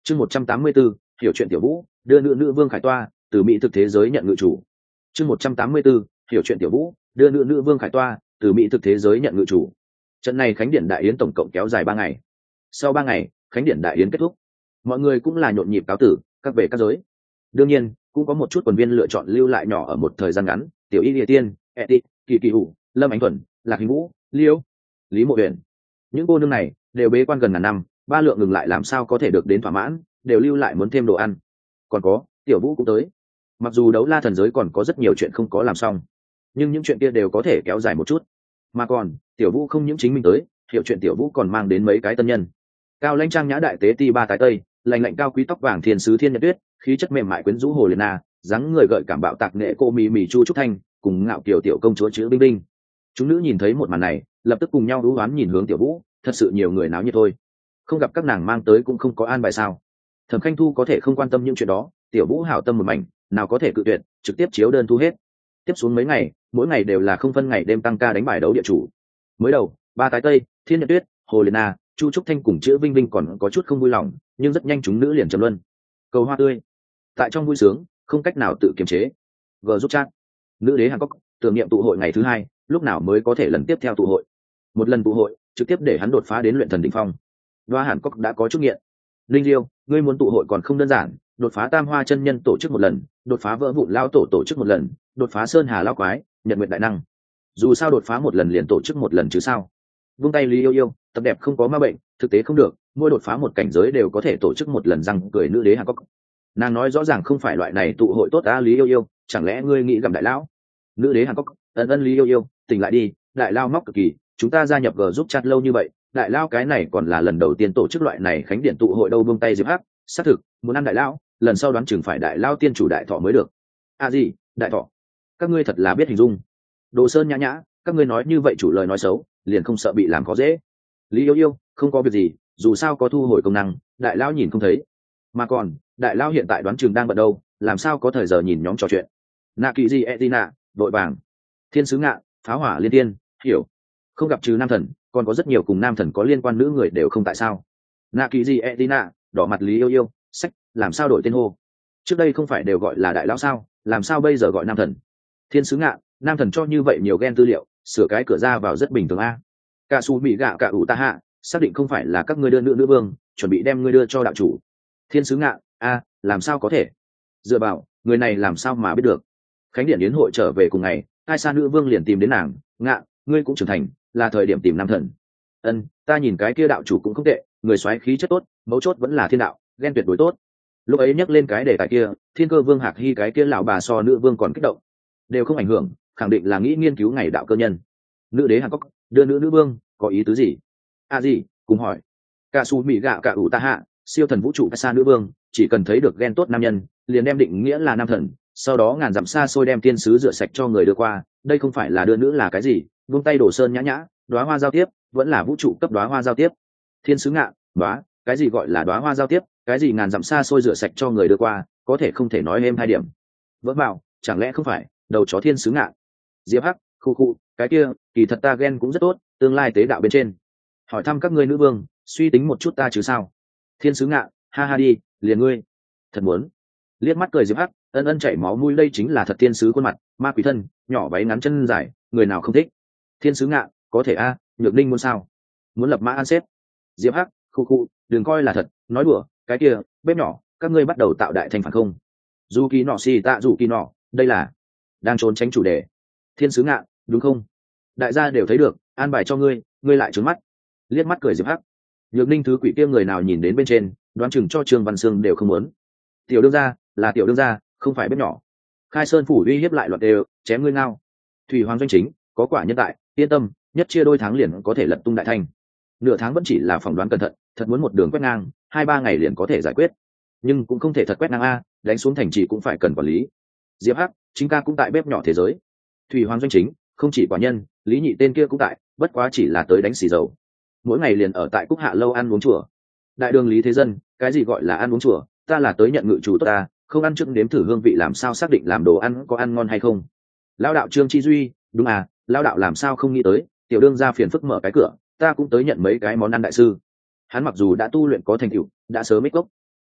Chương 184, hiểu chuyện tiểu vũ, đưa nữ vương khải toa, từ mỹ thực thế giới nhận ngự chủ. Chương 184, hiểu chuyện tiểu vũ, đưa nữ vương khải toa, từ mỹ thực thế giới nhận ngự chủ. Trận này khánh điển đại yến tổng cộng kéo dài 3 ngày. Sau 3 ngày, khánh điển đại yến kết thúc. Mọi người cũng là nhộn nhịp cáo tử, các về các giới. Đương nhiên, cũng có một chút quần viên lựa chọn lưu lại nhỏ ở một thời gian ngắn, tiểu y địa tiên, Eti, Kỳ Kỳ Hủ, Lâm Ánh Thuần, Lạc Hình Vũ, Liêu, Lý Mộ Huyền. Những cô nương này đều bế quan gần ngàn năm, ba lượng ngừng lại làm sao có thể được đến thỏa mãn, đều lưu lại muốn thêm đồ ăn. Còn có tiểu vũ cũng tới. Mặc dù đấu la thần giới còn có rất nhiều chuyện không có làm xong, nhưng những chuyện kia đều có thể kéo dài một chút. Mà còn tiểu vũ không những chính mình tới, hiểu chuyện tiểu vũ còn mang đến mấy cái tân nhân. Cao lãnh trang nhã đại tế ti ba tái tây, lành lạnh cao quý tóc vàng thiên sứ thiên nhật tuyết, khí chất mềm mại quyến rũ hồ liệt na, dáng người gợi cảm bạo tạc nghệ cô mì mì chu trúc thanh, cùng ngạo kiều tiểu công chúa chữ binh binh. Chúng nữ nhìn thấy một màn này, lập tức cùng nhau đú oán nhìn hướng tiểu vũ, thật sự nhiều người náo nhiệt thôi. Không gặp các nàng mang tới cũng không có an bài sao? Thẩm Khanh Thu có thể không quan tâm những chuyện đó, tiểu vũ hảo tâm một mảnh, nào có thể cự tuyệt, trực tiếp chiếu đơn thu hết. Tiếp xuống mấy ngày, mỗi ngày đều là không phân ngày đêm tăng ca đánh bài đấu địa chủ. Mới đầu, ba tái tây, thiên nhật tuyết, hồ liệt na, chu trúc thanh cùng chữ vinh vinh còn có chút không vui lòng, nhưng rất nhanh chúng nữ liền trầm luân. Cầu hoa tươi, tại trong vui sướng, không cách nào tự kiềm chế. G giúp chat, nữ đế Hàn Quốc tưởng niệm tụ hội ngày thứ 2, lúc nào mới có thể lần tiếp theo tụ hội? Một lần tụ hội, trực tiếp để hắn đột phá đến luyện thần đỉnh phong. Đoa Hàn Quốc đã có chút nghiện. Linh Diêu, ngươi muốn tụ hội còn không đơn giản, đột phá Tam Hoa chân nhân tổ chức một lần, đột phá Vỡ Vụn lão tổ tổ chức một lần, đột phá Sơn Hà lão quái, Nhật Nguyệt đại năng. Dù sao đột phá một lần liền tổ chức một lần chứ sao? Vung tay Lý Yêu Yêu, tập đẹp không có ma bệnh, thực tế không được, mỗi đột phá một cảnh giới đều có thể tổ chức một lần, răng cười nữ đế Hàn Quốc. Nàng nói rõ ràng không phải loại này tụ hội tốt á Lý Yêu Yêu, chẳng lẽ ngươi nghĩ gặp đại lão? Nữ đế Hàn Quốc, ân Lý Yêu Yêu, tỉnh lại đi, đại lao móc cực kỳ, chúng ta gia nhập G giúp chat lâu như vậy, đại lao cái này còn là lần đầu tiên tổ chức loại này khánh điện tụ hội đâu. Buông tay Diệp Hắc, xác thực muốn ăn đại lao, lần sau đoán chừng phải đại lao tiên chủ đại thọ mới được. Gì đại thọ? Các ngươi thật là biết hình dung. Đồ Sơn nhã nhã, các ngươi nói như vậy chủ lời nói xấu, liền không sợ bị làm khó dễ. Lý Yêu Yêu, không có việc gì, dù sao có thu hồi công năng, đại lao nhìn không thấy. Mà còn đại lao hiện tại đoán chừng đang bận đâu, làm sao có thời giờ nhìn nhóm trò chuyện. Nạ Kỳ Di Etina, đội vàng, Thiên sứ ngạ, pháo hỏa liên tiên, hiểu. Không gặp trừ nam thần, còn có rất nhiều cùng nam thần có liên quan nữ người đều không tại sao. Nạ Kỳ Di Etina, đỏ mặt Lý Yêu Yêu, sách, làm sao đổi tên hô? Trước đây không phải đều gọi là đại lão sao, làm sao bây giờ gọi nam thần? Thiên sứ ngạ, nam thần cho như vậy nhiều gen tư liệu, sửa cái cửa ra vào rất bình thường a. Cả su mỹ gạo cả ủ ta hạ, xác định không phải là các ngươi đưa nữ vương, chuẩn bị đem ngươi đưa cho đạo chủ. Thiên sứ ngạ, làm sao có thể? Dựa vào, người này làm sao mà biết được? Khánh điện yến hội trở về cùng ngày, hai sa nữ vương liền tìm đến nàng, ngạ, ngươi cũng trưởng thành, là thời điểm tìm nam thần. Ta nhìn cái kia đạo chủ cũng không tệ, người soái khí chất tốt, mấu chốt vẫn là thiên đạo, ghen tuyệt đối tốt. Lúc ấy nhắc lên cái đề tài kia, Thiên Cơ Vương Hạc Hy cái kia lão bà so nữ vương còn kích động, đều không ảnh hưởng, khẳng định là nghĩ nghiên cứu ngày đạo cơ nhân. Nữ đế Hàn Quốc đưa nữ vương, có ý tứ gì? Gì? Cùng hỏi. Cả su mỹ gạo cả ủ ta hạ, siêu thần vũ trụ xa nữ vương, chỉ cần thấy được ghen tốt nam nhân, liền đem định nghĩa là nam thần, sau đó ngàn dặm xa xôi đem tiên sứ rửa sạch cho người đưa qua. Đây không phải là đưa nữ là cái gì? Vung tay Đổ Sơn nhã nhã, đóa hoa giao tiếp, vẫn là vũ trụ cấp đóa hoa giao tiếp. Thiên sứ ngạ, đóa, cái gì gọi là đóa hoa giao tiếp, cái gì ngàn dặm xa xôi rửa sạch cho người đưa qua, có thể không thể nói êm hai điểm. Vỡ bảo, chẳng lẽ không phải đầu chó thiên sứ ngạ? Diệp Hắc, khu, cái kia, kỳ thật ta ghen cũng rất tốt, tương lai tế đạo bên trên. Hỏi thăm các ngươi nữ vương, suy tính một chút ta chứ sao? Thiên sứ ngạ, ha ha đi, liền ngươi. Thật muốn. Liếc mắt cười Diệp Hắc, ân chảy máu mũi, đây chính là thật thiên sứ khuôn mặt, ma quỷ thân, nhỏ váy ngắn chân dài, người nào không thích. Thiên sứ ngạ, có thể Nhược Ninh muốn sao? Muốn lập mã ăn xếp. Diệp Hắc, khu, đừng coi là thật, nói đùa, cái kia, bếp nhỏ, các ngươi bắt đầu tạo đại thành phản không? Dù kỳ nọ xì tạ dù kỳ nọ, đây là đang trốn tránh chủ đề. Thiên sứ ngạ, đúng không? Đại gia đều thấy được, an bài cho ngươi, ngươi lại trốn mắt. Liếc mắt cười Diệp Hắc. Nhược Ninh thứ quỷ kia người nào nhìn đến bên trên, đoán chừng cho Trương Văn Sương đều không muốn. Tiểu đương gia, là tiểu đương gia, không phải bếp nhỏ. Khai Sơn phủ uy hiếp lại loạt đều, chém ngươi ngao. Thủy Hoàng doanh chính, có quả nhân tại, yên tâm, nhất chia đôi tháng liền có thể lật tung đại thành. Nửa tháng vẫn chỉ là phỏng đoán cẩn thận, thật muốn một đường quét ngang, 2-3 ngày liền có thể giải quyết. Nhưng cũng không thể thật quét ngang đánh xuống thành trì cũng phải cần quản lý. Diệp Hắc, chính ca cũng tại bếp nhỏ thế giới. Thủy Hoàng doanh chính, không chỉ quả nhân, Lý Nhị tên kia cũng tại, bất quá chỉ là tới đánh xì dầu. Mỗi ngày liền ở tại Cúc Hạ lâu ăn uống chùa. Đại đường Lý Thế Dân, cái gì gọi là ăn uống chùa, ta là tới nhận ngự chủ tốt ta, không ăn trước nếm thử hương vị làm sao xác định làm đồ ăn có ăn ngon hay không. Lão đạo Trương Chi Duy, đúng lão đạo làm sao không nghĩ tới, tiểu đương ra phiền phức mở cái cửa, ta cũng tới nhận mấy cái món ăn đại sư. Hắn mặc dù đã tu luyện có thành tựu, đã sớm make up,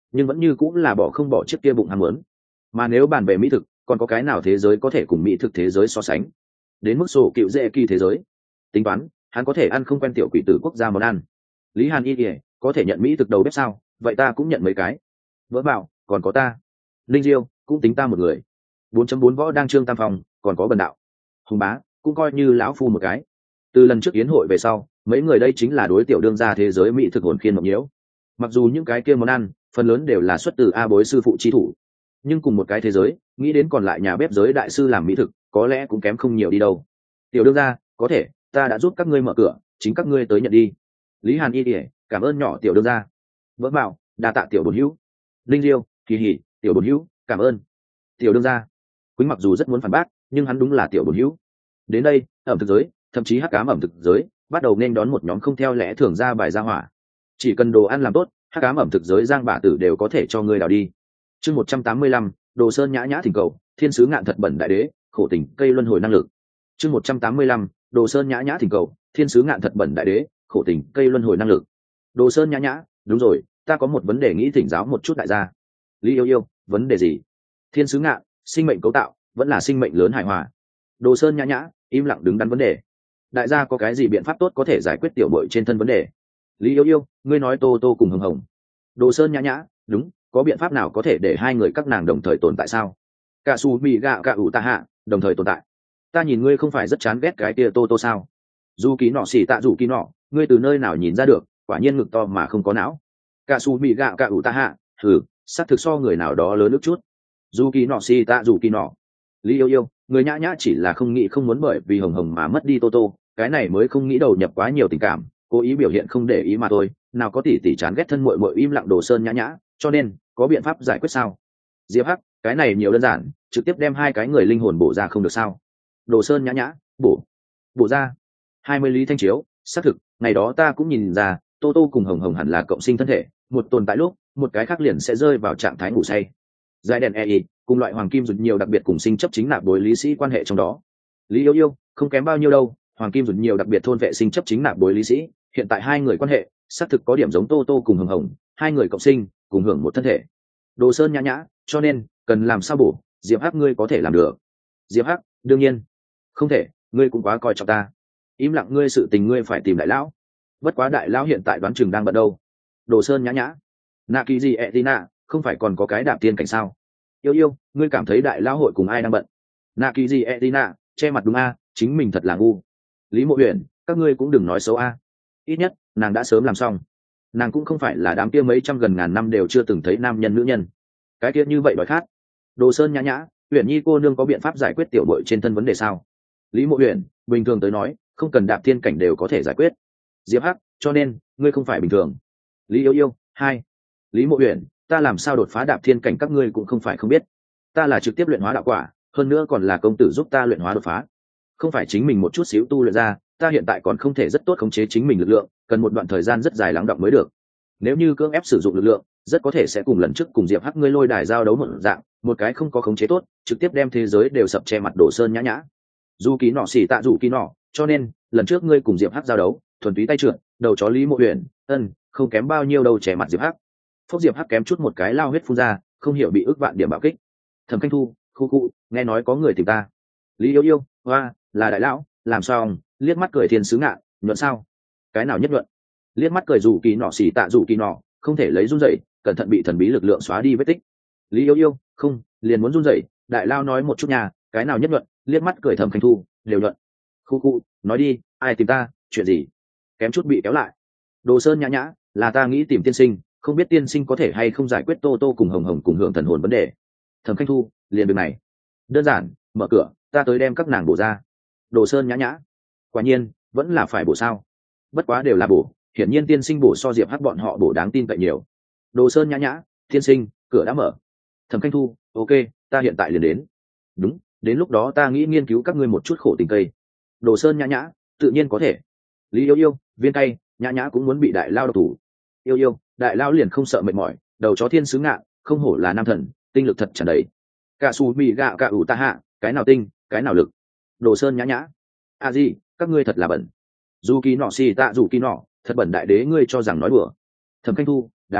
nhưng vẫn như cũng là bỏ không bỏ chiếc kia bụng ham muốn. Mà nếu bàn về mỹ thực, còn có cái nào thế giới có thể cùng mỹ thực thế giới so sánh? Đến mức sổ cựu dễ kỳ thế giới, tính toán hắn có thể ăn không quen tiểu quỷ tử quốc gia món ăn. Lý Hàn Y ỉa có thể nhận mỹ thực đầu bếp sao? Vậy ta cũng nhận mấy cái. Vỡ bảo còn có ta. Linh Diêu cũng tính ta một người. 4.4 võ đang trương tam phòng, còn có bần đạo. Hùng bá cũng coi như lão phu một cái. Từ lần trước yến hội về sau, mấy người đây chính là đối tiểu đương gia thế giới mỹ thực hồn khiên mộng nhiễu. Mặc dù những cái kia món ăn phần lớn đều là xuất từ A Bối sư phụ chi thủ, nhưng cùng một cái thế giới, nghĩ đến còn lại nhà bếp giới đại sư làm mỹ thực, có lẽ cũng kém không nhiều đi đâu. Tiểu đương gia, có thể, ta đã giúp các ngươi mở cửa, chính các ngươi tới nhận đi. Lý Hàn Y ỉa cảm ơn nhỏ tiểu đương gia. Vỡ bảo đa tạ tiểu bồn hữu. Linh Diêu kỳ hỉ tiểu bồn hữu cảm ơn. Tiểu đương gia Quýnh mặc dù rất muốn phản bác, nhưng hắn đúng là tiểu bồn hữu. Đến đây, ẩm thực giới, thậm chí hắc ám ẩm thực giới bắt đầu nên đón một nhóm không theo lẽ thường ra bài ra hỏa. Chỉ cần đồ ăn làm tốt, hắc ám ẩm thực giới giang bả tử đều có thể cho ngươi đào đi. Chương 185, Đồ Sơn nhã nhã thỉnh cầu, thiên sứ ngạn thật bẩn đại đế, khổ tình cây luân hồi năng lực. Chương 185, Đồ Sơn nhã nhã thỉnh cầu, thiên sứ ngạn thật bẩn đại đế, khổ tình cây luân hồi năng lực. Đồ Sơn nhã nhã, đúng rồi, ta có một vấn đề nghĩ thỉnh giáo một chút đại gia. Lý Yêu Yêu, vấn đề gì? Thiên sứ ngạn, sinh mệnh cấu tạo, vẫn là sinh mệnh lớn hài hòa. Đồ Sơn nhã nhã, im lặng đứng đắn vấn đề. Đại gia có cái gì biện pháp tốt có thể giải quyết tiểu bội trên thân vấn đề? Lý Yêu Yêu, ngươi nói Tô Tô cùng Hồng Hồng. Đồ Sơn nhã nhã, đúng, có biện pháp nào có thể để hai người các nàng đồng thời tồn tại sao? Cả su mì gạo cả ủ tạ hạ đồng thời tồn tại. Ta nhìn ngươi không phải rất chán ghét cái kia Tô Tô sao? Dù ký nọ xỉ tạ dù ký nọ, ngươi từ nơi nào nhìn ra được, quả nhiên ngực to mà không có não. Cả su mì gạo cả ủ tạ hạ, thử, xác thực so người nào đó lớn nước chút. Dù ký nọ xỉ tạ dù ký nọ. Lý Yêu Yêu, người nhã nhã chỉ là không nghĩ không muốn bởi vì Hồng Hồng mà mất đi Tô Tô, cái này mới không nghĩ đầu nhập quá nhiều tình cảm, cố ý biểu hiện không để ý mà thôi. Nào có tỷ tỷ chán ghét thân muội muội im lặng Đồ Sơn nhã nhã, cho nên có biện pháp giải quyết sao? Diệp Hắc, cái này nhiều đơn giản, trực tiếp đem hai cái người linh hồn bổ ra không được sao? Đồ Sơn nhã nhã, bổ ra. 20 lý thanh chiếu, xác thực, ngày đó ta cũng nhìn ra, Tô Tô cùng Hồng Hồng hẳn là cộng sinh thân thể, một tồn tại lúc, một cái khác liền sẽ rơi vào trạng thái ngủ say. Giải đèn EI, cùng loại hoàng kim rụt nhiều đặc biệt cùng sinh chấp chính nạp đối lý sĩ quan hệ trong đó. Lý Yêu Yêu, không kém bao nhiêu đâu, hoàng kim rụt nhiều đặc biệt thôn vệ sinh chấp chính nạp đối lý sĩ, hiện tại hai người quan hệ, xác thực có điểm giống Tô Tô cùng Hồng Hồng, hai người cộng sinh, cùng hưởng một thân thể. Đồ Sơn nhã nhã, cho nên cần làm sao bổ? Diệp Hắc ngươi có thể làm được. Diệp Hắc, đương nhiên. Không thể, ngươi cũng quá coi trọng ta. Im lặng ngươi sự tình ngươi phải tìm đại lão. Bất quá đại lão hiện tại đoán chừng đang bận đâu. Đồ Sơn nhã nhã. Nạ kỳ gì Etina, không phải còn có cái đạp tiên cảnh sao? Yêu Yêu, ngươi cảm thấy đại lão hội cùng ai đang bận? Nạ kỳ gì Etina, che mặt đúng a, chính mình thật là ngu. Lý Mộ Huyền, các ngươi cũng đừng nói xấu a. Ít nhất nàng đã sớm làm xong. Nàng cũng không phải là đám kia mấy trăm gần ngàn năm đều chưa từng thấy nam nhân nữ nhân, cái kia như vậy đói khát. Đồ Sơn nhã nhã, Huyền Nhi cô nương có biện pháp giải quyết tiểu bội trên thân vấn đề sao? Lý Mộ Huyền, bình thường tới nói không cần đạp thiên cảnh đều có thể giải quyết. Diệp Hắc, cho nên ngươi không phải bình thường. Lý Yêu Yêu, hai. Lý Mộ Huyền, ta làm sao đột phá đạp thiên cảnh các ngươi cũng không phải không biết, ta là trực tiếp luyện hóa đạo quả, hơn nữa còn là công tử giúp ta luyện hóa đột phá, không phải chính mình một chút xíu tu luyện ra. Ta hiện tại còn không thể rất tốt khống chế chính mình lực lượng, cần một đoạn thời gian rất dài lắng đọng mới được. Nếu như cưỡng ép sử dụng lực lượng, rất có thể sẽ cùng lần trước cùng Diệp Hắc ngươi lôi đài giao đấu một dạng, một cái không có khống chế tốt, trực tiếp đem thế giới đều sập che mặt Đồ Sơn nhã nhã. Dù ký nọ xỉ tạ dù ký nọ, cho nên lần trước ngươi cùng Diệp Hắc giao đấu, thuần túy tay trượt, đầu chó Lý Mộ Huyền, không kém bao nhiêu đâu che mặt Diệp Hắc. Phốc Diệp Hắc kém chút một cái lao huyết phun ra, không hiểu bị ức vạn điểm bạo kích. Thẩm Khanh Thu, khu, nghe nói có người tìm ta. Lý Yêu Yêu, hoa, là đại lão, làm sao? Liếc mắt cười thiên sứ ngạn, nhuận sao? Cái nào nhất nhuận? Liếc mắt cười dù kỳ nọ xỉ tạ dù kỳ nọ, không thể lấy run rẩy, cẩn thận bị thần bí lực lượng xóa đi vết tích. Lý Yêu Yêu, không, liền muốn run rẩy. Đại lao nói một chút nhà, cái nào nhất nhuận? Liếc mắt cười Thẩm Khanh Thu, đều nhuận. Khu, nói đi, ai tìm ta, chuyện gì? Kém chút bị kéo lại. Đồ Sơn nhã nhã, là ta nghĩ tìm tiên sinh, không biết tiên sinh có thể hay không giải quyết Tô Tô cùng Hồng Hồng cùng hưởng thần hồn vấn đề. Thẩm Khanh Thu, liền việc này. Đơn giản, mở cửa, ta tới đem các nàng bổ ra. Đồ Sơn nhã nhã, quả nhiên vẫn là phải bổ sao? Bất quá đều là bổ, hiển nhiên tiên sinh bổ so Diệp Hắc bọn họ bổ đáng tin cậy nhiều. Đồ Sơn nhã nhã, tiên sinh, cửa đã mở. Thẩm Khanh Thu, ok, ta hiện tại liền đến. Đúng, đến lúc đó ta nghĩ nghiên cứu các ngươi một chút khổ tình cây. Đồ Sơn nhã nhã, tự nhiên có thể. Lý Yêu Yêu, viên cây, nhã nhã cũng muốn bị đại lao độc thủ. Yêu Yêu, đại lao liền không sợ mệt mỏi, đầu chó thiên sứ ngạn, không hổ là nam thần, tinh lực thật tràn đầy. Cả su mì gạo cả ủ ta hạ, cái nào tinh, cái nào lực. Đồ Sơn nhã nhã, a gì, các ngươi thật là bẩn. Dù kỳ nọ xì tạ dù kỳ nọ, thật bẩn đại đế ngươi cho rằng nói đùa. Thẩm Khanh Thu, đáng ghét,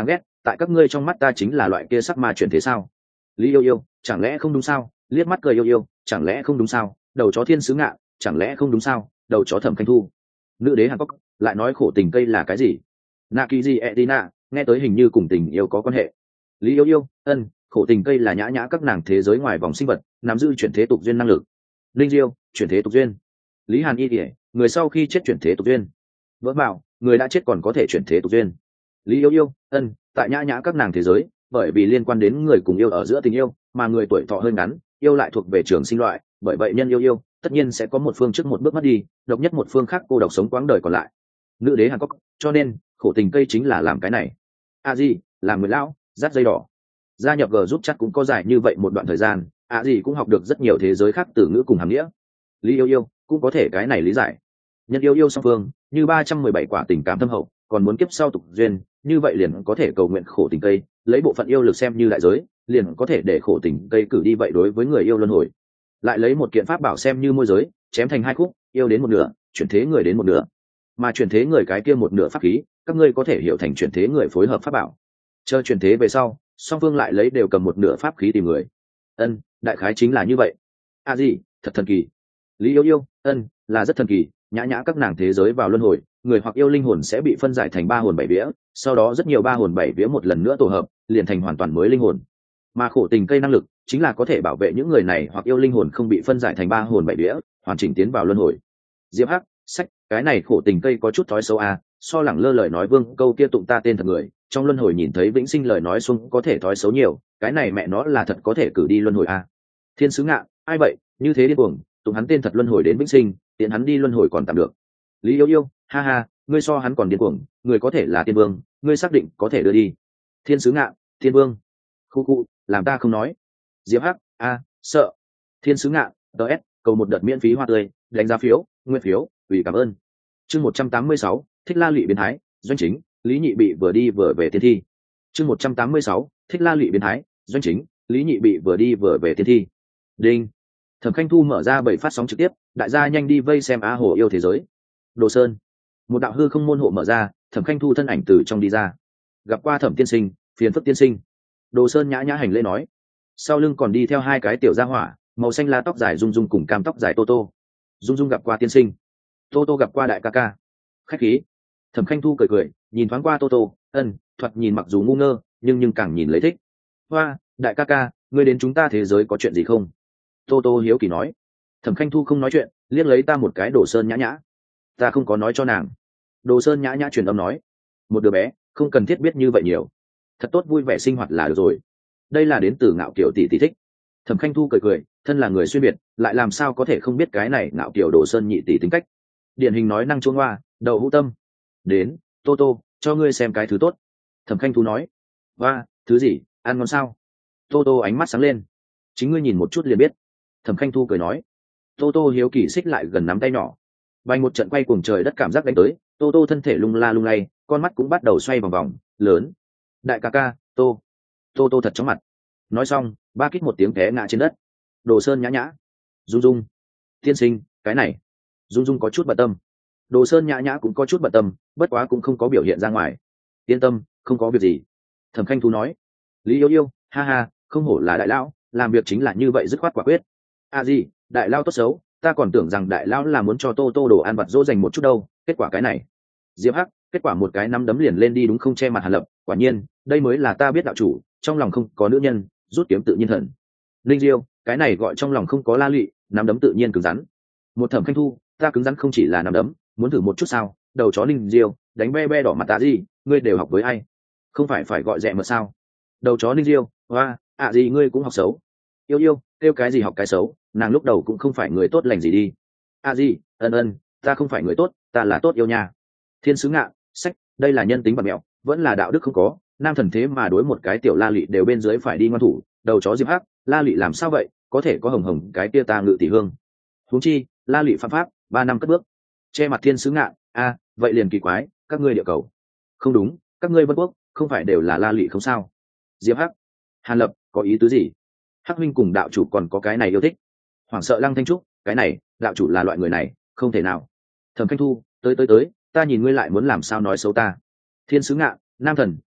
tại các ngươi trong mắt ta chính là loại kia sắc ma chuyển thế sao? Lý yêu yêu, chẳng lẽ không đúng sao? Liếc mắt cười yêu yêu, chẳng lẽ không đúng sao? Đầu chó thiên sứ ngạ, chẳng lẽ không đúng sao? Đầu chó thẩm khanh thu. Nữ đế Hàn Quốc lại nói khổ tình cây là cái gì? Nạ kỳ gì Edina, nghe tới hình như cùng tình yêu có quan hệ. Lý yêu yêu, ân, khổ tình cây là nhã nhã các nàng thế giới ngoài vòng sinh vật, nắm giữ chuyển thế tục duyên năng lực. Linh diêu, chuyển thế tục duyên. Lý Hàn y kể, người sau khi chết chuyển thế tục duyên. Vỡ bảo, người đã chết còn có thể chuyển thế tục duyên. Lý yêu yêu, ân, tại nhã nhã các nàng thế giới, bởi vì liên quan đến người cùng yêu ở giữa tình yêu, mà người tuổi thọ hơi ngắn, yêu lại thuộc về trường sinh loại, bởi vậy nhân yêu yêu, tất nhiên sẽ có một phương trước một bước mất đi, độc nhất một phương khác cô độc sống quãng đời còn lại. Nữ đế Hàn Quốc, cho nên khổ tình cây chính là làm cái này. A Di, làm người lão, dắt dây đỏ. Gia nhập G giúp chắc cũng có dài như vậy một đoạn thời gian, A Di cũng học được rất nhiều thế giới khác từ ngữ cùng hàm nghĩa. Lý yêu yêu cũng có thể cái này lý giải. Nhân yêu yêu song phương, như 317 quả tình cảm thâm hậu, còn muốn kiếp sau tục duyên, như vậy liền có thể cầu nguyện khổ tình cây, lấy bộ phận yêu lực xem như đại giới, liền có thể để khổ tình cây cử đi vậy đối với người yêu luân hồi. Lại lấy một kiện pháp bảo xem như môi giới, chém thành hai khúc, yêu đến một nửa, chuyển thế người đến một nửa. Mà chuyển thế người cái kia một nửa pháp khí, các ngươi có thể hiểu thành chuyển thế người phối hợp pháp bảo. Chờ chuyển thế về sau, song phương lại lấy đều cầm một nửa pháp khí tìm người. Ân, đại khái chính là như vậy. A gì, thật thần kỳ. Lý yêu yêu, ân, là rất thần kỳ. Nhã nhã các nàng thế giới vào luân hồi, người hoặc yêu linh hồn sẽ bị phân giải thành 3 hồn 7 vía, sau đó rất nhiều 3 hồn 7 vía một lần nữa tổ hợp, liền thành hoàn toàn mới linh hồn. Mà khổ tình cây năng lực chính là có thể bảo vệ những người này hoặc yêu linh hồn không bị phân giải thành 3 hồn 7 vía, hoàn chỉnh tiến vào luân hồi. Diệp Hắc, sách, cái này khổ tình cây có chút thói xấu à, so lẳng lơ lời nói vương câu kia tụng ta tên thật người, trong luân hồi nhìn thấy vĩnh sinh lời nói xung có thể thói xấu nhiều, cái này mẹ nó là thật có thể cử đi luân hồi à. Thiên sứ ngạ, ai vậy, như thế điên cuồng, tụng hắn tên thật luân hồi đến vĩnh sinh, tiện hắn đi luân hồi còn tạm được. Lý yêu yêu, ha ha, ngươi so hắn còn điên cuồng, người có thể là tiên vương, ngươi xác định có thể đưa đi. Thiên sứ ngạ, thiên vương. Khu khu, làm ta không nói. Diệp Hắc, a, sợ. Thiên sứ ngạ, ts, cầu một đợt miễn phí hoa tươi, đánh giá phiếu, nguyên phiếu, ủy cảm ơn. Chương 186, thích la lụy biến thái, doanh chính, Lý Nhị bị vừa đi vừa về tiên thi. Chương 186, thích la lụy biến thái, doanh chính, Lý Nhị bị vừa đi vừa về tiên thi. Đinh. Thẩm Khanh Thu mở ra 7 phát sóng trực tiếp, đại gia nhanh đi vây xem Á Hồ yêu thế giới. Đồ Sơn. Một đạo hư không môn hộ mở ra, Thẩm Khanh Thu thân ảnh từ trong đi ra. Gặp qua Thẩm tiên sinh, phiền phức tiên sinh. Đồ Sơn nhã nhã hành lễ nói. Sau lưng còn đi theo hai cái tiểu gia hỏa, màu xanh lá tóc dài Dung Dung cùng cam tóc dài Tô Tô. Dung Dung gặp qua tiên sinh. Tô Tô gặp qua đại ca ca. Khách khí. Thẩm Khanh Thu cười cười, nhìn thoáng qua Tô Tô, ân, thoạt nhìn mặc dù ngu ngơ, nhưng càng nhìn lấy thích. Hoa, đại ca ca, ngươi đến chúng ta thế giới có chuyện gì không? Tô Tô hiếu kỳ nói. Thẩm Khanh Thu không nói chuyện, liếc lấy ta một cái Đồ Sơn nhã nhã. Ta không có nói cho nàng. Đồ Sơn nhã nhã truyền âm nói. Một đứa bé, không cần thiết biết như vậy nhiều. Thật tốt vui vẻ sinh hoạt là được rồi. Đây là đến từ Ngạo Kiều tỷ tỷ thích. Thẩm Khanh Thu cười cười, thân là người xuyên biệt, lại làm sao có thể không biết cái này Ngạo Kiều Đồ Sơn nhị tỷ tính cách. Điển hình nói năng chuông hoa, đầu hữu tâm. Đến, Tô Tô, cho ngươi xem cái thứ tốt. Thẩm Khanh Thu nói. Và, thứ gì, ăn ngon sao? Tô Tô ánh mắt sáng lên. Chính ngươi nhìn một chút liền biết. Thẩm Khanh Thu cười nói. Tô Tô hiếu kỳ xích lại gần nắm tay nhỏ. Bay một trận quay cuồng trời đất cảm giác đánh tới, Tô Tô thân thể lung la lung lay, con mắt cũng bắt đầu xoay vòng vòng, lớn. Đại ca ca, Tô. Tô Tô thật chóng mặt. Nói xong, ba kít một tiếng té ngã trên đất. Đồ Sơn nhã nhã. Dung Dung. Tiên sinh, cái này. Dung Dung có chút bận tâm. Đồ Sơn nhã nhã cũng có chút bận tâm, bất quá cũng không có biểu hiện ra ngoài. Yên tâm, không có việc gì. Thẩm Khanh Thu nói. Lý yêu yêu, ha ha, không hổ là đại lão, làm việc chính là như vậy dứt khoát quả quyết. À gì, đại lao tốt xấu, ta còn tưởng rằng đại lão là muốn cho Tô Tô đồ ăn vặt dỗ dành một chút đâu, kết quả cái này. Diệp Hắc, kết quả một cái nắm đấm liền lên đi đúng không che mặt Hàn Lập, quả nhiên, đây mới là ta biết đạo chủ, trong lòng không có nữ nhân, rút kiếm tự nhiên thần. Linh Diêu, cái này gọi trong lòng không có la lụy, nắm đấm tự nhiên cứng rắn. Một Thẩm Khanh Thu, ta cứng rắn không chỉ là nắm đấm, muốn thử một chút sao? Đầu chó Linh Diêu, đánh be be đỏ mặt ta gì, ngươi đều học với ai? Không phải gọi dẹ mượt sao? Đầu chó Linh Diêu, hoa, gì ngươi cũng học xấu. Yêu yêu, kêu cái gì học cái xấu, nàng lúc đầu cũng không phải người tốt lành gì đi. Gì, ân, ta không phải người tốt, ta là tốt yêu nha. Thiên sứ ngạ, sách, đây là nhân tính bẩn mẹo, vẫn là đạo đức không có, nam thần thế mà đối một cái tiểu la lị đều bên dưới phải đi ngoan thủ, đầu chó Diệp Hắc, la lị làm sao vậy, có thể có hồng hồng cái kia ta ngự tỷ hương. Huống chi, la lị phạm pháp, 3 năm cất bước. Che mặt thiên sứ ngạ, vậy liền kỳ quái, các ngươi địa cầu. Không đúng, các ngươi Vân Quốc, không phải đều là la lị không sao? Diệp Hắc, Hàn Lập, có ý tứ gì? Hắc huynh cùng đạo chủ còn có cái này yêu thích. Hoảng sợ Lăng Thanh Trúc, cái này, đạo chủ là loại người này, không thể nào. Thẩm Khanh Thu, tới, ta nhìn ngươi lại muốn làm sao nói xấu ta. Thiên sứ ngạ, nam thần,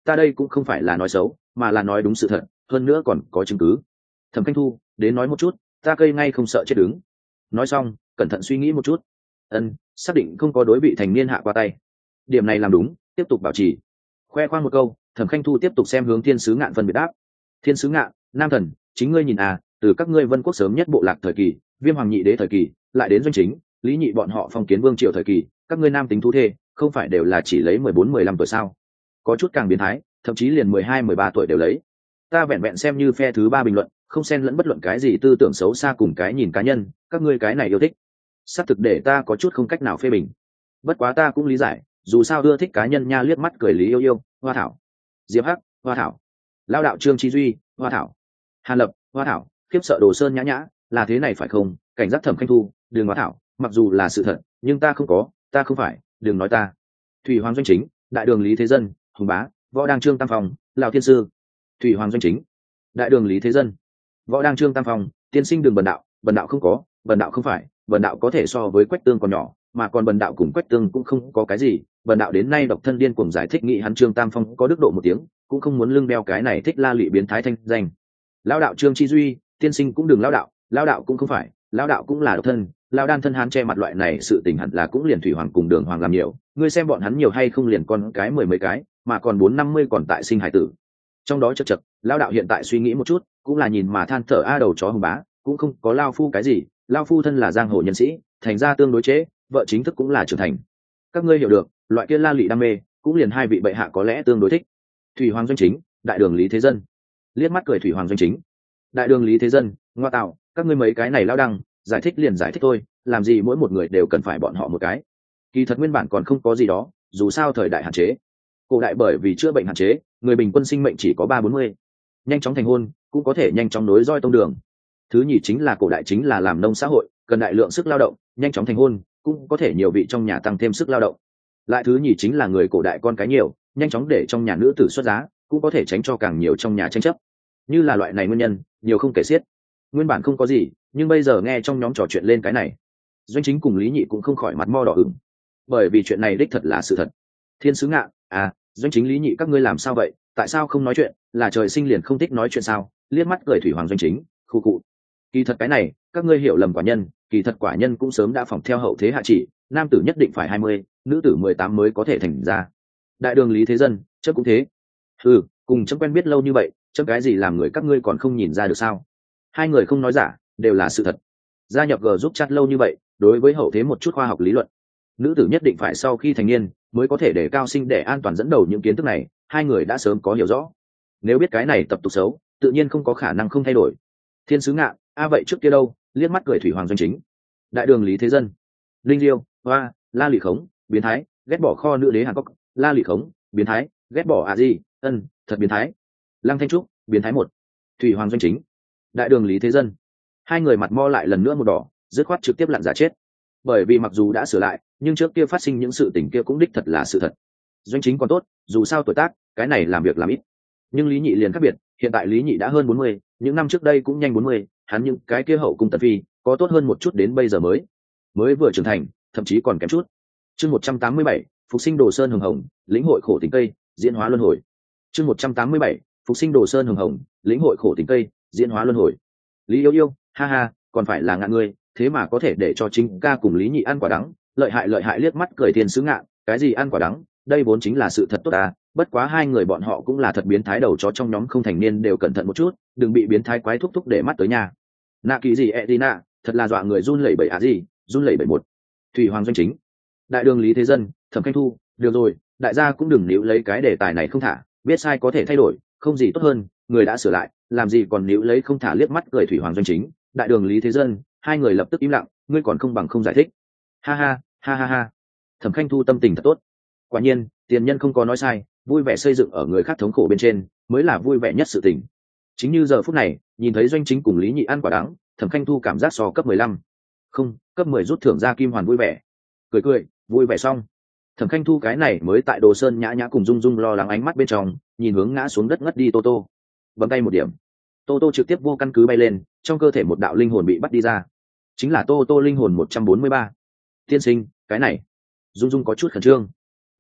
ta đây cũng không phải là nói xấu mà là nói đúng sự thật, hơn nữa còn có chứng cứ. Thẩm Khanh Thu, đến nói một chút, ta cây ngay không sợ chết đứng. Nói xong cẩn thận suy nghĩ một chút, xác định không có đối vị thành niên hạ qua tay, điểm này làm đúng, tiếp tục bảo trì. Khoe khoang một câu, Thẩm Khanh Thu tiếp tục xem hướng Thiên Sứ Ngạn phân biệt đáp. Thiên Sứ Ngạn, nam thần, chính ngươi nhìn à, từ các ngươi Vân Quốc sớm nhất bộ lạc thời kỳ, Viêm Hoàng Nhị Đế thời kỳ, lại đến Doanh Chính, Lý Nhị bọn họ Phong Kiến Vương triều thời kỳ, các ngươi nam tính thú thê không phải đều là chỉ lấy 14-15 tuổi sao? Có chút càng biến thái, thậm chí liền 12-13 tuổi đều lấy. Ta vẹn vẹn xem như phe thứ ba bình luận, không xen lẫn bất luận cái gì tư tưởng xấu xa cùng cái nhìn cá nhân, các ngươi cái này yêu thích, xác thực để ta có chút không cách nào phê bình. Bất quá ta cũng lý giải, dù sao ưa thích cá nhân nha. Liếc mắt cười Lý Yêu Yêu, Hoa Thảo, Diệp Hắc, Hoa Thảo, Lao đạo Trương Chi Duy, Hoa Thảo, Hàn Lập, Hoa Thảo, khiếp sợ Đồ Sơn nhã nhã, là thế này phải không? Cảnh giác Thẩm Khanh Thu, đừng Hoa Thảo, mặc dù là sự thật, nhưng ta không có, ta không phải, đừng nói ta. Thủy Hoàng Doanh Chính, đại đường Lý Thế Dân, Hùng Bá, Võ Đăng Trương Tam Phong, Lão Thiên Sư. Thủy Hoàng Doanh Chính, đại đường Lý Thế Dân, Võ Đăng Trương Tam Phong, tiên sinh đường bần đạo không có, bần đạo không phải, bần đạo có thể so với Quách Tương còn nhỏ, mà còn bần đạo cùng Quách Tương cũng không có cái gì, bần đạo đến nay độc thân điên cuồng giải thích nghĩ hắn Trương Tam Phong có đức độ một tiếng, cũng không muốn lưng đeo cái này thích la lị biến thái thanh danh. Lão đạo Trương Chi Duy, tiên sinh cũng đừng lão đạo cũng không phải, lão đạo cũng là độc thân, lão đan thân hán che mặt loại này sự tình hẳn là cũng liền Thủy Hoàng cùng Đường Hoàng làm nhiều, ngươi xem bọn hắn nhiều hay không liền con cái 10 mấy cái, mà còn 40-50 còn tại sinh hải tử. Trong đó chật, lão đạo hiện tại suy nghĩ một chút, cũng là nhìn mà than thở a đầu chó Hùng Bá, cũng không có lao phu cái gì, lao phu thân là giang hồ nhân sĩ, thành ra tương đối chế, vợ chính thức cũng là trưởng thành. Các ngươi hiểu được, loại kia la lị đam mê, cũng liền hai vị bệ hạ có lẽ tương đối thích. Thủy Hoàng Doanh Chính, đại đường Lý Thế Dân. Liếc mắt cười Thủy Hoàng Doanh Chính, đại đường Lý Thế Dân, ngoa tạo, các ngươi mấy cái này lao đăng, giải thích liền giải thích thôi, làm gì mỗi một người đều cần phải bọn họ một cái. Kỳ thật nguyên bản còn không có gì đó, dù sao thời đại hạn chế. Cổ đại bởi vì chữa bệnh hạn chế, người bình quân sinh mệnh chỉ có 30-40. Nhanh chóng thành hôn, cũng có thể nhanh chóng nối roi tông đường. Thứ nhì chính là cổ đại chính là làm nông xã hội, cần đại lượng sức lao động, nhanh chóng thành hôn, cũng có thể nhiều vị trong nhà tăng thêm sức lao động. Lại thứ nhì chính là người cổ đại con cái nhiều, nhanh chóng để trong nhà nữ tử xuất giá, cũng có thể tránh cho càng nhiều trong nhà tranh chấp. Như là loại này nguyên nhân, nhiều không kể xiết. Nguyên bản không có gì, nhưng bây giờ nghe trong nhóm trò chuyện lên cái này, Doanh Chính cùng Lý Nhị cũng không khỏi mặt mo đỏ ửng, bởi vì chuyện này đích thật là sự thật. Thiên Sứ Ngạn, à, Doanh Chính Lý Nhị các ngươi làm sao vậy, tại sao không nói chuyện, là trời sinh liền không thích nói chuyện sao? Liếc mắt cười Thủy Hoàng Doanh Chính, khu cụ. Kỳ thật cái này, các ngươi hiểu lầm quả nhân, kỳ thật quả nhân cũng sớm đã phỏng theo hậu thế hạ chỉ, nam tử nhất định phải 20, nữ tử 18 mới có thể thành ra. Đại đường Lý Thế Dân, chớ cũng thế. Cùng chấm quen biết lâu như vậy, chấm cái gì làm người các ngươi còn không nhìn ra được sao? Hai người không nói giả, đều là sự thật. Gia nhập G giúp chat lâu như vậy, đối với hậu thế một chút khoa học lý luận, nữ tử nhất định phải sau khi thành niên mới có thể để cao sinh để an toàn dẫn đầu những kiến thức này, hai người đã sớm có hiểu rõ. Nếu biết cái này tập tục xấu, tự nhiên không có khả năng không thay đổi. Thiên Sứ Ngạn, vậy trước kia đâu? Liếc mắt cười Thủy Hoàng Doanh Chính, đại đường Lý Thế Dân. Linh Diêu, hoa, la lị khống, biến thái, ghét bỏ kho nữ đế Hàn Quốc, la lị khống, biến thái, ghét bỏ gì, thật biến thái. Lăng Thanh Trúc, biến thái một. Thủy Hoàng Doanh Chính, đại đường Lý Thế Dân. Hai người mặt mo lại lần nữa một đỏ, dứt khoát trực tiếp lặn giả chết. Bởi vì mặc dù đã sửa lại, nhưng trước kia phát sinh những sự tình kia cũng đích thật là sự thật. Doanh Chính còn tốt, dù sao tuổi tác, cái này làm việc làm ít. Nhưng Lý Nhị liền khác biệt, hiện tại Lý Nhị đã hơn 40, những năm trước đây cũng nhanh 40, hắn những cái kia hậu cung tần phi, có tốt hơn một chút đến bây giờ mới vừa trưởng thành, thậm chí còn kém chút. Chương 187, phục sinh Đồ Sơn hồng hồng, lĩnh hội khổ tình cây, diễn hóa luân hồi. Chương 187, phục sinh Đồ Sơn hồng hồng, lĩnh hội khổ tình cây, diễn hóa luân hồi. Lý Yêu Yêu, ha ha, còn phải là Ngạn ngươi, thế mà có thể để cho chính ca cùng Lý Nhị ăn quả đắng, lợi hại liếc mắt cười Thiên Sứ Ngạn, cái gì ăn quả đắng, đây vốn chính là sự thật tốt à, bất quá hai người bọn họ cũng là thật biến thái, đầu chó trong nhóm không thành niên đều cẩn thận một chút, đừng bị biến thái quái thúc thúc để mắt tới nhà. Nạ kỳ gì Edina, thật là dọa người run lẩy bẩy gì, run lẩy bẩy một. Thủy Hoàng Doanh Chính, đại đường Lý Thế Dân, Thẩm Khanh Thu, được rồi, đại gia cũng đừng níu lấy cái đề tài này không thả, biết sai có thể thay đổi, không gì tốt hơn, người đã sửa lại, làm gì còn níu lấy không thả. Liếc mắt cười Thủy Hoàng Doanh Chính, đại đường Lý Thế Dân, hai người lập tức im lặng, ngươi còn không bằng không giải thích. Ha ha, ha ha ha. Thẩm Khanh Thu tâm tình thật tốt. Quả nhiên, tiền nhân không có nói sai, vui vẻ xây dựng ở người khác thống khổ bên trên, mới là vui vẻ nhất sự tình. Chính như giờ phút này, nhìn thấy Doanh Chính cùng Lý Nhị ăn quả đắng, Thẩm Khanh Thu cảm giác so cấp 15. Không, cấp 10 rút thưởng ra kim hoàn vui vẻ. Cười, vui vẻ xong. Thẩm Khanh Thu cái này mới tại Đồ Sơn nhã nhã cùng Dung Dung lo lắng ánh mắt bên trong, nhìn hướng ngã xuống đất ngất đi Tô Tô. Bấm tay một điểm. Tô Tô trực tiếp vô căn cứ bay lên, trong cơ thể một đạo linh hồn bị bắt đi ra. Chính là Tô Tô linh hồn 143. Tiên sinh, cái này. Dung Dung có chút khẩn trương.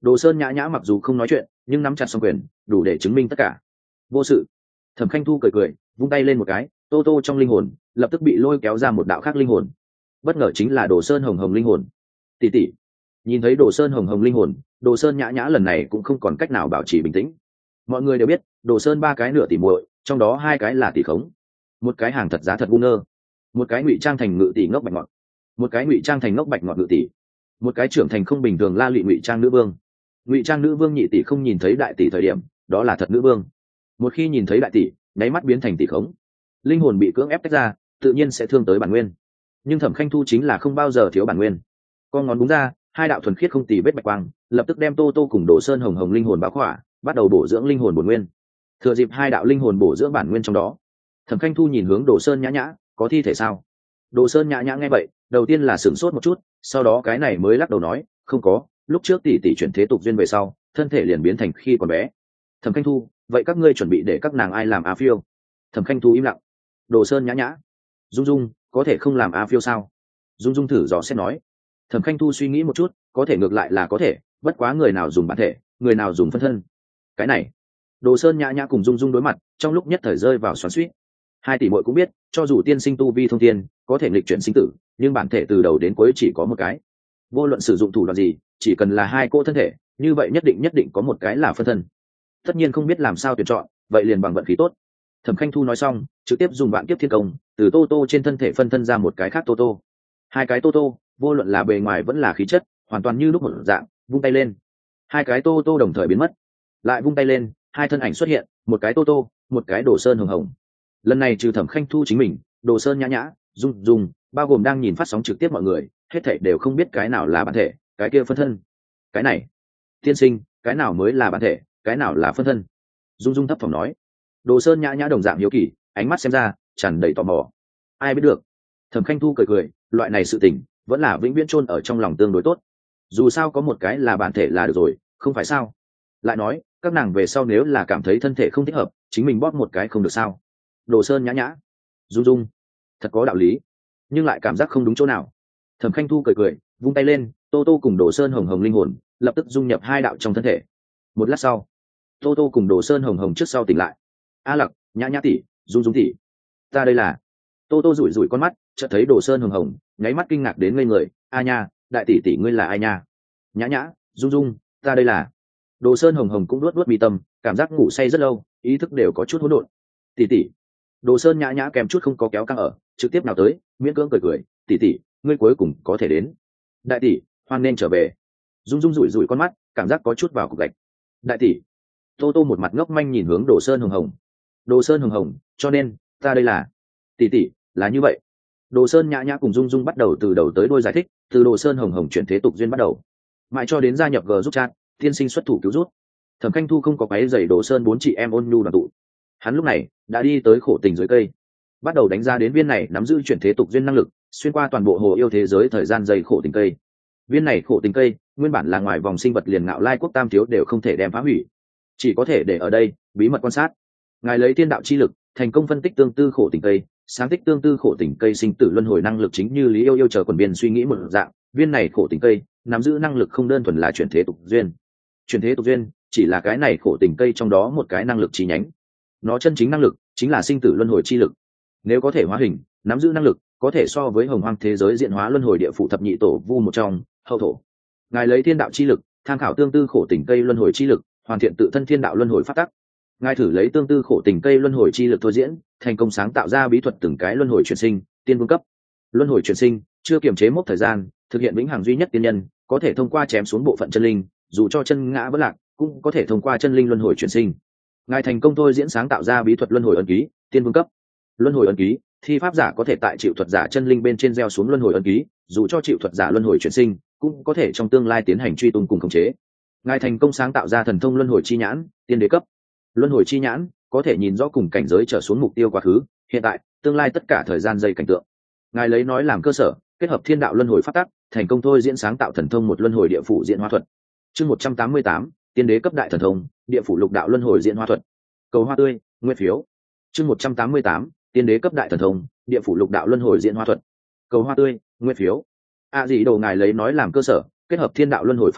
Đồ Sơn nhã nhã mặc dù không nói chuyện nhưng nắm chặt song quyền đủ để chứng minh tất cả. Vô sự. Thẩm Khanh Thu cười cười vung tay lên một cái, tô tô trong linh hồn lập tức bị lôi kéo ra một đạo khác linh hồn. Bất ngờ chính là Đồ Sơn hồng hồng linh hồn. Tỷ tỷ. Nhìn thấy Đồ Sơn hồng hồng linh hồn, Đồ Sơn nhã nhã lần này cũng không còn cách nào bảo trì bình tĩnh. Mọi người đều biết Đồ Sơn ba cái nửa tỷ muội, trong đó hai cái là tỷ khống, một cái hàng thật giá thật ngu ngơ, một cái ngụy trang thành ngự tỷ ngốc bạch ngọt, một cái ngụy trang thành ngốc bạch ngọt ngự tỷ, một cái trưởng thành không bình thường la lụy ngụy trang nữ vương. Ngụy trang nữ vương nhị tỷ không nhìn thấy đại tỷ thời điểm đó là thật nữ vương, một khi nhìn thấy đại tỷ nháy mắt biến thành tỷ khống, linh hồn bị cưỡng ép tách ra tự nhiên sẽ thương tới bản nguyên. Nhưng Thẩm Khanh Thu chính là không bao giờ thiếu bản nguyên. Con ngón búng ra, hai đạo thuần khiết không tì vết bạch quang lập tức đem tô tô cùng Đồ Sơn hồng hồng linh hồn báo khỏa, bắt đầu bổ dưỡng linh hồn bổn nguyên. Thừa dịp hai đạo linh hồn bổ dưỡng bản nguyên trong đó, Thẩm Khanh Thu nhìn hướng Đồ Sơn nhã nhã, có thi thể sao? Đồ Sơn nhã nhã nghe vậy đầu tiên là sửng sốt một chút, sau đó cái này mới lắc đầu nói không có, lúc trước tỷ tỷ chuyển thế tục duyên về sau thân thể liền biến thành khi còn bé. Thẩm Khanh Thu, vậy các ngươi chuẩn bị để các nàng ai làm A Phiêu? Thẩm Khanh Thu im lặng. Đồ Sơn nhã nhã, Dung Dung có thể không làm A Phiêu sao? Dung Dung thử dò xét nói. Thẩm Khanh Thu suy nghĩ một chút, có thể ngược lại là có thể, bất quá người nào dùng bản thể, người nào dùng phân thân. Cái này, Đồ Sơn nhã nhã cùng Dung Dung đối mặt, trong lúc nhất thời rơi vào xoắn xuýt. Hai tỷ muội cũng biết, cho dù tiên sinh tu vi thông thiên, có thể nghịch chuyển sinh tử, nhưng bản thể từ đầu đến cuối chỉ có một cái. Vô luận sử dụng thủ đoạn gì, chỉ cần là hai cô thân thể, như vậy nhất định có một cái là phân thân. Tất nhiên không biết làm sao tuyển chọn, vậy liền bằng vận khí tốt. Thẩm Khanh Thu nói xong, trực tiếp dùng vạn kiếp thiên công, từ tô tô trên thân thể phân thân ra một cái khác tô tô. Hai cái tô tô, vô luận là bề ngoài vẫn là khí chất, hoàn toàn như lúc một dạng, vung tay lên, hai cái tô tô đồng thời biến mất. Lại vung tay lên, hai thân ảnh xuất hiện, một cái tô tô, một cái Đồ Sơn hồng hồng. Lần này trừ Thẩm Khanh Thu chính mình, Đồ Sơn nhã nhã, Dung Dung, bao gồm đang nhìn phát sóng trực tiếp mọi người, hết thảy đều không biết cái nào là bản thể, cái kia phân thân. Cái này, tiên sinh, cái nào mới là bản thể, cái nào là phân thân? Dung Dung thấp thỏm nói. Đồ Sơn nhã nhã đồng dạng hiếu kỳ, ánh mắt xem ra tràn đầy tò mò. Ai biết được? Thẩm Khanh Thu cười cười, loại này sự tình vẫn là vĩnh viễn chôn ở trong lòng tương đối tốt. Dù sao có một cái là bản thể là được rồi, không phải sao? Lại nói, các nàng về sau nếu là cảm thấy thân thể không thích hợp, chính mình bóp một cái không được sao? Đồ Sơn nhã nhã, Dung Dung, thật có đạo lý, nhưng lại cảm giác không đúng chỗ nào. Thẩm Khanh Thu cười cười, vung tay lên, tô tô cùng Đồ Sơn hồng hồng linh hồn lập tức dung nhập hai đạo trong thân thể. Một lát sau, tô tô cùng Đồ Sơn hồng hồng trước sau tỉnh lại. A Lặc, nhã nhã tỷ, Dung Dung tỷ, ta đây là. Tô tô rủi rủi con mắt, chợt thấy Đồ Sơn hồng hồng, nháy mắt kinh ngạc đến ngây người. A nha, đại tỷ tỷ ngươi là ai nha? Nhã nhã, Dung Dung, ta đây là. Đồ Sơn hồng hồng cũng luốt luốt mi tâm, cảm giác ngủ say rất lâu, ý thức đều có chút hỗn độn. Tỷ tỷ. Đồ Sơn nhã nhã kèm chút không có kéo căng ở, trực tiếp nào tới, miễn cưỡng cười cười. Tỷ tỷ, ngươi cuối cùng có thể đến. Đại tỷ, hoan nên trở về. Dung Dung rủi rủi con mắt, cảm giác có chút vào cục gạch. Đại tỷ. Tô tô một mặt ngốc manh nhìn hướng Đồ Sơn hồng hồng. Đồ Sơn hồng hồng, cho nên ta đây là. Tỷ tỷ, là như vậy. Đồ Sơn nhã nhã cùng Dung Dung bắt đầu từ đầu tới đuôi giải thích, từ Đồ Sơn hồng hồng chuyển thế tục duyên bắt đầu, mãi cho đến gia nhập G giúp chat, tiên sinh xuất thủ cứu rút. Thẩm Khanh Thu không có quấy giày Đồ Sơn bốn chị em ôn nhu đoàn tụ. Hắn lúc này đã đi tới khổ tình dưới cây, bắt đầu đánh giá đến viên này nắm giữ chuyển thế tục duyên năng lực, xuyên qua toàn bộ hồ yêu thế giới thời gian dày khổ tình cây. Viên này khổ tình cây nguyên bản là ngoài vòng sinh vật liền ngạo lai quốc tam thiếu đều không thể đem phá hủy, chỉ có thể để ở đây bí mật quan sát. Ngài lấy thiên đạo chi lực thành công phân tích tương tư khổ tình cây, sáng tích tương tư khổ tình cây sinh tử luân hồi năng lực, chính như Lý Yêu Yêu chờ quần biên suy nghĩ một dạng, viên này khổ tình cây nắm giữ năng lực không đơn thuần là chuyển thế tục duyên. Chuyển thế tục duyên chỉ là cái này khổ tình cây trong đó một cái năng lực chi nhánh, nó chân chính năng lực chính là sinh tử luân hồi chi lực. Nếu có thể hóa hình, nắm giữ năng lực có thể so với hồng hoang thế giới diện hóa luân hồi địa phủ thập nhị tổ vu một trong, hậu thổ. Ngài lấy thiên đạo chi lực tham khảo tương tư khổ tình cây luân hồi chi lực, hoàn thiện tự thân thiên đạo luân hồi phát tắc. Ngài thử lấy tương tư khổ tình cây luân hồi chi lực thôi diễn, thành công sáng tạo ra bí thuật từng cái luân hồi chuyển sinh, tiên vương cấp. Luân hồi chuyển sinh chưa kiềm chế mốc thời gian, thực hiện vĩnh hằng duy nhất tiên nhân, có thể thông qua chém xuống bộ phận chân linh, dù cho chân ngã vỡ lạc, cũng có thể thông qua chân linh luân hồi chuyển sinh. Ngài thành công thôi diễn sáng tạo ra bí thuật luân hồi ấn ký, tiên vương cấp. Luân hồi ấn ký, thi pháp giả có thể tại chịu thuật giả chân linh bên trên gieo xuống luân hồi ấn ký, dù cho chịu thuật giả luân hồi chuyển sinh, cũng có thể trong tương lai tiến hành truy tung cùng khống chế. Ngài thành công sáng tạo ra thần thông luân hồi chi nhãn, tiên đế cấp. Luân hồi chi nhãn có thể nhìn rõ cùng cảnh giới trở xuống mục tiêu quá khứ, hiện tại, tương lai tất cả thời gian dây cảnh tượng. Ngài lấy nói làm cơ sở, kết hợp thiên đạo luân hồi phát tắc, thành công thôi diễn sáng tạo thần thông một luân hồi địa phủ diễn hóa thuật. Chương 188, tiên đế cấp đại thần thông, địa phủ lục đạo luân hồi diễn hóa thuật. Cầu hoa tươi, nguyên phiếu. Chương 188, tiên đế cấp đại thần thông, địa phủ lục đạo luân hồi diễn hóa thuật. Cầu hoa tươi, nguyên phiếu. Gì đồ ngài lấy nói làm cơ sở, kết hợp thiên đạo luân hồi phát tắc,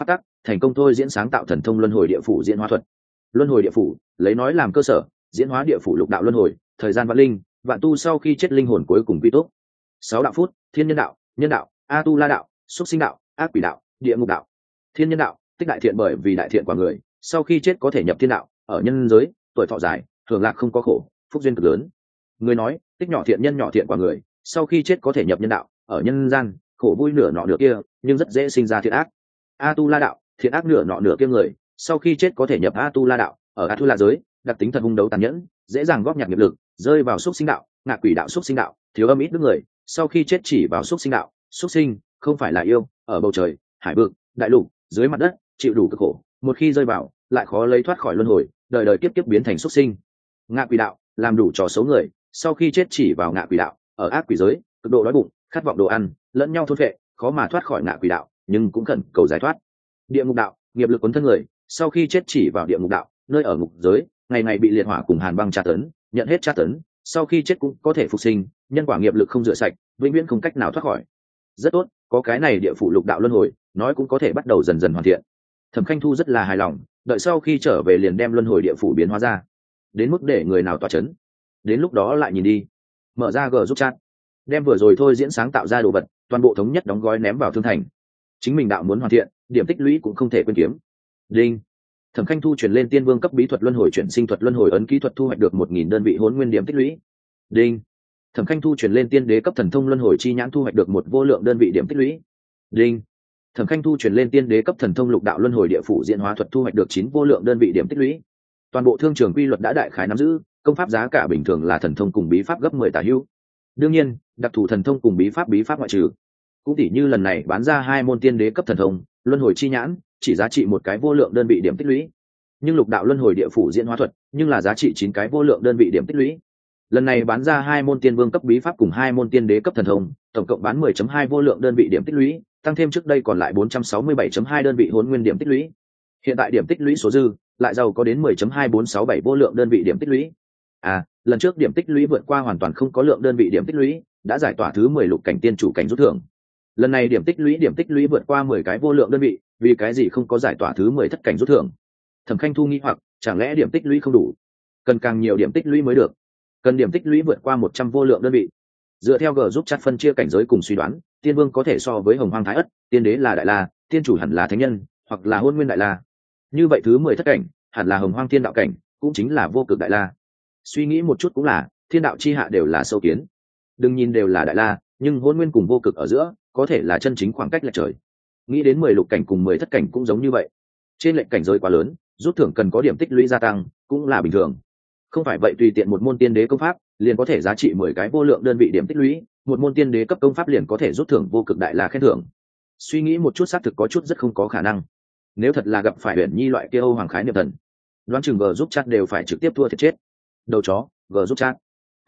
thành công thôi diễn sáng tạo thần thông luân hồi địa phủ diễn hóa thuật. Luân hồi địa phủ lấy nói làm cơ sở, diễn hóa địa phủ lục đạo luân hồi, thời gian vạn linh, vạn tu sau khi chết linh hồn cuối cùng quy tốt. 6 đạo phút: thiên nhân đạo, nhân đạo, a tu la đạo, xúc sinh đạo, ác quỷ đạo, địa ngục đạo. Thiên nhân đạo tích đại thiện, bởi vì đại thiện quả người sau khi chết có thể nhập thiên đạo, ở nhân giới tuổi thọ dài, thường lạc không có khổ, phúc duyên cực lớn. Người nói tích nhỏ thiện nhân nhỏ thiện quả người sau khi chết có thể nhập nhân đạo, ở nhân gian khổ vui nửa nọ nửa kia, nhưng rất dễ sinh ra thiện ác. A tu la đạo thiện ác nửa nọ nửa kia người sau khi chết có thể nhập a tu la đạo, ở a tu la giới đặc tính thật hung đấu tàn nhẫn, dễ dàng góp nhặt nghiệp lực, rơi vào xúc sinh đạo, ngạ quỷ đạo. Xúc sinh đạo thiếu âm ít đức người sau khi chết chỉ vào xúc sinh đạo. Xúc sinh không phải là yêu, ở bầu trời, hải vực, đại lục, dưới mặt đất chịu đủ cực khổ, một khi rơi vào lại khó lấy thoát khỏi luân hồi, đời đời kiếp kiếp biến thành xúc sinh. Ngạ quỷ đạo làm đủ trò xấu người sau khi chết chỉ vào ngạ quỷ đạo, ở ác quỷ giới cực độ đói bụng, khát vọng đồ ăn, lẫn nhau thôn phệ, khó mà thoát khỏi ngạ quỷ đạo, nhưng cũng khẩn cầu giải thoát. Địa ngục đạo nghiệp lực cuốn thân người sau khi chết chỉ vào địa ngục đạo, nơi ở ngục giới ngày ngày bị liệt hỏa cùng hàn băng tra tấn, nhận hết tra tấn, sau khi chết cũng có thể phục sinh, nhân quả nghiệp lực không rửa sạch, vĩnh viễn không cách nào thoát khỏi. Rất tốt, có cái này địa phủ lục đạo luân hồi, nói cũng có thể bắt đầu dần dần hoàn thiện. Thẩm Khanh Thu rất là hài lòng, đợi sau khi trở về liền đem luân hồi địa phủ biến hóa ra, đến mức để người nào tỏa chấn, đến lúc đó lại nhìn đi. Mở ra g giúp chat, đem vừa rồi thôi diễn sáng tạo ra đồ vật toàn bộ thống nhất đóng gói ném vào thương thành. Chính mình đạo muốn hoàn thiện, điểm tích lũy cũng không thể quên kiếm. Đinh. Thẩm Khanh Thu chuyển lên tiên vương cấp bí thuật luân hồi chuyển sinh thuật luân hồi ấn kỹ thuật, thu hoạch được 1000 đơn vị hỗn nguyên điểm tích lũy. Đinh. Thẩm Khanh Thu chuyển lên tiên đế cấp thần thông luân hồi chi nhãn, thu hoạch được 1 vô lượng đơn vị điểm tích lũy. Đinh. Thẩm Khanh Thu chuyển lên tiên đế cấp thần thông lục đạo luân hồi địa phủ diễn hóa thuật, thu hoạch được 9 vô lượng đơn vị điểm tích lũy. Toàn bộ thương trường quy luật đã đại khái nắm giữ, công pháp giá cả bình thường là thần thông cùng bí pháp gấp 10 tả hữu. Đương nhiên, đặc thù thần thông cùng bí pháp ngoại trừ. Cũng tỉ như lần này bán ra 2 môn tiên đế cấp thần thông, luân hồi chi nhãn, chỉ giá trị 1 cái vô lượng đơn vị điểm tích lũy. Nhưng lục đạo luân hồi địa phủ diễn hóa thuật, nhưng là giá trị 9 cái vô lượng đơn vị điểm tích lũy. Lần này bán ra 2 môn tiên vương cấp bí pháp cùng 2 môn tiên đế cấp thần thông, tổng cộng bán 10.2 vô lượng đơn vị điểm tích lũy, tăng thêm trước đây còn lại 467.2 đơn vị hỗn nguyên điểm tích lũy. Hiện tại điểm tích lũy số dư lại giàu có đến 10.2467 vô lượng đơn vị điểm tích lũy. Lần trước điểm tích lũy vượt qua hoàn toàn không có lượng đơn vị điểm tích lũy, đã giải tỏa thứ 10 lục cảnh tiên chủ cảnh rút thưởng. Lần này điểm tích lũy vượt qua 10 cái vô lượng đơn vị, vì cái gì không có giải tỏa thứ 10 thất cảnh rút thưởng? Thẩm Khanh Thu nghi hoặc, chẳng lẽ điểm tích lũy không đủ, cần càng nhiều điểm tích lũy mới được? Cần điểm tích lũy vượt qua 100 vô lượng đơn vị. Dựa theo g giúp chat phân chia cảnh giới cùng suy đoán, tiên vương có thể so với hồng hoang thái ất, tiên đế là đại la, tiên chủ hẳn là thánh nhân hoặc là hôn nguyên đại la. Như vậy thứ 10 thất cảnh hẳn là hồng hoang thiên đạo cảnh, cũng chính là vô cực đại la. Suy nghĩ một chút cũng là, thiên đạo chi hạ đều là sâu kiến. Đừng nhìn đều là đại la, nhưng hôn nguyên cùng vô cực ở giữa có thể là chân chính khoảng cách lệch trời. Nghĩ đến 10 lục cảnh cùng 10 thất cảnh cũng giống như vậy. Trên lệnh cảnh giới quá lớn, rút thưởng cần có điểm tích lũy gia tăng, cũng là bình thường. Không phải vậy tùy tiện một môn tiên đế công pháp liền có thể giá trị 10 cái vô lượng đơn vị điểm tích lũy, một môn tiên đế cấp công pháp liền có thể rút thưởng vô cực đại la khen thưởng. Suy nghĩ một chút xác thực có chút rất không có khả năng. Nếu thật là gặp phải Uyển Nhi loại kia Âu Hoàng khái niệm thần, đoán chừng g giúp chat đều phải trực tiếp thua thiệt chết. Đầu chó, g giúp chat.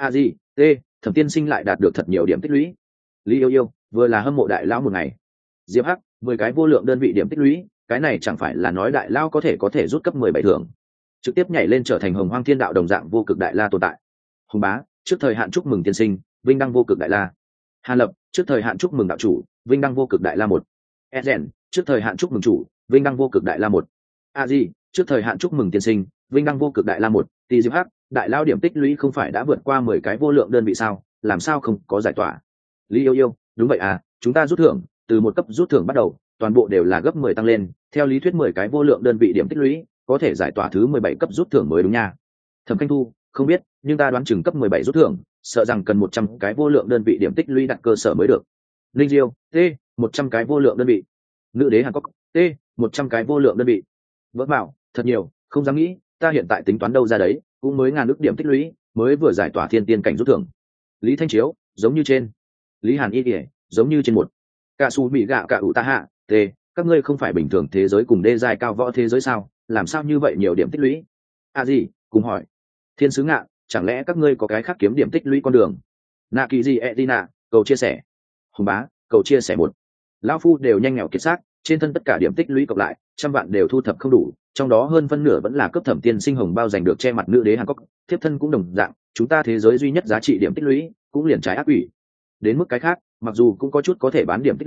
Thẩm tiên sinh lại đạt được thật nhiều điểm tích lũy. Lý yêu yêu vừa là hâm mộ đại lão một ngày. Diệp Hắc 10 cái vô lượng đơn vị điểm tích lũy, cái này chẳng phải là nói đại lão có thể rút cấp 17 thưởng, trực tiếp nhảy lên trở thành hồng hoang thiên đạo đồng dạng vô cực đại la tồn tại. Hùng Bá trước thời hạn chúc mừng tiên sinh vinh đăng vô cực đại la. Hàn Lập trước thời hạn chúc mừng đạo chủ vinh đăng vô cực đại la 1. Ezen trước thời hạn chúc mừng chủ vinh đăng vô cực đại la 1. A Di trước thời hạn chúc mừng tiên sinh vinh đăng vô cực đại la 1. Tỷ Diệp Hắc đại lao điểm tích lũy không phải đã vượt qua 10 cái vô lượng đơn vị sao, làm sao không có giải tỏa? Lý yêu yêu đúng vậy à, chúng ta rút thưởng từ một cấp rút thưởng bắt đầu toàn bộ đều là gấp 10 tăng lên, theo lý thuyết 10 cái vô lượng đơn vị điểm tích lũy có thể giải tỏa thứ 17 cấp rút thưởng mới đúng nha. Thẩm Khanh Thu không biết, nhưng ta đoán chừng cấp 17 rút thưởng sợ rằng cần 100 cái vô lượng đơn vị điểm tích lũy đặt cơ sở mới được. Linh Diêu 100 cái vô lượng đơn vị. Nữ đế Hàn Quốc 100 cái vô lượng đơn vị. Vỡ bảo thật nhiều, không dám nghĩ, ta hiện tại tính toán đâu ra đấy, cũng mới ngàn ức điểm tích lũy mới vừa giải tỏa thiên tiên cảnh rút thưởng. Lý Thanh Chiếu giống như trên. Lý Hàn Y kể giống như trên một. Cả su bị gạ cả ủ ta hạ các ngươi không phải bình thường thế giới cùng đê giai cao võ thế giới sao, làm sao như vậy nhiều điểm tích lũy? Gì cùng hỏi. Thiên sứ Ngạ chẳng lẽ các ngươi có cái khác kiếm điểm tích lũy con đường? Nạ kỳ gì Edina cầu chia sẻ. Hùng Bá cầu chia sẻ 1. Lão phu đều nhanh nghèo kiệt xác, trên thân tất cả điểm tích lũy cộng lại trăm vạn đều thu thập không đủ, trong đó hơn phân nửa vẫn là cấp thẩm tiên sinh hồng bao giành được che mặt nữ đế Hàn Quốc, thiếp thân cũng đồng dạng, chúng ta thế giới duy nhất giá trị điểm tích lũy cũng liền trái ác quỷ. Đến mức cái khác mặc dù cũng có chút có thể bán điểm tích lũy,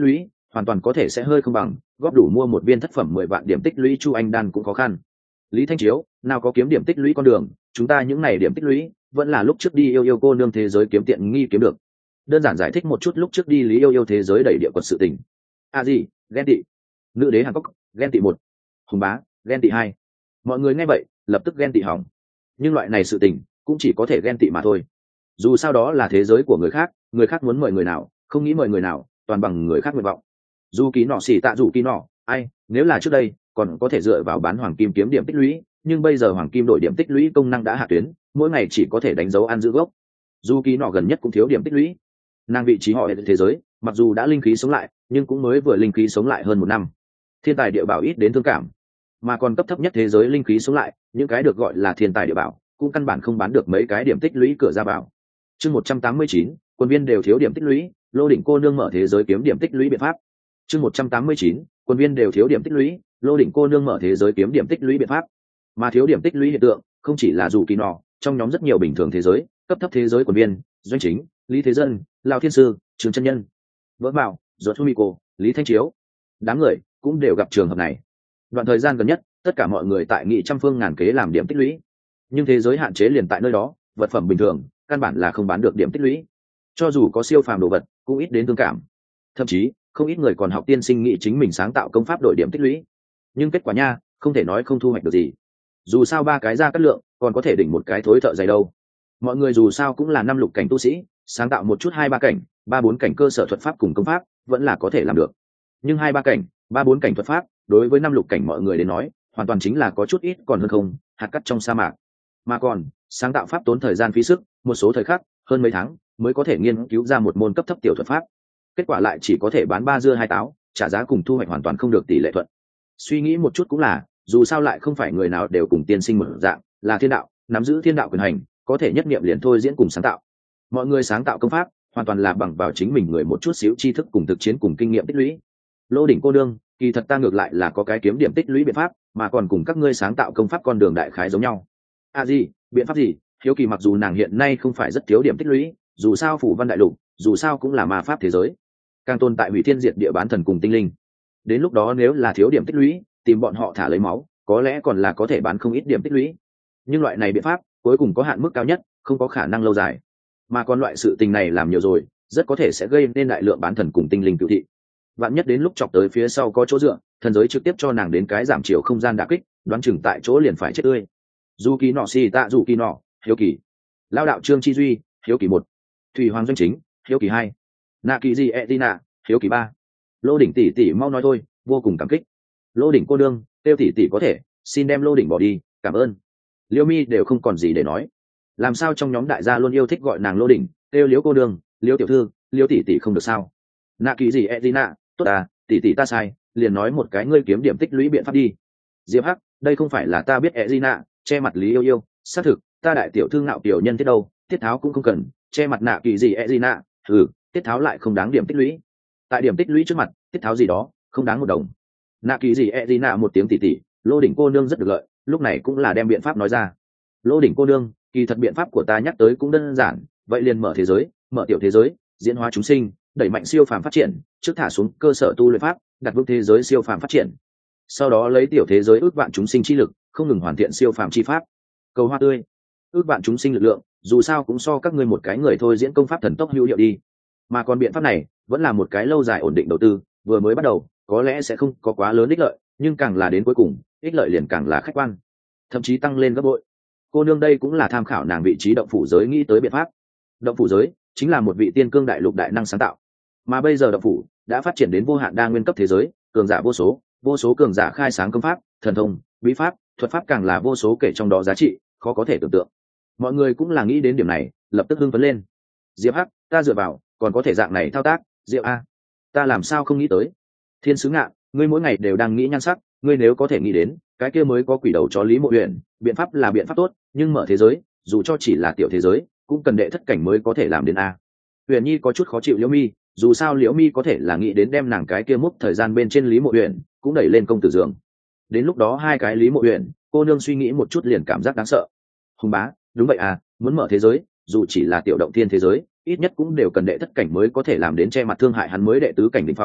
hoàn toàn có thể sẽ hơi không bằng, góp đủ mua một viên thất phẩm 10 vạn điểm tích lũy chu anh đan cũng khó khăn. Lý Thanh Chiếu, nào có kiếm điểm tích lũy con đường, chúng ta những này điểm tích lũy vẫn là lúc trước đi yêu cô nương thế giới kiếm tiện nghi kiếm được. Đơn giản giải thích một chút lúc trước đi Lý yêu thế giới đẩy địa quật sự tình. Gì, ghen tị. Nữ đế Hàn Quốc, ghen tị 1. Hùng bá, ghen tị 2. Mọi người nghe vậy lập tức ghen tị hỏng. Nhưng loại này sự tình cũng chỉ có thể ghen tị mà thôi. Dù sao đó là thế giới của người khác muốn mời người nào không nghĩ mời người nào, toàn bằng người khác nguyện vọng. Dù ký nọ xỉ tạ dù ký nọ, ai nếu là trước đây còn có thể dựa vào bán hoàng kim kiếm điểm tích lũy, nhưng bây giờ hoàng kim đổi điểm tích lũy công năng đã hạ tuyến, mỗi ngày chỉ có thể đánh dấu ăn giữ gốc. Dù ký nọ gần nhất cũng thiếu điểm tích lũy. Nàng vị trí họ ở thế giới mặc dù đã linh khí sống lại, nhưng cũng mới vừa linh khí sống lại hơn 1 năm. Thiên tài địa bảo ít đến thương cảm, mà còn cấp thấp nhất thế giới linh khí sống lại, những cái được gọi là thiên tài địa bảo cũng căn bản không bán được mấy cái điểm tích lũy cửa ra vào. Chương 189, quân viên đều thiếu điểm tích lũy, Lô Đỉnh cô nương mở thế giới kiếm điểm tích lũy biện pháp. Chương 189, quân viên đều thiếu điểm tích lũy, Lô Đỉnh cô nương mở thế giới kiếm điểm tích lũy biện pháp. Mà thiếu điểm tích lũy hiện tượng không chỉ là dù kỳ nọ, trong nhóm rất nhiều bình thường thế giới, cấp thấp thế giới quân viên, doanh chính, Lý Thế Dân, Lão Thiên Sư, Trường Chân Nhân, Vỡ Bảo, Giọt Fumiko, Lý Thanh Chiếu, đám người cũng đều gặp trường hợp này. Đoạn thời gian gần nhất, tất cả mọi người tại nghị trăm phương ngàn kế làm điểm tích lũy, nhưng thế giới hạn chế liền tại nơi đó, vật phẩm bình thường căn bản là không bán được điểm tích lũy, cho dù có siêu phàm đồ vật cũng ít đến thương cảm. Thậm chí không ít người còn học tiên sinh nghị chính mình sáng tạo công pháp đổi điểm tích lũy, nhưng kết quả nha, không thể nói không thu hoạch được gì. Dù sao 3 cái ra cắt lượng còn có thể đỉnh một cái thối thợ dày đâu. Mọi người dù sao cũng là 5 lục cảnh tu sĩ, sáng tạo một chút 2-3 cảnh 3-4 cảnh cơ sở thuật pháp cùng công pháp vẫn là có thể làm được, nhưng 2-3 cảnh 3-4 cảnh thuật pháp đối với 5 lục cảnh mọi người đến nói hoàn toàn chính là có chút ít còn hơn không, hạt cát trong sa mạc. Mà còn sáng tạo pháp tốn thời gian phí sức, một số thời khắc hơn mấy tháng mới có thể nghiên cứu ra một môn cấp thấp tiểu thuật pháp, kết quả lại chỉ có thể bán 3 dưa 2 táo, trả giá cùng thu hoạch hoàn toàn không được tỷ lệ thuận. Suy nghĩ một chút cũng là, dù sao lại không phải người nào đều cùng tiên sinh một dạng là thiên đạo, nắm giữ thiên đạo quyền hành, có thể nhất niệm liền thôi diễn cùng sáng tạo. Mọi người sáng tạo công pháp hoàn toàn là bằng vào chính mình người một chút xíu tri thức cùng thực chiến cùng kinh nghiệm tích lũy. Lô Đỉnh cô nương, kỳ thật ta ngược lại là có cái kiếm điểm tích lũy biện pháp, mà còn cùng các ngươi sáng tạo công pháp con đường đại khái giống nhau. Gì, biện pháp gì? Hiếu kỳ mặc dù nàng hiện nay không phải rất thiếu điểm tích lũy, dù sao phủ văn đại lục dù sao cũng là ma pháp thế giới, càng tồn tại hủy thiên diệt địa bán thần cùng tinh linh. Đến lúc đó nếu là thiếu điểm tích lũy, tìm bọn họ thả lấy máu, có lẽ còn là có thể bán không ít điểm tích lũy. Nhưng loại này biện pháp cuối cùng có hạn mức cao nhất, không có khả năng lâu dài. Mà còn loại sự tình này làm nhiều rồi, rất có thể sẽ gây nên đại lượng bán thần cùng tinh linh cựu thị. Vạn nhất đến lúc chọc tới phía sau có chỗ dựa, thần giới trực tiếp cho nàng đến cái giảm chiều không gian đả kích, đoán chừng tại chỗ liền phải chết tươi. Dù kỳ nọ xì tạ dù kỳ nọ, hiếu kỳ. Lao đạo Trương Chi Duy, hiếu kỳ 1. Thủy Hoàng Doanh Chính, hiếu kỳ 2. Nạ kỳ gì Etina, hiếu kỳ 3. Lô Đỉnh tỷ tỷ mau nói thôi, vô cùng cảm kích. Lô Đỉnh cô đương, tiêu tỷ tỷ có thể xin đem Lô Đỉnh bỏ đi, cảm ơn. Liêu Mi đều không còn gì để nói. Làm sao trong nhóm đại gia luôn yêu thích gọi nàng Lô Đỉnh, tiêu Liễu cô đương, Liễu tiểu thư, Liễu tỷ tỷ không được sao? Nạ kỳ gì Etina, tốt à, tỷ tỷ ta sai, liền nói một cái ngươi kiếm điểm tích lũy biện pháp đi. Diệp Hắc, đây không phải là ta biết Etina, che mặt Lý Yêu Yêu, xác thực, ta đại tiểu thư ngạo tiểu nhân thế đâu, tiết tháo cũng không cần, che mặt nạ kỳ gì Etina, tiết tháo lại không đáng điểm tích lũy. Tại điểm tích lũy trước mặt, tiết tháo gì đó không đáng 1 đồng. Nạ kỳ gì Etina một tiếng tỷ tỷ, Lô Đỉnh cô nương rất được lợi, lúc này cũng là đem biện pháp nói ra. Lô Đỉnh cô nương, kỳ thật biện pháp của ta nhắc tới cũng đơn giản, vậy liền mở thế giới, mở tiểu thế giới, diễn hóa chúng sinh, đẩy mạnh siêu phàm phát triển, trước thả xuống cơ sở tu luyện pháp, đặt vững thế giới siêu phàm phát triển. Sau đó lấy tiểu thế giới ước vạn chúng sinh chi lực, không ngừng hoàn thiện siêu phàm chi pháp. Cầu hoa tươi, ước vạn chúng sinh lực lượng, dù sao cũng so các ngươi một cái người thôi diễn công pháp thần tốc hữu hiệu đi. Mà còn biện pháp này vẫn là một cái lâu dài ổn định đầu tư, vừa mới bắt đầu có lẽ sẽ không có quá lớn ích lợi, nhưng càng là đến cuối cùng, ích lợi liền càng là khách quan, thậm chí tăng lên gấp bội. Cô nương đây cũng là tham khảo nàng vị trí động phủ giới nghĩ tới biện pháp. Động phủ giới chính là một vị tiên cương đại lục đại năng sáng tạo, mà bây giờ động phủ đã phát triển đến vô hạn đa nguyên cấp thế giới, cường giả vô số cường giả khai sáng công pháp, thần thông, bí pháp, thuật pháp càng là vô số kể trong đó giá trị khó có thể tưởng tượng. Mọi người cũng là nghĩ đến điểm này, lập tức hưng phấn lên. Diệp Hắc, ta dựa vào còn có thể dạng này thao tác, Diệu a, ta làm sao không nghĩ tới. Thiên Sứ Ngạn, ngươi mỗi ngày đều đang nghĩ nhan sắc, ngươi nếu có thể nghĩ đến cái kia mới có quỷ đầu chó Lý Mộ Uyển, biện pháp là biện pháp tốt, nhưng mở thế giới dù cho chỉ là tiểu thế giới cũng cần đệ thất cảnh mới có thể làm đến a. Huyền Nhi có chút khó chịu Liễu Mi, dù sao Liễu Mi có thể là nghĩ đến đem nàng cái kia múc thời gian bên trên Lý Mộ Uyển cũng đẩy lên công tử giường. Đến lúc đó 2 cái Lý Mộ Uyển, cô nương suy nghĩ một chút liền cảm giác đáng sợ. Hùng bá, đúng vậy à, muốn mở thế giới dù chỉ là tiểu động thiên thế giới, ít nhất cũng đều cần đệ thất cảnh mới có thể làm đến, che mặt thương hại hắn mới đệ tứ cảnh đỉnh phong,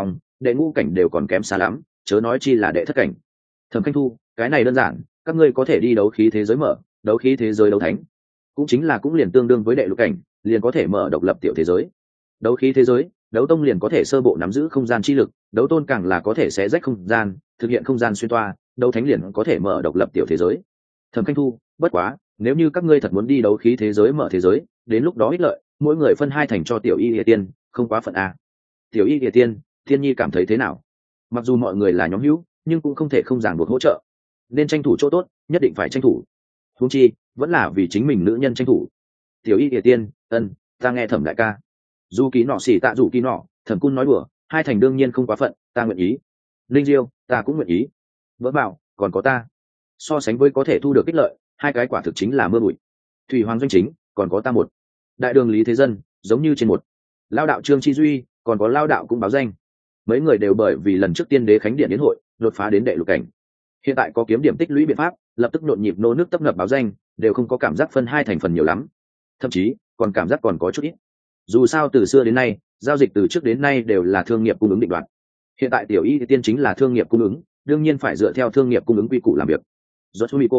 đệ ngũ cảnh đều còn kém xa lắm, chớ nói chi là đệ thất cảnh. Thẩm Khanh Thu, cái này đơn giản, các ngươi có thể đi đấu khí thế giới mở, đấu khí thế giới đấu thánh, cũng chính là cũng liền tương đương với đệ lục cảnh, liền có thể mở độc lập tiểu thế giới. Đấu khí thế giới, đấu tông liền có thể sơ bộ nắm giữ không gian chi lực, đấu tôn càng là có thể xé rách không gian, thực hiện không gian xuyên toa, đấu thánh liền có thể mở độc lập tiểu thế giới. Thẩm Khanh Thu, bất quá, nếu như các ngươi thật muốn đi đấu khí thế giới mở thế giới, đến lúc đó ích lợi, mỗi người phân hai thành cho tiểu y địa tiên, không quá phận a. Tiểu y địa tiên, Thiên Nhi cảm thấy thế nào? Mặc dù mọi người là nhóm hữu, nhưng cũng không thể không ràng buộc hỗ trợ, nên tranh thủ chỗ tốt, nhất định phải tranh thủ. Huống chi, vẫn là vì chính mình nữ nhân tranh thủ. Tiểu y địa tiên, ta nghe Thẩm đại ca. Dù ký nọ xỉ tạ dù ký nọ, Thẩm Cun nói đùa, hai thành đương nhiên không quá phận, ta nguyện ý. Linh Diêu, ta cũng nguyện ý. Vỡ bảo, còn có ta. So sánh với có thể thu được ích lợi, hai cái quả thực chính là mưa bụi. Thủy Hoàng doanh chính, còn có ta một. Đại đường Lý Thế Dân, giống như trên một. Lao đạo Trương Chi Duy, còn có Lao đạo cũng báo danh. Mấy người đều bởi vì lần trước tiên đế khánh điện đến hội, đột phá đến đệ lục cảnh. Hiện tại có kiếm điểm tích lũy biện pháp, lập tức nhộn nhịp nô nước tấp nập báo danh, đều không có cảm giác phân hai thành phần nhiều lắm, thậm chí còn cảm giác còn có chút ít. Dù sao từ xưa đến nay, giao dịch từ trước đến nay đều là thương nghiệp cung ứng định đoạt. Hiện tại tiểu y tiên chính là thương nghiệp cung ứng, đương nhiên phải dựa theo thương nghiệp cung ứng quy củ làm việc. Yoshimiko,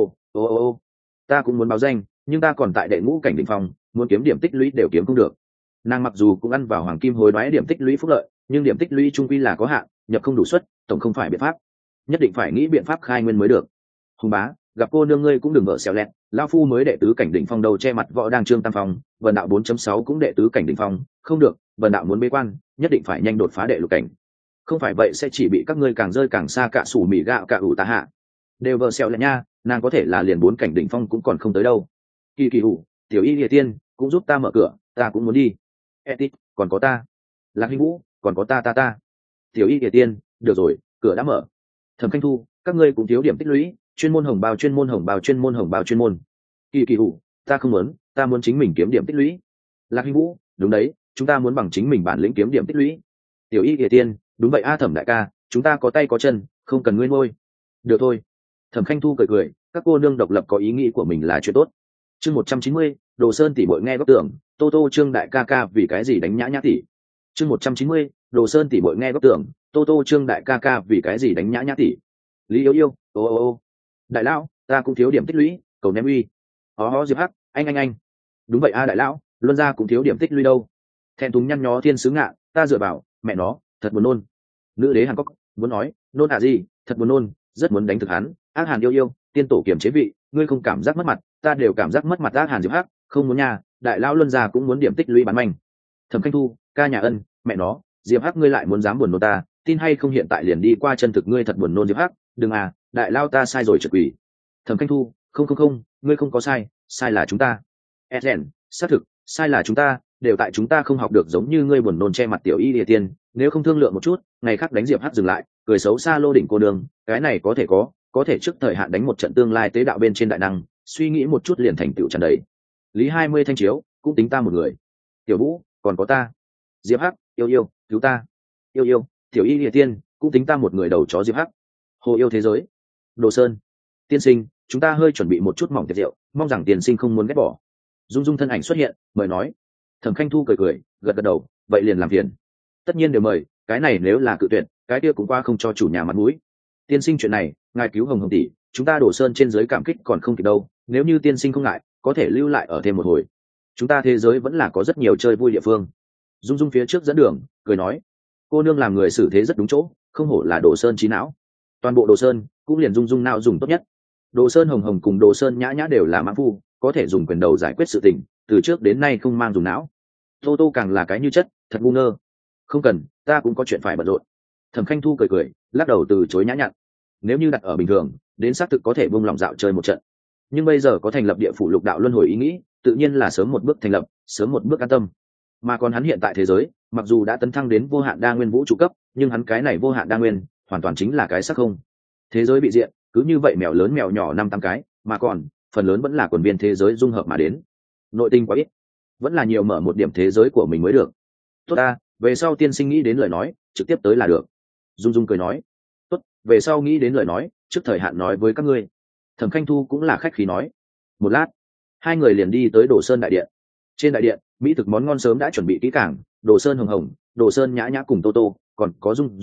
ta cũng muốn báo danh, nhưng ta còn tại đệ ngũ cảnh đỉnh phong, muốn kiếm điểm tích lũy đều kiếm không được. Nàng mặc dù cũng ăn vào hoàng kim hối đoái điểm tích lũy phúc lợi, nhưng điểm tích lũy trung quy là có hạn, nhập không đủ suất, tổng không phải biện pháp, nhất định phải nghĩ biện pháp khai nguyên mới được. Hùng bá, gặp cô nương ngươi cũng đừng vợ xéo lẹt, lão phu mới đệ tứ cảnh đỉnh phong đầu che mặt võ đang trương tam phong, vần đạo 4.6 cũng đệ tứ cảnh đỉnh phong, không được, vần đạo muốn bế quan, nhất định phải nhanh đột phá đệ lục cảnh, không phải vậy sẽ chỉ bị các ngươi càng rơi càng xa, cả sủ mì gạo cả ủ ta hạ. Đều vợ xéo lẹt nha, nàng có thể là liền 4 cảnh đỉnh phong cũng còn không tới đâu. Kỳ kỳ hủ, tiểu y địa tiên, cũng giúp ta mở cửa, ta cũng muốn đi. Etit, còn có ta. Lạc Hinh Vũ, còn có ta. Tiểu y địa tiên, được rồi, cửa đã mở. Thẩm Khanh Thu, các ngươi cũng thiếu điểm tích lũy, chuyên môn hồng bào chuyên môn. Kỳ kỳ hủ, ta không muốn, ta muốn chính mình kiếm điểm tích lũy. Lạc Hinh Vũ, đúng đấy, chúng ta muốn bằng chính mình bản lĩnh kiếm điểm tích lũy. Tiểu y địa tiên, đúng vậy a Thẩm đại ca, chúng ta có tay có chân, không cần ngươi nuôi. Được thôi. Thẩm Khanh Thu cười, các cô nương độc lập có ý nghĩ của mình là chuyện tốt. Chương 190, Đồ Sơn tỷ muội nghe góc tưởng, Tô Trương đại ca vì cái gì đánh nhã tỷ. Chương 190, Đồ Sơn tỷ muội nghe góc tưởng, Tô Trương đại ca vì cái gì đánh nhã tỷ. Lý Yêu, đại lão, ta cũng thiếu điểm tích lũy, cầu ném uy. Diệp Hắc, anh. Đúng vậy a đại lão, luân gia cũng thiếu điểm tích lũy đâu. Thẹn thùng nhăn nhó thiên sứ ngạ, ta dựa vào, mẹ nó, thật buồn nôn. Nữ đế Hàn Quốc muốn nói, nôn gì, thật buồn nôn, rất muốn đánh thực hắn. Ác Hàn yêu, tiên tổ kiểm chế vị, ngươi không cảm giác mất mặt, ta đều cảm giác mất mặt. Ác Hàn Diệp Hắc, không muốn nha, đại lão luân gia cũng muốn điểm tích lũy bán manh. Thẩm Khanh Thu, ca nhà ân, mẹ nó, Diệp Hắc ngươi lại muốn dám buồn nôn ta, tin hay không hiện tại liền đi qua chân thực ngươi thật buồn nôn Diệp Hắc, đừng à, đại lao ta sai rồi trực quỷ. Thẩm Khanh Thu, không, ngươi không có sai, sai là chúng ta. Eden, xác thực, sai là chúng ta, đều tại chúng ta không học được giống như ngươi buồn nôn che mặt tiểu y địa tiên, nếu không thương lượng một chút, ngày khác đánh Diệp Hắc dừng lại, cười xấu xa lô đỉnh cô đường, cái này có thể trước thời hạn đánh một trận tương lai tế đạo bên trên đại năng, suy nghĩ một chút liền thành tựu tràn đầy. Lý 20 thanh chiếu, cũng tính ta một người. Tiểu Vũ, còn có ta. Diệp Hắc, yêu, cứu ta. Yêu, tiểu y địa tiên, cũng tính ta một người đầu chó Diệp Hắc. Hồ yêu thế giới. Đồ Sơn, tiên sinh, chúng ta hơi chuẩn bị một chút mỏng tiệc rượu, mong rằng tiên sinh không muốn ghét bỏ. Dung thân ảnh xuất hiện, mời nói. Thẩm Khanh Thu cười, gật đầu, vậy liền làm phiền. Tất nhiên đều mời, cái này nếu là cự tuyệt, cái kia cũng qua không cho chủ nhà mặt mũi. Tiên sinh chuyện này, ngài cứu Hồng tỷ, chúng ta Đồ Sơn trên dưới cảm kích còn không kịp đâu, nếu như tiên sinh không ngại, có thể lưu lại ở thêm một hồi. Chúng ta thế giới vẫn là có rất nhiều chơi vui địa phương. Dung phía trước dẫn đường, cười nói, cô nương làm người xử thế rất đúng chỗ, không hổ là Đồ Sơn trí não. Toàn bộ Đồ Sơn cũng liền Dung nào dùng tốt nhất. Đồ Sơn Hồng cùng Đồ Sơn Nhã đều là mã phu, có thể dùng quyền đầu giải quyết sự tình, từ trước đến nay không mang dùng não. Tô càng là cái như chất, thật ngu ngơ. Không cần, ta cũng có chuyện phải bận rộn. Thẩm Khanh Thu cười, lắc đầu từ chối nhã nhặn. Nếu như đặt ở bình thường, đến xác thực có thể buông lòng dạo chơi một trận. Nhưng bây giờ có thành lập địa phủ lục đạo luân hồi ý nghĩ, tự nhiên là sớm một bước thành lập, sớm một bước an tâm. Mà còn hắn hiện tại thế giới, mặc dù đã tấn thăng đến vô hạn đa nguyên vũ trụ cấp, nhưng hắn cái này vô hạn đa nguyên, hoàn toàn chính là cái sắc không. Thế giới bị diện, cứ như vậy mèo lớn mèo nhỏ 5-8 cái, mà còn phần lớn vẫn là quần viên thế giới dung hợp mà đến. Nội tinh quá ít, vẫn là nhiều mở một điểm thế giới của mình mới được. Tốt ta, về sau tiên sinh nghĩ đến lời nói, trực tiếp tới là được. Dung cười nói, tốt, về sau nghĩ đến lời nói, trước thời hạn nói với các ngươi. Thẩm Khanh Thu cũng là khách khí nói. Một lát, hai người liền đi tới Đồ Sơn đại điện. Trên đại điện, mỹ thực món ngon sớm đã chuẩn bị kỹ càng, Đồ Sơn Hồng, Đồ Sơn Nhã cùng Tô, còn có Dung,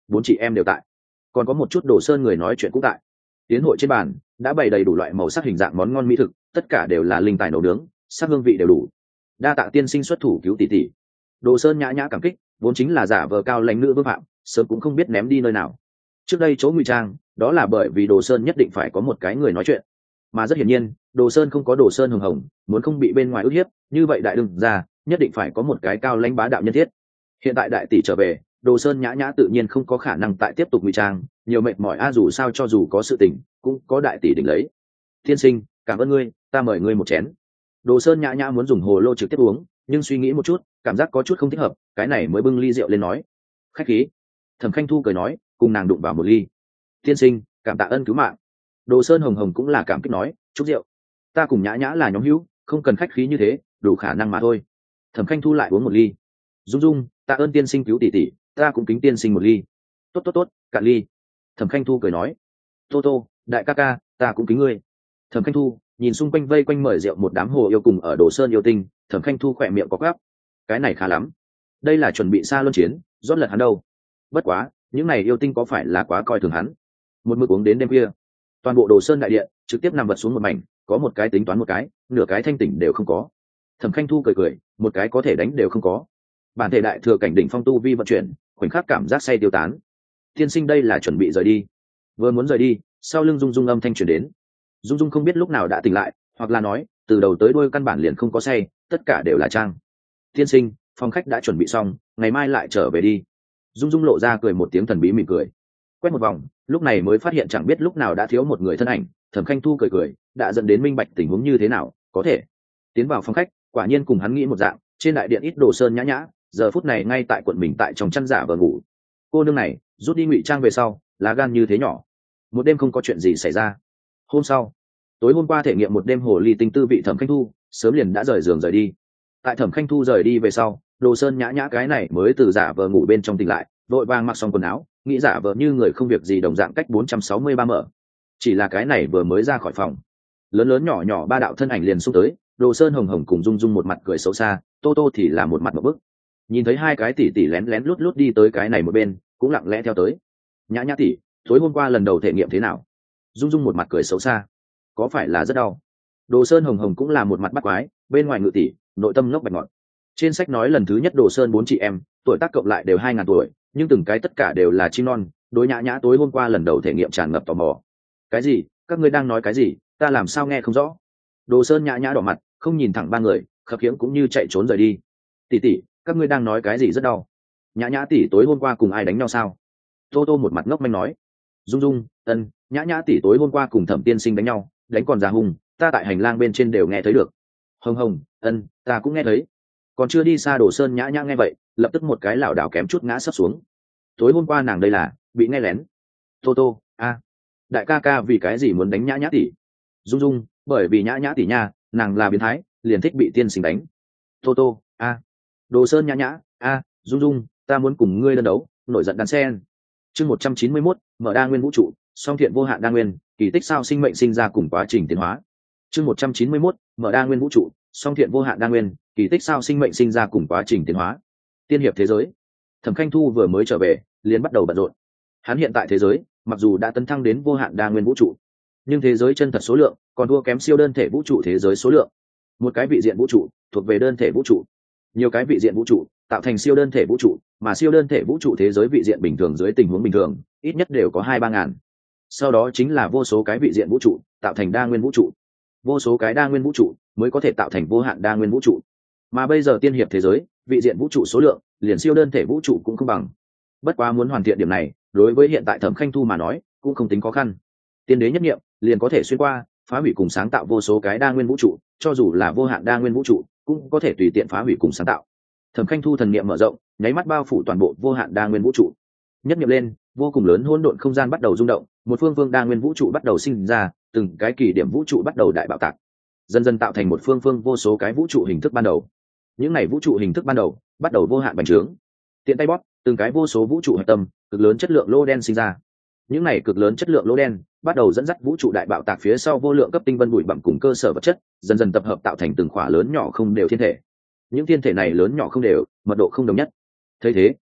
4 chị em đều tại, còn có một chút Đồ Sơn người nói chuyện cũng tại. Tiến hội trên bàn đã bày đầy đủ loại màu sắc hình dạng món ngon mỹ thực, tất cả đều là linh tài nấu nướng, sắc hương vị đều đủ. Đa tạ tiên sinh xuất thủ cứu tỷ tỷ. Đồ Sơn nhã nhã cảm kích, vốn chính là giả vờ cao lãnh nữ vương phạm, sớm cũng không biết ném đi nơi nào. Trước đây chỗ ngụy trang, đó là bởi vì Đồ Sơn nhất định phải có một cái người nói chuyện, mà rất hiển nhiên, Đồ Sơn không có Đồ Sơn hồng hồng, muốn không bị bên ngoài ức hiếp, như vậy đại đừng ra, nhất định phải có một cái cao lãnh bá đạo nhân thiết. Hiện tại đại tỷ trở về, Đồ Sơn nhã nhã tự nhiên không có khả năng tại tiếp tục ngụy trang, nhiều mệt mỏi dù sao cho dù có sự tình, cũng có đại tỷ đỉnh lấy. Tiên sinh, cảm ơn ngươi, ta mời ngươi một chén. Đồ Sơn nhã nhã muốn dùng hồ lô trực tiếp uống, nhưng suy nghĩ một chút, cảm giác có chút không thích hợp, cái này mới bưng ly rượu lên nói. Khách khí. Thẩm Khanh Thu cười nói, cùng nàng đụng vào một ly. Tiên sinh, cảm tạ ân cứu mạng. Đồ Sơn hồng hồng cũng là cảm kích nói, chúc rượu. Ta cùng nhã nhã là nhóm hữu, không cần khách khí như thế, đủ khả năng mà thôi. Thẩm Khanh Thu lại uống một ly. Dung Dung, tạ ơn tiên sinh cứu tỷ tỷ, ta cũng kính tiên sinh một ly. Tốt tốt tốt, cạn ly. Thẩm Khanh Thu cười nói. Tô Tô, đại ca ca, ta cũng kính ngươi. Thẩm Khanh Thu nhìn xung quanh vây quanh mời rượu một đám hồ yêu cùng ở Đồ Sơn yêu tinh, Thẩm Khanh Thu khỏe miệng có gắp. Cái này khá lắm, đây là chuẩn bị xa luân chiến, rót lật hắn đâu. Bất quá, những này yêu tinh có phải là quá coi thường hắn. Một mực uống đến đêm khuya, toàn bộ Đồ Sơn đại điện trực tiếp nằm vật xuống một mảnh, có một cái tính toán một cái, nửa cái thanh tỉnh đều không có. Thẩm Khanh Thu cười cười, một cái có thể đánh đều không có. Bản thể đại thừa cảnh đỉnh phong tu vi vận chuyển, khoảnh khắc cảm giác say tiêu tán. Tiên sinh đây là chuẩn bị rời đi. Vừa muốn rời đi, sau lưng Dung Dung âm thanh truyền đến. Dung Dung không biết lúc nào đã tỉnh lại, hoặc là nói từ đầu tới đuôi căn bản liền không có say, tất cả đều là trang. Tiên sinh, phòng khách đã chuẩn bị xong, ngày mai lại trở về đi. Dung Dung lộ ra cười một tiếng thần bí mỉm cười, quét một vòng, lúc này mới phát hiện chẳng biết lúc nào đã thiếu một người thân ảnh. Thẩm Khanh Thu cười cười, đã dẫn đến minh bạch tình huống như thế nào, có thể tiến vào phòng khách. Quả nhiên cùng hắn nghĩ một dạng, trên đại điện ít Đồ Sơn nhã nhã, giờ phút này ngay tại quận mình tại trong chăn giả vờ ngủ. Cô nương này rút đi ngụy trang về sau, lá gan như thế nhỏ, một đêm không có chuyện gì xảy ra. Hôm sau, tối hôm qua thể nghiệm một đêm hồ ly tinh tư vị, Thẩm Khanh Thu sớm liền đã rời giường rời đi. Tại Thẩm Khanh Thu rời đi về sau, Đồ Sơn nhã nhã cái này mới từ giả vờ ngủ bên trong tỉnh lại, vội vàng mặc xong quần áo, nghĩ giả vờ như người không việc gì đồng dạng cách 463 mở. Chỉ là cái này vừa mới ra khỏi phòng, lớn lớn nhỏ nhỏ ba đạo thân ảnh liền xung tới. Đồ Sơn hồng hồng cùng Dung Dung một mặt cười xấu xa, Tô Tô thì là một mặt một bức. Nhìn thấy hai cái tỷ tỷ lén lén lút lút đi tới cái này một bên, cũng lặng lẽ theo tới. Nhã nhã tỷ, tối hôm qua lần đầu thể nghiệm thế nào? Dung Dung một mặt cười xấu xa, có phải là rất đau? Đồ Sơn hồng hồng cũng là một mặt bắt quái, bên ngoài ngự tỷ, nội tâm ngốc bạch ngọt. Trên sách nói lần thứ nhất Đồ Sơn 4 chị em, tuổi tác cộng lại đều 2000 tuổi, nhưng từng cái tất cả đều là chim non. Đối nhã nhã tối hôm qua lần đầu thể nghiệm tràn ngập tò mò. Cái gì? Các ngươi đang nói cái gì? Ta làm sao nghe không rõ? Đồ Sơn nhã nhã đỏ mặt, không nhìn thẳng ba người, khập khiễng cũng như chạy trốn rời đi. Tỷ tỷ, các ngươi đang nói cái gì rất đau? Nhã nhã tỷ tối hôm qua cùng ai đánh nhau sao? Tô Tô một mặt ngốc manh nói. Dung Dung, ân, nhã nhã tỷ tối hôm qua cùng Thẩm tiên sinh đánh nhau, đánh còn già hùng, ta tại hành lang bên trên đều nghe thấy được. Hồng hồng, ân, ta cũng nghe thấy. Còn chưa đi xa Đồ Sơn nhã nhã nghe vậy, lập tức một cái lảo đảo kém chút ngã sấp xuống. Tối hôm qua nàng đây là bị nghe lén. Tô Tô, a, đại ca ca vì cái gì muốn đánh nhã nhã tỷ? Dung Dung, bởi vì nhã nhã tỷ nha, nàng là biến thái, liền thích bị tiên sinh đánh. Tô Tô, a, Đồ Sơn nhã nhã, a, Dung Dung, ta muốn cùng ngươi đơn đấu, nổi giận đan sen. Chương 191, mở đa nguyên vũ trụ, song thiện vô hạn đa nguyên, kỳ tích sao sinh mệnh sinh ra cùng quá trình tiến hóa. Chương 191, mở đa nguyên vũ trụ, song thiện vô hạn đa nguyên, kỳ tích sao sinh mệnh sinh ra cùng quá trình tiến hóa. Tiên hiệp thế giới. Thẩm Khanh Thu vừa mới trở về, liền bắt đầu bận rộn. Hắn hiện tại thế giới, mặc dù đã tấn thăng đến vô hạn đa nguyên vũ trụ, nhưng thế giới chân thật số lượng còn thua kém siêu đơn thể vũ trụ thế giới số lượng. Một cái vị diện vũ trụ thuộc về đơn thể vũ trụ, nhiều cái vị diện vũ trụ tạo thành siêu đơn thể vũ trụ, mà siêu đơn thể vũ trụ thế giới vị diện bình thường dưới tình huống bình thường ít nhất đều có 2-3 ngàn. Sau đó chính là vô số cái vị diện vũ trụ tạo thành đa nguyên vũ trụ, vô số cái đa nguyên vũ trụ mới có thể tạo thành vô hạn đa nguyên vũ trụ. Mà bây giờ tiên hiệp thế giới vị diện vũ trụ số lượng liền siêu đơn thể vũ trụ cũng không bằng. Bất quá muốn hoàn thiện điểm này, đối với hiện tại Thẩm Khanh Thu mà nói cũng không tính khó khăn. Tiên đế nhất niệm liền có thể xuyên qua phá hủy cùng sáng tạo vô số cái đa nguyên vũ trụ, cho dù là vô hạn đa nguyên vũ trụ cũng có thể tùy tiện phá hủy cùng sáng tạo. Thẩm Khanh Thu thần niệm mở rộng, nháy mắt bao phủ toàn bộ vô hạn đa nguyên vũ trụ. Nhất niệm lên, vô cùng lớn hỗn độn không gian bắt đầu rung động, một phương phương đa nguyên vũ trụ bắt đầu sinh ra, từng cái kỳ điểm vũ trụ bắt đầu đại bạo tạc, dần dần tạo thành một phương phương vô số cái vũ trụ hình thức ban đầu. Những này vũ trụ hình thức ban đầu bắt đầu vô hạn bành trướng, tiện tay bóp, từng cái vô số vũ trụ hạch tâm, cực lớn chất lượng lô đen sinh ra. Những này cực lớn chất lượng lô đen bắt đầu dẫn dắt vũ trụ đại bạo tạc phía sau vô lượng cấp tinh vân bụi bặm cùng cơ sở vật chất, dần dần tập hợp tạo thành từng khỏa lớn nhỏ không đều thiên thể. Những thiên thể này lớn nhỏ không đều, mật độ không đồng nhất. Thấy thế,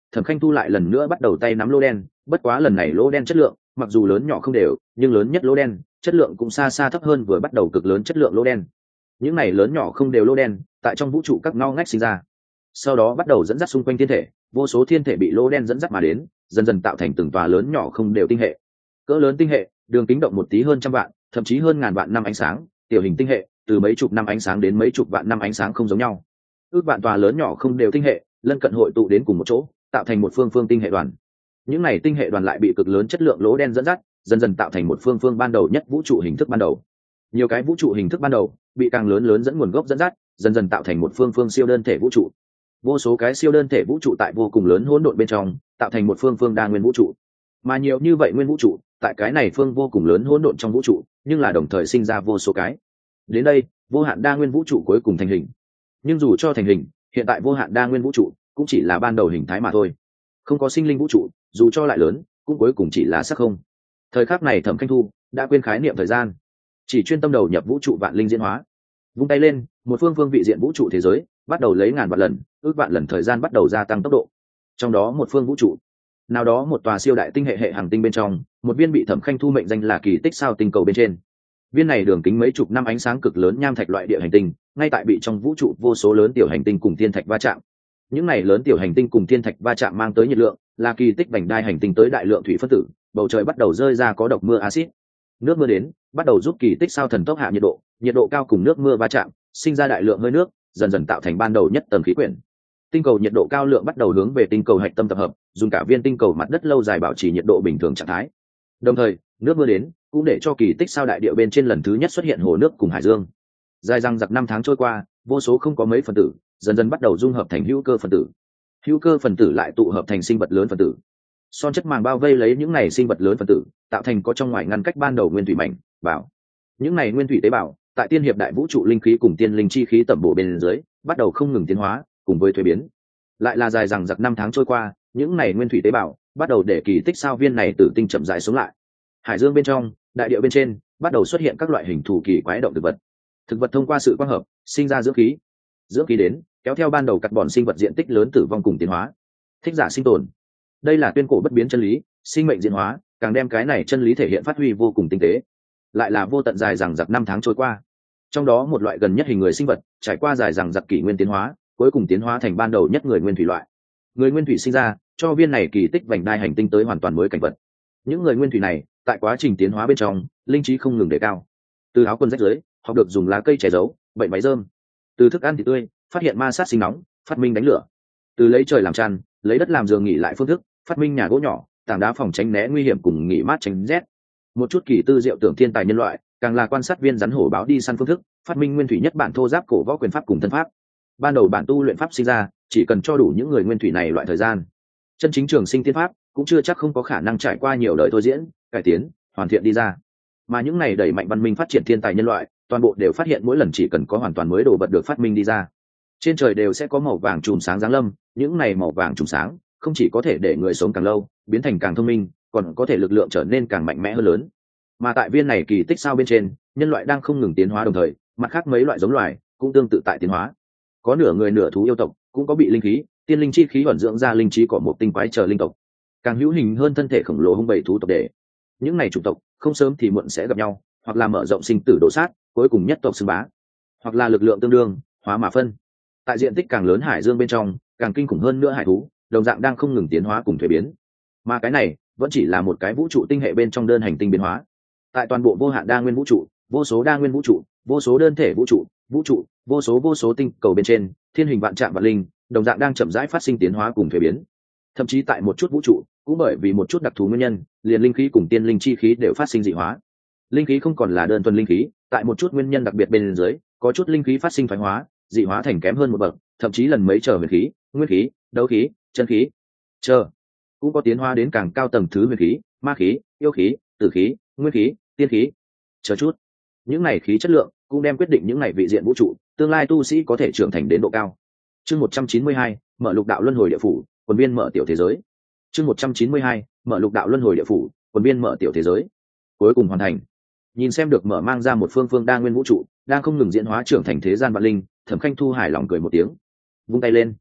Thẩm Khanh Thu lại lần nữa bắt đầu tay nắm lỗ đen, bất quá lần này lỗ đen chất lượng mặc dù lớn nhỏ không đều, nhưng lớn nhất lỗ đen chất lượng cũng xa xa thấp hơn vừa bắt đầu cực lớn chất lượng lỗ đen. Những này lớn nhỏ không đều lỗ đen tại trong vũ trụ các ngao ngách sinh ra, sau đó bắt đầu dẫn dắt xung quanh thiên thể, vô số thiên thể bị lỗ đen dẫn dắt mà đến, dần dần tạo thành từng tòa lớn nhỏ không đều tinh hệ. Cỡ lớn tinh hệ đường kính động một tí hơn trăm vạn, thậm chí hơn ngàn vạn năm ánh sáng, tiểu hình tinh hệ từ mấy chục năm ánh sáng đến mấy chục vạn năm ánh sáng không giống nhau. Ước vạn tòa lớn nhỏ không đều tinh hệ lân cận hội tụ đến cùng một chỗ, tạo thành một phương phương tinh hệ đoàn. Những này tinh hệ đoàn lại bị cực lớn chất lượng lỗ đen dẫn dắt, dần dần tạo thành một phương phương ban đầu nhất vũ trụ hình thức ban đầu. Nhiều cái vũ trụ hình thức ban đầu bị càng lớn lớn dẫn nguồn gốc dẫn dắt, dần dần tạo thành một phương phương siêu đơn thể vũ trụ. Vô số cái siêu đơn thể vũ trụ tại vô cùng lớn hỗn độn bên trong tạo thành một phương phương đa nguyên vũ trụ. Mà nhiều như vậy nguyên vũ trụ tại cái này phương vô cùng lớn hỗn độn trong vũ trụ, nhưng là đồng thời sinh ra vô số cái. Đến đây vô hạn đa nguyên vũ trụ cuối cùng thành hình. Nhưng dù cho thành hình, hiện tại vô hạn đa nguyên vũ trụ cũng chỉ là ban đầu hình thái mà thôi, không có sinh linh vũ trụ dù cho lại lớn cũng cuối cùng chỉ là sắc không. Thời khắc này Thẩm Khanh Thu đã quên khái niệm thời gian, chỉ chuyên tâm đầu nhập vũ trụ vạn linh diễn hóa. Vung tay lên, một phương phương vị diện vũ trụ thế giới bắt đầu lấy ngàn vạn lần, ước vạn lần thời gian bắt đầu gia tăng tốc độ. Trong đó một phương vũ trụ nào đó, một tòa siêu đại tinh hệ hệ hành tinh bên trong, một viên bị Thẩm Khanh Thu mệnh danh là kỳ tích sao tinh cầu bên trên. Viên này đường kính mấy chục năm ánh sáng cực lớn nham thạch loại địa hành tinh, ngay tại bị trong vũ trụ vô số lớn tiểu hành tinh cùng thiên thạch va chạm. Những này lớn tiểu hành tinh cùng thiên thạch va chạm mang tới nhiệt lượng là kỳ tích vành đai hành tinh tới đại lượng thủy phân tử, bầu trời bắt đầu rơi ra có độc mưa axit. Nước mưa đến bắt đầu giúp kỳ tích sao thần tốc hạ nhiệt độ cao cùng nước mưa va chạm sinh ra đại lượng hơi nước, dần dần tạo thành ban đầu nhất tầng khí quyển. Tinh cầu nhiệt độ cao lượng bắt đầu hướng về tinh cầu hạch tâm tập hợp, dùng cả viên tinh cầu mặt đất lâu dài bảo trì nhiệt độ bình thường trạng thái. Đồng thời nước mưa đến cũng để cho kỳ tích sao đại địa bên trên lần thứ nhất xuất hiện hồ nước cùng hải dương. Dài răng giặc năm tháng trôi qua, vô số không có mấy phần tử dần dần bắt đầu dung hợp thành hữu cơ phần tử, hữu cơ phần tử lại tụ hợp thành sinh vật lớn phần tử. Son chất màng bao vây lấy những này sinh vật lớn phần tử, tạo thành có trong ngoài ngăn cách ban đầu nguyên thủy mảnh bảo. Những này nguyên thủy tế bào tại tiên hiệp đại vũ trụ linh khí cùng tiên linh chi khí tẩm bổ bên dưới bắt đầu không ngừng tiến hóa cùng với thuế biến. Lại là dài rằng giặc năm tháng trôi qua, những này nguyên thủy tế bào bắt đầu để kỳ tích sao viên này tử tinh chậm rãi sống lại. Hải dương bên trong, đại địa bên trên bắt đầu xuất hiện các loại hình thù kỳ quái động thực vật. Thực vật thông qua sự quang hợp sinh ra dưỡng khí, dưỡng khí đến kéo theo ban đầu cắt bọn sinh vật diện tích lớn tử vong cùng tiến hóa. Thích giả sinh tồn, đây là tuyên cổ bất biến chân lý, sinh mệnh diễn hóa càng đem cái này chân lý thể hiện phát huy vô cùng tinh tế. Lại là vô tận dài rằng giặc năm tháng trôi qua, trong đó một loại gần nhất hình người sinh vật trải qua dài rằng giặc kỷ nguyên tiến hóa, cuối cùng tiến hóa thành ban đầu nhất người nguyên thủy loại. Người nguyên thủy sinh ra cho viên này kỳ tích vành đai hành tinh tới hoàn toàn mới cảnh vật. Những người nguyên thủy này tại quá trình tiến hóa bên trong linh trí không ngừng đề cao, từ áo quần rách rưới học được dùng lá cây che giấu bệnh máy rơm, từ thức ăn thịt tươi phát hiện ma sát sinh nóng phát minh đánh lửa, từ lấy trời làm chăn lấy đất làm giường nghỉ lại phương thức phát minh nhà gỗ nhỏ tảng đá phòng tránh né nguy hiểm cùng nghỉ mát tránh rét. Một chút kỳ tư diệu tưởng thiên tài nhân loại càng là quan sát viên rắn hổ báo đi săn phương thức, phát minh nguyên thủy nhất bản thô giáp cổ võ quyền pháp cùng thân pháp. Ban đầu bản tu luyện pháp sinh ra chỉ cần cho đủ những người nguyên thủy này loại thời gian, chân chính trường sinh tiên pháp cũng chưa chắc không có khả năng trải qua nhiều đời thôi diễn cải tiến hoàn thiện đi ra. Mà những này đẩy mạnh văn minh phát triển thiên tài nhân loại toàn bộ đều phát hiện mỗi lần chỉ cần có hoàn toàn mới đồ vật được phát minh đi ra, trên trời đều sẽ có màu vàng chùm sáng giáng lâm. Những này màu vàng chùm sáng không chỉ có thể để người sống càng lâu biến thành càng thông minh, còn có thể lực lượng trở nên càng mạnh mẽ hơn lớn. Mà tại viên này kỳ tích sao bên trên, nhân loại đang không ngừng tiến hóa đồng thời, mặt khác mấy loại giống loài cũng tương tự tại tiến hóa. Có nửa người nửa thú yêu tộc, cũng có bị linh khí tiên linh chi khí ẩn dưỡng ra linh trí của một tinh quái chờ linh tộc, càng hữu hình hơn thân thể khổng lồ hung bầy thú tộc để. Những này chủng tộc không sớm thì muộn sẽ gặp nhau, hoặc là mở rộng sinh tử đổ sát, cuối cùng nhất tộc xưng bá, hoặc là lực lượng tương đương hóa mà phân. Tại diện tích càng lớn hải dương bên trong, càng kinh khủng hơn nữa hải thú đồng dạng đang không ngừng tiến hóa cùng thuế biến. Mà cái này vẫn chỉ là một cái vũ trụ tinh hệ bên trong đơn hành tinh biến hóa. Tại toàn bộ vô hạn đa nguyên vũ trụ, vô số đa nguyên vũ trụ, vô số đơn thể vũ trụ, vô số tinh cầu bên trên, thiên hình vạn trạng vạn linh đồng dạng đang chậm rãi phát sinh tiến hóa cùng thuế biến. Thậm chí tại một chút vũ trụ, cũng bởi vì một chút đặc thù nguyên nhân, liền linh khí cùng tiên linh chi khí đều phát sinh dị hóa. Linh khí không còn là đơn thuần linh khí, tại một chút nguyên nhân đặc biệt bên dưới, có chút linh khí phát sinh thoái hóa, dị hóa thành kém hơn một bậc, thậm chí lần mấy trở huyền khí, nguyên khí, đấu khí, chân khí, chờ cũng có tiến hóa đến càng cao tầng thứ huyền khí, ma khí, yêu khí, tử khí, nguyên khí, tiên khí, chờ chút. Những này khí chất lượng cũng đem quyết định những này vị diện vũ trụ tương lai tu sĩ có thể trưởng thành đến độ cao. Chương 192, mở lục đạo luân hồi địa phủ, quần biên mở tiểu thế giới. Chương 192, mở lục đạo luân hồi địa phủ, quần biên mở tiểu thế giới. Cuối cùng hoàn thành. Nhìn xem được mở mang ra một phương phương đa nguyên vũ trụ đang không ngừng diễn hóa trưởng thành thế gian vạn linh, Thẩm Khanh Thu hài lòng cười một tiếng, vung tay lên.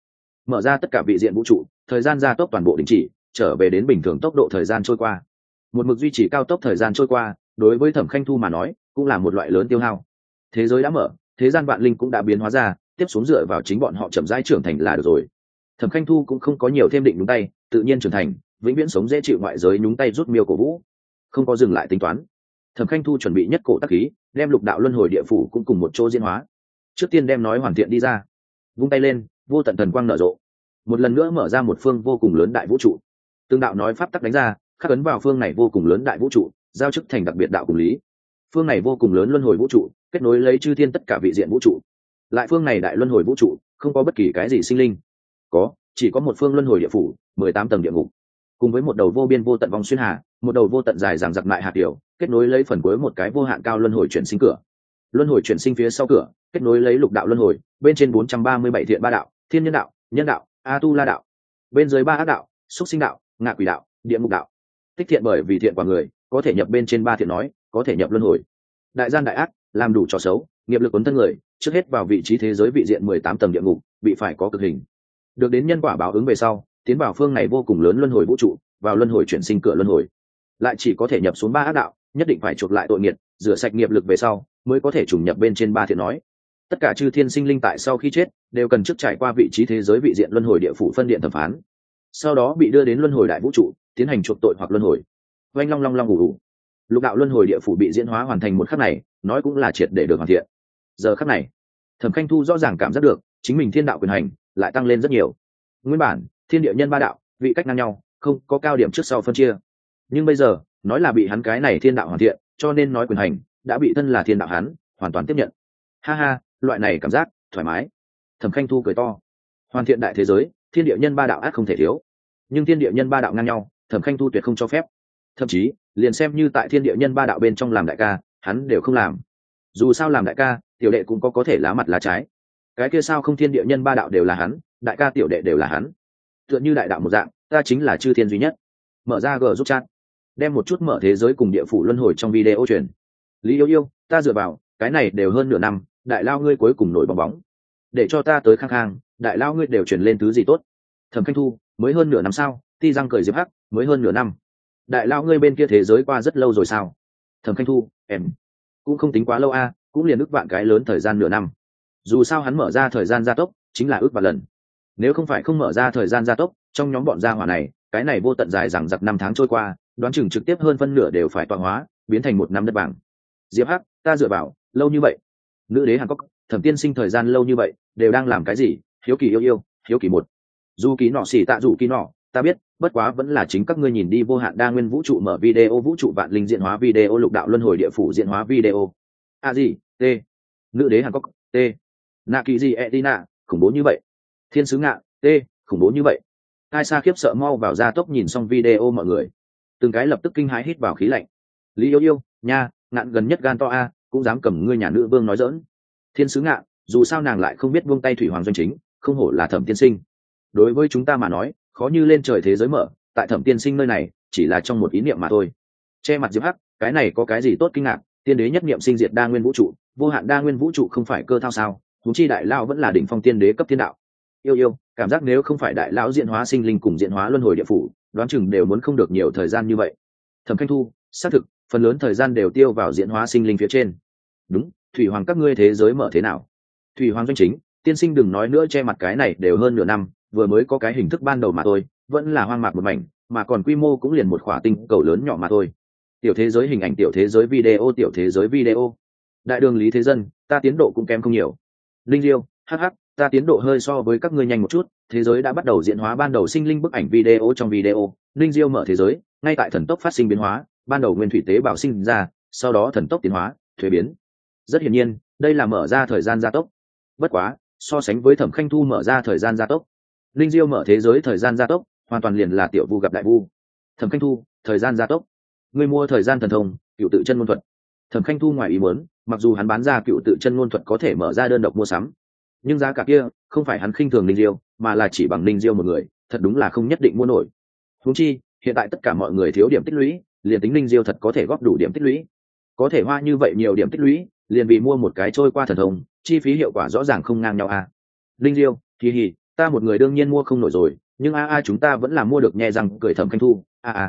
mở ra tất cả vị diện vũ trụ, thời gian gia tốc toàn bộ đình chỉ, trở về đến bình thường tốc độ thời gian trôi qua. Một mực duy trì cao tốc thời gian trôi qua, đối với Thẩm Khanh Thu mà nói cũng là một loại lớn tiêu hao. Thế giới đã mở, thế gian vạn linh cũng đã biến hóa ra, tiếp xuống dựa vào chính bọn họ chậm rãi trưởng thành là được rồi. Thẩm Khanh Thu cũng không có nhiều thêm định nhúng tay, tự nhiên trưởng thành, vĩnh viễn sống dễ chịu ngoại giới nhúng tay rút miêu cổ vũ, không có dừng lại tính toán. Thẩm Khanh Thu chuẩn bị nhất cổ tác khí, đem lục đạo luân hồi địa phủ cũng cùng một chỗ diễn hóa. Trước tiên đem nói hoàn thiện đi ra, vung tay lên, vô tận thần quang nở rộ, một lần nữa mở ra một phương vô cùng lớn đại vũ trụ. Tương đạo nói pháp tắc đánh ra, khắc ấn vào phương này vô cùng lớn đại vũ trụ, giao chức thành đặc biệt đạo cùng lý. Phương này vô cùng lớn luân hồi vũ trụ, kết nối lấy chư thiên tất cả vị diện vũ trụ. Lại phương này đại luân hồi vũ trụ, không có bất kỳ cái gì sinh linh, chỉ có một phương luân hồi địa phủ, 18 tầng địa ngục, cùng với một đầu vô biên vô tận vòng xuyên hà, một đầu vô tận dài dằng dặc mại hạt tiểu, kết nối lấy phần cuối một cái vô hạn cao luân hồi chuyển sinh cửa. Luân hồi chuyển sinh phía sau cửa, kết nối lấy lục đạo luân hồi, bên trên 437 thiện ba đạo, thiên nhân đạo, nhân đạo, a tu la đạo, bên dưới ba ác đạo, xúc sinh đạo, ngạ quỷ đạo, địa ngục đạo. Tích thiện bởi vì thiện quả người, có thể nhập bên trên ba thiện nói, có thể nhập luân hồi. Đại gian đại ác, làm đủ trò xấu, nghiệp lực cuốn thân người, trước hết vào vị trí thế giới vị diện 18 tầng địa ngục, bị phải có cực hình. Được đến nhân quả báo ứng về sau, tiến vào phương này vô cùng lớn luân hồi vũ trụ, vào luân hồi chuyển sinh cửa luân hồi. Lại chỉ có thể nhập xuống ba ác đạo, nhất định phải chuộc lại tội nghiệp, rửa sạch nghiệp lực về sau, mới có thể trùng nhập bên trên ba thiện nói. Tất cả chư thiên sinh linh tại sau khi chết, đều cần trước trải qua vị trí thế giới vị diện luân hồi địa phủ phân điện thẩm phán, sau đó bị đưa đến luân hồi đại vũ trụ, tiến hành chuộc tội hoặc luân hồi. Oanh long long long ủ ủ. Lục đạo luân hồi địa phủ bị diễn hóa hoàn thành một khắc này, nói cũng là triệt để được hoàn thiện. Giờ khắc này, Thẩm Khanh Thu rõ ràng cảm giác được, chính mình thiên đạo quyền hành lại tăng lên rất nhiều. Nguyên bản, thiên địa nhân ba đạo, vị cách ngang nhau, không có cao điểm trước sau phân chia. Nhưng bây giờ, nói là bị hắn cái này thiên đạo hoàn thiện, cho nên nói quyền hành đã bị thân là thiên đạo hắn hoàn toàn tiếp nhận. Ha ha, loại này cảm giác thoải mái. Thẩm Khanh Thu cười to. Hoàn thiện đại thế giới, thiên địa nhân ba đạo ác không thể thiếu. Nhưng thiên địa nhân ba đạo ngang nhau, Thẩm Khanh Thu tuyệt không cho phép. Thậm chí, liền xem như tại thiên địa nhân ba đạo bên trong làm đại ca, hắn đều không làm. Dù sao làm đại ca, tiểu đệ cũng có thể lá mặt lá trái. Cái kia sao không thiên địa nhân ba đạo đều là hắn, đại ca tiểu đệ đều là hắn. Tựa như đại đạo một dạng, ta chính là chư thiên duy nhất. Mở ra G giúp chat, đem một chút mở thế giới cùng địa phủ luân hồi trong video truyền. Lý Yêu Yêu, ta dựa vào, cái này đều hơn nửa năm, đại lao ngươi cuối cùng nổi bong bóng. Để cho ta tới khang khang, đại lao ngươi đều truyền lên thứ gì tốt. Thẩm Khanh Thu, mới hơn nửa năm sao? Ti răng cười Diệp Hắc, mới hơn nửa năm. Đại lao ngươi bên kia thế giới qua rất lâu rồi sao? Thẩm Khanh Thu, em cũng không tính quá lâu a, cũng liền ước vạn cái lớn thời gian nửa năm. Dù sao hắn mở ra thời gian gia tốc, chính là ước vạn lần. Nếu không phải không mở ra thời gian gia tốc, trong nhóm bọn gia hỏa này, cái này vô tận dài rằng giặc năm tháng trôi qua, đoán chừng trực tiếp hơn phân nửa đều phải tọa hóa, biến thành một năm đất vàng. Diệp Hắc, ta dựa vào, lâu như vậy. Nữ đế Hàn Quốc, Thẩm tiên sinh thời gian lâu như vậy, đều đang làm cái gì? Hiếu kỳ yêu yêu, hiếu kỳ một. Du ký nọ xỉ tạ dù ký nọ, ta biết, bất quá vẫn là chính các ngươi nhìn đi vô hạn đa nguyên vũ trụ mở video vũ trụ vạn linh diễn hóa video lục đạo luân hồi địa phủ diễn hóa video. A gì? T. Nữ đế Hàn Quốc, T. Nạ kỳ gì Etina, khủng bố như vậy. Thiên sứ ngạ, T. Khủng bố như vậy. Hai xa khiếp sợ mau vào ra tốc nhìn xong video mọi người. Từng cái lập tức kinh hãi hít vào khí lạnh. Lý yêu yêu, nha, ngạn gần nhất gan to a, cũng dám cầm ngươi nhà nữ vương nói dỡn. Thiên sứ ngạ, dù sao nàng lại không biết buông tay thủy hoàng doanh chính, không hổ là Thẩm tiên sinh. Đối với chúng ta mà nói, khó như lên trời thế giới mở, tại Thẩm tiên sinh nơi này, chỉ là trong một ý niệm mà thôi. Che mặt Diệp Hắc, cái này có cái gì tốt kinh ngạc, tiên đế nhất niệm sinh diệt đa nguyên vũ trụ, vô hạn đa nguyên vũ trụ không phải cơ thao sao? Huống chi đại lao vẫn là đỉnh phong tiên đế cấp thiên đạo. Yêu yêu, cảm giác nếu không phải đại lão diễn hóa sinh linh cùng diễn hóa luân hồi địa phủ, đoán chừng đều muốn không được nhiều thời gian như vậy. Thẩm Khanh Thu, xác thực, phần lớn thời gian đều tiêu vào diễn hóa sinh linh phía trên. Đúng, thủy hoàng các ngươi thế giới mở thế nào? Thủy hoàng doanh chính, tiên sinh đừng nói nữa, che mặt cái này đều hơn nửa năm, vừa mới có cái hình thức ban đầu mà thôi, vẫn là hoang mạc một mảnh, mà còn quy mô cũng liền một khỏa tinh cầu lớn nhỏ mà thôi. Tiểu thế giới hình ảnh, tiểu thế giới video, tiểu thế giới video. Đại đường Lý Thế Dân, ta tiến độ cũng kém không nhiều. Linh Diêu, hh, ta tiến độ hơi so với các ngươi nhanh một chút, thế giới đã bắt đầu diễn hóa ban đầu sinh linh bức ảnh video trong video. Linh Diêu mở thế giới, ngay tại thần tốc phát sinh biến hóa, ban đầu nguyên thủy tế bào sinh ra, sau đó thần tốc tiến hóa, thuế biến. Rất hiển nhiên, đây là mở ra thời gian gia tốc. Bất quá, so sánh với Thẩm Khanh Thu mở ra thời gian gia tốc, Linh Diêu mở thế giới thời gian gia tốc, hoàn toàn liền là tiểu vu gặp đại vu. Thẩm Khanh Thu, thời gian gia tốc. Ngươi mua thời gian thần thông, cựu tự chân ngôn thuật. Thẩm Khanh Thu ngoài ý muốn, mặc dù hắn bán ra cựu tự chân ngôn thuật có thể mở ra đơn độc mua sắm, nhưng giá cả kia không phải hắn khinh thường Linh Diêu, mà là chỉ bằng Linh Diêu một người, thật đúng là không nhất định mua nổi. Huống chi, hiện tại tất cả mọi người thiếu điểm tích lũy, liền tính Linh Diêu thật có thể góp đủ điểm tích lũy, có thể hoa như vậy nhiều điểm tích lũy, liền vì mua một cái trôi qua thần thông, chi phí hiệu quả rõ ràng không ngang nhau à. Linh Diêu, kỳ hì, ta một người đương nhiên mua không nổi rồi, nhưng chúng ta vẫn là mua được, nhe rằng cười thầm Khanh Thu.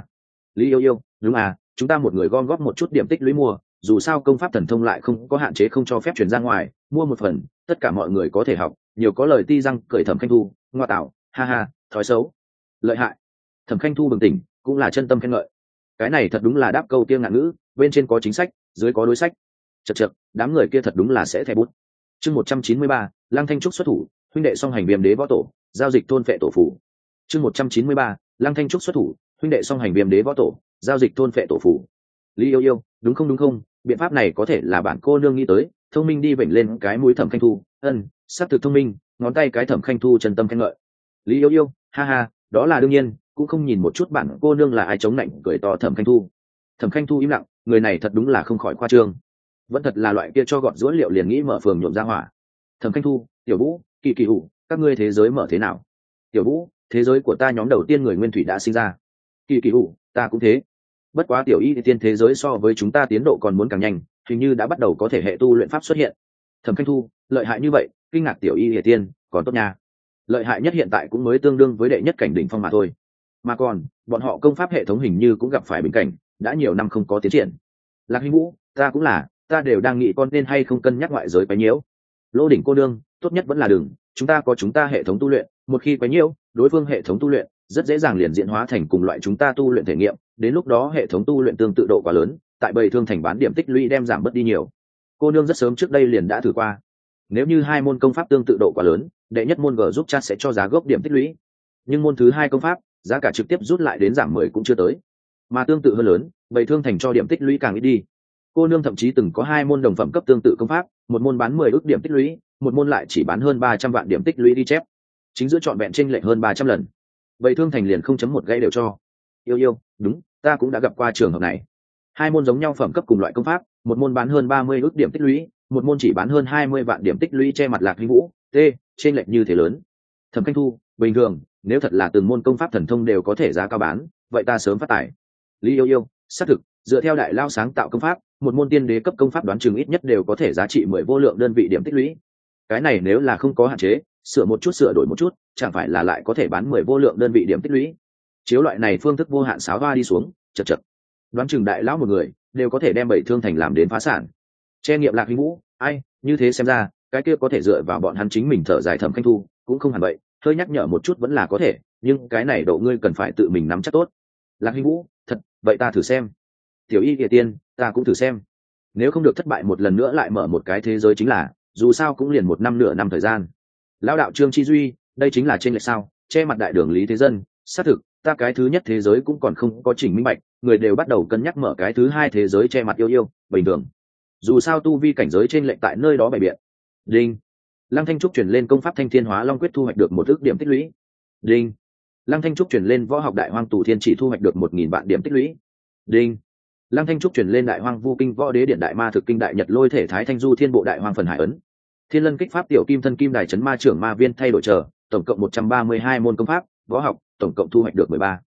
Lý Yêu Yêu, đúng chúng ta một người gom góp một chút điểm tích lũy mua, dù sao công pháp thần thông lại không có hạn chế không cho phép chuyển ra ngoài, mua một phần tất cả mọi người có thể học, nhiều có lời ti răng cười thầm Khanh Thu, ngoa tạo, ha ha, thói xấu, lợi hại. Thẩm Khanh Thu bừng tỉnh, cũng là chân tâm khen ngợi. Cái này thật đúng là đáp câu tiên ngạn ngữ, bên trên có chính sách, dưới có đối sách. Chật, đám người kia thật đúng là sẽ thẻ bút. Chương 193, Lăng Thanh Trúc xuất thủ, huynh đệ song hành viêm đế võ tổ, giao dịch thôn phệ tổ phủ. Chương 193, Lăng Thanh Trúc xuất thủ, huynh đệ song hành viêm đế võ tổ, giao dịch thôn phệ tổ phủ. Lý Yêu Yêu, đúng không, biện pháp này có thể là bạn cô nương nghĩ tới, thông minh đi vểnh lên cái mũi Thẩm Khanh Thu, xác thực thông minh, ngón tay cái Thẩm Khanh Thu chân tâm khen ngợi. Lý Yêu Yêu, ha ha, đó là đương nhiên, cũng không nhìn một chút bạn cô nương là ai chống nạnh cười to Thẩm Khanh Thu. Thẩm Khanh Thu im lặng, người này thật đúng là không khỏi khoa trương, vẫn thật là loại kia cho gọt rũa liệu liền nghĩ mở phường nhuộm ra hỏa. Thẩm Khanh Thu, Tiểu Vũ, Kỳ Hủ, các ngươi thế giới mở thế nào? Tiểu Vũ, thế giới của ta nhóm đầu tiên người nguyên thủy đã sinh ra. Kỳ Hủ, ta cũng thế. Bất quá Tiểu Y thì tiên thế giới so với chúng ta tiến độ còn muốn càng nhanh, hình như đã bắt đầu có thể hệ tu luyện pháp xuất hiện. Thẩm Khanh Thu, lợi hại như vậy, kinh ngạc Tiểu Y thì tiên, còn tốt nha. Lợi hại nhất hiện tại cũng mới tương đương với đệ nhất cảnh đỉnh phong mà thôi, mà còn bọn họ công pháp hệ thống hình như cũng gặp phải bình cảnh, đã nhiều năm không có tiến triển. Lạc Hinh Vũ, ta cũng là, ta đều đang nghĩ con nên hay không cân nhắc ngoại giới quấy nhiễu. Lô Đỉnh cô đương, tốt nhất vẫn là đừng, chúng ta có chúng ta hệ thống tu luyện, một khi quấy nhiễu đối phương hệ thống tu luyện, rất dễ dàng liền diễn hóa thành cùng loại chúng ta tu luyện thể nghiệm, đến lúc đó hệ thống tu luyện tương tự độ quá lớn, tại bầy thương thành bán điểm tích lũy đem giảm bớt đi nhiều. Cô nương rất sớm trước đây liền đã thử qua, nếu như hai môn công pháp tương tự độ quá lớn, đệ nhất môn G giúp chat sẽ cho giá gốc điểm tích lũy, nhưng môn thứ hai công pháp giá cả trực tiếp rút lại đến giảm 10 cũng chưa tới, mà tương tự hơn lớn, bầy thương thành cho điểm tích lũy càng ít đi. Cô nương thậm chí từng có hai môn đồng phẩm cấp tương tự công pháp, một môn bán 10 ức điểm tích lũy, một môn lại chỉ bán hơn 300 vạn điểm tích lũy đi chép, chính giữa trọn vẹn chênh lệch hơn 300 lần. Bầy thương thành liền 0.1 gây đều cho. Yêu, đúng, ta cũng đã gặp qua trường hợp này. Hai môn giống nhau phẩm cấp cùng loại công pháp, một môn bán hơn 30 ức điểm tích lũy, một môn chỉ bán hơn 20 vạn điểm tích lũy, che mặt Lạc Hinh Vũ, chênh lệch như thế lớn. Thẩm Khanh Thu, bình thường, nếu thật là từng môn công pháp thần thông đều có thể giá cao bán, vậy ta sớm phát tài. Lý Yêu, xác thực, dựa theo đại lao sáng tạo công pháp, một môn tiên đế cấp công pháp đoán chừng ít nhất đều có thể giá trị 10 vô lượng đơn vị điểm tích lũy. Cái này nếu là không có hạn chế, sửa một chút sửa đổi một chút, chẳng phải là lại có thể bán 10 vô lượng đơn vị điểm tích lũy. Chiếu loại này phương thức vô hạn xáo hoa đi xuống, chật. Đoán chừng đại lão một người đều có thể đem bảy thương thành làm đến phá sản. Che nghiệm Lạc Hinh Vũ, ai, như thế xem ra, cái kia có thể dựa vào bọn hắn chính mình thở dài Thẩm Khanh Thu, cũng không hẳn vậy, hơi nhắc nhở một chút vẫn là có thể, nhưng cái này độ ngươi cần phải tự mình nắm chắc tốt. Lạc Hinh Vũ, thật, vậy ta thử xem. Tiểu Y Địa Tiên, ta cũng thử xem. Nếu không được thất bại một lần nữa lại mở một cái thế giới chính là, dù sao cũng liền 1 năm nửa năm thời gian. Lão đạo Trương Chi Duy, đây chính là trên lệch sao? Che mặt đại đường Lý Thế Dân, xác thực, ta cái thứ nhất thế giới cũng còn không có chỉnh minh bạch, người đều bắt đầu cân nhắc mở cái thứ hai thế giới che mặt yêu, bình thường. Dù sao tu vi cảnh giới trên lệch tại nơi đó bày biện. Đinh. Lăng Thanh Trúc chuyển lên công pháp Thanh Thiên Hóa Long Quyết thu hoạch được 1 ức điểm tích lũy. Đinh. Lăng Thanh Trúc chuyển lên võ học Đại Hoang Tù Thiên Chỉ thu hoạch được 1000 vạn điểm tích lũy. Đinh. Lăng Thanh Trúc chuyển lên Đại Hoang Vu Kinh Võ Đế Điện Đại Ma Thực Kinh Đại Nhật Lôi Thể Thái Thanh Du Thiên Bộ Đại Hoang Phần Hải Ấn. Thiên Lân Kích Pháp Tiểu Kim Thân Kim Đài Chấn Ma Trưởng Ma Viên thay đổi chờ, tổng cộng 132 môn công pháp, võ học, tổng cộng thu hoạch được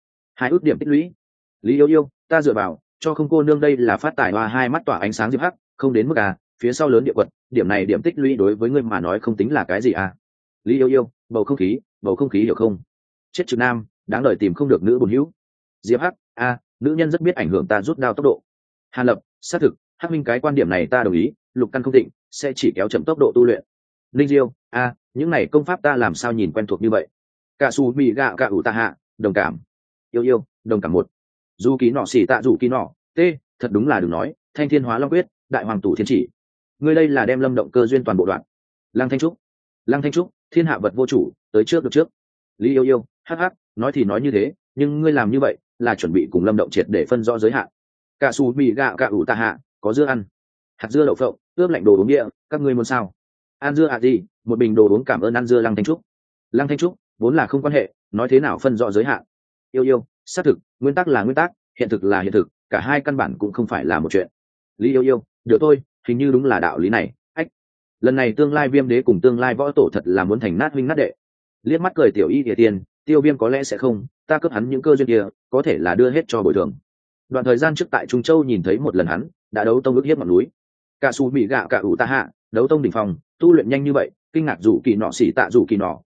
2 ức điểm tích lũy. Lý Yêu, ta dựa vào, cho không cô nương đây là phát tài hoa, hai mắt tỏa ánh sáng diệp hắc, không đến mức phía sau lớn địa quật, điểm này điểm tích lũy đối với ngươi mà nói không tính là cái gì Lý Yêu, bầu không khí hiểu không? Chết trực nam, đáng đời tìm không được nữ bồn hữu. Diệp hắc, nữ nhân rất biết ảnh hưởng ta rút đao tốc độ. Hàn Lập, xác thực, Hắc Minh cái quan điểm này ta đồng ý, lục căn không định, sẽ chỉ kéo chậm tốc độ tu luyện. Linh Diêu, những này công pháp ta làm sao nhìn quen thuộc như vậy? Cả Su Mì Gạo Cả Ủ Ta Hạ, đồng cảm. Yêu, đồng cảm một. Du Ký Nọ Xỉ Tạ Dụ Ký Nọ, thật đúng là đừng nói, Thanh Thiên Hóa Long Quyết, Đại Hoàng Tù Thiên Chỉ. Ngươi đây là đem Lâm Động cơ duyên toàn bộ đoạn. Lăng Thanh Trúc, thiên hạ vật vô chủ, tới trước được trước. Lý Yêu, hắc, nói thì nói như thế, nhưng ngươi làm như vậy là chuẩn bị cùng Lâm Động triệt để phân rõ giới hạn. Cả Su Mì Gạo Cả Ủ Ta Hạ, có dưa ăn. Hạt dưa đậu phộng, ướp lạnh đồ uống địa, các ngươi muốn sao? Ăn dưa gì? Một bình đồ uống cảm ơn ăn dưa Lăng Thanh Trúc, vốn là không quan hệ, nói thế nào phân rõ giới hạn. Yêu, xác thực, nguyên tắc là nguyên tắc, hiện thực là hiện thực, cả hai căn bản cũng không phải là một chuyện. Lý Yêu, được thôi, hình như đúng là đạo lý này. Lần này tương lai Viêm Đế cùng tương lai võ tổ thật là muốn thành nát huynh nát đệ. Liếc mắt cười Tiểu Y Địa Tiên, Tiêu Viêm có lẽ sẽ không, ta cướp hắn những cơ duyên kia, có thể là đưa hết cho bồi thường. Đoạn thời gian trước tại Trung Châu nhìn thấy một lần hắn, đã đấu tông ước hiếp ngọn núi. Cả Su Mì Gạo Cả Ủ Ta Hạ, đấu tông đỉnh phong, tu luyện nhanh như vậy, kinh ngạc Dụ Kỳ Nọ Xỉ Tạ Dụ Kỳ Nọ,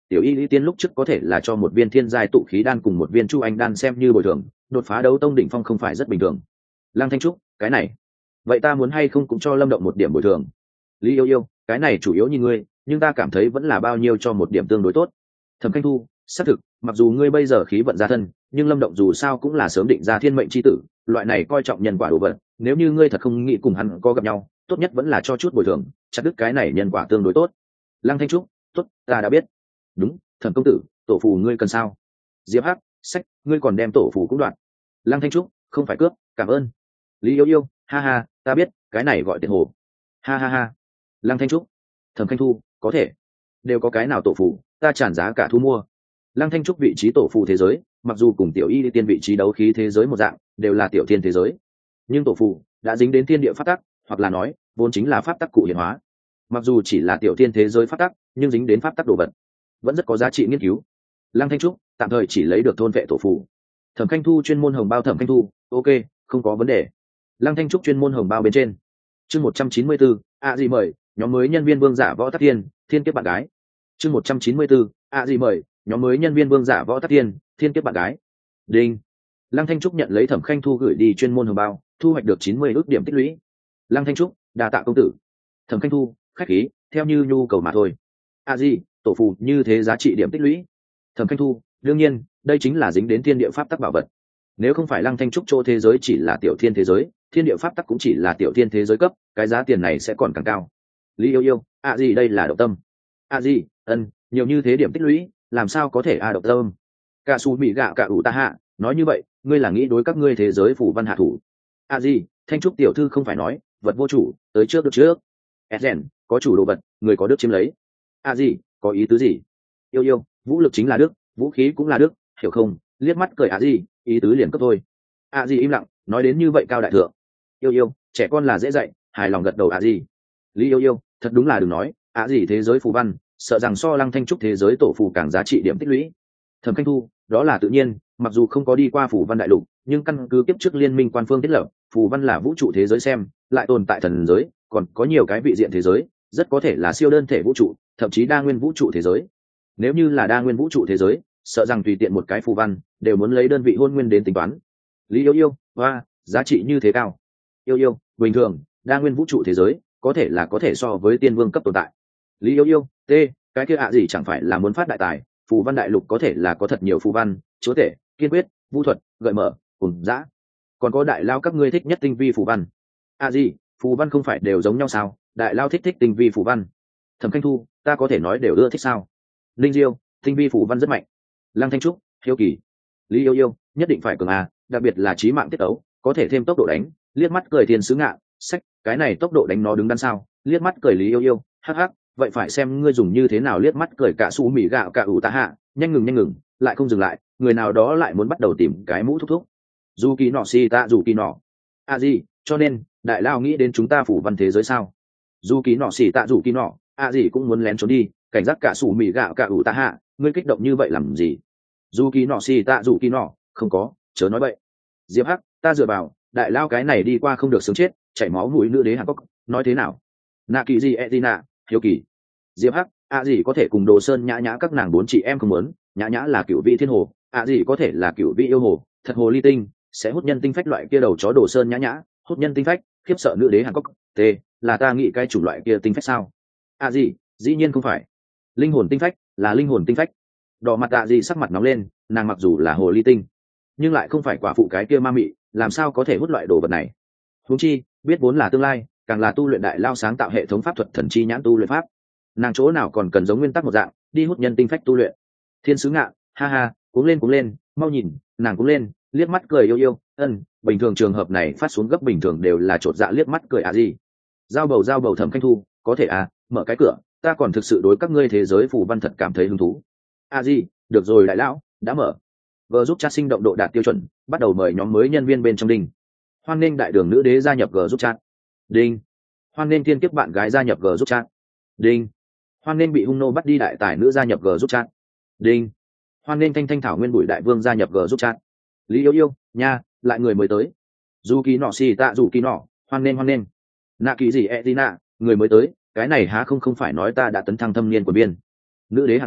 tiểu y lý tiên lúc trước có thể là cho một viên thiên giai tụ khí đan cùng một viên chu anh đan xem như bồi thường, đột phá đấu tông đỉnh phong không phải rất bình thường. Lăng Thanh Trúc, cái này vậy ta muốn hay không cũng cho Lâm Động một điểm bồi thường? Lý Yêu Yêu, cái này chủ yếu như ngươi, nhưng ta cảm thấy vẫn là bao nhiêu cho một điểm tương đối tốt. Thẩm Khanh Thu, xác thực, mặc dù ngươi bây giờ khí vận gia thân, nhưng Lâm Động dù sao cũng là sớm định ra thiên mệnh chi tử, loại này coi trọng nhân quả đồ vật, nếu như ngươi thật không nghĩ cùng hắn có gặp nhau, tốt nhất vẫn là cho chút bồi thường, chặt đứt cái này nhân quả tương đối tốt. Lăng Thanh Trúc, tốt, ta đã biết. Đúng, Thẩm công tử, tổ phù ngươi cần sao? Diệp Hắc, sách, ngươi còn đem tổ phù cũng đoạn. Lăng Thanh Trúc, không phải cướp, cảm ơn. Lý Yêu Yêu, ha ha, ta biết, cái này gọi tiền hồ. Ha ha ha. Lăng Thanh Trúc, Thẩm Khanh Thu, có thể, đều có cái nào tổ phù, ta tràn giá cả thu mua. Lăng Thanh Trúc vị trí tổ phù thế giới, mặc dù cùng tiểu y tiên vị trí đấu khí thế giới một dạng, đều là tiểu thiên thế giới, nhưng tổ phù đã dính đến thiên địa pháp tắc, hoặc là nói, vốn chính là pháp tắc cụ hiện hóa. Mặc dù chỉ là tiểu thiên thế giới pháp tắc, nhưng dính đến pháp tắc đồ vật, vẫn rất có giá trị nghiên cứu. Lăng Thanh Trúc tạm thời chỉ lấy được thôn vệ tổ phù. Thẩm Khanh Thu chuyên môn hồng bao Thẩm Khanh Thu, ok, không có vấn đề. Lăng Thanh Trúc chuyên môn hồng bao bên trên. Chương 194, gì mời, nhóm mới nhân viên vương giả Võ Tắc Thiên, thiên kiếp bạn gái. Chương 194, gì mời, nhóm mới nhân viên vương giả Võ Tắc Thiên, thiên kiếp bạn gái. Đinh. Lăng Thanh Trúc nhận lấy Thẩm Khanh Thu gửi đi chuyên môn hồng bao, thu hoạch được 90 ước điểm tích lũy. Lăng Thanh Trúc, đa tạ công tử. Thẩm Khanh Thu, khách khí, theo như nhu cầu mà thôi. Gì, tổ phù như thế giá trị điểm tích lũy. Thẩm Khanh Thu, đương nhiên, đây chính là dính đến thiên địa pháp tắc bảo vật. Nếu không phải Lăng Thanh Trúc chỗ thế giới chỉ là tiểu thiên thế giới, thiên địa pháp tắc cũng chỉ là tiểu thiên thế giới cấp, cái giá tiền này sẽ còn càng cao. Lý Yêu Yêu, gì đây là động tâm. Gì, nhiều như thế điểm tích lũy, làm sao có thể động tâm. Cả su bị gạo cả ủ ta hạ, nói như vậy, ngươi là nghĩ đối các ngươi thế giới phủ văn hạ thủ. Gì, Thanh Trúc tiểu thư không phải nói, vật vô chủ, tới trước được trước. Ezen, có chủ đồ vật, người có đức chiếm lấy. Gì, có ý tứ gì? Yêu Yêu, vũ lực chính là đức, vũ khí cũng là đức, hiểu không? Liếc mắt cười gì, ý tứ liền cấp thôi. Gì im lặng, nói đến như vậy cao đại thượng. Yêu Yêu, trẻ con là dễ dạy, hài lòng gật đầu gì. Lý Yêu Yêu, thật đúng là đừng nói, gì thế giới phù văn, sợ rằng so Lăng Thanh Trúc thế giới tổ phù càng giá trị điểm tích lũy. Thẩm Khanh Thu, đó là tự nhiên, mặc dù không có đi qua phù văn đại lục, nhưng căn cứ kiếp trước liên minh quan phương thiết lập, phù văn là vũ trụ thế giới xem, lại tồn tại thần giới, còn có nhiều cái vị diện thế giới, rất có thể là siêu đơn thể vũ trụ, thậm chí đa nguyên vũ trụ thế giới. Nếu như là đa nguyên vũ trụ thế giới, sợ rằng tùy tiện một cái phù văn đều muốn lấy đơn vị hôn nguyên đến tính toán. Lý Yêu Yêu, hoa, giá trị như thế cao. Yêu Yêu, bình thường, đa nguyên vũ trụ thế giới có thể là có thể so với tiên vương cấp tồn tại. Lý Yêu Yêu, cái kia gì chẳng phải là muốn phát đại tài, phù văn đại lục có thể là có thật nhiều phù văn, chúa tể, kiên quyết, vũ thuật, gợi mở, cùng dã, còn có đại lao các ngươi thích nhất tinh vi phù văn. Gì, phù văn không phải đều giống nhau sao? Đại lao thích tinh vi phù văn. Thẩm Khanh Thu, ta có thể nói đều ưa thích sao? Linh Diêu, tinh vi phù văn rất mạnh. Lăng Thanh Trúc, hiếu kỳ. Lý Yêu Yêu, nhất định phải cường đặc biệt là chí mạng tiết ấu, có thể thêm tốc độ đánh. Liếc mắt cười thiên sứ ngạ, sách, cái này tốc độ đánh nó đứng đằng sau. Liếc mắt cười Lý Yêu Yêu, hắc hắc, vậy phải xem ngươi dùng như thế nào. Liếc mắt cười cả su mì gạo cả ủ ta hạ, nhanh ngừng, lại không dừng lại, người nào đó lại muốn bắt đầu tìm cái mũ thúc thúc. Dù kỳ nọ si ta dù kỳ nọ. Gì, cho nên đại lao nghĩ đến chúng ta phủ văn thế giới sao? Dù kỳ nọ xỉ tạ dù kỳ nọ, gì cũng muốn lén trốn đi, cảnh giác cả sủ mì gạo cả ủ ta hạ, ngươi kích động như vậy làm gì? Dù kỳ nọ xỉ tạ dù kỳ nọ, không có, chớ nói vậy. Diệp Hắc, ta dựa vào, đại lao cái này đi qua không được sướng chết, chảy máu mũi nữ đế Hàn Quốc, nói thế nào? Nạ kỳ gì Edina, hiếu kỳ. Diệp Hắc, gì có thể cùng Đồ Sơn Nhã Nhã các nàng bốn chị em không muốn, Nhã Nhã là cửu vị thiên hồ, gì có thể là cửu vị yêu hồ, thật hồ ly tinh, sẽ hút nhân tinh phách loại kia đầu chó Đồ Sơn Nhã Nhã, hút nhân tinh phách, khiếp sợ nữ đế Hàn Quốc, là ta nghĩ cái chủng loại kia tinh phách sao? Gì, dĩ nhiên không phải. Linh hồn tinh phách, là linh hồn tinh phách. Đỏ mặt gì sắc mặt nóng lên, nàng mặc dù là hồ ly tinh, nhưng lại không phải quả phụ cái kia ma mị, làm sao có thể hút loại đồ vật này? Huống chi, biết vốn là tương lai, càng là tu luyện đại lao sáng tạo hệ thống pháp thuật thần chi nhãn tu luyện pháp. Nàng chỗ nào còn cần giống nguyên tắc một dạng, đi hút nhân tinh phách tu luyện. Thiên sứ ngạ, ha ha, cuống lên, mau nhìn, nàng cuống lên, liếc mắt cười yêu, bình thường trường hợp này phát xuống gấp bình thường đều là chột dạ liếc mắt cười gì. Giao bầu Thẩm Khanh Thu, có thể mở cái cửa, ta còn thực sự đối các ngươi thế giới phù văn thật cảm thấy hứng thú. Gì, được rồi đại lão, đã mở. G giúp chat sinh động độ đạt tiêu chuẩn, bắt đầu mời nhóm mới nhân viên bên trong đinh. Hoan nghênh đại đường nữ đế gia nhập G giúp chat. Đinh. Hoan nghênh thiên kiếp bạn gái gia nhập G giúp chat. Đinh. Hoan nghênh bị hung nô bắt đi đại tài nữ gia nhập G giúp chat. Đinh. Hoan nghênh thanh thảo nguyên bụi đại vương gia nhập G giúp chat. Lý Yêu nha, lại người mới tới. Dù kỳ nọ xì tạ dù kỳ nọ, hoan nghênh. Nạ kỳ gì Etina, người mới tới, cái này há không phải nói ta đã tấn thăng thâm niên của biên. Nữ đế Hàn Quốc,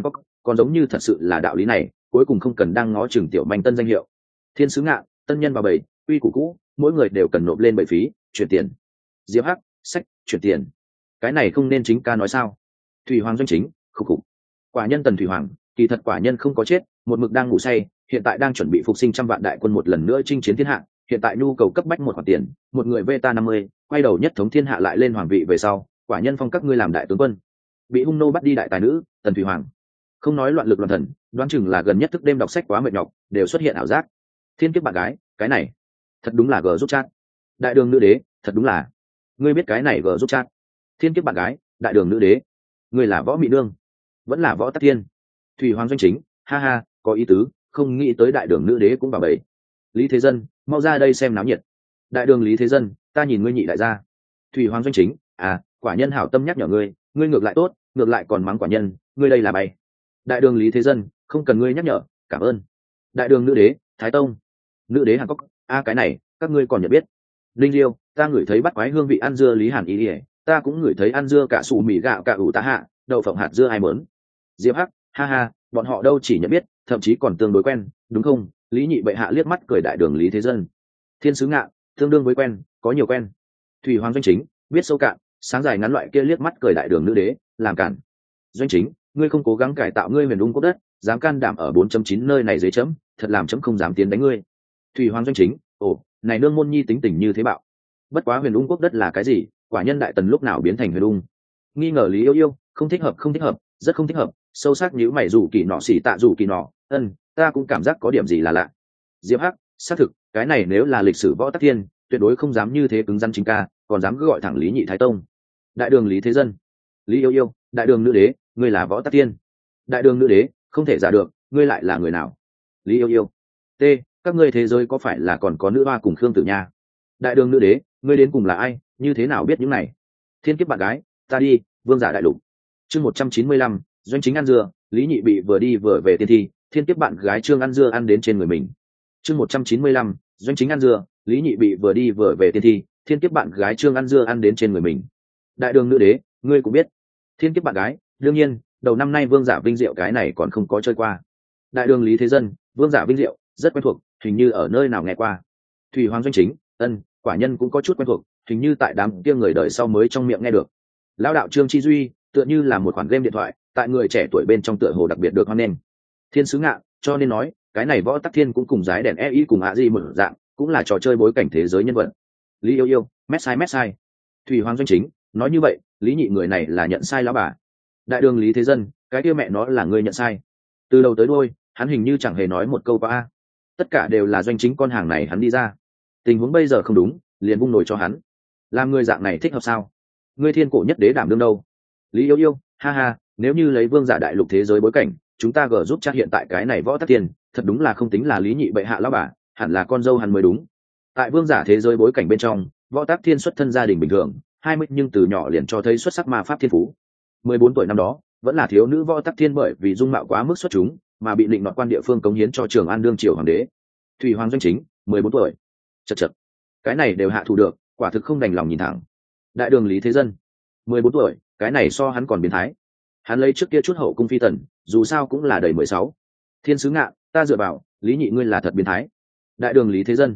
còn giống như thật sự là đạo lý này, cuối cùng không cần đang ngó chừng tiểu manh tân danh hiệu. Thiên sứ ngạn, tân nhân vào bầy, quy củ cũ, mỗi người đều cần nộp lên bầy phí, chuyển tiền. Diệp Hắc, sách, chuyển tiền. Cái này không nên chính ca nói sao? Thủy Hoàng doanh chính, khục khục. Quả nhân Tần Thủy Hoàng, kỳ thật quả nhân không có chết, một mực đang ngủ say, hiện tại đang chuẩn bị phục sinh trăm vạn đại quân một lần nữa chinh chiến thiên hạ, hiện tại nhu cầu cấp bách một khoản tiền, một người Veta 50, quay đầu nhất thống thiên hạ lại lên hoàng vị về sau, quả nhân phong các ngươi làm đại tướng quân. Bị hung nô bắt đi đại tài nữ, Tần Thủy Hoàng. Không nói loạn lực loạn thần, đoán chừng là gần nhất thức đêm đọc sách quá mệt nhọc, đều xuất hiện ảo giác. Thiên kiếp bạn gái, cái này, thật đúng là gờ giúp chat. Đại đường nữ đế, thật đúng là. Ngươi biết cái này gờ giúp chat. Thiên kiếp bạn gái, đại đường nữ đế. Ngươi là Võ Mị Nương, vẫn là Võ Tắc Thiên. Thủy Hoàng doanh chính, ha ha, có ý tứ, không nghĩ tới đại đường nữ đế cũng vào bầy. Lý Thế Dân, mau ra đây xem náo nhiệt. Đại đường Lý Thế Dân, ta nhìn ngươi nhị đại gia. Thủy Hoàng doanh chính, à, quả nhân hảo tâm nhắc nhở ngươi, ngươi ngược lại tốt, ngược lại còn mắng quả nhân, ngươi đây là bày. Đại đường Lý Thế Dân, không cần ngươi nhắc nhở, cảm ơn. Đại đường nữ đế, Thái Tông, nữ đế Hàn Cốc, a cái này, các ngươi còn nhận biết. Linh Liêu, ta ngửi thấy bắt quái hương vị ăn dưa Lý Hàn ý ỉa, ta cũng ngửi thấy ăn dưa cả sủ mì gạo cả ủ tá hạ, đậu phộng hạt dưa ai mớn. Diệp Hắc, ha ha, bọn họ đâu chỉ nhận biết, thậm chí còn tương đối quen, đúng không? Lý nhị bệ hạ liếc mắt cười đại đường Lý Thế Dân. Thiên sứ ngạ, tương đương với quen, có nhiều quen. Thủy Hoàng doanh chính, biết sâu cạn, sáng dài ngắn loại kia liếc mắt cười đại đường nữ đế, làm cản. Doanh chính, ngươi không cố gắng cải tạo ngươi huyền ung cốt đất, dám can đảm ở 4.9 nơi này dưới chấm, thật làm chấm không dám tiến đánh ngươi. Thủy Hoàng doanh chính, ồ, này nương môn nhi tính tình như thế bạo. Bất quá huyền ung quốc đất là cái gì, quả nhân đại tần lúc nào biến thành huyền ung. Nghi ngờ Lý Yêu Yêu, không thích hợp, không thích hợp, rất không thích hợp, sâu sắc nhíu mày rủ kỳ nọ xỉ tạ rủ kỳ nọ, ta cũng cảm giác có điểm gì là lạ. Diệp Hắc, xác thực, cái này nếu là lịch sử Võ Tắc Thiên, tuyệt đối không dám như thế cứng rắn chính ca, còn dám cứ gọi thẳng Lý Nhị Thái Tông. Đại đường Lý Thế Dân, Lý Yêu Yêu, đại đường nữ đế, ngươi là Võ Tắc Thiên. Đại đường nữ đế, không thể giả được, ngươi lại là người nào? Lý Yêu Yêu, t, các ngươi thế giới có phải là còn có nữ hoa cùng Khương Tử Nha? Đại đường nữ đế, ngươi đến cùng là ai, như thế nào biết những này? Thiên kiếp bạn gái, ta đi, vương giả đại lục. Chương 195, doanh chính ăn dưa, Lý Nhị bị vừa đi vừa về tiên thi, thiên kiếp bạn gái Trương ăn dưa ăn đến trên người mình. Chương 195, doanh chính ăn dưa, Lý Nhị bị vừa đi vừa về tiên thi, thiên kiếp bạn gái Trương ăn dưa ăn đến trên người mình. Đại đường nữ đế, ngươi cũng biết. Thiên kiếp bạn gái, đương nhiên, đầu năm nay vương giả vinh diệu cái này còn không có chơi qua. Đại đường Lý Thế Dân, vương giả vinh diệu, rất quen thuộc, hình như ở nơi nào nghe qua. Thủy Hoàng doanh chính, quả nhân cũng có chút quen thuộc, hình như tại đám kia người đời sau mới trong miệng nghe được. Lão đạo Trương Chi Duy, tựa như là một khoản game điện thoại, tại người trẻ tuổi bên trong tựa hồ đặc biệt được hoan nghênh. Thiên sứ ngạ, cho nên nói, cái này Võ Tắc Thiên cũng cùng giái đèn EI cùng ạ gì một dạng, cũng là trò chơi bối cảnh thế giới nhân vật. Lý Yêu Yêu, Messai. Thủy Hoàng doanh chính, nói như vậy, Lý Nhị người này là nhận sai lão bà. Đại đường Lý Thế Dân, cái kia mẹ nó là người nhận sai. Từ đầu tới đuôi, hắn hình như chẳng hề nói một câu qua. Tất cả đều là doanh chính con hàng này hắn đi ra. Tình huống bây giờ không đúng, liền vung nổi cho hắn. Làm người dạng này thích hợp sao? Ngươi thiên cổ nhất đế đảm đương đâu? Lý Yêu Yêu, ha ha, nếu như lấy vương giả đại lục thế giới bối cảnh, chúng ta gỡ giúp chat hiện tại cái này Võ Tắc Thiên, thật đúng là không tính là Lý Nhị bệ hạ lão bà, hẳn là con dâu hắn mới đúng. Tại vương giả thế giới bối cảnh bên trong, Võ Tắc Thiên xuất thân gia đình bình thường, 20 nhưng từ nhỏ liền cho thấy xuất sắc ma pháp thiên phú. 14 tuổi năm đó, vẫn là thiếu nữ Võ Tắc Thiên bởi vì dung mạo quá mức xuất chúng, mà bị định đoạt quan địa phương cống hiến cho Trường An đương triều hoàng đế. Thủy Hoàng doanh chính, 14 tuổi. Chậc, cái này đều hạ thủ được, quả thực không đành lòng nhìn thẳng. Đại đường Lý Thế Dân, 14 tuổi, cái này so hắn còn biến thái. Hắn lấy trước kia chút hậu cung phi tần, dù sao cũng là đầy 16. Thiên sứ ngạ, ta dựa vào, Lý Nhị ngươi là thật biến thái. Đại đường Lý Thế Dân,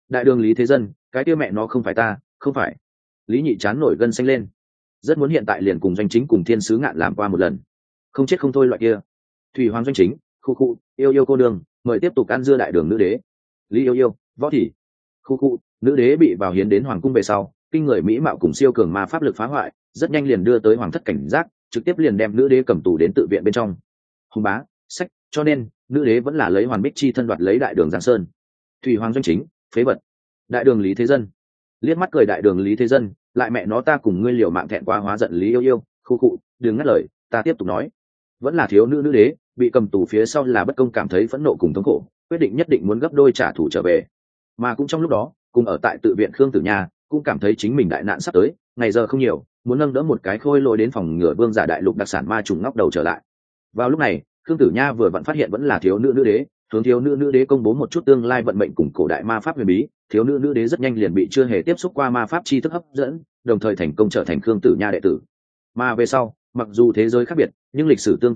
cái kia mẹ nó không phải ta, không phải. Lý Nhị chán nổi gân xanh lên, rất muốn hiện tại liền cùng doanh chính cùng thiên sứ ngạn làm qua một lần, không chết không thôi loại kia. Thủy Hoàng doanh chính, khu, yêu cô đường, mời tiếp tục ăn dưa đại đường nữ đế. Lý Yêu, Võ Thị, khu, nữ đế bị vào hiến đến hoàng cung về sau, kinh người mỹ mạo cùng siêu cường ma pháp lực phá hoại, rất nhanh liền đưa tới hoàng thất cảnh giác, trực tiếp liền đem nữ đế cầm tù đến tự viện bên trong. Hùng bá, sách, cho nên nữ đế vẫn là lấy hoàn bích chi thân đoạt lấy đại đường Giang Sơn. Thủy Hoàng doanh chính, phế vật. Đại đường Lý Thế Dân, liếc mắt cười đại đường Lý Thế Dân, lại mẹ nó ta cùng ngươi liều mạng thẹn quá hóa giận Lý Yêu, khu, đừng ngắt lời, ta tiếp tục nói. Vẫn là thiếu nữ nữ đế, bị cầm tù phía sau là bất công cảm thấy phẫn nộ cùng thống khổ, quyết định nhất định muốn gấp đôi trả thù trở về. Mà cũng trong lúc đó, cùng ở tại tự viện Khương Tử Nha, cũng cảm thấy chính mình đại nạn sắp tới, ngày giờ không nhiều, muốn nâng đỡ một cái khôi lỗi đến phòng ngừa vương giả đại lục đặc sản ma trùng ngóc đầu trở lại. Vào lúc này, Khương Tử Nha vừa vặn phát hiện vẫn là thiếu nữ nữ đế, hướng thiếu nữ nữ đế công bố một chút tương lai vận mệnh cùng cổ đại ma pháp huyền bí. Thiếu nữ nữ đế rất nhanh liền bị chưa hề tiếp xúc qua ma pháp tri thức hấp dẫn, đồng thời thành công trở thành Khương Tử Nha đệ tử. Mà về sau, mặc dù thế giới khác biệt, nhưng lịch sử tương tự độ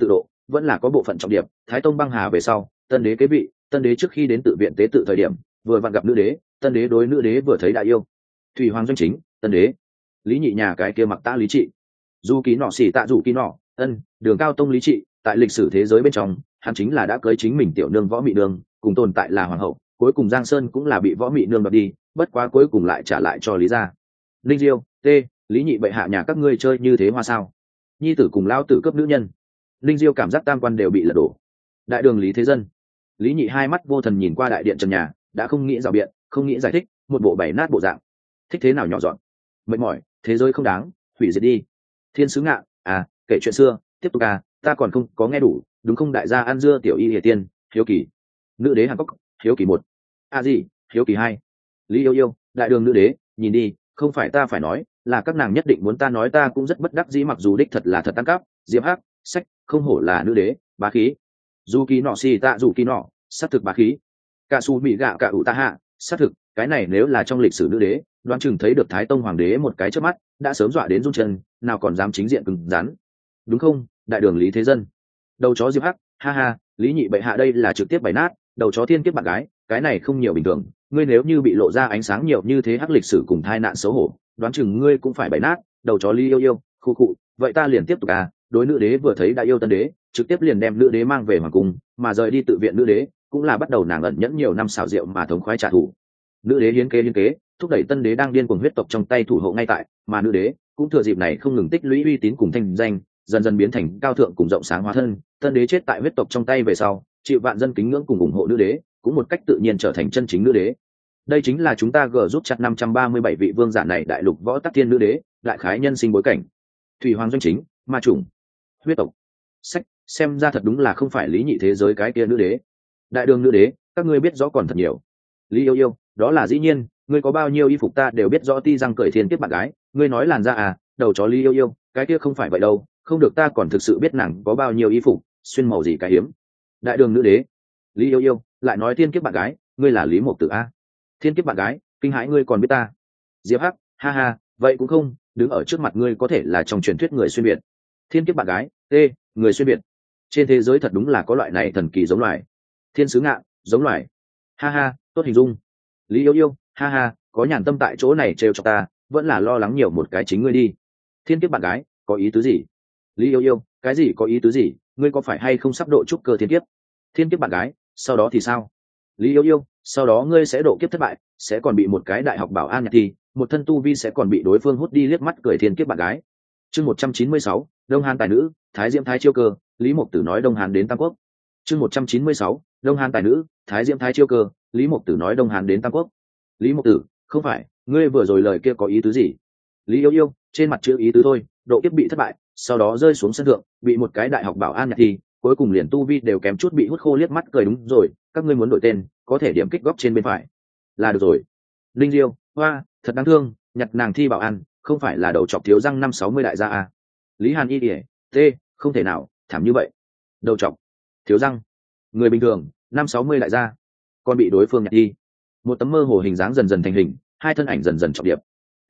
vẫn là có bộ phận trọng điểm. Thái tông băng hà về sau, tân đế kế vị, tân đế trước khi đến tự viện tế tự thời điểm vừa vặn gặp nữ đế, tân đế đối nữ đế vừa thấy đại yêu. Thủy hoàng doanh chính, tân đế. Lý nhị nhà cái kia mặc tã lý trị, du ký nọ xỉ tạ dù ký nọ, đường cao tông lý trị. Tại lịch sử thế giới bên trong, hắn chính là đã cưới chính mình tiểu nương võ mị nương, cùng tồn tại là hoàng hậu. Cuối cùng Giang Sơn cũng là bị võ mị nương đoạt đi, bất quá cuối cùng lại trả lại cho Lý gia. Linh Diêu, Lý nhị bệ hạ nhà các ngươi chơi như thế hoa sao? Nhi tử cùng lao tử cướp nữ nhân. Linh Diêu cảm giác tam quan đều bị lật đổ. Đại đường Lý Thế Dân. Lý nhị hai mắt vô thần nhìn qua đại điện trần nhà, đã không nghĩ rào biện, không nghĩ giải thích, một bộ bảy nát bộ dạng. Thích thế nào nhỏ dọn, mệt mỏi, thế giới không đáng, hủy diệt đi. Thiên sứ ngạ, kể chuyện xưa, tiếp tục ta còn không có nghe đủ, đúng không đại gia ăn dưa tiểu y hiệp tiên, hiếu kỳ. Nữ đế Hàn Quốc, hiếu kỳ một. Gì, hiếu kỳ hai. Lý yêu yêu, đại đường nữ đế, nhìn đi, không phải ta phải nói, là các nàng nhất định muốn ta nói, ta cũng rất bất đắc dĩ, mặc dù đích thật là thật tăng cắp. Diệp Hắc, sách, không hổ là nữ đế, bá khí. Dù kỳ nọ xì tạ dù kỳ nọ, sát thực bá khí. Cả su mỹ gạo cả ủ ta hạ, sát thực, cái này nếu là trong lịch sử nữ đế, đoán chừng thấy được Thái Tông hoàng đế một cái chớp mắt, đã sớm dọa đến run chân, nào còn dám chính diện cứng rắn. Đúng không, đại đường Lý Thế Dân. Đầu chó Diệp Hắc, ha ha, Lý nhị bệ hạ đây là trực tiếp bày nát, đầu chó thiên kiếp bạn gái, cái này không nhiều bình thường, ngươi nếu như bị lộ ra ánh sáng nhiều như thế hắc lịch sử cùng tai nạn xấu hổ, đoán chừng ngươi cũng phải bày nát. Đầu chó Lý yêu yêu, khu cụ, vậy ta liền tiếp tục đối nữ đế vừa thấy đã yêu tân đế, trực tiếp liền đem nữ đế mang về hoàng cung, mà rời đi tự viện nữ đế, cũng là bắt đầu nàng ẩn nhẫn nhiều năm xảo diệu mà thống khoái trả thù. Nữ đế hiến kế, thúc đẩy tân đế đang điên cuồng huyết tộc trong tay thủ hộ ngay tại, mà nữ đế cũng thừa dịp này không ngừng tích lũy uy tín cùng thanh danh, dần dần biến thành cao thượng cùng rộng sáng hóa thân. Tân đế chết tại huyết tộc trong tay về sau, chịu vạn dân kính ngưỡng cùng ủng hộ nữ đế, cũng một cách tự nhiên trở thành chân chính nữ đế. Đây chính là chúng ta gờ rút chặt 537 vị vương giả này đại lục võ tắc thiên nữ đế, đại khái nhân sinh bối cảnh. Thủy hoàng doanh chính, ma chủng, huyết tộc. Sách, xem ra thật đúng là không phải Lý nhị thế giới cái kia nữ đế. Đại đường nữ đế, các ngươi biết rõ còn thật nhiều. Lý yêu yêu, đó là dĩ nhiên, ngươi có bao nhiêu y phục ta đều biết rõ, ti răng cởi thiên kiếp bạn gái, ngươi nói làn da đầu chó Lý yêu yêu, cái kia không phải vậy đâu, không được, ta còn thực sự biết nàng có bao nhiêu y phục, xuyên màu gì cái hiếm. Đại đường nữ đế. Lý yêu yêu, lại nói thiên kiếp bạn gái, ngươi là Lý Mộc Tử thiên kiếp bạn gái, kinh hãi ngươi còn biết ta. Diệp Hắc, ha ha, vậy cũng không, đứng ở trước mặt ngươi có thể là trong truyền thuyết người xuyên việt. Thiên kiếp bạn gái, người xuyên việt. Trên thế giới thật đúng là có loại này thần kỳ giống loài. Thiên sứ ngạ, giống loài. Ha ha, tốt hình dung. Lý yêu yêu, ha ha, có nhàn tâm tại chỗ này trêu cho ta, vẫn là lo lắng nhiều một cái chính ngươi đi. Thiên kiếp bạn gái, có ý tứ gì? Lý yêu yêu, cái gì có ý tứ gì, ngươi có phải hay không sắp độ trúc cơ thiên kiếp? Thiên kiếp bạn gái, sau đó thì sao? Lý yêu yêu, sau đó ngươi sẽ độ kiếp thất bại, sẽ còn bị một cái đại học bảo an nhặt thi, một thân tu vi sẽ còn bị đối phương hút đi, liếc mắt cười thiên kiếp bạn gái. Chương 196, Đông Hán tài nữ, Thái Diễm Thái chiêu cơ, Lý Mộc Tử nói Đông Hán đến Tam Quốc. Chương 196, Đông Hán tài nữ, Thái Diễm Thái chiêu cơ, Lý Mộc Tử nói Đông Hán đến Tam Quốc. Lý Mộc Tử, không phải, ngươi vừa rồi lời kia có ý tứ gì? Lý yêu yêu, trên mặt chữ ý tứ thôi, độ kiếp bị thất bại, sau đó rơi xuống sân thượng, bị một cái đại học bảo an nhặt thi, cuối cùng liền tu vi đều kém chút bị hút khô, liếc mắt cười, đúng rồi, các ngươi muốn đổi tên, có thể điểm kích góc trên bên phải là được rồi. Linh Diêu, hoa, thật đáng thương, nhặt nàng thi bảo an, không phải là đầu chọc thiếu răng 560 đại gia Lý Hàn y ỉa, không thể nào, thảm như vậy. Đầu chọc thiếu răng, người bình thường 560 đại gia, còn bị đối phương nhặt đi. Một tấm mơ hồ hình dáng dần dần thành hình, hai thân ảnh dần dần trọng điệp.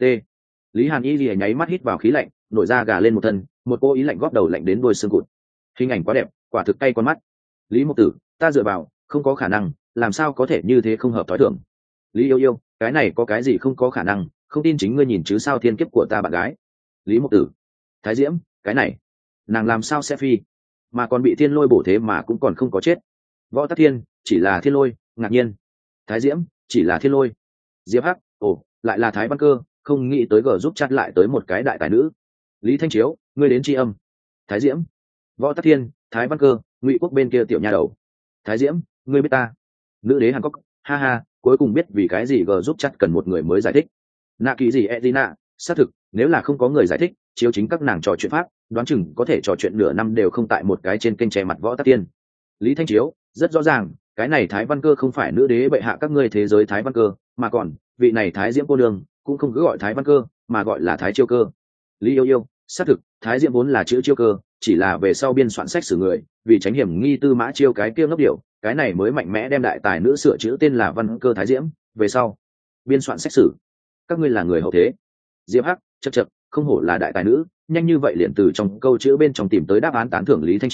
Lý Hàn y ỉa nháy mắt hít vào khí lạnh, nổi da gà lên một thân, một cô ý lạnh góp đầu lạnh đến đôi xương cụt. Hình ảnh quá đẹp, quả thực cay con mắt. Lý Mộc Tử, ta dựa vào, không có khả năng, làm sao có thể như thế, không hợp thói thường. Lý yêu yêu, cái này có cái gì không có khả năng, không tin chính ngươi nhìn chứ sao, thiên kiếp của ta bạn gái. Lý Mộc Tử, Thái Diễm, cái này nàng làm sao sẽ phi, mà còn bị thiên lôi bổ thế mà cũng còn không có chết. Võ Tắc Thiên, chỉ là thiên lôi, ngạc nhiên. Thái Diễm, chỉ là thiên lôi. Diệp Hắc, lại là Thái Văn Cơ, không nghĩ tới gờ giúp chặt lại tới một cái đại tài nữ. Lý Thanh Chiếu, ngươi đến tri âm. Thái Diễm, Võ Tắc Thiên, Thái Văn Cơ, Ngụy Quốc bên kia tiểu nha đầu. Thái Diễm, ngươi biết ta. Nữ đế Hàn Quốc, ha ha, cuối cùng biết vì cái gì gờ giúp chặt cần một người mới giải thích. Nạ kỳ gì Edina, xác thực, nếu là không có người giải thích, chiếu chính các nàng trò chuyện pháp, đoán chừng có thể trò chuyện nửa năm đều không tại một cái trên kênh che mặt Võ Tắc Thiên. Lý Thanh Chiếu, rất rõ ràng, cái này Thái Văn Cơ không phải nữ đế bệ hạ các ngươi thế giới Thái Văn Cơ, mà còn vị này Thái Diễm cô đường cũng không cứ gọi Thái Văn Cơ, mà gọi là Thái Chiêu Cơ. Lý yêu yêu, xác thực, Thái Diễm vốn là chữ Chiêu Cơ, chỉ là về sau biên soạn sách xử người, vì tránh hiểm nghi Tư Mã Chiêu cái kia ngốc điệu, cái này mới mạnh mẽ đem đại tài nữ sửa chữ tên là Văn Cơ Thái Diễm, về sau biên soạn sách sử. Các ngươi là người hậu thế. Diệp Hắc, chậc chậc, không hổ là đại tài nữ, nhanh như vậy liền từ trong câu chữ bên trong tìm tới đáp án, tán thưởng Lý Thanh Chiếu,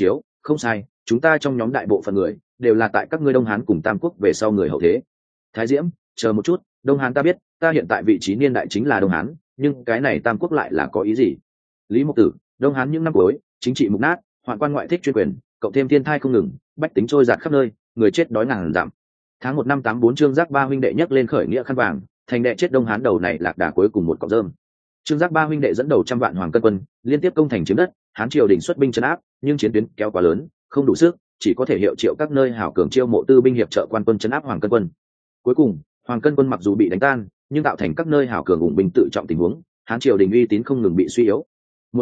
không sai, chúng ta trong nhóm đại bộ phận người đều là tại các ngươi Đông Hán cùng Tam Quốc về sau người hậu thế. Thái Diễm, chờ một chút, Đông Hán ta biết, ta hiện tại vị trí niên đại chính là Đông Hán, nhưng cái này Tam Quốc lại là có ý gì? Lý Mục Tử, Đông Hán những năm cuối, chính trị mục nát, hoạn quan ngoại thích chuyên quyền, cộng thêm thiên thai không ngừng, bách tính trôi giạt khắp nơi, người chết đói ngàn dặm. Tháng 1 năm 84 Trương Giác ba huynh đệ nhấc lên khởi nghĩa khăn vàng, thành đệ chết Đông Hán đầu này lạc đà cuối cùng một cọng rơm. Trương Giác ba huynh đệ dẫn đầu trăm vạn hoàng cân quân, liên tiếp công thành chiếm đất, Hán triều đình xuất binh trấn áp, nhưng chiến tuyến kéo quá lớn, không đủ sức, chỉ có thể hiệu triệu các nơi hảo cường chiêu mộ tư binh hiệp trợ quan quân trấn áp hoàng cân quân. Cuối cùng, hoàng cân quân mặc dù bị đánh tan, nhưng tạo thành các nơi hảo cường ủng binh tự trọng tình huống, Hán triều đình uy tín không ngừng bị suy yếu.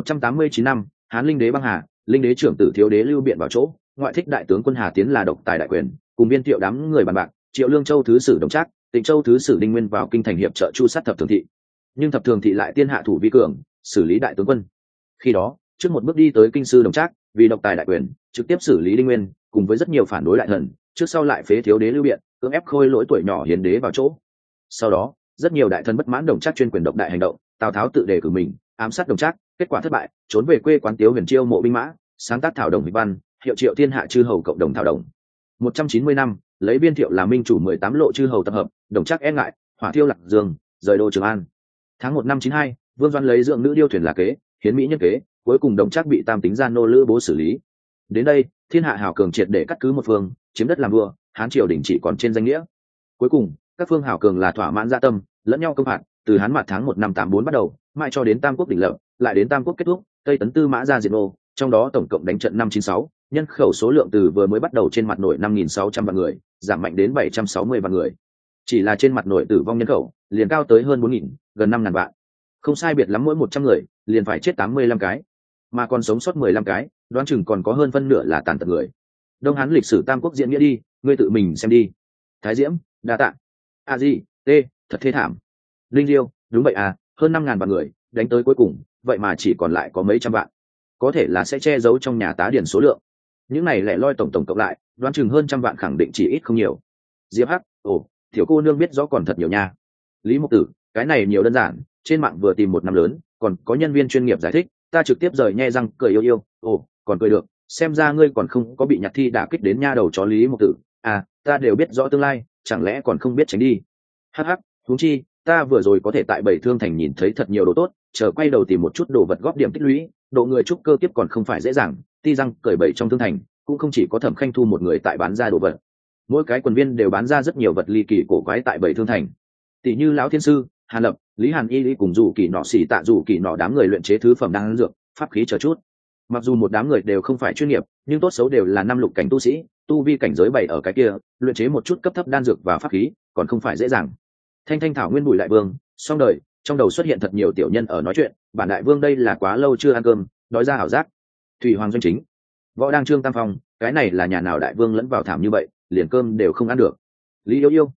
189 năm, Hán linh đế băng hà, linh đế trưởng tử thiếu đế Lưu Biện vào chỗ, ngoại thích đại tướng quân Hà Tiến là độc tài đại quyền, cùng biên Thiệu đám người bàn bạc, triệu Lương Châu thứ sử Đồng Trác, Tịnh Châu thứ sử Đinh Nguyên vào kinh thành hiệp trợ chu sát thập thường thị. Nhưng thập thường thị lại tiên hạ thủ vi cường, xử lý đại tướng quân. Khi đó, trước một bước đi tới kinh sư Đồng Trác, vì độc tài đại quyền, trực tiếp xử lý Đinh Nguyên, cùng với rất nhiều phản đối đại thần, trước sau lại phế thiếu đế Lưu Biện, cưỡng ép khôi lỗi tuổi nhỏ hiến đế vào chỗ. Sau đó, rất nhiều đại thần bất mãn Đồng Trác chuyên quyền độc đại hành động, Tào Tháo tự đề cử mình, ám sát Đồng Trác, kết quả thất bại, trốn về quê quán Tiếu Huyền chiêu mộ binh mã, sáng tác thảo đồng hịch văn, hiệu triệu thiên hạ chư hầu cộng đồng thảo đồng. 190 năm, lấy biên Thiệu làm minh chủ 18 lộ chư hầu tập hợp, Đồng Trác e ngại, hỏa thiêu Lạc Dương, rời đô Trường An. Tháng 1 năm 92, Vương Doãn lấy dưỡng nữ điêu thuyền là kế, hiến mỹ nhân kế, cuối cùng Đồng Trác bị Tam tính gian nô lữ bố xử lý. Đến đây, thiên hạ hảo cường triệt để cắt cứ một phương, chiếm đất làm vua, Hán triều đình chỉ còn trên danh nghĩa. Cuối cùng, các phương hảo cường là thỏa mãn dạ tâm, lẫn nhau công phạt, từ Hán mặt tháng 1 năm 84 bắt đầu, mãi cho đến Tam Quốc đỉnh lập, lại đến Tam Quốc kết thúc, Tây tấn Tư Mã ra diệt nô, trong đó tổng cộng đánh trận năm 96, nhân khẩu số lượng từ vừa mới bắt đầu trên mặt nội 5.600 vạn người, giảm mạnh đến 760 vạn người. Chỉ là trên mặt nội tử vong nhân khẩu, liền cao tới hơn 4.000, gần 5.000 vạn. Không sai biệt lắm mỗi 100 người, liền phải chết 85 cái. Mà còn sống sót 15 cái, đoán chừng còn có hơn phân nửa là tàn tật người. Đông Hán lịch sử Tam Quốc diễn nghĩa đi, ngươi tự mình xem đi. Thái Diễm, đa tạ. A Di, thật thê thảm. Linh Diêu, đúng vậy à, hơn 5.000 vạn người, đánh tới cuối cùng, vậy mà chỉ còn lại có mấy trăm vạn. Có thể là sẽ che giấu trong nhà tá điển số lượng. Những này lẻ loi tổng cộng lại, đoán chừng hơn trăm vạn khẳng định chỉ ít không nhiều. Diệp Hắc, tiểu cô nương biết rõ còn thật nhiều nha. Lý Mục Tử, cái này nhiều đơn giản, trên mạng vừa tìm một năm lớn, còn có nhân viên chuyên nghiệp giải thích, ta trực tiếp rời nhe răng cười yêu yêu, còn cười được, xem ra ngươi còn không có bị nhạc thi đả kích đến nha đầu chó Lý Mục Tử. À, ta đều biết rõ tương lai, chẳng lẽ còn không biết tránh đi. Hắc hắc, huống chi, ta vừa rồi có thể tại Bảy Thương Thành nhìn thấy thật nhiều đồ tốt, chờ quay đầu tìm một chút đồ vật góp điểm tích lũy, độ người trúc cơ kiếp còn không phải dễ dàng, ti răng cởi bẫy trong Thương Thành, cũng không chỉ có Thẩm Khanh Thu một người tại bán ra đồ vật. Mỗi cái quần viên đều bán ra rất nhiều vật ly kỳ cổ quái tại Bảy Thương Thành. Tỷ như lão thiên sư, Hàn Lập, Lý Hàn Y cùng dù kỳ nọ xỉ tạ dù kỳ nọ đám người luyện chế thứ phẩm đan dược, pháp khí chờ chút. Mặc dù một đám người đều không phải chuyên nghiệp, nhưng tốt xấu đều là năm lục cảnh tu sĩ, tu vi cảnh giới bảy ở cái kia, luyện chế một chút cấp thấp đan dược và pháp khí, còn không phải dễ dàng. Thanh Thanh Thảo Nguyên Bùi Đại Vương, xong đời, trong đầu xuất hiện thật nhiều tiểu nhân ở nói chuyện, bản đại vương đây là quá lâu chưa ăn cơm, đói ra ảo giác. Thủy Hoàng Doanh Chính, Võ Đang Trương Tam Phong, cái này là nhà nào đại vương lẫn vào thảm như vậy, liền cơm đều không ăn được. Lý Yêu Yêu,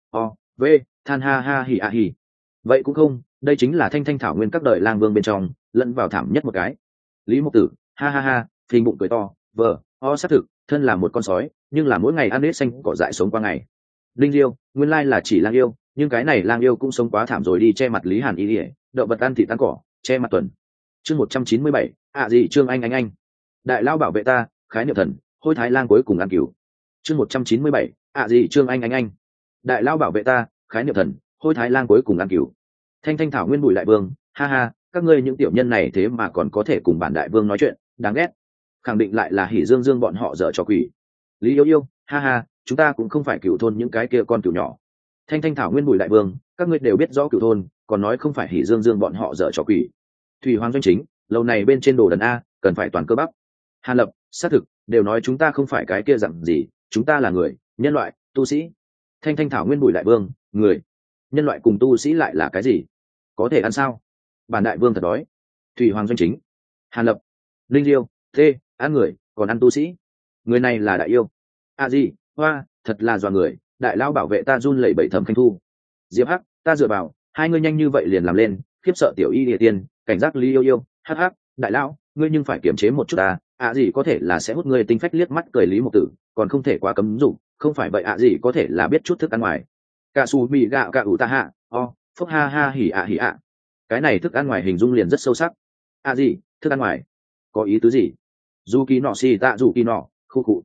than ha ha hỉ a hỉ. Vậy cũng không, đây chính là Thanh Thanh Thảo Nguyên các đời lang vương bên trong, lẫn vào thảm nhất một cái. Lý Mục Tử, ha ha ha, phình bụng cười to, xác thực, thân là một con sói, nhưng là mỗi ngày ăn nết xanh cỏ dại sống qua ngày. Linh Diêu, nguyên lai là chỉ lang yêu, nhưng cái này lang yêu cũng sống quá thảm rồi đi che mặt Lý Hàn Y ỉa, động vật ăn thịt ăn cỏ, che mặt tuần. Chương 197, gì Trương anh. Đại lao bảo vệ ta, khái niệm thần, hôi thái lang cuối cùng ăn cừu. Chương 197, gì Trương anh. Đại lao bảo vệ ta, khái niệm thần, hôi thái lang cuối cùng ăn cừu. Thanh Thanh Thảo Nguyên Bùi Đại Vương, ha ha, các ngươi những tiểu nhân này thế mà còn có thể cùng bản đại vương nói chuyện, đáng ghét. Khẳng định lại là Hỉ Dương bọn họ dở trò quỷ. Lý Yêu Yêu, ha ha, chúng ta cũng không phải cửu thôn những cái kia con cừu nhỏ. Thanh Thanh Thảo Nguyên Bùi Đại Vương, các ngươi đều biết rõ cửu thôn, còn nói không phải Hỉ Dương bọn họ dở trò quỷ. Thủy Hoàng Doanh Chính, lâu này bên trên đồ đần a, cần phải toàn cơ bắp. Hàn Lập, xác thực, đều nói chúng ta không phải cái kia dạng gì, chúng ta là người, nhân loại, tu sĩ. Thanh Thanh Thảo Nguyên Bùi Đại Vương, người, nhân loại cùng tu sĩ lại là cái gì? Có thể ăn sao? Bản đại vương thật đói. Thủy Hoàng Doanh Chính, Hàn Lập, Linh Diêu, ăn người, còn ăn tu sĩ. Người này là đại yêu. Gì, hoa, thật là dọa người, đại lao bảo vệ ta run lẩy bẩy Thẩm Khanh Thu. Diệp Hắc, ta dựa vào, hai ngươi nhanh như vậy liền làm lên, khiếp sợ tiểu y địa tiên, cảnh giác Lý Yêu Yêu, hắc, đại lão, ngươi nhưng phải kiềm chế một chút ta, gì có thể là sẽ hút ngươi tinh phách liếc mắt cười Lý Mục Tử, còn không thể quá cấm dụng, không phải vậy gì có thể là biết chút thức ăn ngoài. Cả su mì gạo cả ủ ta hạ, phúc ha ha hỉ ạ. Cái này thức ăn ngoài hình dung liền rất sâu sắc. Gì, thức ăn ngoài, có ý tứ gì? Dù kỳ nọ xì tạ dù kỳ nọ, khu cụ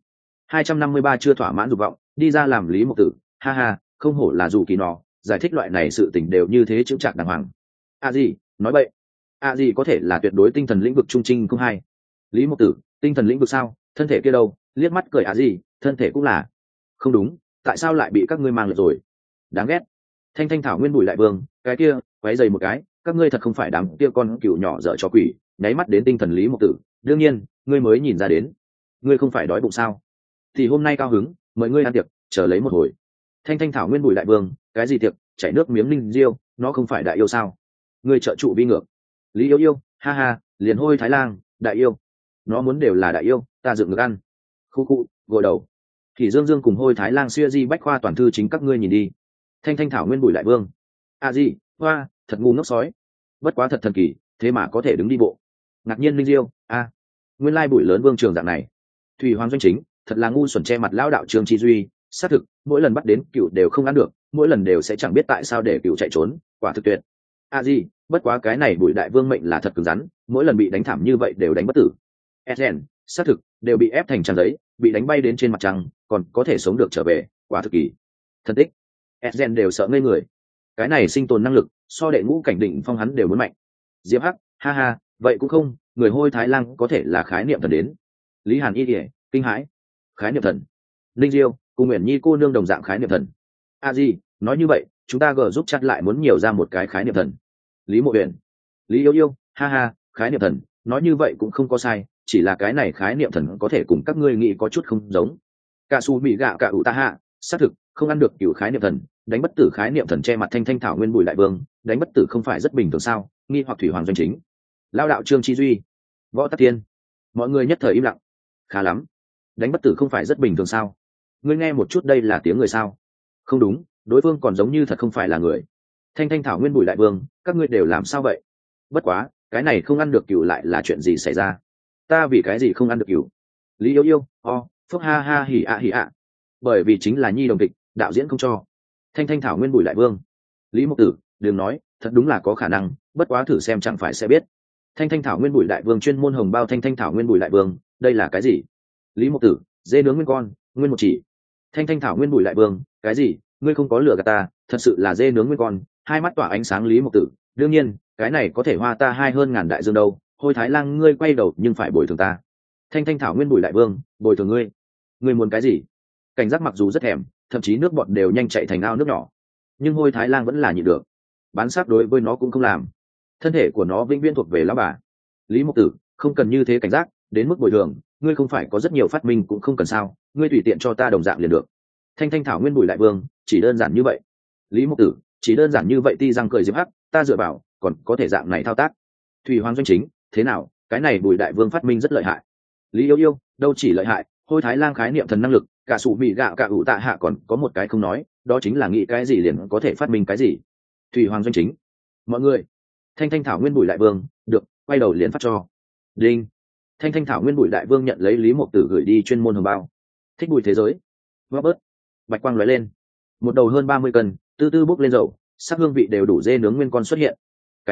253 chưa thỏa mãn dục vọng đi ra làm lý mục tử, ha ha, không hổ là dù kỳ nọ, giải thích loại này sự tình đều như thế chững chạc đàng hoàng. Gì nói bậy, gì có thể là tuyệt đối tinh thần lĩnh vực trung trinh không hay. Lý mục tử, tinh thần lĩnh vực sao, thân thể kia đâu? Liếc mắt cười gì, thân thể cũng là. Không đúng, tại sao lại bị các ngươi mang lượt rồi? Đáng ghét. Thanh thanh thảo nguyên bùi đại vương, cái kia quấy dày một cái, các ngươi thật không phải đám kia con cừu nhỏ dở cho quỷ, nháy mắt đến tinh thần lý mục tử, đương nhiên ngươi mới nhìn ra đến, ngươi không phải đói bụng sao? Thì hôm nay cao hứng, mời ngươi ăn tiệc, chờ lấy một hồi. Thanh thanh thảo nguyên bùi đại vương, cái gì tiệc? Chảy nước miếng ninh diêu, nó không phải đại yêu sao? Ngươi trợ trụ vi ngược. Lý yêu yêu, ha ha, liền hôi thái lang, đại yêu, nó muốn đều là đại yêu, ta dựng ngược ăn. Khu khu, gội đầu. Thì dương dương cùng hôi thái lang xuya di bách khoa toàn thư chính các ngươi nhìn đi. Thanh thanh thảo nguyên bùi đại vương, gì, hoa, thật ngu ngốc sói, bất quá thật thần kỳ, thế mà có thể đứng đi bộ. Ngạc nhiên linh diêu, nguyên lai bụi lớn vương trường dạng này. Thủy hoàng doanh chính, thật là ngu xuẩn che mặt lão đạo trường chi duy, xác thực mỗi lần bắt đến cựu đều không ăn được, mỗi lần đều sẽ chẳng biết tại sao để cựu chạy trốn, quả thực tuyệt. Gì, bất quá cái này bụi đại vương mệnh là thật cứng rắn, mỗi lần bị đánh thảm như vậy đều đánh bất tử. Essen, xác thực đều bị ép thành trang giấy, bị đánh bay đến trên mặt trăng, còn có thể sống được trở về, quả thực kỳ. Thần tích, Essen đều sợ ngây người. Cái này sinh tồn năng lực so đệ ngũ cảnh định phong hắn đều muốn mạnh. Diệp Hắc, ha ha, vậy cũng không, người hôi thái lang có thể là khái niệm thần đến. Lý Hàn y ỉa kinh hãi, khái niệm thần. Linh diêu cùng Nguyễn Nhi cô nương đồng dạng khái niệm thần. Gì, nói như vậy chúng ta gỡ giúp chặt lại muốn nhiều ra một cái khái niệm thần. Lý Mộ Huyền, Lý yêu yêu, ha ha, khái niệm thần, nói như vậy cũng không có sai, chỉ là cái này khái niệm thần có thể cùng các ngươi nghĩ có chút không giống. Cả su mỹ gạo cả ủ ta hạ, xác thực không ăn được cửu khái niệm thần, đánh bất tử khái niệm thần che mặt thanh thanh thảo nguyên bùi đại vương, đánh bất tử không phải rất bình thường sao? Nghi hoặc thủy hoàng doanh chính, lao đạo trương chi duy, võ tắc tiên, mọi người nhất thời im lặng. Khá lắm, đánh bất tử không phải rất bình thường sao? Ngươi nghe một chút, đây là tiếng người sao? Không đúng, đối phương còn giống như thật không phải là người. Thanh thanh thảo nguyên bùi đại vương, các ngươi đều làm sao vậy? Bất quá cái này không ăn được cửu lại là chuyện gì xảy ra? Ta vì cái gì không ăn được cửu? Lý yêu yêu, phúc ha ha hỉ ạ. Bởi vì chính là nhi đồng kịch, đạo diễn không cho. Thanh thanh thảo nguyên bùi đại vương, Lý Mục Tử, đừng nói, thật đúng là có khả năng, bất quá thử xem chẳng phải sẽ biết. Thanh thanh thảo nguyên bùi đại vương chuyên môn hồng bao thanh thanh thảo nguyên bùi đại vương, đây là cái gì? Lý Mục Tử, dê nướng nguyên con, nguyên một chỉ. Thanh thanh thảo nguyên bùi đại vương, cái gì? Ngươi không có lừa gạt ta, thật sự là dê nướng nguyên con. Hai mắt tỏa ánh sáng Lý Mục Tử, đương nhiên, cái này có thể hoa ta hai hơn ngàn đại dương đâu. Hôi thái lang ngươi quay đầu nhưng phải bồi thường ta. Thanh thanh thảo nguyên bùi đại vương, bồi thường ngươi. Ngươi muốn cái gì? Cảnh giác mặc dù rất thèm, thậm chí nước bọt đều nhanh chạy thành ao nước nhỏ, nhưng hôi thái lang vẫn là nhịn được. Bán sát đối với nó cũng không làm, thân thể của nó vĩnh viễn thuộc về lão bà. Lý Mục Tử, không cần như thế cảnh giác, đến mức bồi thường ngươi không phải có rất nhiều phát minh cũng không cần sao, ngươi tùy tiện cho ta đồng dạng liền được. Thanh thanh thảo nguyên bùi đại vương, chỉ đơn giản như vậy. Lý Mục Tử, chỉ đơn giản như vậy. Ti răng cười Diệp Hắc, ta dựa vào còn có thể dạng này thao tác. Thủy hoàng doanh chính, thế nào, cái này bùi đại vương phát minh rất lợi hại. Lý yêu yêu, đâu chỉ lợi hại, hôi thái lang khái niệm thần năng lực, cả sủ mị gạo cả ủ tạ hạ còn có một cái không nói, đó chính là nghĩ cái gì liền có thể phát minh cái gì. Thủy hoàng doanh chính, mọi người, thanh thanh thảo nguyên bùi đại vương, được, quay đầu liền phát cho. Đinh, thanh thanh thảo nguyên bùi đại vương nhận lấy Lý Mộc Tử gửi đi chuyên môn hồng bao. Thích bùi thế giới, Robert, bạch quang lóe lên, một đầu hơn 30 cân, tư tư bốc lên dầu, sắc hương vị đều đủ dê nướng nguyên con xuất hiện. Cái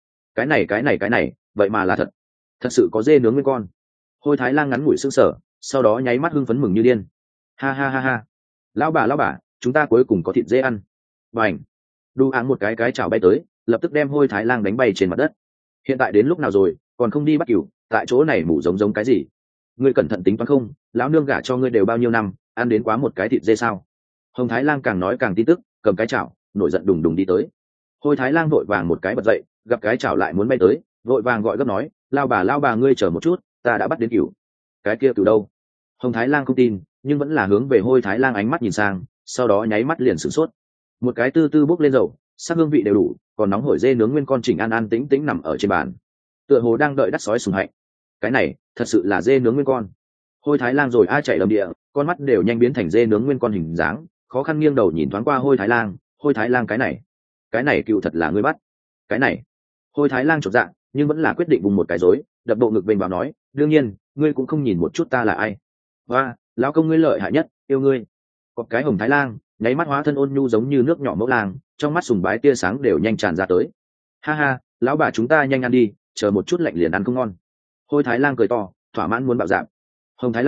này, vậy mà là thật, thật sự có dê nướng nguyên con. Hôi thái lang ngắn ngủi sững sờ, sau đó nháy mắt hưng phấn mừng như điên. Ha ha ha ha, lão bà, chúng ta cuối cùng có thịt dê ăn. Bành, đu áng một cái chảo bay tới, lập tức đem hôi thái lang đánh bay trên mặt đất. Hiện tại đến lúc nào rồi, còn không đi bắt cừu, tại chỗ này mủ giống cái gì? Ngươi cẩn thận tính toán không, lão nương gả cho ngươi đều bao nhiêu năm, ăn đến quá một cái thịt dê sao? Hồng thái lang càng nói càng tin tức, cầm cái chảo, nổi giận đùng đùng đi tới. Hôi thái lang vội vàng một cái bật dậy, gặp cái chảo lại muốn bay tới, vội vàng gọi gấp nói, lao bà ngươi chờ một chút, ta đã bắt đến cừu. Cái kia cừu đâu? Hồng thái lang không tin, nhưng vẫn là hướng về hôi thái lang ánh mắt nhìn sang, sau đó nháy mắt liền sửng sốt. Một cái tư tư bốc lên dầu, sắc hương vị đều đủ, còn nóng hổi dê nướng nguyên con chỉnh an tĩnh tĩnh nằm ở trên bàn, tựa hồ đang đợi đắt sói sùng hạnh. Cái này thật sự là dê nướng nguyên con. Hôi thái lang rồi ai chạy lầm địa, con mắt đều nhanh biến thành dê nướng nguyên con hình dáng, khó khăn nghiêng đầu nhìn thoáng qua hôi thái lang, cái này cựu thật là ngươi bắt. Cái này, hôi thái lang chột dạ, nhưng vẫn là quyết định vùng một cái rối, đập bộ ngực vênh vào nói, đương nhiên ngươi cũng không nhìn một chút ta là ai. Và lão công ngươi lợi hại nhất, yêu ngươi. Có cái hồng thái lang nháy mắt hóa thân ôn nhu giống như nước nhỏ mẫu lang, trong mắt sùng bái tia sáng đều nhanh tràn ra tới. Ha ha, lão bà chúng ta nhanh ăn đi, chờ một chút lạnh liền ăn không ngon. Hôi thái lang cười to, thỏa mãn muốn bạo dạn. Hồng thái lang,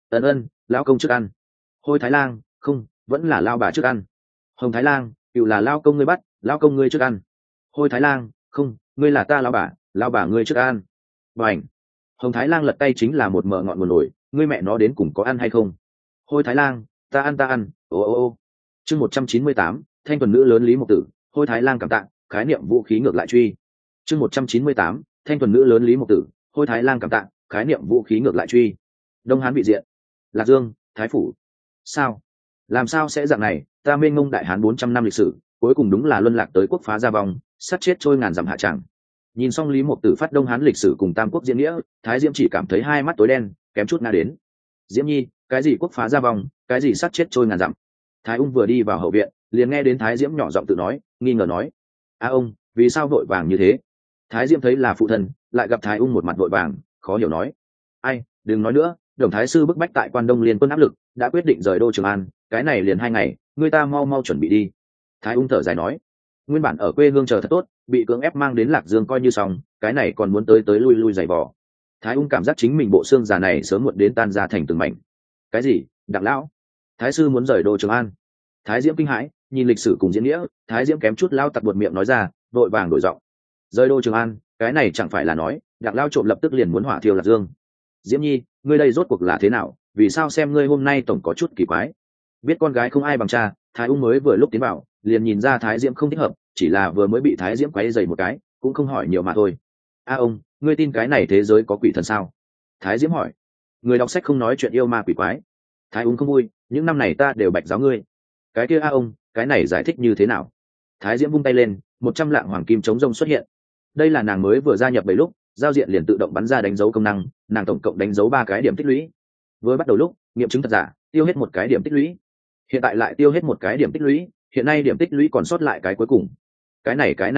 Ân, lão công trước ăn. Hôi Thái Lang, không, vẫn là lao bà trước ăn. Hồng Thái Lang, cựu là lao công ngươi bắt, lao công ngươi trước ăn. Hôi Thái Lang, không, ngươi là ta lao bà ngươi trước ăn. Bảnh. Hồng Thái Lang lật tay chính là một mờ ngọn nguồn nổi, ngươi mẹ nó đến cùng có ăn hay không? Hôi Thái Lang, ta ăn. Ô. Chương 198, thanh thuần nữ lớn Lý Mộc Tử, Hôi Thái Lang cảm tạ, khái niệm vũ khí ngược lại truy. Chương 198, thanh thuần nữ lớn Lý Mộc Tử, Hôi Thái Lang cảm tạ, khái niệm vũ khí ngược lại truy. Đông Hán vị diện, Lạc Dương, Thái phủ. Sao? Làm sao sẽ dạng này? Ta mênh mông đại Hán 400 năm lịch sử, cuối cùng đúng là luân lạc tới quốc phá gia vong, sát chết trôi ngàn dặm hạ chẳng. Nhìn xong Lý Mộc Tử phát Đông Hán lịch sử cùng Tam Quốc diễn nghĩa, Thái Diễm chỉ cảm thấy hai mắt tối đen, kém chút ngã đến. Diễm Nhi, cái gì quốc phá gia vong, cái gì sát chết trôi ngàn dặm? Thái Ung vừa đi vào hậu viện, liền nghe đến Thái Diễm nhỏ giọng tự nói, nghi ngờ nói: "A ông, vì sao vội vàng như thế?" Thái Diễm thấy là phụ thân, lại gặp Thái Ung một mặt vội vàng, khó hiểu nói: "Ai, đừng nói nữa, Đồng thái sư bức bách tại Quan Đông liên quân áp lực, đã quyết định rời đô Trường An, cái này liền 2 ngày, người ta mau mau chuẩn bị đi." Thái Ung thở dài nói: "Nguyên bản ở quê hương chờ thật tốt, bị cưỡng ép mang đến Lạc Dương coi như xong, cái này còn muốn tới tới lui lui giày vò." Thái Ung cảm giác chính mình bộ xương già này sớm muộn đến tan ra thành từng mảnh. "Cái gì? Đặng lão, thái sư muốn rời đô Trường An?" Thái Diễm kinh hãi, nhìn lịch sử cùng diễn nghĩa, Thái Diễm kém chút lao tặc buột miệng nói ra, vội vàng đổi giọng: "Rời đô Trường An, cái này chẳng phải là nói Đặng lao trộm lập tức liền muốn hỏa thiêu Lạc Dương? Diễm Nhi, ngươi đây rốt cuộc là thế nào? Vì sao xem ngươi hôm nay tổng có chút kỳ quái?" Biết con gái không ai bằng cha, Thái Ung mới vừa lúc tiến vào, liền nhìn ra Thái Diễm không thích hợp, chỉ là vừa mới bị Thái Diễm quấy dày một cái, cũng không hỏi nhiều mà thôi. "A ông, ngươi tin cái này thế giới có quỷ thần sao?" Thái Diễm hỏi. "Người đọc sách không nói chuyện yêu ma quỷ quái." Thái Ung không vui, "Những năm này ta đều bạch giáo ngươi." "Cái kia A ông, cái này giải thích như thế nào?" Thái Diễm vung tay lên, 100 lạng hoàng kim chống rông xuất hiện. Đây là nàng mới vừa gia nhập 7 lúc, giao diện liền tự động bắn ra đánh dấu công năng, nàng tổng cộng đánh dấu 3 cái điểm tích lũy. Vừa bắt đầu lúc, nghiệm chứng thật giả, tiêu hết 1 cái điểm tích lũy. Hiện tại lại tiêu hết 1 cái điểm tích lũy, hiện nay điểm tích lũy còn sót lại cái cuối cùng. Cái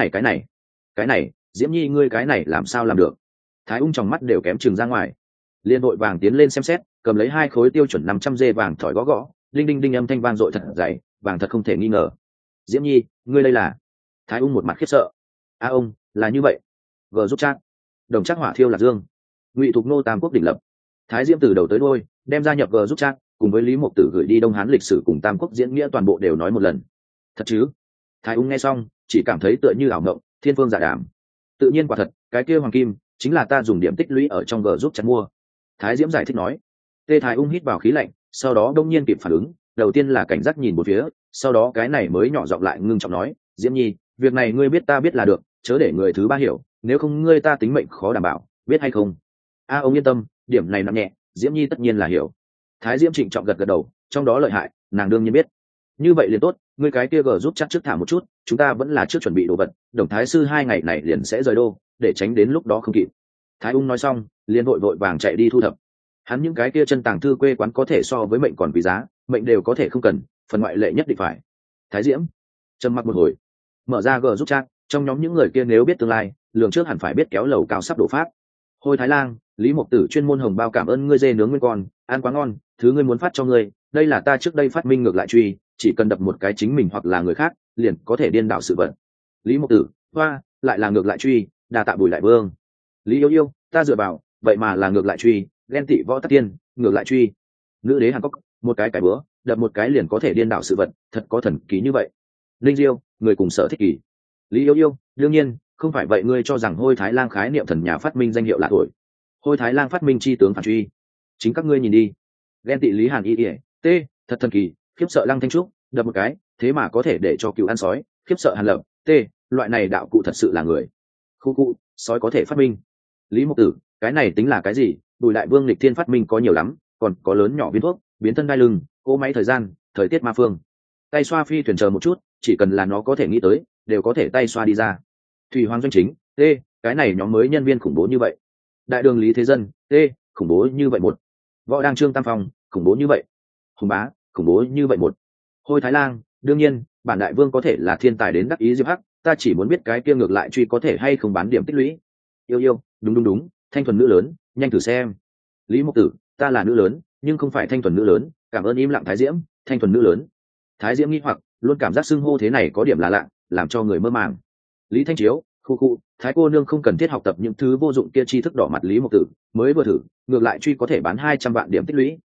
này, Diễm Nhi ngươi cái này làm sao làm được? Thái Ung trong mắt đều kém chừng ra ngoài. Liên vội vàng tiến lên xem xét, cầm lấy 2 khối tiêu chuẩn 500 dê vàng thỏi gõ gõ, đinh đinh đinh âm thanh vang dội thật dày, vàng thật không thể nghi ngờ. "Diễm Nhi, ngươi đây là?" Thái Ung một mặt khiếp sợ. "A ông, là như vậy." Vờ giúp chắc. Đồng chắc hỏa thiêu Lạc Dương. Ngụy Thục Nô Tam Quốc đỉnh lập. Thái Diễm từ đầu tới đuôi đem gia nhập G giúp chắc, cùng với Lý Mộc Tử gửi đi Đông Hán lịch sử cùng Tam Quốc diễn nghĩa toàn bộ đều nói một lần. "Thật chứ?" Thái Ung nghe xong, chỉ cảm thấy tựa như ảo mộng, thiên phương dạ đàm. "Tự nhiên quả thật, cái kia hoàng kim chính là ta dùng điểm tích lũy ở trong G giúp chắc mua." Thái Diễm giải thích nói. Tê Thái Ung hít vào khí lạnh, sau đó đông nhiên kịp phản ứng, đầu tiên là cảnh giác nhìn một phía, sau đó cái này mới nhỏ giọng lại ngưng trọng nói: "Diễm Nhi, việc này ngươi biết ta biết là được, chớ để người thứ ba hiểu, nếu không ngươi ta tính mệnh khó đảm bảo, biết hay không?" "A ông yên tâm, điểm này nặng nhẹ, Diễm Nhi tất nhiên là hiểu." Thái Diễm trịnh trọng gật gật đầu, trong đó lợi hại, nàng đương nhiên biết. "Như vậy liền tốt, ngươi cái kia G giúp chắc trước thả một chút, chúng ta vẫn là trước chuẩn bị đồ vật, Đồng thái sư 2 ngày này liền sẽ rời đô, để tránh đến lúc đó không kịp." Thái Ung nói xong, liền vội vàng chạy đi thu thập. Hắn những cái kia chân tàng thư quê quán có thể so với mệnh còn quý giá, mệnh đều có thể không cần, phần ngoại lệ nhất định phải. Thái Diễm trầm mặc một hồi, mở ra G giúp chắc, trong nhóm những người kia nếu biết tương lai, lường trước hẳn phải biết kéo lầu cao sắp đổ phát. "Hôi Thái Lang, Lý Mộc Tử chuyên môn hồng bao cảm ơn ngươi dê nướng nguyên con, ăn quá ngon, thứ ngươi muốn phát cho ngươi, đây là ta trước đây phát minh ngược lại truy, chỉ cần đập một cái chính mình hoặc là người khác, liền có thể điên đảo sự vật." Lý Mộc Tử, hoa, lại là ngược lại truy, đa tạ Bùi Đại Vương. Lý Yêu Yêu, ta dựa vào, vậy mà là ngược lại truy, ghen tị Võ Tắc Tiên, ngược lại truy. Nữ đế Hàn Quốc, một cái bữa, đập một cái liền có thể điên đảo sự vật, thật có thần kỳ như vậy. Linh Diêu, người cùng sở thích kỳ. Lý Yêu Yêu, đương nhiên, không phải vậy ngươi cho rằng Hôi Thái Lang khái niệm thần nhà phát minh danh hiệu là thổi. Hôi Thái Lang phát minh chi tướng phản truy. Chính các ngươi nhìn đi. Ghen tị Lý Hàn Y Y, t, thật thần kỳ, khiếp sợ Lăng Thanh Trúc, đập một cái, thế mà có thể để cho cựu ăn sói, khiếp sợ Hàn Lập, t, loại này đạo cụ thật sự là người. Khu cụ, sói có thể phát minh. Lý Mộc Tử, cái này tính là cái gì? Bùi Đại Vương lịch thiên phát minh có nhiều lắm, còn có lớn nhỏ viên thuốc, biến thân đai lưng, cỗ máy thời gian, thời tiết ma phương, tay xoa phi thuyền chờ một chút, chỉ cần là nó có thể nghĩ tới, đều có thể tay xoa đi ra. Thủy Hoàng doanh chính, t, cái này nhóm mới nhân viên khủng bố như vậy. Đại đường Lý Thế Dân, t, khủng bố như vậy một. Võ Đăng Trương Tam Phong, khủng bố như vậy. Hùng Bá, khủng bố như vậy một. Hôi Thái Lang, đương nhiên, bản đại vương có thể là thiên tài đến đắc ý Diệp Hắc, ta chỉ muốn biết cái kia ngược lại truy có thể hay không bán điểm tích lũy. Yêu Yêu, đúng, thanh thuần nữ lớn, nhanh thử xem. Lý Mộc Tử, ta là nữ lớn, nhưng không phải thanh thuần nữ lớn, cảm ơn im lặng Thái Diễm, thanh thuần nữ lớn. Thái Diễm nghi hoặc, luôn cảm giác xưng hô thế này có điểm là lạ, làm cho người mơ màng. Lý Thanh Chiếu, khu, Thái cô nương không cần thiết học tập những thứ vô dụng kia, tri thức đỏ mặt Lý Mộc Tử, mới vừa thử, ngược lại truy có thể bán 200 vạn điểm tích lũy.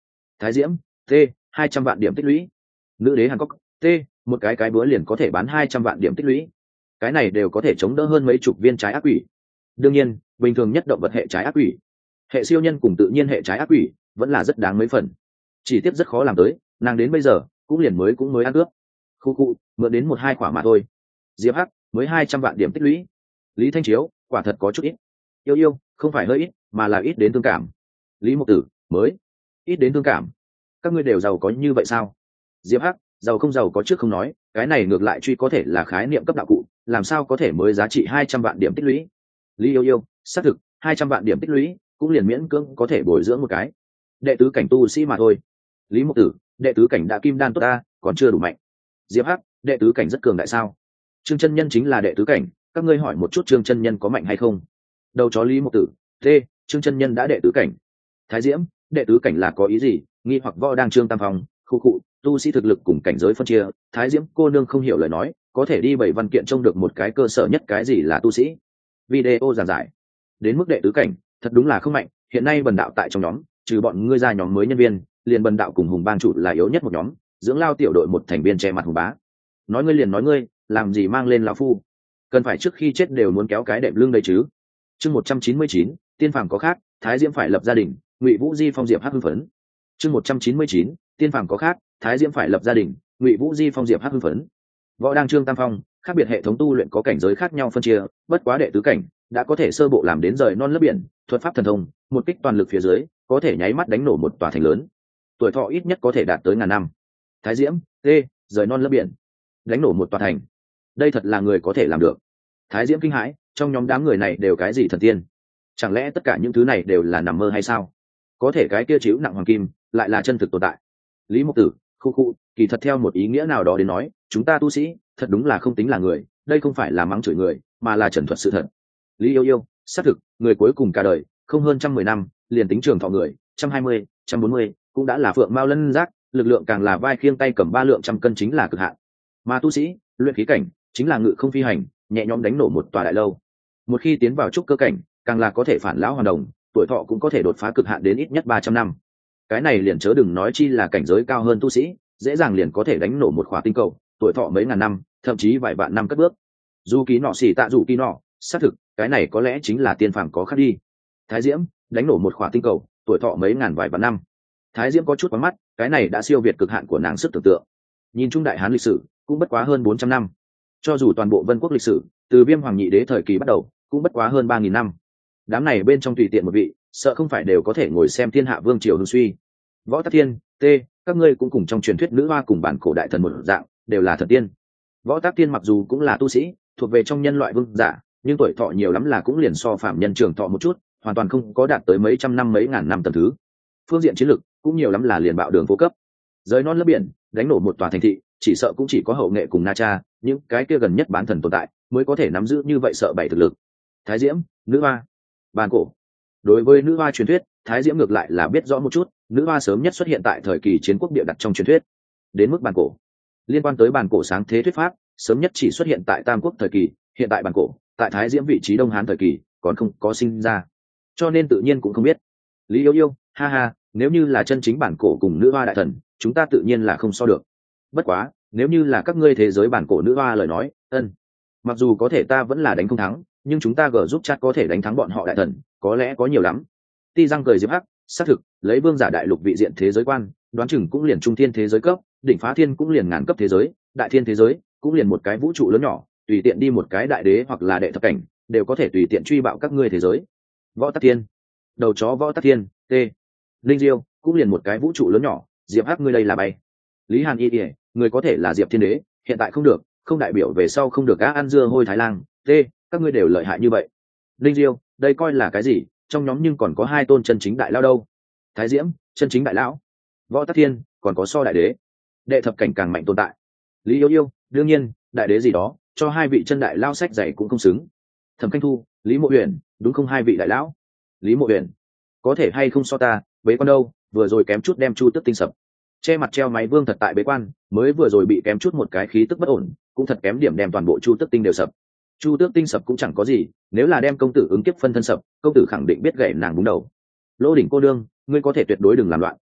Thái Diễm, t 200 vạn điểm tích lũy. Nữ đế Hàn Quốc, t một cái búa liền có thể bán 200 vạn điểm tích lũy. Cái này đều có thể chống đỡ hơn mấy chục viên trái ác quỷ. Đương nhiên bình thường nhất động vật hệ trái ác quỷ, hệ siêu nhân cùng tự nhiên hệ trái ác quỷ vẫn là rất đáng mấy phần, chỉ tiếp rất khó làm tới. Nàng đến bây giờ cũng mới ăn cướp khu cụ mượn đến 1-2 quả mà thôi. Diệp Hắc mới 200 vạn điểm tích lũy. Lý Thanh Chiếu quả thật có chút ít. Yêu không phải hơi ít mà là ít đến thương cảm. Lý Mục Tử mới ít đến thương cảm. Các ngươi đều giàu có như vậy sao? Diệp Hắc giàu không giàu có trước không nói, cái này ngược lại truy có thể là khái niệm cấp đạo cụ, làm sao có thể mới giá trị 200 vạn điểm tích lũy. Lý Yêu xác thực 200 vạn điểm tích lũy cũng liền miễn cưỡng có thể bồi dưỡng một cái đệ tứ cảnh tu sĩ mà thôi. Lý Mục Tử đệ tứ cảnh đã kim đan tốt ta, còn chưa đủ mạnh. Diệp Hắc đệ tứ cảnh rất cường đại sao? Trương chân nhân chính là đệ tứ cảnh, các ngươi hỏi một chút Trương chân nhân có mạnh hay không. Đầu chó Lý Mục Tử t Trương chân nhân đã đệ tứ cảnh. Thái Diễm đệ tứ cảnh là có ý gì? Nghi hoặc võ đang Trương tam phòng khu cụ tu sĩ thực lực cùng cảnh giới phân chia. Thái Diễm cô nương không hiểu lời nói, có thể đi 7 văn kiện trông được một cái cơ sở nhất cái gì là tu sĩ. Video giảng giải đến mức đệ tứ cảnh thật đúng là không mạnh. Hiện nay bần đạo tại trong nhóm, trừ bọn ngươi ra nhóm mới nhân viên, liền bần đạo cùng Hùng Bang chủ là yếu nhất một nhóm, dưỡng lao tiểu đội một thành viên che mặt Hùng Bá. Nói ngươi liền nói ngươi, làm gì mang lên lão phu, cần phải trước khi chết đều muốn kéo cái đệm lưng đây chứ. Chương 199, tiên phàm có khác, Thái Diễm phải lập gia đình, Ngụy Vũ Di phong Diệp Hắc hưng phấn. Chương 199, tiên phàm có khác, Thái Diễm phải lập gia đình, Ngụy Vũ Di phong Diệp Hắc hưng phấn. Võ đang Trương tam phong, khác biệt hệ thống tu luyện có cảnh giới khác nhau phân chia, bất quá đệ tứ cảnh đã có thể sơ bộ làm đến rời non lấp biển, thuật pháp thần thông, một kích toàn lực phía dưới, có thể nháy mắt đánh nổ một tòa thành lớn. Tuổi thọ ít nhất có thể đạt tới 1000 năm. Thái Diễm, rời non lấp biển, đánh nổ một tòa thành. Đây thật là người có thể làm được. Thái Diễm kinh hãi, trong nhóm đám người này đều cái gì thần tiên? Chẳng lẽ tất cả những thứ này đều là nằm mơ hay sao? Có thể cái kia chịu nặng hoàng kim lại là chân thực tồn tại. Lý Mục Tử, khu kỳ thật theo một ý nghĩa nào đó đến nói, chúng ta tu sĩ thật đúng là không tính là người, đây không phải là mắng chửi người, mà là trần thuật sự thật. Lý Yêu xác thực, người cuối cùng cả đời không hơn 110 năm, liền tính trường thọ người 120, 140 cũng đã là phượng mao lân giác, lực lượng càng là vai khiêng tay cầm 3 lượng trăm cân chính là cực hạn. Mà tu sĩ luyện khí cảnh chính là ngự không phi hành, nhẹ nhõm đánh nổ một tòa đại lâu. Một khi tiến vào trúc cơ cảnh, càng là có thể phản lão hoàn đồng, tuổi thọ cũng có thể đột phá cực hạn đến ít nhất 300 năm. Cái này liền chớ đừng nói chi là cảnh giới cao hơn tu sĩ, dễ dàng liền có thể đánh nổ một khỏa tinh cầu, tuổi thọ mấy ngàn năm, thậm chí vài vạn năm cất bước. Dù ký nọ xỉ tạ dù ký nọ, xác thực, cái này có lẽ chính là tiên phàm có khác đi. Thái Diễm đánh nổ một khỏa tinh cầu, tuổi thọ mấy ngàn vài vạn năm. Thái Diễm có chút vắng mắt, cái này đã siêu việt cực hạn của nàng sức tưởng tượng. Nhìn chung đại hán lịch sử cũng bất quá hơn 400 năm, cho dù toàn bộ Vân Quốc lịch sử từ Viêm Hoàng Nhị Đế thời kỳ bắt đầu cũng bất quá hơn 3000 năm. Đám này bên trong tùy tiện một vị, sợ không phải đều có thể ngồi xem thiên hạ vương triều hưng suy. Võ Tắc Thiên, các ngươi cũng cùng trong truyền thuyết nữ hoa cùng bản cổ đại thần một dạng, đều là thần tiên. Võ Tắc Thiên mặc dù cũng là tu sĩ, thuộc về trong nhân loại vương giả, nhưng tuổi thọ nhiều lắm là cũng liền so phạm nhân trường thọ một chút, hoàn toàn không có đạt tới mấy trăm năm mấy ngàn năm tầm thứ. Phương diện chiến lực cũng nhiều lắm là liền bạo đường vô cấp, rời non lấp biển, đánh nổ một tòa thành thị, chỉ sợ cũng chỉ có hậu nghệ cùng Na Cha, những cái kia gần nhất bán thần tồn tại mới có thể nắm giữ như vậy sợ bảy thực lực. Thái Diễm, nữ hoa, bàn cổ. Đối với nữ hoa truyền thuyết, Thái Diễm ngược lại là biết rõ một chút, nữ hoa sớm nhất xuất hiện tại thời kỳ chiến quốc địa đặt trong truyền thuyết. Đến mức bàn cổ, liên quan tới bàn cổ sáng thế thuyết pháp, sớm nhất chỉ xuất hiện tại Tam Quốc thời kỳ, hiện tại bàn cổ, tại Thái Diễm vị trí Đông Hán thời kỳ, còn không có sinh ra, cho nên tự nhiên cũng không biết. Lý Yêu, ha ha, nếu như là chân chính bản cổ cùng nữ hoa đại thần, chúng ta tự nhiên là không so được. Bất quá, nếu như là các ngươi thế giới bản cổ nữ hoa lời nói, mặc dù có thể ta vẫn là đánh không thắng, nhưng chúng ta gỡ giúp chat có thể đánh thắng bọn họ đại thần, có lẽ có nhiều lắm. Ti răng cười Diệp Hắc, xác thực, lấy vương giả đại lục vị diện thế giới quan, đoán chừng cũng liền trung thiên thế giới cấp, đỉnh phá thiên cũng liền ngàn cấp thế giới, đại thiên thế giới cũng liền một cái vũ trụ lớn nhỏ, tùy tiện đi một cái đại đế hoặc là đệ thập cảnh, đều có thể tùy tiện truy bạo các ngươi thế giới. Võ Tắc Thiên, đầu chó Võ Tắc Thiên, Linh Diêu cũng liền một cái vũ trụ lớn nhỏ, Diệp Hắc ngươi đây là bay. Lý Hàn Y, người có thể là Diệp Thiên Đế, hiện tại không được, không đại biểu về sau không được cá ăn dưa hôi Thái Lang, các ngươi đều lợi hại như vậy. Linh Diêu, đây coi là cái gì, trong nhóm nhưng còn có 2 tôn chân chính đại lao đâu. Thái Diễm, chân chính đại lão. Võ Tắc Thiên, còn có so đại đế, đệ thập cảnh càng mạnh tồn tại. Lý Yêu, đương nhiên, đại đế gì đó, cho 2 vị chân đại lao sách dạy cũng không xứng. Thẩm Khanh Thu, Lý Mộ Huyền, đúng không 2 vị đại lão? Lý Mộ Huyền, có thể hay không so ta, bế quan đâu, vừa rồi kém chút đem Chu Tước Tinh sập. Che mặt treo máy vương thật tại bế quan, mới vừa rồi bị kém chút một cái khí tức bất ổn, cũng thật kém điểm đem toàn bộ Chu Tước Tinh đều sập. Chu Tước Tinh sập cũng chẳng có gì, nếu là đem công tử ứng kiếp phân thân sập, công tử khẳng định biết gậy nàng búng đầu. Lô Đỉnh cô đương, ngươi có thể tuyệt đối đừng làm loạn,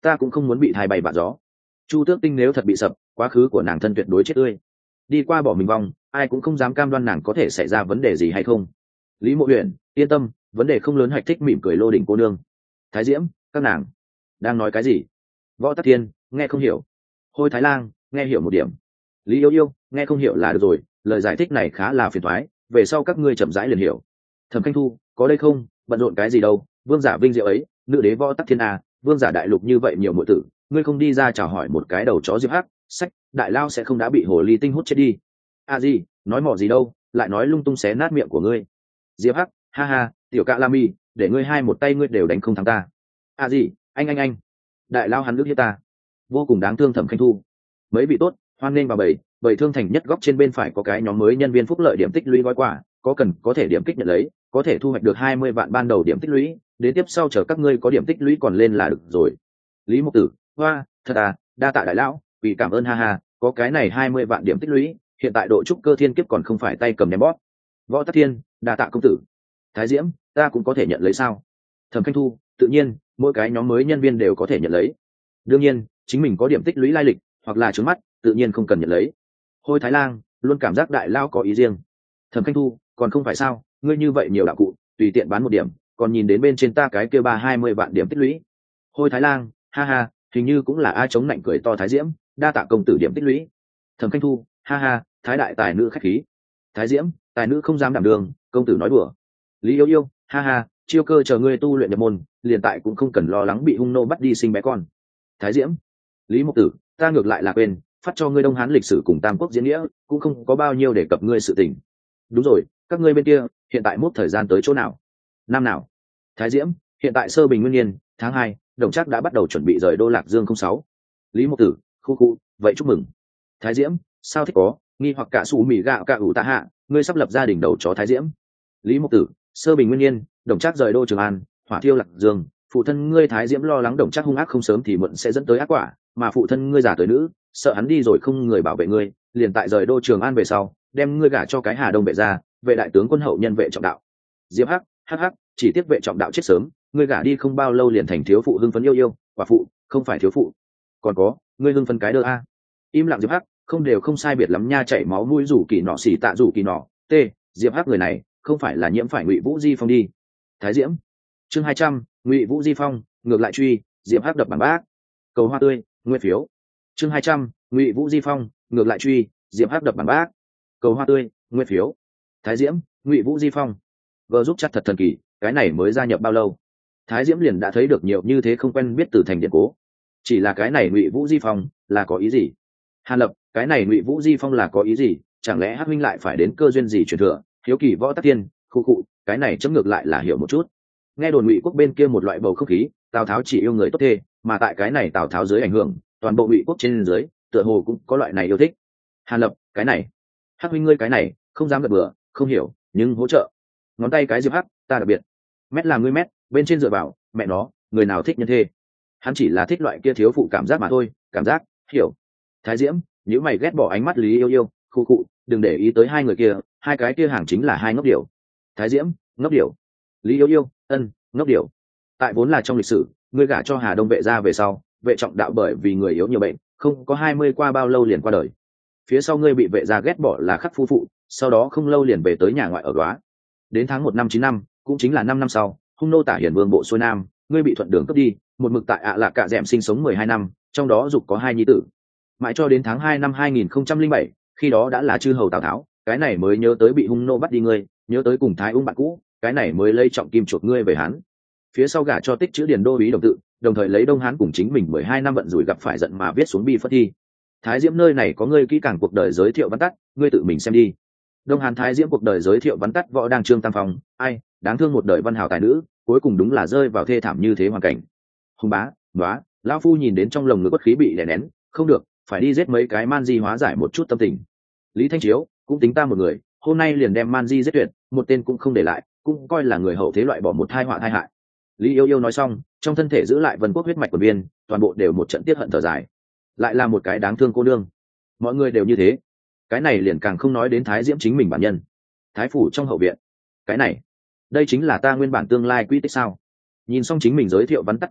ta cũng không muốn bị thai bay vạ gió. Chu Tước Tinh nếu thật bị sập, quá khứ của nàng thân tuyệt đối chết tươi. Đi qua bỏ mình vong, ai cũng không dám cam đoan nàng có thể xảy ra vấn đề gì hay không. Lý Mộ Huyền, yên tâm, vấn đề không lớn. Hạch Thích mỉm cười lô đỉnh cô nương. Thái Diễm, các nàng đang nói cái gì? Võ Tắc Thiên nghe không hiểu. Hôi Thái Lang nghe hiểu một điểm. Lý Yêu Yêu nghe không hiểu là được rồi, lời giải thích này khá là phiền toái, về sau các ngươi chậm rãi liền hiểu. Thẩm Khanh Thu, có đây không, bận rộn cái gì đâu, vương giả vinh diệu ấy, nữ đế Võ Tắc Thiên à, vương giả đại lục như vậy nhiều muội tử, ngươi không đi ra chào hỏi một cái đầu chó Diệp Hắc, sách, đại lao sẽ không đã bị hồ ly tinh hút chết đi. À gì, nói mỏ gì đâu, lại nói lung tung xé nát miệng của ngươi. Diệp Hắc, ha ha, tiểu cạ la mi, để ngươi hai một tay ngươi đều đánh không thắng ta. À gì, anh, đại lao hắn nước hiếp ta, vô cùng đáng thương. Thẩm Khanh Thu, mấy vị tốt, hoan nghênh vào bảy thương thành nhất góc trên bên phải có cái nhóm mới nhân viên phúc lợi điểm tích lũy gói quà, có cần có thể điểm kích nhận lấy, có thể thu hoạch được 20 vạn ban đầu điểm tích lũy, đến tiếp sau chờ các ngươi có điểm tích lũy còn lên là được rồi. Lý Mục Tử, hoa, thật à, đa tạ đại lão, vì cảm ơn, ha ha, có cái này 20 vạn điểm tích lũy, hiện tại độ trúc cơ thiên kiếp còn không phải tay cầm ném bóp. Võ Tắc Thiên, đa tạ công tử. Thái Diễm, ta cũng có thể nhận lấy sao? Thẩm Khanh Thu, tự nhiên, mỗi cái nhóm mới nhân viên đều có thể nhận lấy. Đương nhiên, chính mình có điểm tích lũy lai lịch hoặc là trướng mắt, tự nhiên không cần nhận lấy. Hôi Thái Lang luôn cảm giác đại lao có ý riêng. Thẩm Khanh Thu, còn không phải sao, ngươi như vậy nhiều đạo cụ, tùy tiện bán một điểm, còn nhìn đến bên trên ta cái kia 320 vạn điểm tích lũy. Hôi Thái Lang, ha ha, hình như cũng là ai chống nạnh cười to. Thái Diễm, đa tạ công tử điểm tích lũy. Thẩm Khanh Thu, ha ha, thái đại tài nữ khách khí. Thái Diễm, tài nữ không dám đảm đường, công tử nói đùa. Lý Yêu Yêu, ha ha, chiêu cơ chờ ngươi tu luyện nhập môn, liền tại cũng không cần lo lắng bị hung nô bắt đi sinh bé con. Thái Diễm, Lý Mục Tử, ta ngược lại là quên phát cho ngươi Đông Hán lịch sử cùng Tam Quốc diễn nghĩa, cũng không có bao nhiêu để cập ngươi sự tình. Đúng rồi, các ngươi bên kia hiện tại mốc thời gian tới chỗ nào, năm nào? Thái Diễm, hiện tại sơ bình nguyên niên tháng 2, Đồng Trác đã bắt đầu chuẩn bị rời Đô Lạc Dương 06. Lý Mục Tử, khu, vậy chúc mừng. Thái Diễm, sao thích có, nghi hoặc cả sủ mì gạo cả ủ tạ hạ, ngươi sắp lập gia đình đầu chó. Thái Diễm, Lý Mục Tử, sơ bình nguyên niên, Đồng Trác rời Đô Trường An, hỏa thiêu Lạc Dương, phụ thân ngươi Thái Diễm lo lắng Đồng Trác hung ác không sớm thì muộn sẽ dẫn tới ác quả, mà phụ thân ngươi già tới nữ, sợ hắn đi rồi không người bảo vệ ngươi, liền tại rời Đô Trường An về sau, đem ngươi gả cho cái Hà Đông vệ gia, vệ đại tướng quân hậu nhân Vệ Trọng Đạo. Diệp Hắc, hắc, chỉ tiếc Vệ Trọng Đạo chết sớm, ngươi gả đi không bao lâu liền thành thiếu phụ hưng phấn yêu, quả phụ, không phải thiếu phụ. Còn có, ngươi hưng phấn cái đơ a. Im lặng Diệp Hắc, không đều không sai biệt lắm nha, chảy máu mũi rủ kỳ nọ xỉ tạ rủ kỳ nọ. T, Diệp Hắc người này, không phải là nhiễm phải Ngụy Vũ Di Phong đi. Thái Diễm, chương 200, Ngụy Vũ Di Phong, ngược lại truy, Diệp Hắc đập bằng bác. Cầu hoa tươi, nguyên phiếu. Chương 200, Ngụy Vũ Di Phong, ngược lại truy, Diệp Hắc đập bằng bác. Cầu hoa tươi, nguyên phiếu. Thái Diễm, Ngụy Vũ Di Phong. Vợ giúp chặt thật thần kỳ, cái này mới gia nhập bao lâu? Thái Diễm liền đã thấy được nhiều như thế không quen biết từ thành điện cố. Chỉ là cái này Ngụy Vũ Di Phong là có ý gì? Hàn Lập, cái này Ngụy Vũ Di Phong là có ý gì? Chẳng lẽ Hắc huynh lại phải đến cơ duyên gì truyền thừa? Hiếu kỳ Võ Tắc Thiên, khu, cái này chấm ngược lại là hiểu một chút. Nghe đồn Ngụy quốc bên kia một loại bầu không khí, Tào Tháo chỉ yêu người tốt thê, mà tại cái này Tào Tháo dưới ảnh hưởng, toàn bộ Ngụy quốc trên dưới, tựa hồ cũng có loại này yêu thích. Hàn Lập, cái này, Hắc huynh ngươi cái này, không dám gật bừa, không hiểu, nhưng hỗ trợ. Ngón tay cái Diệp Hắc, ta đặc biệt. Mét là ngươi mét, bên trên dựa vào, mẹ nó, người nào thích nhân thê? Hắn chỉ là thích loại kia thiếu phụ cảm giác mà thôi, cảm giác, hiểu. Thái Diễm, nếu mày ghét bỏ ánh mắt Lý Yêu, khu, đừng để ý tới hai người kia, hai cái kia hàng chính là hai ngốc điểu. Thái Diễm, ngốc điểu. Lý Yêu, ngốc điểu. Tại vốn là trong lịch sử, ngươi gả cho Hà Đông vệ gia về sau, Vệ Trọng Đạo bởi vì người yếu nhiều bệnh, không có 20 qua bao lâu liền qua đời. Phía sau ngươi bị vệ gia ghét bỏ là Khắc phu phụ, sau đó không lâu liền về tới nhà ngoại ở Góa. Đến tháng 1 năm 9 năm, cũng chính là 5 năm sau, hung nô Tả Hiển Vương bộ xuôi nam, ngươi bị thuận đường cướp đi, một mực tại Lạc Cạ Dẹm sinh sống 12 năm, trong đó dục có 2 nhi tử. Mãi cho đến tháng 2 năm 2007, khi đó đã là chư hầu Tào Tháo, cái này mới nhớ tới bị hung nô bắt đi ngươi, nhớ tới cùng Thái Ung bạn cũ, cái này mới lấy trọng kim chuộc ngươi về Hán. Phía sau gả cho Tích Chữ Điền đô úy đồng tự, đồng thời lấy Đông Hán cùng chính mình 12 năm vận rủi gặp phải giận mà viết xuống bi phất thi. Thái Diễm nơi này có ngươi kỹ càng cuộc đời giới thiệu vắn tắt, ngươi tự mình xem đi. Đông Hán Thái Diễm cuộc đời giới thiệu vắn tắt võ đang trương tam phong, ai, đáng thương một đời văn hào tài nữ, cuối cùng đúng là rơi vào thê thảm như thế hoàn cảnh. Hùng bá, bá, lão phu nhìn đến trong lồng ngực bất khí bị đè nén, không được, phải đi giết mấy cái man di hóa giải một chút tâm tình. Lý Thanh Chiếu, cũng tính ta một người, hôm nay liền đem man di giết tuyệt, một tên cũng không để lại, cũng coi là người hậu thế loại bỏ một thai họa thai hại. Lý Yêu nói xong, trong thân thể giữ lại Vân Quốc huyết mạch của viên, toàn bộ đều một trận tiết hận thở dài. Lại là một cái đáng thương cô nương. Mọi người đều như thế, cái này liền càng không nói đến Thái Diễm chính mình bản nhân. Thái phủ trong hậu viện, cái này, đây chính là ta nguyên bản tương lai quy tích sao? Nhìn xong chính mình giới thiệu vắn tắt cuộc đời,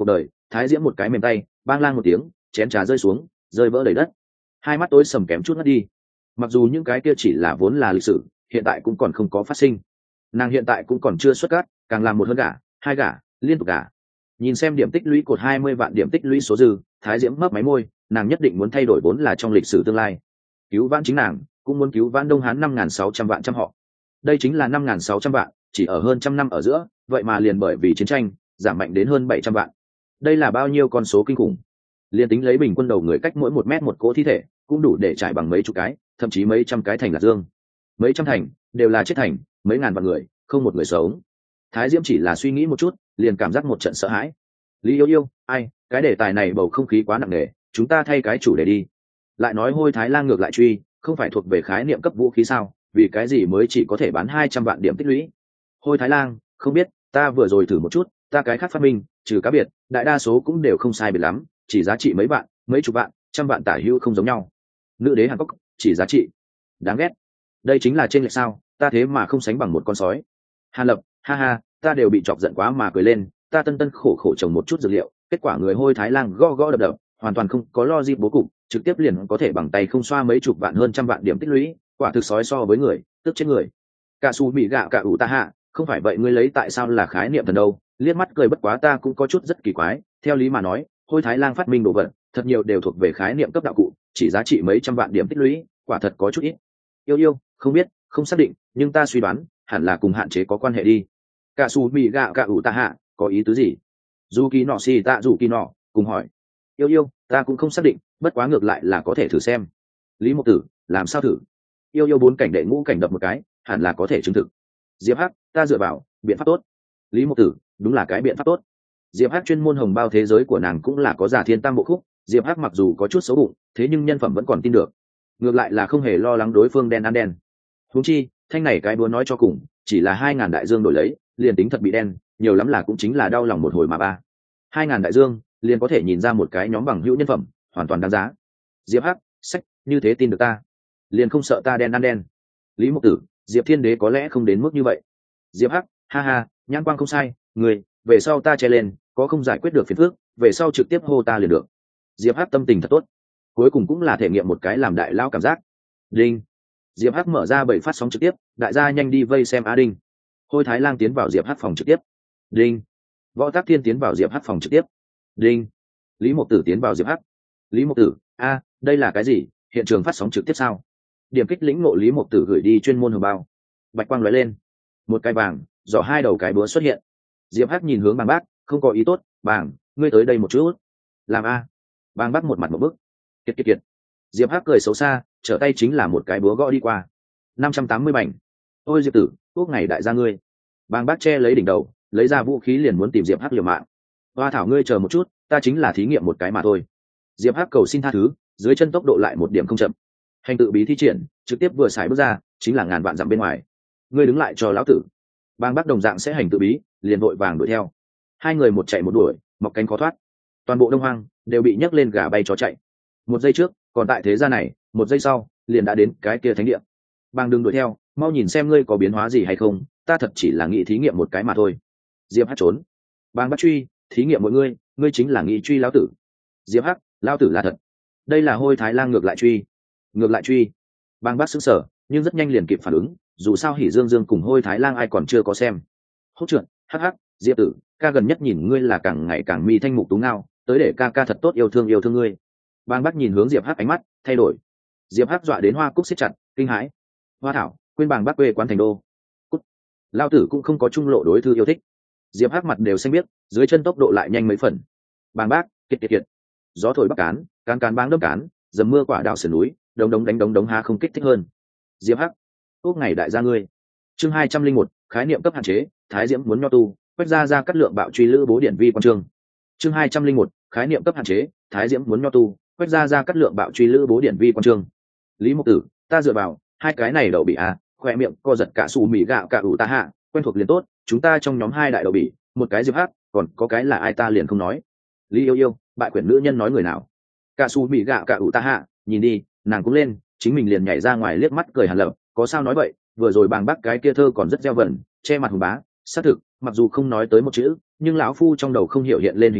Thái Diễm một cái mềm tay, bang lang một tiếng, chén trà rơi xuống, rơi vỡ đầy đất. Hai mắt tối sầm kém chút ngất đi. Mặc dù những cái kia chỉ là vốn là lịch sử, hiện tại cũng còn không có phát sinh. Nàng hiện tại cũng còn chưa xuất cát, càng làm một hơn gả, hai gả, liên tục gả. Nhìn xem điểm tích lũy cột 20 vạn điểm tích lũy số dư, Thái Diễm mấp máy môi, nàng nhất định muốn thay đổi vốn là trong lịch sử tương lai. Cứu vãn chính nàng, cũng muốn cứu vãn Đông Hán 5.600 vạn trăm họ. Đây chính là 5.600 vạn, chỉ ở hơn trăm năm ở giữa, vậy mà liền bởi vì chiến tranh, giảm mạnh đến hơn 700 vạn. Đây là bao nhiêu con số kinh khủng. Liên tính lấy bình quân đầu người cách mỗi 1 mét một cỗ thi thể, cũng đủ để trải bằng mấy chục cái, thậm chí mấy trăm cái thành Lạc Dương. Mấy trăm thành, đều là chết thành, mấy ngàn vạn người, không một người sống. Thái Diễm chỉ là suy nghĩ một chút, liền cảm giác một trận sợ hãi. Lý Yêu Yêu, ai, cái đề tài này bầu không khí quá nặng nề, chúng ta thay cái chủ đề đi. Lại nói Hôi Thái Lang ngược lại truy, không phải thuộc về khái niệm cấp vũ khí sao, vì cái gì mới chỉ có thể bán 200 vạn điểm tích lũy. Hôi Thái Lang, không biết, ta vừa rồi thử một chút, ta cái khác phát minh, trừ cá biệt, đại đa số cũng đều không sai biệt lắm, chỉ giá trị mấy vạn, mấy chục vạn, trăm vạn tả hữu không giống nhau. Nữ đế Hàn Quốc, chỉ giá trị. Đáng ghét. Đây chính là trên lệch sao, ta thế mà không sánh bằng một con sói. Hàn Lập, ha ha, ta đều bị chọc giận quá mà cười lên, ta tân tân khổ khổ trồng một chút dược liệu, kết quả người Hôi Thái Lang gõ gõ đập đập, hoàn toàn không có lo gì bố cục, trực tiếp liền có thể bằng tay không xoa mấy chục vạn hơn trăm vạn điểm tích lũy, quả thực sói so với người, tức chết người. Cả su bị gạ cả ủ ta hạ, không phải vậy ngươi lấy tại sao là khái niệm thần đâu? Liếc mắt cười bất quá ta cũng có chút rất kỳ quái, theo lý mà nói, Hôi Thái Lang phát minh đồ vật, thật nhiều đều thuộc về khái niệm cấp đạo cụ, chỉ giá trị mấy trăm vạn điểm tích lũy, quả thật có chút ít. Yêu Yêu, không biết, không xác định, nhưng ta suy đoán, hẳn là cùng hạn chế có quan hệ đi. Cả su bị gạ cả ủ ta hạ, có ý tứ gì? Dù kỳ nọ xì tạ dù kỳ nọ, cùng hỏi. Yêu Yêu, ta cũng không xác định, bất quá ngược lại là có thể thử xem. Lý Mộc Tử, làm sao thử? Yêu Yêu bốn cảnh đệ ngũ cảnh đập một cái, hẳn là có thể chứng thực. Diệp Hắc, ta dựa vào, biện pháp tốt. Lý Mộc Tử, đúng là cái biện pháp tốt. Diệp Hắc chuyên môn hồng bao thế giới của nàng cũng là có giả thiên tam bộ khúc, Diệp Hắc mặc dù có chút xấu bụng, thế nhưng nhân phẩm vẫn còn tin được. Ngược lại là không hề lo lắng đối phương đen ăn đen. Huống chi, thanh này cái búa nói cho cùng, chỉ là 2.000 đại dương đổi lấy, liền tính thật bị đen, nhiều lắm là cũng chính là đau lòng một hồi mà ba. 2.000 đại dương, liền có thể nhìn ra một cái nhóm bằng hữu nhân phẩm, hoàn toàn đáng giá. Diệp Hắc, sách, như thế tin được ta, liền không sợ ta đen ăn đen. Lý Mộc Tử, Diệp Thiên Đế có lẽ không đến mức như vậy. Diệp Hắc, ha ha, nhãn quang không sai, người, về sau ta che lên, có không giải quyết được phiền phức, về sau trực tiếp hô ta liền được. Diệp Hắc tâm tình thật tốt, cuối cùng cũng là thể nghiệm một cái làm đại lao cảm giác. Đinh. Diệp Hắc mở ra 7 phát sóng trực tiếp, đại gia nhanh đi vây xem Á Đinh. Hôi Thái Lang tiến vào Diệp Hắc phòng trực tiếp. Đinh. Võ Tắc Thiên tiến vào Diệp Hắc phòng trực tiếp. Đinh. Lý Mộc Tử tiến vào Diệp Hắc. Lý Mộc Tử, a, đây là cái gì? Hiện trường phát sóng trực tiếp sao? Điểm kích lĩnh ngộ Lý Mộc Tử gửi đi chuyên môn hồng bao. Bạch quang lóe lên, một cái vàng, giỏ hai đầu cái búa xuất hiện. Diệp Hắc nhìn hướng Bàng Bác, không có ý tốt, Bàng, ngươi tới đây một chút. Làm a? Bàng Bác một mặt một bức. Kiệt kiệt kiệt. Diệp Hắc cười xấu xa, trở tay chính là một cái búa gõ đi qua. 580 bảnh. Ôi Diệp Tử, quốc ngày đại gia ngươi. Bàng Bác che lấy đỉnh đầu, lấy ra vũ khí liền muốn tìm Diệp Hắc liều mạng. Hoa thảo ngươi chờ một chút, ta chính là thí nghiệm một cái mà thôi. Diệp Hắc cầu xin tha thứ, dưới chân tốc độ lại một điểm không chậm. Hành tự bí thi triển, trực tiếp vừa xài bước ra, chính là ngàn vạn dặm bên ngoài. Ngươi đứng lại cho lão tử. Bàng Bác đồng dạng sẽ hành tự bí, liền vội vàng đuổi theo. Hai người một chạy một đuổi, mọc cánh khó thoát. Toàn bộ Đông Hoang đều bị nhấc lên gà bay chó chạy. Một giây trước, còn tại thế gian này, một giây sau, liền đã đến cái kia thánh địa. Bàng đừng đuổi theo, mau nhìn xem ngươi có biến hóa gì hay không, ta thật chỉ là nghĩ thí nghiệm một cái mà thôi. Diệp Hắc trốn. Bàng bắt truy, thí nghiệm mọi ngươi, ngươi chính là nghĩ truy lão tử. Diệp Hắc, lão tử là thật. Đây là Hôi Thái Lang ngược lại truy. Ngược lại truy. Bàng bắt sững sờ, nhưng rất nhanh liền kịp phản ứng, dù sao Hỉ Dương Dương cùng Hôi Thái Lang ai còn chưa có xem. Hốt trượt, hắc hắc, Diệp tử, ca gần nhất nhìn ngươi là càng ngày càng mi thanh mục tú ngao, tới để ca thật tốt yêu thương ngươi. Bàng Bắc nhìn hướng Diệp Hắc ánh mắt thay đổi. Diệp Hắc dọa đến hoa cúc siết chặt, kinh hãi. Hoa thảo, quên Bàng Bắc quê quán thành đô. Cút. Lão tử cũng không có trung lộ đối thư yêu thích. Diệp Hắc mặt đều xanh biết, dưới chân tốc độ lại nhanh mấy phần. Bàng Bắc, kiệt kiệt kiệt. Gió thổi bắc cán, cán cán báng đâm cán, dầm mưa quả đào sườn núi, đống đống đánh đống đống há không kích thích hơn. Diệp Hắc, ốc ngày đại gia ngươi. Chương 201, khái niệm cấp hạn chế, Thái Diễm muốn nho tu, quét ra cắt lượng bạo truy lữ bố điển vi quan chương. Chương 201, khái niệm cấp hạn chế, Thái Diễm muốn nho tu, quét ra cắt lượng bạo truy lữ bố điển vi quan chương. Lý Mộc Tử, ta dựa vào, hai cái này đậu bị à, khoe miệng co giật cả xù mì gạo cả ủ ta hạ, quen thuộc liền tốt, chúng ta trong nhóm hai đại đậu bị, một cái Diệp Hắc, còn có cái là ai ta liền không nói. Lý Yêu Yêu, bại quyển nữ nhân nói người nào? Cả xù mì gạo cả ủ ta hạ, nhìn đi, nàng cũng lên, chính mình liền nhảy ra ngoài liếc mắt cười hàn lập, có sao nói vậy, vừa rồi Bàng Bắc cái kia thơ còn rất gieo vẩn, che mặt hùng bá, xác thực, mặc dù không nói tới một chữ, nhưng lão phu trong đầu không hiểu hiện lên hình ảnh,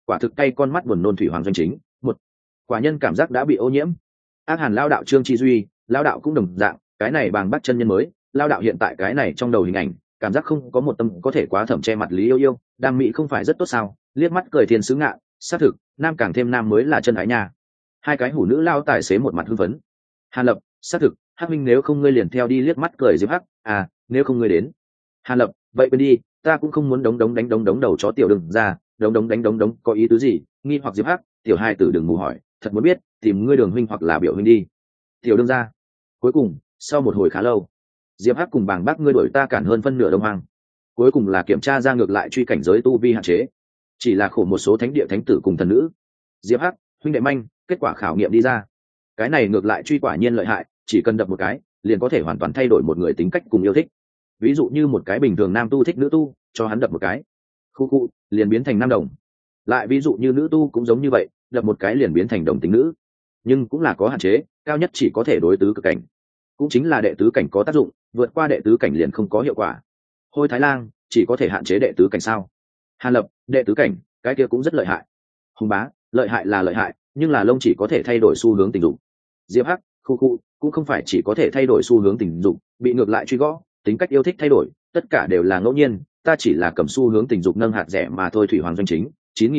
quả thực cay con mắt buồn nôn. Thủy Hoàng Doanh Chính một quả nhân cảm giác đã bị ô nhiễm. Ác hàn lao đạo Trương Chi Duy, lao đạo cũng đồng dạng, cái này bàng bác chân nhân mới, lao đạo hiện tại cái này trong đầu hình ảnh, cảm giác không có một tâm có thể quá thẩm che mặt Lý Yêu Yêu, đam mỹ không phải rất tốt sao? Liếc mắt cười thiên sứ ngạ, xác thực, nam càng thêm nam mới là chân ái nha. Hai cái hủ nữ lao tài xế một mặt hưng phấn. Hàn Lập, xác thực, Hắc Minh nếu không ngươi liền theo đi. Liếc mắt cười Diệp Hắc, à, nếu không ngươi đến. Hàn Lập, vậy quên đi, ta cũng không muốn đánh đầu chó tiểu đừng ra, đánh có ý tứ gì? Nghi hoặc Diệp Hắc, tiểu hai tử đừng mù hỏi, thật muốn biết, tìm ngươi Đường huynh hoặc là Biểu huynh đi. Tiểu đương ra. Cuối cùng, sau một hồi khá lâu, Diệp Hắc cùng bàng bác ngươi đuổi ta cản hơn phân nửa Đông Hoang. Cuối cùng là kiểm tra ra ngược lại truy cảnh giới tu vi hạn chế, chỉ là khổ một số thánh địa thánh tử cùng thần nữ. Diệp Hắc, huynh đệ manh, kết quả khảo nghiệm đi ra, cái này ngược lại truy quả nhiên lợi hại, chỉ cần đập một cái liền có thể hoàn toàn thay đổi một người tính cách cùng yêu thích. Ví dụ như một cái bình thường nam tu thích nữ tu, cho hắn đập một cái khu liền biến thành nam đồng. Lại ví dụ như nữ tu cũng giống như vậy, đập một cái liền biến thành đồng tính nữ, nhưng cũng là có hạn chế, cao nhất chỉ có thể đối tứ cực cảnh, cũng chính là đệ tứ cảnh có tác dụng, vượt qua đệ tứ cảnh liền không có hiệu quả. Hôi Thái Lang chỉ có thể hạn chế đệ tứ cảnh sao? Hàn Lập, đệ tứ cảnh, cái kia cũng rất lợi hại. Hùng Bá, lợi hại là lợi hại, nhưng là lông chỉ có thể thay đổi xu hướng tình dục. Diệp Hắc, khu cũng không phải chỉ có thể thay đổi xu hướng tình dục, bị ngược lại truy gõ, tính cách yêu thích thay đổi, tất cả đều là ngẫu nhiên, ta chỉ là cầm xu hướng tình dục nâng hạt rẻ mà thôi. Thủy Hoàng Doanh Chính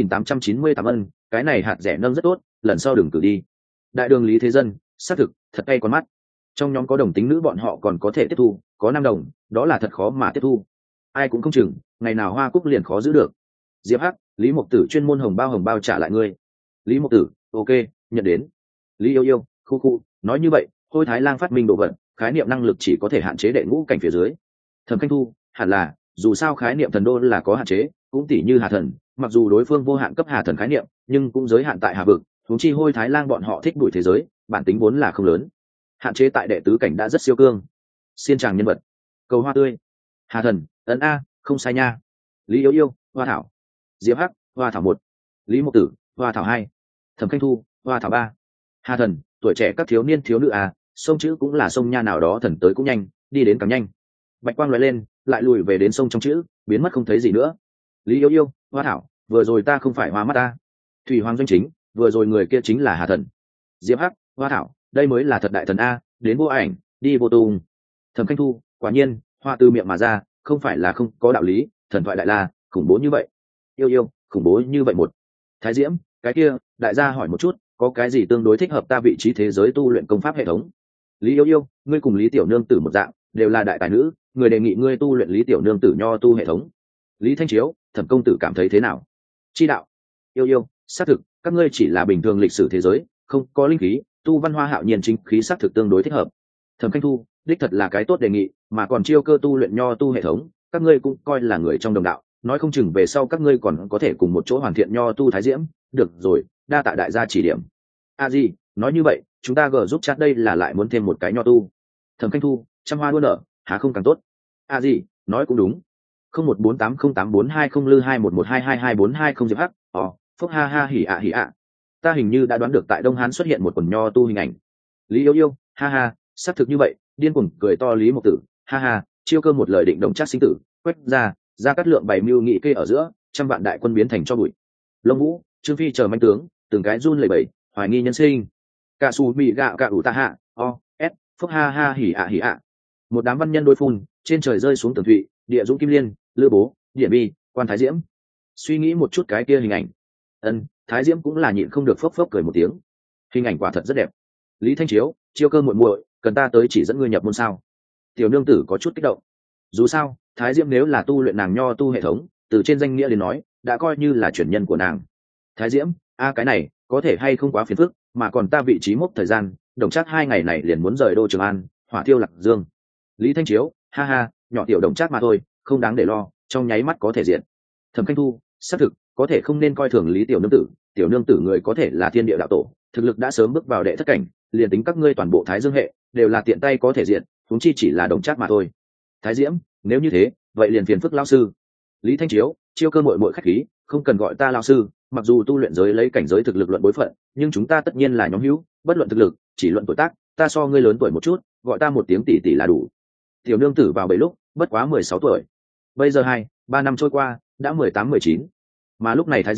9898 ân, cái này hạt rẻ nâng rất tốt, lần sau đừng cử đi. Đại đường Lý Thế Dân, xác thực, thật cay con mắt. Trong nhóm có đồng tính nữ bọn họ còn có thể tiếp thu, có nam đồng, đó là thật khó mà tiếp thu. Ai cũng không chừng, ngày nào Hoa Cúc liền khó giữ được. Diệp Hắc, Lý Mộc Tử chuyên môn hồng bao trả lại ngươi. Lý Mộc Tử, ok, nhận đến. Lý Yêu Yêu, khu nói như vậy, Hôi Thái Lang phát minh đồ vật, khái niệm năng lực chỉ có thể hạn chế đệ ngũ cảnh phía dưới. Thẩm Khanh Thu, hẳn là, dù sao khái niệm thần đô là có hạn chế, cũng tỷ như Hà Thần, mặc dù đối phương vô hạn cấp Hà Thần khái niệm, nhưng cũng giới hạn tại Hà vực, huống chi Hôi Thái Lang bọn họ thích đuổi thế giới, bản tính vốn là không lớn. Hạn chế tại đệ tứ cảnh đã rất siêu cương. Xiên tràng nhân vật, Cầu Hoa Tươi, Hà Thần, ấn a, không sai nha. Lý Yêu Yêu, Hoa Thảo. Diệp Hắc, Hoa Thảo một. Lý Mộc Tử, Hoa Thảo hai. Thẩm Khanh Thu, Hoa Thảo ba. Hà Thần, tuổi trẻ các thiếu niên thiếu nữ à, sông chữ cũng là sông nha nào đó thần tới cũng nhanh, đi đến càng nhanh. Bạch quang lóe lên, lại lùi về đến sông trong chữ, biến mất không thấy gì nữa. Lý Yêu Yêu, Hoa Thảo, vừa rồi ta không phải hoa mắt ta. Thủy Hoàng Doanh Chính, vừa rồi người kia chính là Hà Thần. Diệp Hắc, Hoa Thảo, đây mới là thật đại thần a, đến vô ảnh, đi vô tung. Thẩm Khanh Thu, quả nhiên, hoa từ miệng mà ra, không phải là không có đạo lý, thần thoại đại la, khủng bố như vậy. Yêu Yêu, khủng bố như vậy một. Thái Diễm, cái kia, đại gia hỏi một chút, có cái gì tương đối thích hợp ta vị trí thế giới tu luyện công pháp hệ thống? Lý Yêu Yêu, ngươi cùng Lý Tiểu Nương tử một dạng, đều là đại tài nữ, người đề nghị ngươi tu luyện Lý Tiểu Nương tử nho tu hệ thống. Lý Thanh Chiếu, Thẩm công tử cảm thấy thế nào? Chi đạo. Yêu Yêu, xác thực, các ngươi chỉ là bình thường lịch sử thế giới, không có linh khí, tu văn hoa hạo nhiên chính khí xác thực tương đối thích hợp. Thẩm Khanh Thu, đích thật là cái tốt đề nghị, mà còn chiêu cơ tu luyện nho tu hệ thống, các ngươi cũng coi là người trong đồng đạo, nói không chừng về sau các ngươi còn có thể cùng một chỗ hoàn thiện nho tu Thái Diễm. Được rồi, đa tạ đại gia chỉ điểm. A Di, nói như vậy, chúng ta gỡ giúp chat đây là lại muốn thêm một cái nho tu. Thẩm Khanh Thu, trăm hoa đua nở, há không càng tốt. A Di, nói cũng đúng. 01480842 lư 21122242 Diệp Hắc, phúc ha ha hỉ ạ. Ta hình như đã đoán được tại Đông Hán xuất hiện một quần nho tu hình ảnh. Lý Yêu Yêu, ha ha, xác thực như vậy. Điên cuồng cười to Lý Mộc Tử, ha ha, chiêu cơ một lời định đồng chắc sinh tử, quét ra cắt lượng bày mưu nghị kê ở giữa, trăm vạn đại quân biến thành cho bụi. Lông Vũ, Trương Phi chờ manh tướng, từng cái run lẩy bẩy, hoài nghi nhân sinh. Cả xù bị gạo cả ủ ta hạ, phúc ha ha hỉ ạ. Một đám văn nhân đối phun, trên trời rơi xuống tường thụy, địa dũng kim liên, lư bố, điện bi, quan Thái Diễm. Suy nghĩ một chút cái kia hình ảnh, Thái Diễm cũng là nhịn không được phốc phốc cười một tiếng. Hình ảnh quả thật rất đẹp. Lý Thanh Chiếu, chiêu cơ muội muội, cần ta tới chỉ dẫn ngươi nhập môn sao? Tiểu nương tử có chút kích động. Dù sao, Thái Diễm nếu là tu luyện nàng nho tu hệ thống, từ trên danh nghĩa đến nói, đã coi như là truyền nhân của nàng. Thái Diễm, cái này có thể hay không quá phiền phức, mà còn ta vị trí mốc thời gian, đồng chắc 2 ngày này liền muốn rời đô Trường An, hỏa thiêu Lạc Dương. Lý Thanh Chiếu, ha ha, nhỏ tiểu đồng chắc mà thôi, không đáng để lo, trong nháy mắt có thể diện. Thẩm Khanh Thu, xác thực, có thể không nên coi thường Lý tiểu nương tử người có thể là thiên địa đạo tổ, thực lực đã sớm bước vào đệ thất cảnh, liền tính các ngươi toàn bộ Thái Dương hệ đều là tiện tay có thể diện, huống chi chỉ là đồng chắc mà thôi. Thái Diễm, nếu như thế, vậy liền phiền phức lão sư. Lý Thanh Chiếu, chiêu cơ muội khách khí, không cần gọi ta lão sư, mặc dù tu luyện giới lấy cảnh giới thực lực luận bối phận, nhưng chúng ta tất nhiên là nhóm hữu, bất luận thực lực, chỉ luận tuổi tác, ta so ngươi lớn tuổi một chút, gọi ta một tiếng tỷ tỷ là đủ. Tiểu nương tử vào bấy lúc, bất quá 16 tuổi. Bây giờ 2-3 năm trôi qua, đã 18-19. Mà lúc này Thái Diễm,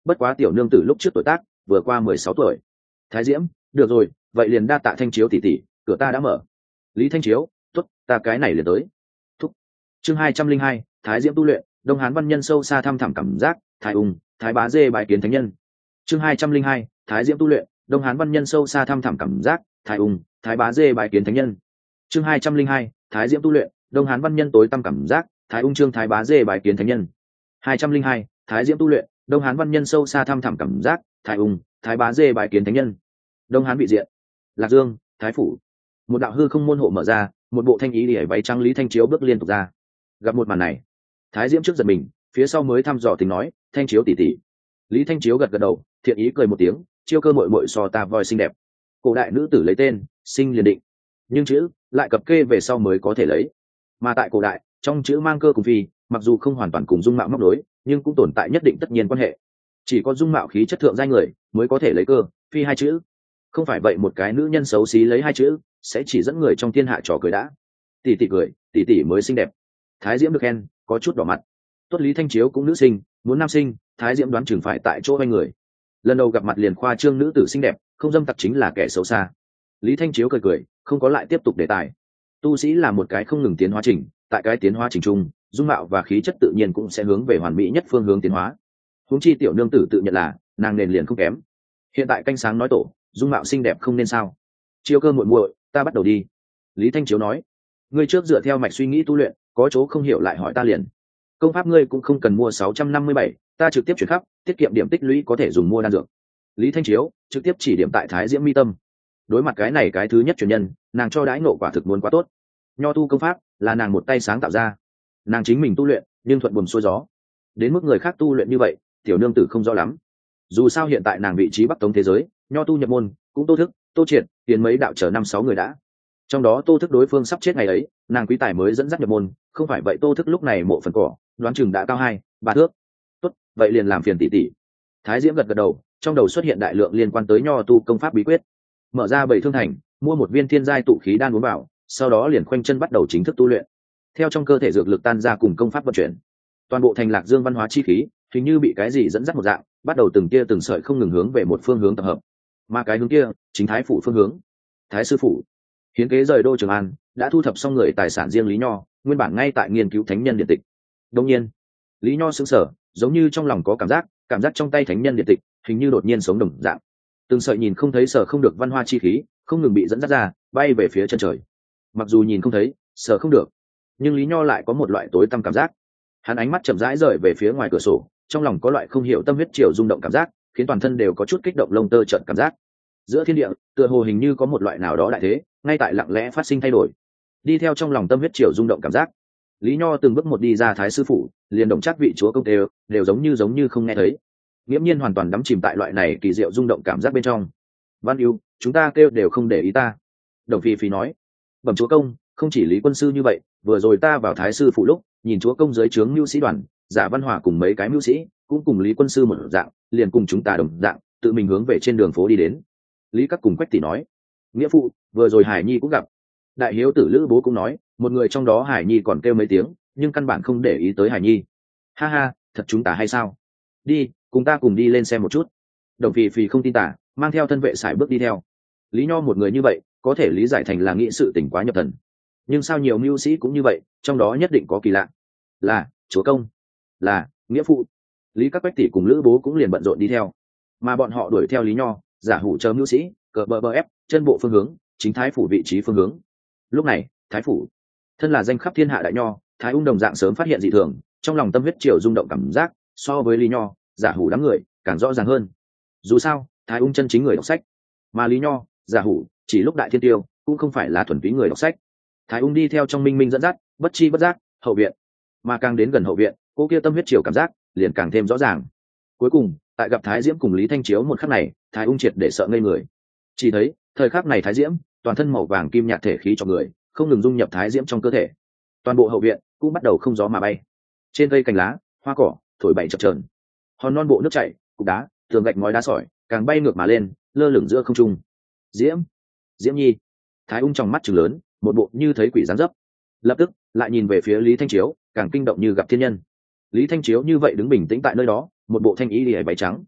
bất quá tiểu nương tử lúc trước tuổi tác vừa qua 16 tuổi. Thái Diễm, được rồi, vậy liền đa tạ Thanh Chiếu tỷ tỷ, cửa ta đã mở. Lý Thanh Chiếu, tốt, ta cái này liền tới. Thúc. Chương 202, Thái Diễm tu luyện, Đông Hán văn nhân sâu xa thăm thẳm cảm giác, Thái Ung, Thái Bá Dê bái kiến thánh nhân. Chương 202, Thái Diễm tu luyện, Đông Hán văn nhân sâu xa thăm thẳm cảm giác, Thái Ung, Thái Bá Dê bái kiến thánh nhân. Chương 202, Thái Diễm tu luyện, Đông Hán văn nhân tối tăm cảm giác, Thái Ung chương Thái Bá Dê bái kiến thánh nhân. 202, Thái Diễm tu luyện, Đông Hán văn nhân sâu xa thăm thẳm cảm giác, Thái Ung, Thái Bá Dê bái kiến thánh nhân. Đông Hán vị diện, Lạc Dương, Thái phủ. Một đạo hư không môn hộ mở ra, một bộ thanh ý liễu váy trắng Lý Thanh Chiếu bước liên tục ra. Gặp một màn này, Thái Diễm trước giật mình, phía sau mới thăm dò tính nói, Thanh Chiếu tỷ tỷ. Lý Thanh Chiếu gật gật đầu, thiện ý cười một tiếng, chiêu cơ muội muội so ta voi xinh đẹp. Cổ đại nữ tử lấy tên, sinh liền định, nhưng chữ lại cập kê về sau mới có thể lấy. Mà tại cổ đại, trong chữ mang cơ cùng phi, mặc dù không hoàn toàn cùng dung mạo móc đối, nhưng cũng tồn tại nhất định tất nhiên quan hệ. Chỉ có dung mạo khí chất thượng giai người mới có thể lấy cơ, phi hai chữ. Không phải vậy một cái nữ nhân xấu xí lấy hai chữ, sẽ chỉ dẫn người trong thiên hạ trò cười đã. Tỷ tỷ cười, tỷ tỷ mới xinh đẹp. Thái Diễm được khen, có chút đỏ mặt. Tốt Lý Thanh Chiếu cũng nữ sinh, muốn nam sinh, Thái Diễm đoán chừng phải tại chỗ hai người. Lần đầu gặp mặt liền khoa trương nữ tử xinh đẹp, không dâm tặc chính là kẻ xấu xa. Lý Thanh Chiếu cười cười, không có lại tiếp tục đề tài. Tu sĩ là một cái không ngừng tiến hóa trình, tại cái tiến hóa trình chung, dung mạo và khí chất tự nhiên cũng sẽ hướng về hoàn mỹ nhất phương hướng tiến hóa. Huống chi tiểu nương tử tự nhận là nàng nền liền không kém. Hiện tại canh sáng nói tổ, dung mạo xinh đẹp không nên sao? Chiêu cơ muội muội, ta bắt đầu đi. Lý Thanh Chiếu nói, ngươi trước dựa theo mạch suy nghĩ tu luyện, có chỗ không hiểu lại hỏi ta liền. Công pháp ngươi cũng không cần mua 657, ta trực tiếp chuyển khắp, tiết kiệm điểm tích lũy có thể dùng mua đan dược. Lý Thanh Chiếu trực tiếp chỉ điểm tại Thái Diễm mi tâm. Đối mặt cái này cái thứ nhất truyền nhân, nàng cho đãi nộ quả thực muốn quá tốt. Nho tu công pháp là nàng một tay sáng tạo ra, nàng chính mình tu luyện nhưng thuận buồm xuôi gió. Đến mức người khác tu luyện như vậy, tiểu nương tử không rõ lắm. Dù sao hiện tại nàng vị trí bắc tống thế giới, nho tu nhập môn cũng Tô Thức, Tô Triệt, tiến mấy đạo chờ 5-6 người đã. Trong đó Tô Thức đối phương sắp chết ngày ấy, nàng quý tài mới dẫn dắt nhập môn, không phải vậy Tô Thức lúc này mộ phần cỏ, đoán chừng đã cao 2-3 thước. Tốt, vậy liền làm phiền tỷ tỷ. Thái Diễm gật gật đầu, trong đầu xuất hiện đại lượng liên quan tới nho tu công pháp bí quyết. Mở ra 7 thương thành, mua một viên thiên giai tụ khí đan uống vào, sau đó liền khoanh chân bắt đầu chính thức tu luyện. Theo trong cơ thể dược lực tan ra cùng công pháp vận chuyển, toàn bộ thành Lạc Dương văn hóa chi khí hình như bị cái gì dẫn dắt một dạng, bắt đầu từng tia từng sợi không ngừng hướng về một phương hướng tập hợp. Mà cái hướng kia chính Thái phủ phương hướng. Thái sư phủ hiến kế rời đô Trường An, đã thu thập xong người tài sản riêng Lý Nho, nguyên bản ngay tại nghiên cứu thánh nhân điện tịch. Đương nhiên, Lý Nho sững sờ, giống như trong lòng có cảm giác trong tay thánh nhân điện tịch hình như đột nhiên sống đồng dạng. Từng sợi nhìn không thấy sở không được văn hoa chi khí không ngừng bị dẫn dắt ra, bay về phía chân trời. Mặc dù nhìn không thấy, sở không được, nhưng Lý Nho lại có một loại tối tăm cảm giác. Hắn ánh mắt chậm rãi rời về phía ngoài cửa sổ, trong lòng có loại không hiểu tâm huyết triều rung động cảm giác, khiến toàn thân đều có chút kích động, lông tơ trợn cảm giác. Giữa thiên địa, tựa hồ hình như có một loại nào đó đại thế, ngay tại lặng lẽ phát sinh thay đổi. Đi theo trong lòng tâm huyết triều rung động cảm giác, Lý Nho từng bước một đi ra Thái sư phủ, liền động chắc vị chúa công đều giống như không nghe thấy. Nghiễm nhiên hoàn toàn đắm chìm tại loại này kỳ diệu rung động cảm giác bên trong. Văn yêu, chúng ta kêu đều không để ý ta. Đồng Phi Phi nói, bẩm chúa công, không chỉ Lý quân sư như vậy, vừa rồi ta vào Thái sư phủ lúc nhìn chúa công dưới trướng mưu sĩ đoàn, Giả Văn Hòa cùng mấy cái mưu sĩ cũng cùng Lý quân sư một dạng, liền cùng chúng ta đồng dạng, tự mình hướng về trên đường phố đi đến. Lý Các cùng Quách tỷ nói, nghĩa phụ, vừa rồi Hải Nhi cũng gặp. Đại hiếu tử Lữ Bố cũng nói, một người trong đó Hải Nhi còn kêu mấy tiếng, nhưng căn bản không để ý tới Hải Nhi. Ha ha, thật chúng ta hay sao? Đi, cùng ta cùng đi lên xem một chút. Đồng Phi Phi không tin tả, mang theo thân vệ sải bước đi theo. Lý Nho một người như vậy, có thể lý giải thành là nghĩ sự tỉnh quá nhập thần. Nhưng sao nhiều mưu sĩ cũng như vậy, trong đó nhất định có kỳ lạ. Là chúa công, là nghĩa phụ. Lý Các Quách tỷ cùng Lữ Bố cũng liền bận rộn đi theo, mà bọn họ đuổi theo Lý Nho, Giả Hủ chờ mưu sĩ, cờ bờ ép chân bộ phương hướng, chính Thái phủ vị trí phương hướng. Lúc này, Thái phủ, thân là danh khắp thiên hạ đại nho, Thái Ung đồng dạng sớm phát hiện dị thường, trong lòng tâm huyết triều rung động cảm giác, so với Lý Nho, Giả Hủ đám người càng rõ ràng hơn. Dù sao, Thái Ung chân chính người đọc sách, mà Lý Nho, Giả Hủ chỉ lúc đại thiên tiêu cũng không phải là thuần túy người đọc sách. Thái Ung đi theo trong minh minh dẫn dắt, bất chi bất giác hậu viện, mà càng đến gần hậu viện, cô kia tâm huyết triều cảm giác liền càng thêm rõ ràng. Cuối cùng, tại gặp Thái Diễm cùng Lý Thanh Chiếu một khắc này, Thái Ung triệt để sợ ngây người. Chỉ thấy thời khắc này Thái Diễm toàn thân màu vàng kim nhạt thể khí cho người không ngừng dung nhập Thái Diễm trong cơ thể, toàn bộ hậu viện cũng bắt đầu không gió mà bay. Trên cây cành lá, hoa cỏ thổi bay chập chờn, hòn non bộ nước chảy, cục đá, tường gạch ngói đá sỏi càng bay ngược mà lên, lơ lửng giữa không trung. Diễm, Diễm Nhi. Thái Ung trong mắt trừng lớn, một bộ như thấy quỷ dáng dấp, lập tức lại nhìn về phía Lý Thanh Chiếu, càng kinh động như gặp thiên nhân. Lý Thanh Chiếu như vậy đứng bình tĩnh tại nơi đó, một bộ thanh y liễu váy trắng,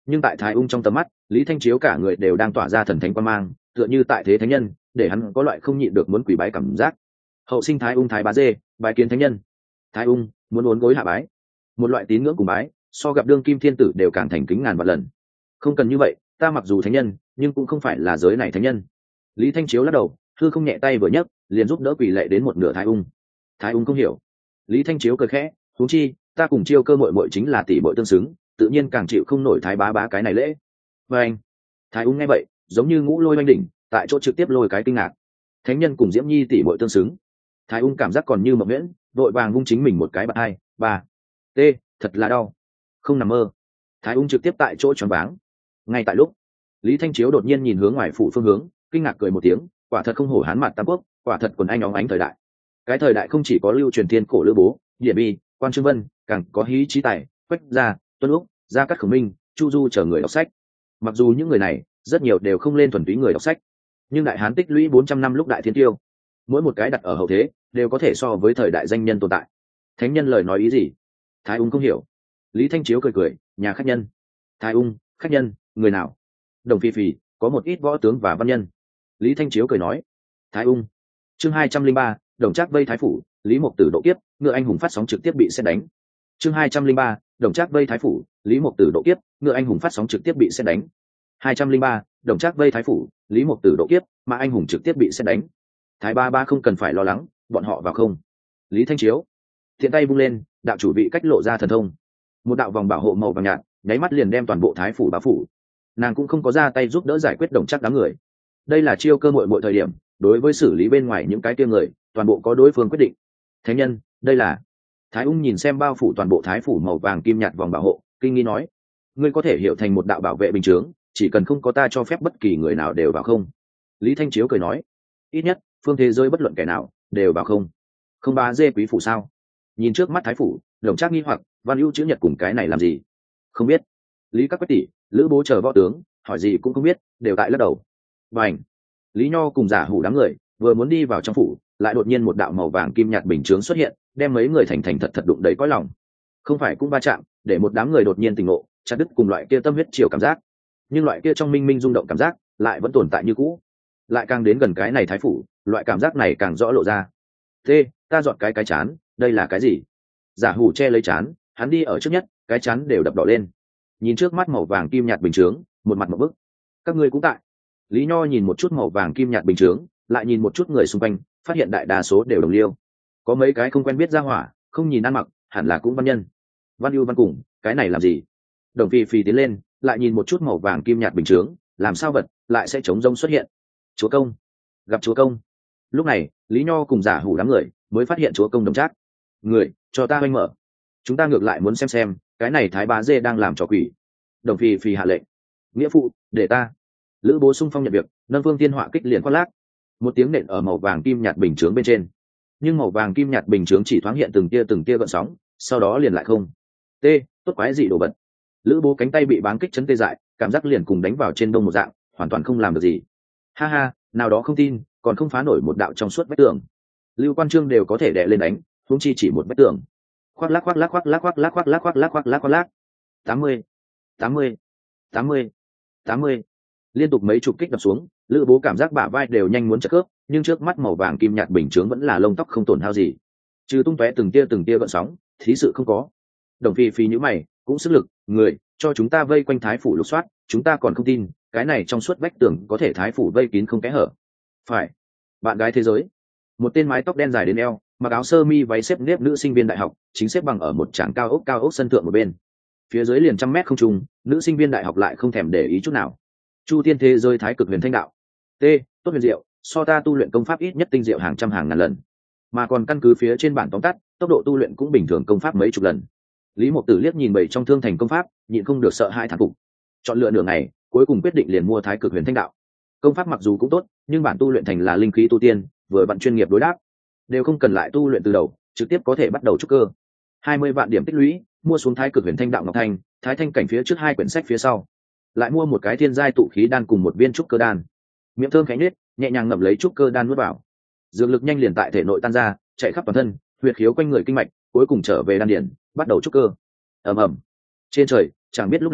Nhưng tại Thái Ung trong tầm mắt, Lý Thanh Chiếu cả người đều đang tỏa ra thần thánh quan mang, tựa như tại thế thánh nhân, để hắn có loại không nhịn được muốn quỳ bái cảm giác. Hậu sinh Thái Ung Thái Bá Dê, bái kiến thánh nhân. Thái Ung muốn uốn gối hạ bái, một loại tín ngưỡng cùng bái, so gặp đương kim thiên tử đều càng thành kính ngàn vạn lần. Không cần như vậy, ta mặc dù thánh nhân, nhưng cũng không phải là giới này thánh nhân. Lý Thanh Chiếu lắc đầu, hư không nhẹ tay vừa nhấc, liền giúp đỡ quỳ lệ đến một nửa Thái Ung. Thái Ung không hiểu. Lý Thanh Chiếu cười khẽ, huống chi, ta cùng Chiêu Cơ muội muội chính là tỷ muội tương xứng, tự nhiên càng chịu không nổi Thái bá cái này lễ. Và anh, Thái Ung nghe vậy, giống như ngũ lôi oanh đỉnh, tại chỗ trực tiếp lôi cái kinh ngạc. Thánh nhân cùng Diễm Nhi tỷ muội tương xứng. Thái Ung cảm giác còn như mộng nguyễn, đội vàng vung chính mình một cái bạt hai, ba. T, thật là đau. Không nằm mơ. Thái Ung trực tiếp tại chỗ choáng váng. Ngay tại lúc, Lý Thanh Chiếu đột nhiên nhìn hướng ngoài phủ phương hướng, kinh ngạc cười một tiếng, quả thật không hổ hán mặt tam quốc, quả thật quần anh óng ánh thời đại. Cái thời đại không chỉ có lưu truyền thiên cổ lữ bố, điển bi, quan trương vân, càng có hí trí tài, quách gia, tuân úc, gia cát khổng minh, chu du chờ người đọc sách. Mặc dù những người này rất nhiều đều không lên thuần túy người đọc sách, nhưng đại hán tích lũy 400 năm lúc đại thiên tiêu, mỗi một cái đặt ở hậu thế đều có thể so với thời đại danh nhân tồn tại. Thánh nhân lời nói ý gì? Thái Ung không hiểu. Lý Thanh Chiếu cười cười, nhà khách nhân. Thái Ung, khách nhân, người nào? Đồng Phi Phi, có một ít võ tướng và văn nhân. Lý Thanh Chiếu cười nói. Thái Ung. Chương 203, Đồng Trác vây Thái phủ, Lý Mộc Tử độ kiếp, ngựa anh hùng phát sóng trực tiếp bị sét đánh. Chương 203, Đồng Trác vây Thái phủ, Lý Mộc Tử độ kiếp, ngựa anh hùng phát sóng trực tiếp bị sét đánh. 203, Đồng Trác vây Thái phủ, Lý Mộc Tử độ kiếp, mà anh hùng trực tiếp bị sét đánh. Thái ba không cần phải lo lắng, bọn họ vào không. Lý Thanh Chiếu thiện tay vung lên, đạo chủ vị cách lộ ra thần thông, một đạo vòng bảo hộ màu vàng nhạt nháy mắt liền đem toàn bộ Thái phủ bao phủ. Nàng cũng không có ra tay giúp đỡ giải quyết Đồng Trác đám người. Đây là Chiêu Cơ muội muội thời điểm, đối với xử lý bên ngoài những cái kia người, toàn bộ có đối phương quyết định. Thánh nhân, đây là. Thái Ung nhìn xem bao phủ toàn bộ Thái phủ màu vàng kim nhạt vòng bảo hộ, kinh nghi nói: ngươi có thể hiểu thành một đạo bảo vệ bình chướng, chỉ cần không có ta cho phép bất kỳ người nào đều vào không? Lý Thanh Chiếu cười nói: ít nhất phương thế giới bất luận kẻ nào đều vào không. Không ba dê quý phủ sao? Nhìn trước mắt Thái phủ, Đồng Trác nghi hoặc, Văn Hữu chữ nhật cùng cái này làm gì? Không biết. Lý các quách tỷ, lữ bố chờ võ tướng hỏi gì cũng không biết, đều tại lắc đầu. Bành. Lý Nho cùng Giả Hủ đám người vừa muốn đi vào trong phủ, lại đột nhiên một đạo màu vàng kim nhạt bình chướng xuất hiện, đem mấy người thành thành thật thật đụng đầy cõi lòng. Không phải cũng va chạm, để một đám người đột nhiên tỉnh ngộ, chặt đứt cùng loại kia tâm huyết chiều cảm giác. Nhưng loại kia trong minh minh rung động cảm giác lại vẫn tồn tại như cũ. Lại càng đến gần cái này Thái phủ, loại cảm giác này càng rõ lộ ra. Thế, ta dọn cái chán, đây là cái gì? Giả Hủ che lấy chán, hắn đi ở trước nhất, cái chán đều đập đỏ lên. Nhìn trước mắt màu vàng kim nhạt bình chướng, một mặt một bức. Các ngươi cũng tại. Lý Nho nhìn một chút màu vàng kim nhạt bình chướng, lại nhìn một chút người xung quanh, phát hiện đại đa số đều đồng liêu. Có mấy cái không quen biết ra hỏa, không nhìn ăn mặc, hẳn là cũng văn nhân. Văn ưu văn cùng, cái này làm gì? Đồng Phi Phi tiến lên, lại nhìn một chút màu vàng kim nhạt bình chướng, làm sao vật lại sẽ chống rông xuất hiện? Chúa công, gặp chúa công. Lúc này, Lý Nho cùng Giả Hủ đám người mới phát hiện chúa công Đồng Trác. Người, cho ta oanh mở. Chúng ta ngược lại muốn xem cái này Thái bá dê đang làm trò quỷ. Đồng Phi Phi hạ lệnh. Nghĩa phụ, để ta. Lữ bố xung phong nhận việc, nâng phương tiên họa kích liền khoác lác. Một tiếng nện ở màu vàng kim nhạt bình chướng bên trên. Nhưng màu vàng kim nhạt bình chướng chỉ thoáng hiện từng tia gợn sóng, sau đó liền lại không. T, tốt quái gì đồ vật. Lữ bố cánh tay bị báng kích chấn tê dại, cảm giác liền cùng đánh vào trên đông một dạng, hoàn toàn không làm được gì. Ha ha, nào đó không tin, còn không phá nổi một đạo trong suốt vách tường. Lưu Quan Trương đều có thể đè lên đánh, huống chi chỉ một vách tường. Khoác lác khoác lác khoác lác khoác lác khoác lác khoác lác khoác lác khoác lác. 80, 80, 80, 80. Liên tục mấy chục kích đập xuống, Lữ bố cảm giác bả vai đều nhanh muốn chật khớp, nhưng trước mắt màu vàng kim nhạt bình chướng vẫn là lông tóc không tổn hao gì, trừ tung tóe từng tia gợn sóng, thí sự không có. Đồng Phi Phi nhíu mày, cũng sức lực, người cho chúng ta vây quanh Thái phủ lục soát, chúng ta còn không tin cái này trong suốt vách tường có thể Thái phủ vây kín không kẽ hở. Phải. Bạn gái thế giới, một tên mái tóc đen dài đến eo, mặc áo sơ mi váy xếp nếp nữ sinh viên đại học, chính xếp bằng ở một tràng cao ốc sân thượng một bên. Phía dưới liền trăm mét không trung, nữ sinh viên đại học lại không thèm để ý chút nào. Chu tiên thế giới Thái cực huyền thanh đạo. T, tốt huyền diệu, so ta tu luyện công pháp ít nhất tinh diệu hàng trăm hàng ngàn lần, mà còn căn cứ phía trên bản tóm tắt, tốc độ tu luyện cũng bình thường công pháp mấy chục lần. Lý Mộc Tử liếc nhìn bảy trong thương thành công pháp, nhịn không được sợ hãi thán phục. Chọn lựa nửa ngày, cuối cùng quyết định liền mua Thái cực huyền thanh đạo. Công pháp mặc dù cũng tốt, nhưng bản tu luyện thành là linh khí tu tiên, vừa bạn chuyên nghiệp đối đáp, đều không cần lại tu luyện từ đầu, trực tiếp có thể bắt đầu trúc cơ. 20 vạn điểm tích lũy, mua xuống Thái cực huyền thanh đạo ngọc thanh, Thái thanh cảnh phía trước 2 quyển sách phía sau, lại mua một cái thiên giai tụ khí đan cùng một viên trúc cơ đan. Miệng thơm khẽ nhếch, nhẹ nhàng ngậm lấy trúc cơ đan nuốt vào. Dược lực nhanh liền tại thể nội tan ra, chạy khắp toàn thân, huyệt khiếu quanh người kinh mạch, cuối cùng trở về đan điển, bắt đầu trúc cơ. Ầm ầm. Trên trời, chẳng biết lúc nào,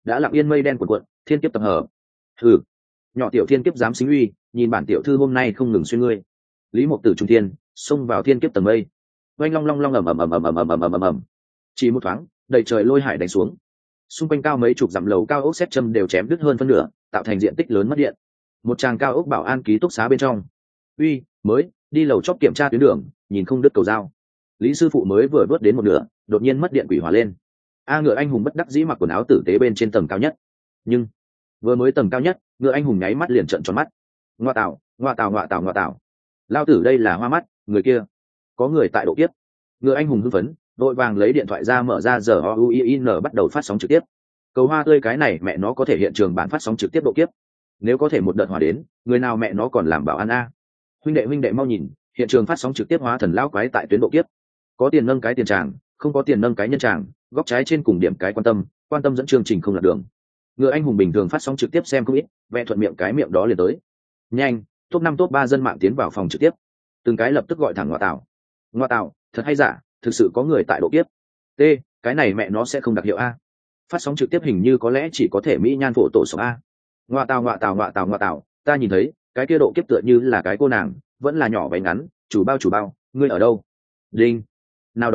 đã lặng yên mây đen cuộn cuộn, thiên kiếp tập hợp. Hừ, nhỏ tiểu thiên kiếp dám xính uy, nhìn bản tiểu thư hôm nay không ngừng xuyên ngươi. Lý Mộc Tử trung thiên xông vào thiên kiếp tầng mây. Oanh long long long ầm ầm ầm ầm ầm ầm ầm ầm ầm ầm. Chỉ một thoáng, đầy trời lôi hải đánh xuống. Xung quanh cao mấy chục dặm lầu cao ốc xếp châm đều chém đứt hơn phân nửa, tạo thành diện tích lớn mất điện. Một tràng cao ốc bảo an ký túc xá bên trong. Uy, mới đi lầu chóp kiểm tra tuyến đường, nhìn không đứt cầu dao. Lý sư phụ mới vừa vớt đến một nửa, đột nhiên mất điện quỷ hỏa lên. Ngựa anh hùng bất đắc dĩ mặc quần áo tử tế bên trên tầng cao nhất. Nhưng vừa mới tầng cao nhất, ngựa anh hùng nháy mắt liền trợn tròn mắt. Ngoa tạo, ngoa tạo, ngoa tạo, ngoa tạo. Lao tử đây là hoa mắt, người kia có người tại độ kiếp. Ngựa anh hùng hưng phấn, vội vàng lấy điện thoại ra mở ra giờ OUIN bắt đầu phát sóng trực tiếp. Cầu hoa tươi cái này mẹ nó có thể hiện trường bản phát sóng trực tiếp độ kiếp. Nếu có thể một đợt hỏa đến, người nào mẹ nó còn làm bảo an a. Huynh đệ mau nhìn, hiện trường phát sóng trực tiếp hóa thần lão quái tại tuyến độ kiếp. Có tiền nâng cái tiền tràng, không có tiền nâng cái nhân tràng, góc trái trên cùng điểm cái quan tâm dẫn chương trình không lạc đường. Ngựa anh hùng bình thường phát sóng trực tiếp xem không ít, vẽ thuận miệng cái miệng đó liền tới. Nhanh, top 5 top 3 dân mạng tiến vào phòng trực tiếp. Từng cái lập tức gọi thẳng ngoại tảo. Ngoại tảo, thật hay giả, thực sự có người tại độ kiếp. T, cái này mẹ nó sẽ không đặc hiệu a. Phát sóng trực tiếp hình như có lẽ chỉ có thể mỹ nhan phổ tổ sống a. Ngoại tảo, ta nhìn thấy, cái kia độ kiếp tựa như là cái cô nàng, vẫn là nhỏ váy ngắn, chủ bao, ngươi ở đâu? Đinh. Nào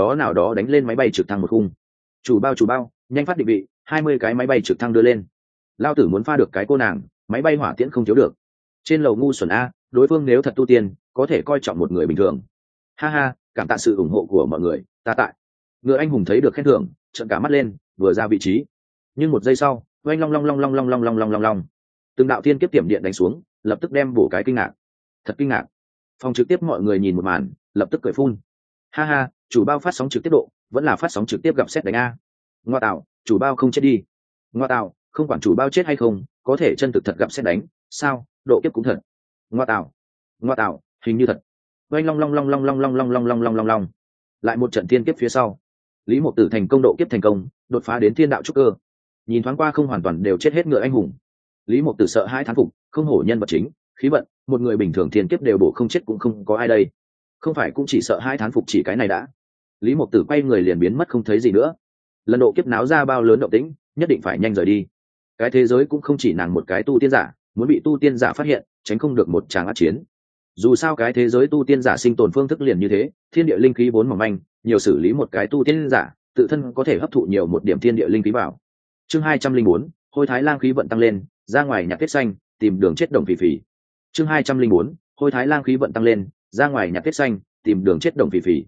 đó đánh lên máy bay trực thăng một khung. Chủ bao, nhanh phát định vị, 20 cái máy bay trực thăng đưa lên. Lao tử muốn pha được cái cô nàng, máy bay hỏa tiễn không thiếu được. Trên lầu ngu xuẩn a, đối phương nếu thật tu tiên, có thể coi trọng một người bình thường. Ha ha, cảm tạ sự ủng hộ của mọi người, ta tại. Ngựa anh hùng thấy được khen thưởng, trợn cả mắt lên, vừa ra vị trí. Nhưng một giây sau, oanh long long long long long long long long long long. Từng đạo thiên kiếp tiệm điện đánh xuống, lập tức đem bổ cái kinh ngạc. Thật kinh ngạc. Phòng trực tiếp mọi người nhìn một màn, lập tức cười phun. Ha ha, chủ bao phát sóng trực tiếp độ, vẫn là phát sóng trực tiếp gặp xét đánh a. Ngoa tạo, chủ bao không chết đi. Ngoa tạo, không quản chủ bao chết hay không, có thể chân thực thật gặp xét đánh, sao, độ kiếp cũng thật. Ngoa tạo, hình như thật. Oanh long long long long long long long long long long long long. Lại một trận thiên kiếp phía sau. Lý Mộc Tử thành công độ kiếp thành công, đột phá đến thiên đạo trúc cơ. Nhìn thoáng qua không hoàn toàn đều chết hết ngựa anh hùng. Lý Mộc Tử sợ hãi thán phục, không hổ nhân vật chính, khí vận, một người bình thường thiên kiếp đều bổ không chết cũng không có ai đây. Không phải cũng chỉ sợ hãi thán phục chỉ cái này đã. Lý Mộc Tử quay người liền biến mất không thấy gì nữa. Lần độ kiếp náo ra bao lớn động tĩnh, nhất định phải nhanh rời đi. Cái thế giới cũng không chỉ nàng một cái tu tiên giả, muốn bị tu tiên giả phát hiện, tránh không được một tràng ác chiến. Dù sao cái thế giới tu tiên giả sinh tồn phương thức liền như thế, thiên địa linh khí vốn mỏng manh, nhiều xử lý một cái tu tiên giả, tự thân có thể hấp thụ nhiều một điểm thiên địa linh khí vào. Chương 204, Hôi Thái Lang khí vận tăng lên, ra ngoài nhặt tiết xanh, tìm đường chết đồng phì phì. Chương 204, Hôi Thái Lang khí vận tăng lên, ra ngoài nhặt tiết xanh, tìm đường chết đồng phì phì.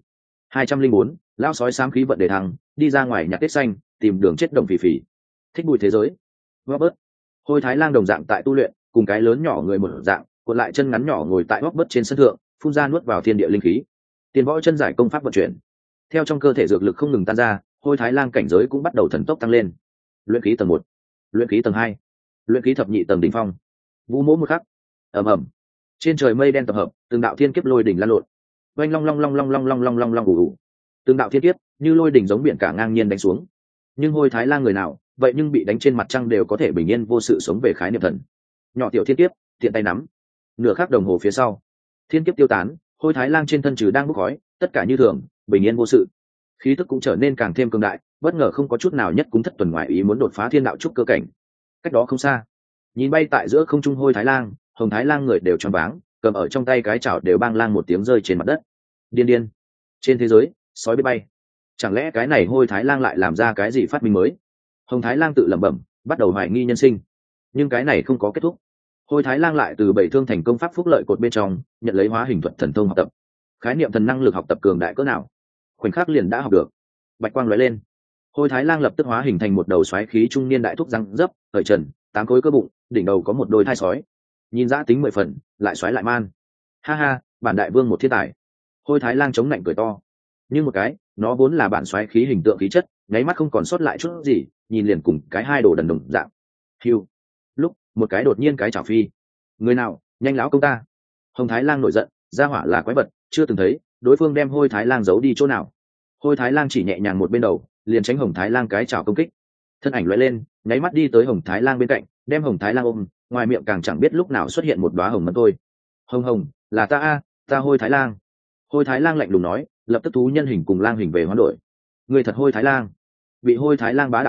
204, lão sói xám khí vận để thăng, đi ra ngoài nhặt tiết xanh, tìm đường chết đồng phì phì. Thích bụi thế giới. Robert. Hôi Thái Lang đồng dạng tại tu luyện, cùng cái lớn nhỏ người một dạng, cuộn lại chân ngắn nhỏ ngồi tại Robert trên sân thượng, phun ra nuốt vào thiên địa linh khí. Tiền võ chân giải công pháp vận chuyển. Theo trong cơ thể dược lực không ngừng tan ra, Hôi Thái Lang cảnh giới cũng bắt đầu thần tốc tăng lên. Luyện khí tầng 1, luyện khí tầng 2, luyện khí thập nhị tầng đỉnh phong. Vũ mỗ một khắc. Ầm ầm. Trên trời mây đen tập hợp, từng đạo thiên kiếp lôi đỉnh lan lộn. Oanh long long long long long long long long long ù ù. Từng đạo thiên kiếp như lôi đỉnh giống biển cả ngang nhiên đánh xuống. Nhưng Hôi Thái Lang người nào, vậy nhưng bị đánh trên mặt trăng đều có thể bình yên vô sự sống về khái niệm thần. Nhỏ tiểu thiên kiếp, tiện tay nắm. Nửa khắc đồng hồ phía sau, thiên kiếp tiêu tán, Hôi Thái Lang trên thân trừ đang bốc khói, tất cả như thường, bình yên vô sự. Khí tức cũng trở nên càng thêm cường đại, bất ngờ không có chút nào nhất cúng thất tuần ngoại ý muốn đột phá thiên đạo trúc cơ cảnh. Cách đó không xa, nhìn bay tại giữa không trung Hôi Thái Lang, Hồng Thái Lang người đều choáng váng, cầm ở trong tay cái chảo đều bang lang một tiếng rơi trên mặt đất. Điên điên, trên thế giới sói biết bay, chẳng lẽ cái này Hôi Thái Lang lại làm ra cái gì phát minh mới? Hồng Thái Lang tự lẩm bẩm, bắt đầu hoài nghi nhân sinh. Nhưng cái này không có kết thúc. Hôi Thái Lang lại từ bảy thương thành công pháp phúc lợi cột bên trong nhận lấy hóa hình thuật thần thông học tập. Khái niệm thần năng lực học tập cường đại cỡ nào, khoảnh khắc liền đã học được. Bạch quang lóe lên, Hôi Thái Lang lập tức hóa hình thành một đầu xoáy khí trung niên đại thúc răng dấp, cởi trần, 8 khối cơ bụng, đỉnh đầu có một đôi thai sói. Nhìn dã tính 10 phần, lại xoáy lại man. Ha ha, bản đại vương một thiên tài. Hôi Thái Lang chống nạnh cười to. Nhưng một cái, nó vốn là bản xoáy khí hình tượng khí chất, nháy mắt không còn sót lại chút gì, nhìn liền cùng cái hai đồ đần đồng dạng. Hiu. Lúc, một cái đột nhiên cái chảo phi. Người nào, nhanh láo công ta. Hồng Thái Lang nổi giận, gia hỏa là quái vật, chưa từng thấy, đối phương đem Hôi Thái Lang giấu đi chỗ nào. Hôi Thái Lang chỉ nhẹ nhàng một bên đầu, liền tránh Hồng Thái Lang cái chảo công kích. Thân ảnh lóe lên, nháy mắt đi tới Hồng Thái Lang bên cạnh, đem Hồng Thái Lang ôm, ngoài miệng càng chẳng biết lúc nào xuất hiện một đóa hồng mẫn thôi. Hồng hồng, là ta a, ta Hôi Thái Lang. Hôi Thái Lang lạnh lùng nói, lập tức thú nhân hình cùng lang hình về hoán đổi. Người thật Hôi Thái Lang. Bị Hôi Thái Lang bá đạo ôm,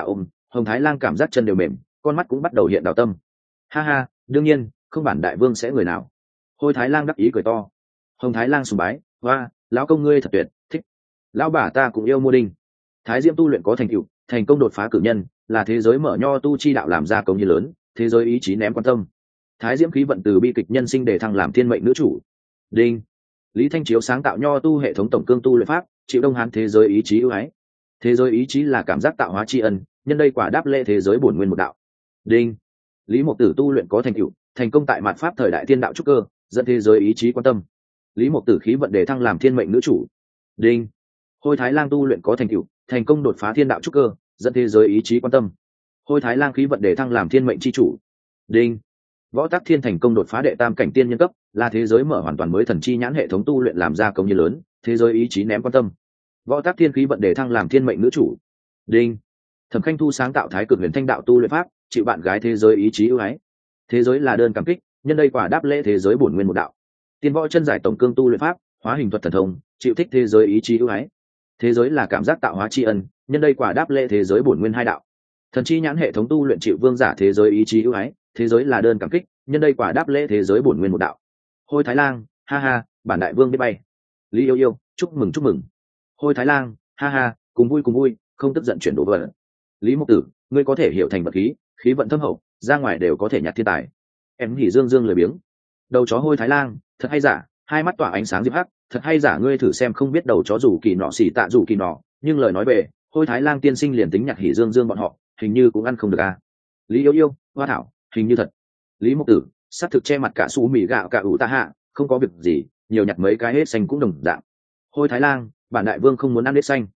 Hồng Thái Lang cảm giác chân đều mềm, con mắt cũng bắt đầu hiện đào tâm. Ha ha, đương nhiên không, bản đại vương sẽ người nào. Hôi Thái Lang đắc ý cười to. Hồng Thái Lang sùng bái, hoa, lão công ngươi thật tuyệt, thích. Lão bà ta cũng yêu mua đinh. Thái Diễm tu luyện có thành tựu, thành công đột phá cử nhân, là thế giới mở nho tu chi đạo làm ra công như lớn, thế giới ý chí ném quan tâm. Thái Diễm khí vận từ bi kịch nhân sinh để thăng làm thiên mệnh nữ chủ. Đinh. Lý Thanh Chiếu sáng tạo nho tu hệ thống tổng cương tu luyện pháp, chịu Đông Hán thế giới ý chí ưu ái. Thế giới ý chí là cảm giác tạo hóa tri ân, nhân đây quả đáp lễ thế giới bổn nguyên một đạo. Đinh. Lý Mộc Tử tu luyện có thành tựu, thành công tại mạt pháp thời đại tiên đạo trúc cơ, dẫn thế giới ý chí quan tâm. Lý Mộc Tử khí vận đề thăng làm thiên mệnh nữ chủ. Đinh. Hôi Thái Lang tu luyện có thành tựu, thành công đột phá thiên đạo trúc cơ, dẫn thế giới ý chí quan tâm. Hôi Thái Lang khí vận đề thăng làm thiên mệnh chi chủ. Đinh. Võ Tắc Thiên thành công đột phá đệ tam cảnh tiên nhân cấp, là thế giới mở hoàn toàn mới thần chi nhãn hệ thống tu luyện làm ra công như lớn, thế giới ý chí ném quan tâm. Võ Tắc Thiên khí vận đề thăng làm thiên mệnh nữ chủ. Đinh. Thẩm Khanh Thu sáng tạo Thái Cực Huyền Thanh đạo tu luyện pháp, chịu bạn gái thế giới ý chí ưu ái. Thế giới là đơn cảm kích, nhân đây quả đáp lễ thế giới bổn nguyên một đạo. Tiên Võ chân giải tổng cương tu luyện pháp, hóa hình thuật thần thông, chịu thích thế giới ý chí ưu ái. Thế giới là cảm giác tạo hóa tri ân, nhân đây quả đáp lễ thế giới bổn nguyên hai đạo. Thần chi nhãn hệ thống tu luyện chịu vương giả thế giới ý chí ưu ái, thế giới là đơn cảm kích, nhân đây quả đáp lễ thế giới bổn nguyên một đạo. Hôi Thái Lang, ha ha, bản đại vương biết bay. Lý Yêu Yêu, chúc mừng chúc mừng. Hôi Thái Lang, ha ha, cùng vui, không tức giận chuyển đổ vỡ. Lý Mộc Tử, ngươi có thể hiểu thành vật khí, khí vận thâm hậu, ra ngoài đều có thể nhặt thiên tài. Em Hỉ Dương Dương lười biếng. Đầu chó Hôi Thái Lang, thật hay giả, hai mắt tỏa ánh sáng diệp hắc, thật hay giả, ngươi thử xem, không biết đầu chó rủ kỳ nọ xỉ tạ rủ kỳ nọ, nhưng lời nói về, Hôi Thái Lang tiên sinh liền tính nhặt Hỉ Dương Dương bọn họ, hình như cũng ăn không được à. Lý Yêu Yêu, Hoa Thảo, hình như thật. Lý Mộc Tử, sát thực che mặt cả su mì gạo cả ủ ta hạ, không có việc gì, nhiều nhặt mấy cái hết xanh cũng đồng dạng. Hôi Thái Lang, bản đại vương không muốn ăn hết xanh.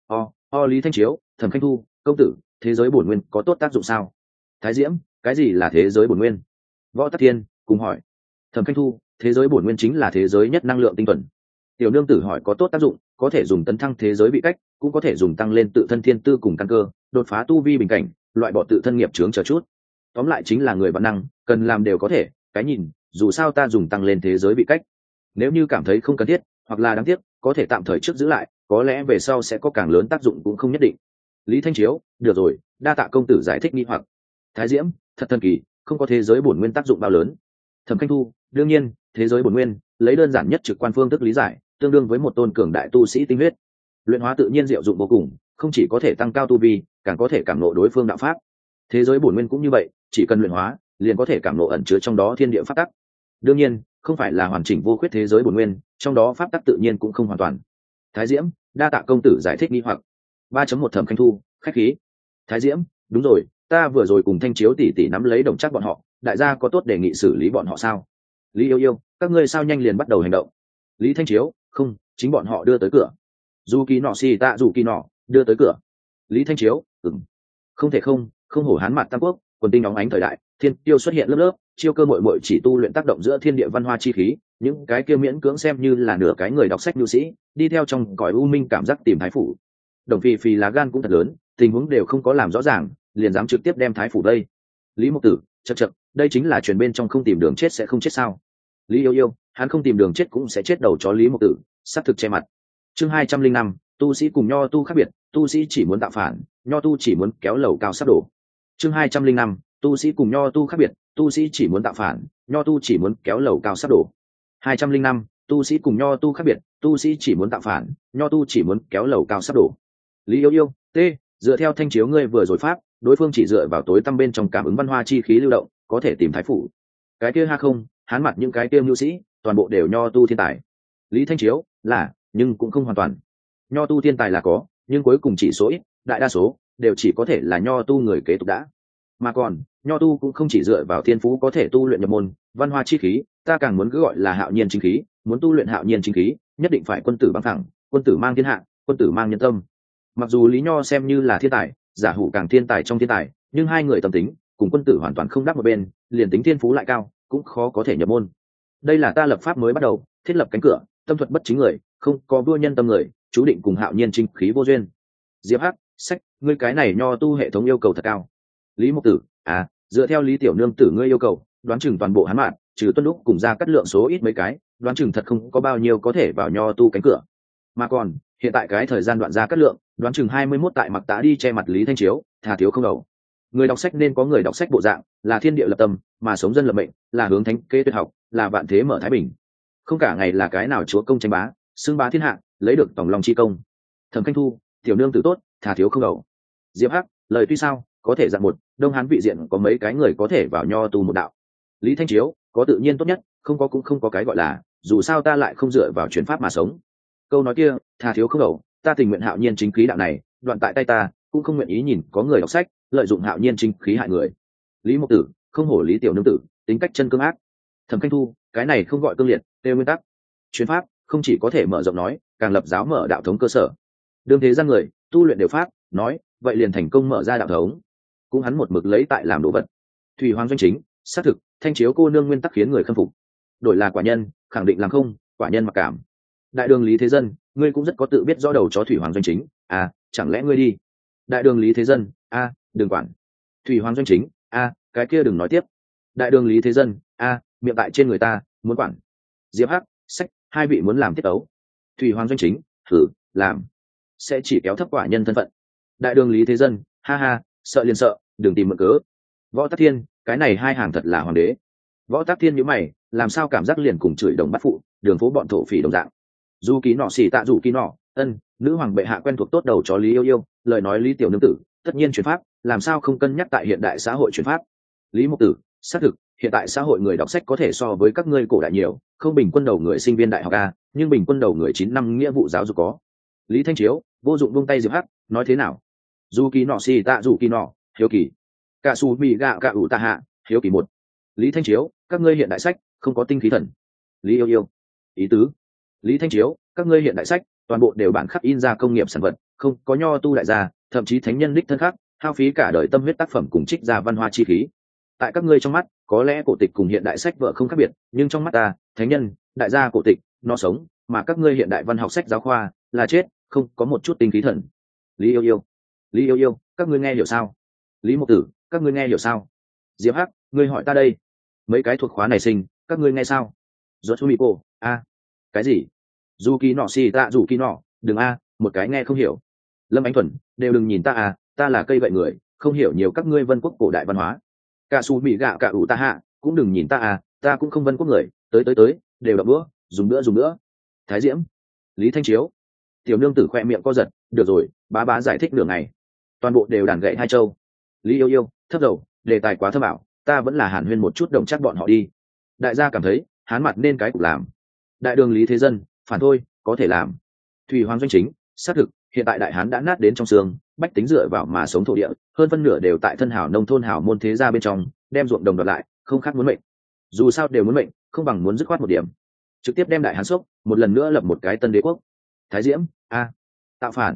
Lý Thanh Chiếu, Thẩm Khanh Thu, công tử, thế giới bổn nguyên có tốt tác dụng sao? Thái Diễm, cái gì là thế giới bổn nguyên? Võ Tắc Thiên cùng hỏi. Thẩm Khanh Thu, thế giới bổn nguyên chính là thế giới nhất năng lượng tinh thuần. Tiểu nương tử hỏi có tốt tác dụng, có thể dùng tấn thăng thế giới vị cách, cũng có thể dùng tăng lên tự thân thiên tư cùng căn cơ, đột phá tu vi bình cảnh, loại bỏ tự thân nghiệp chướng chờ chút. Tóm lại chính là người vạn năng, cần làm đều có thể, cái nhìn, dù sao ta dùng tăng lên thế giới vị cách. Nếu như cảm thấy không cần thiết, hoặc là đáng tiếc, có thể tạm thời trước giữ lại, có lẽ về sau sẽ có càng lớn tác dụng cũng không nhất định. Lý Thanh Chiếu, được rồi, đa tạ công tử giải thích nghi hoặc. Thái Diễm, thật thần kỳ, không có thế giới bổn nguyên tác dụng bao lớn. Thẩm Khanh Thu, đương nhiên, thế giới bổn nguyên, lấy đơn giản nhất trực quan phương thức lý giải, tương đương với một tôn cường đại tu sĩ tinh huyết. Luyện hóa tự nhiên diệu dụng vô cùng, không chỉ có thể tăng cao tu vi, càng có thể cảm ngộ đối phương đạo pháp. Thế giới bổn nguyên cũng như vậy, chỉ cần luyện hóa, liền có thể cảm ngộ ẩn chứa trong đó thiên địa pháp tắc. Đương nhiên, không phải là hoàn chỉnh vô khuyết thế giới bổn nguyên, trong đó pháp tắc tự nhiên cũng không hoàn toàn. Thái Diễm, đa tạ công tử giải thích nghi hoặc. 3.1 Thẩm Khanh Thu, khách khí. Thái Diễm, đúng rồi, ta vừa rồi cùng Thanh Chiếu tỷ tỷ nắm lấy đồng chắc bọn họ, đại gia có tốt đề nghị xử lý bọn họ sao? Lý Yêu Yêu, các ngươi sao nhanh liền bắt đầu hành động? Lý Thanh Chiếu, không, chính bọn họ đưa tới cửa. Dù kỳ nọ xì tạ dù kỳ nọ, đưa tới cửa. Lý Thanh Chiếu, không thể không hổ Hán mặt Tam Quốc, quần tinh nóng ánh thời đại, thiên tiêu xuất hiện lớp lớp, chiêu cơ muội chỉ tu luyện tác động giữa thiên địa văn hoa chi khí, những cái kia miễn cưỡng xem như là nửa cái người đọc sách nhu sĩ, đi theo trong cõi u minh cảm giác tìm thái phủ. Đồng Phi Phi lá gan cũng thật lớn, tình huống đều không có làm rõ ràng, liền dám trực tiếp đem thái phủ đây. Lý Mộc Tử, chậc, đây chính là truyền bên trong không tìm đường chết sẽ không chết sao? Lý Yêu Yêu, hắn không tìm đường chết cũng sẽ chết đầu chó Lý Mộc Tử, sát thực che mặt. Chương 205, tu sĩ cùng nho tu khác biệt, tu sĩ chỉ muốn tạo phản, nho tu chỉ muốn kéo lầu cao sắp đổ. Chương 205, tu sĩ cùng nho tu khác biệt, tu sĩ chỉ muốn tạo phản, nho tu chỉ muốn kéo lầu cao sắp đổ. 205, tu sĩ cùng nho tu khác biệt, tu sĩ chỉ muốn tạo phản, nho tu chỉ muốn kéo lầu cao sắp đổ. Lý Yêu Yêu, dựa theo Thanh Chiếu ngươi vừa rồi pháp, đối phương chỉ dựa vào tối tăm bên trong cảm ứng văn hoa chi khí lưu động, có thể tìm thái phủ. Cái kia ha không, Hán mặt những cái kia nhu sĩ, toàn bộ đều nho tu thiên tài. Lý Thanh Chiếu, là, nhưng cũng không hoàn toàn. Nho tu thiên tài là có, nhưng cuối cùng chỉ số ít, đại đa số đều chỉ có thể là nho tu người kế tục đã. Mà còn, nho tu cũng không chỉ dựa vào thiên phú có thể tu luyện nhập môn, văn hoa chi khí, ta càng muốn cứ gọi là hạo nhiên chính khí, muốn tu luyện hạo nhiên chính khí, nhất định phải quân tử băng thẳng, quân tử mang thiên hạ, quân tử mang nhân tâm. Mặc dù Lý Nho xem như là thiên tài, giả hủ càng thiên tài trong thiên tài, nhưng hai người tâm tính cùng quân tử hoàn toàn không đáp một bên, liền tính thiên phú lại cao, cũng khó có thể nhập môn. Đây là ta lập pháp mới bắt đầu, thiết lập cánh cửa, tâm thuật bất chính người, không có vua nhân tâm người, chú định cùng hạo nhiên chính khí vô duyên. Diệp Hắc, sách, ngươi cái này nho tu hệ thống yêu cầu thật cao. Lý Mộc Tử, dựa theo Lý tiểu nương tử ngươi yêu cầu, đoán chừng toàn bộ Hán mạn, trừ Tuân Lúc cùng ra cắt lượng số ít mấy cái, đoán chừng thật không có bao nhiêu có thể vào nho tu cánh cửa. Mà còn hiện tại cái thời gian đoạn ra cát lượng đoán chừng 21 tại mặc tá đi che mặt Lý Thanh Chiếu, thà thiếu không đầu. Người đọc sách nên có người đọc sách bộ dạng, là thiên địa lập tâm, mà sống dân lập mệnh, là hướng thánh kế tuyệt học, là vạn thế mở thái bình. Không cả ngày là cái nào chúa công tranh bá, xưng bá thiên hạ, lấy được tổng lòng chi công. Thẩm Khanh Thu, tiểu nương tử tốt, thà thiếu không đầu. Diệp Hắc, lời tuy sao, có thể dạng một, Đông Hán vị diện có mấy cái người có thể vào nho tu một đạo. Lý Thanh Chiếu, có tự nhiên tốt nhất, không có cũng không có cái gọi là, dù sao ta lại không dựa vào truyền pháp mà sống. Câu nói kia, thà thiếu không đầu, ta tình nguyện hạo nhiên chính khí đạo này, đoạn tại tay ta, cũng không nguyện ý nhìn có người đọc sách, lợi dụng hạo nhiên chính khí hại người. Lý Mộc Tử, không hổ Lý tiểu nương tử, tính cách chân cương ác. Thẩm Khanh Thu, cái này không gọi cương liệt, theo nguyên tắc. Truyền pháp không chỉ có thể mở rộng nói, càng lập giáo mở đạo thống cơ sở. Đương thế gian người tu luyện đều pháp, nói, vậy liền thành công mở ra đạo thống. Cũng hắn một mực lấy tại làm đồ vật. Thủy Hoàng doanh chính, xác thực, Thanh Chiếu cô nương nguyên tắc khiến người khâm phục. Đổi là quả nhân, khẳng định làm không, quả nhân mặc cảm. Đại đường Lý Thế Dân, ngươi cũng rất có tự biết rõ đầu chó Thủy Hoàng doanh chính, à, chẳng lẽ ngươi đi? Đại đường Lý Thế Dân, a, đừng quản. Thủy Hoàng doanh chính, a, cái kia đừng nói tiếp. Đại đường Lý Thế Dân, a, miệng tại trên người ta, muốn quản. Diệp Hắc, sách, hai vị muốn làm tiết ấu. Thủy Hoàng doanh chính, thử, làm, sẽ chỉ kéo thấp quả nhân thân phận. Đại đường Lý Thế Dân, ha ha, sợ liền sợ, đừng tìm mượn cớ. Võ Tắc Thiên, cái này hai hàng thật là hoàng đế. Võ Tắc Thiên nhíu mày, làm sao cảm giác liền cùng chửi đồng bắt phụ, đường phố bọn thổ phỉ đồng dạng. Du Ký Nọ xỉ tạ dù ký nọ, nữ hoàng bệ hạ quen thuộc tốt đầu chó Lý yêu yêu, lời nói Lý tiểu nương tử, tất nhiên chuyển pháp, làm sao không cân nhắc tại hiện đại xã hội chuyển pháp. Lý Mộc Tử, xác thực, hiện tại xã hội người đọc sách có thể so với các ngươi cổ đại nhiều, không bình quân đầu người sinh viên đại học a, nhưng bình quân đầu người 9 năm nghĩa vụ giáo dục có. Lý Thanh Chiếu, vô dụng buông tay Diệp Hắc, nói thế nào? Du Ký Nọ xỉ tạ dù ký nọ, hiếu kỳ. Cả su bị gạo cả ủ tạ hạ, hiếu kỳ một. Lý Thanh Chiếu, các ngươi hiện đại sách không có tinh khí thần. Lý yêu yêu, ý tứ. Lý Thanh Chiếu, các ngươi hiện đại sách toàn bộ đều bản khắc in ra công nghiệp sản vật, không có nho tu đại gia, thậm chí thánh nhân đích thân khắc, hao phí cả đời tâm huyết tác phẩm cùng trích ra văn hoa chi khí. Tại các ngươi trong mắt, có lẽ cổ tịch cùng hiện đại sách vợ không khác biệt, nhưng trong mắt ta, thánh nhân, đại gia cổ tịch, nó sống, mà các ngươi hiện đại văn học sách giáo khoa là chết, không có một chút tinh khí thần. Lý yêu yêu, Lý yêu yêu, các ngươi nghe hiểu sao? Lý Mộc Tử, các ngươi nghe hiểu sao? Diệp Hắc, ngươi hỏi ta đây, mấy cái thuộc khóa này sinh, các ngươi nghe sao? Rốt chú bị cô, a, cái gì? Dù kỳ nọ xì tạ dù kỳ nọ, đừng a, một cái nghe không hiểu. Lâm Ánh Thuần, đều đừng nhìn ta à, ta là cây gậy người, không hiểu nhiều các ngươi vân quốc cổ đại văn hóa. Cả su bị gạo cả ủ ta hạ, cũng đừng nhìn ta à, ta cũng không vân quốc người, tới, đều đập bữa, dùng bữa. Thái Diễm, Lý Thanh Chiếu, tiểu nương tử khoe miệng co giật, được rồi, bá giải thích nửa ngày, toàn bộ đều đàn gậy hai châu. Lý yêu yêu, thấp đầu, đề tài quá thâm ảo, ta vẫn là hàn huyên một chút đồng chắc bọn họ đi. Đại gia cảm thấy hán mặt nên cái cục làm. Đại đường Lý Thế Dân, phản thôi, có thể làm. Thủy Hoàng doanh chính, xác thực, hiện tại đại hán đã nát đến trong xương, bách tính dựa vào mà sống thổ địa, hơn phân nửa đều tại thân hảo nông thôn hảo môn thế gia bên trong, đem ruộng đồng đoạt lại, không khác muốn mệnh. Dù sao đều muốn mệnh, không bằng muốn dứt khoát một điểm, trực tiếp đem đại hán sốc, một lần nữa lập một cái tân đế quốc. Thái Diễm, a, tạo phản.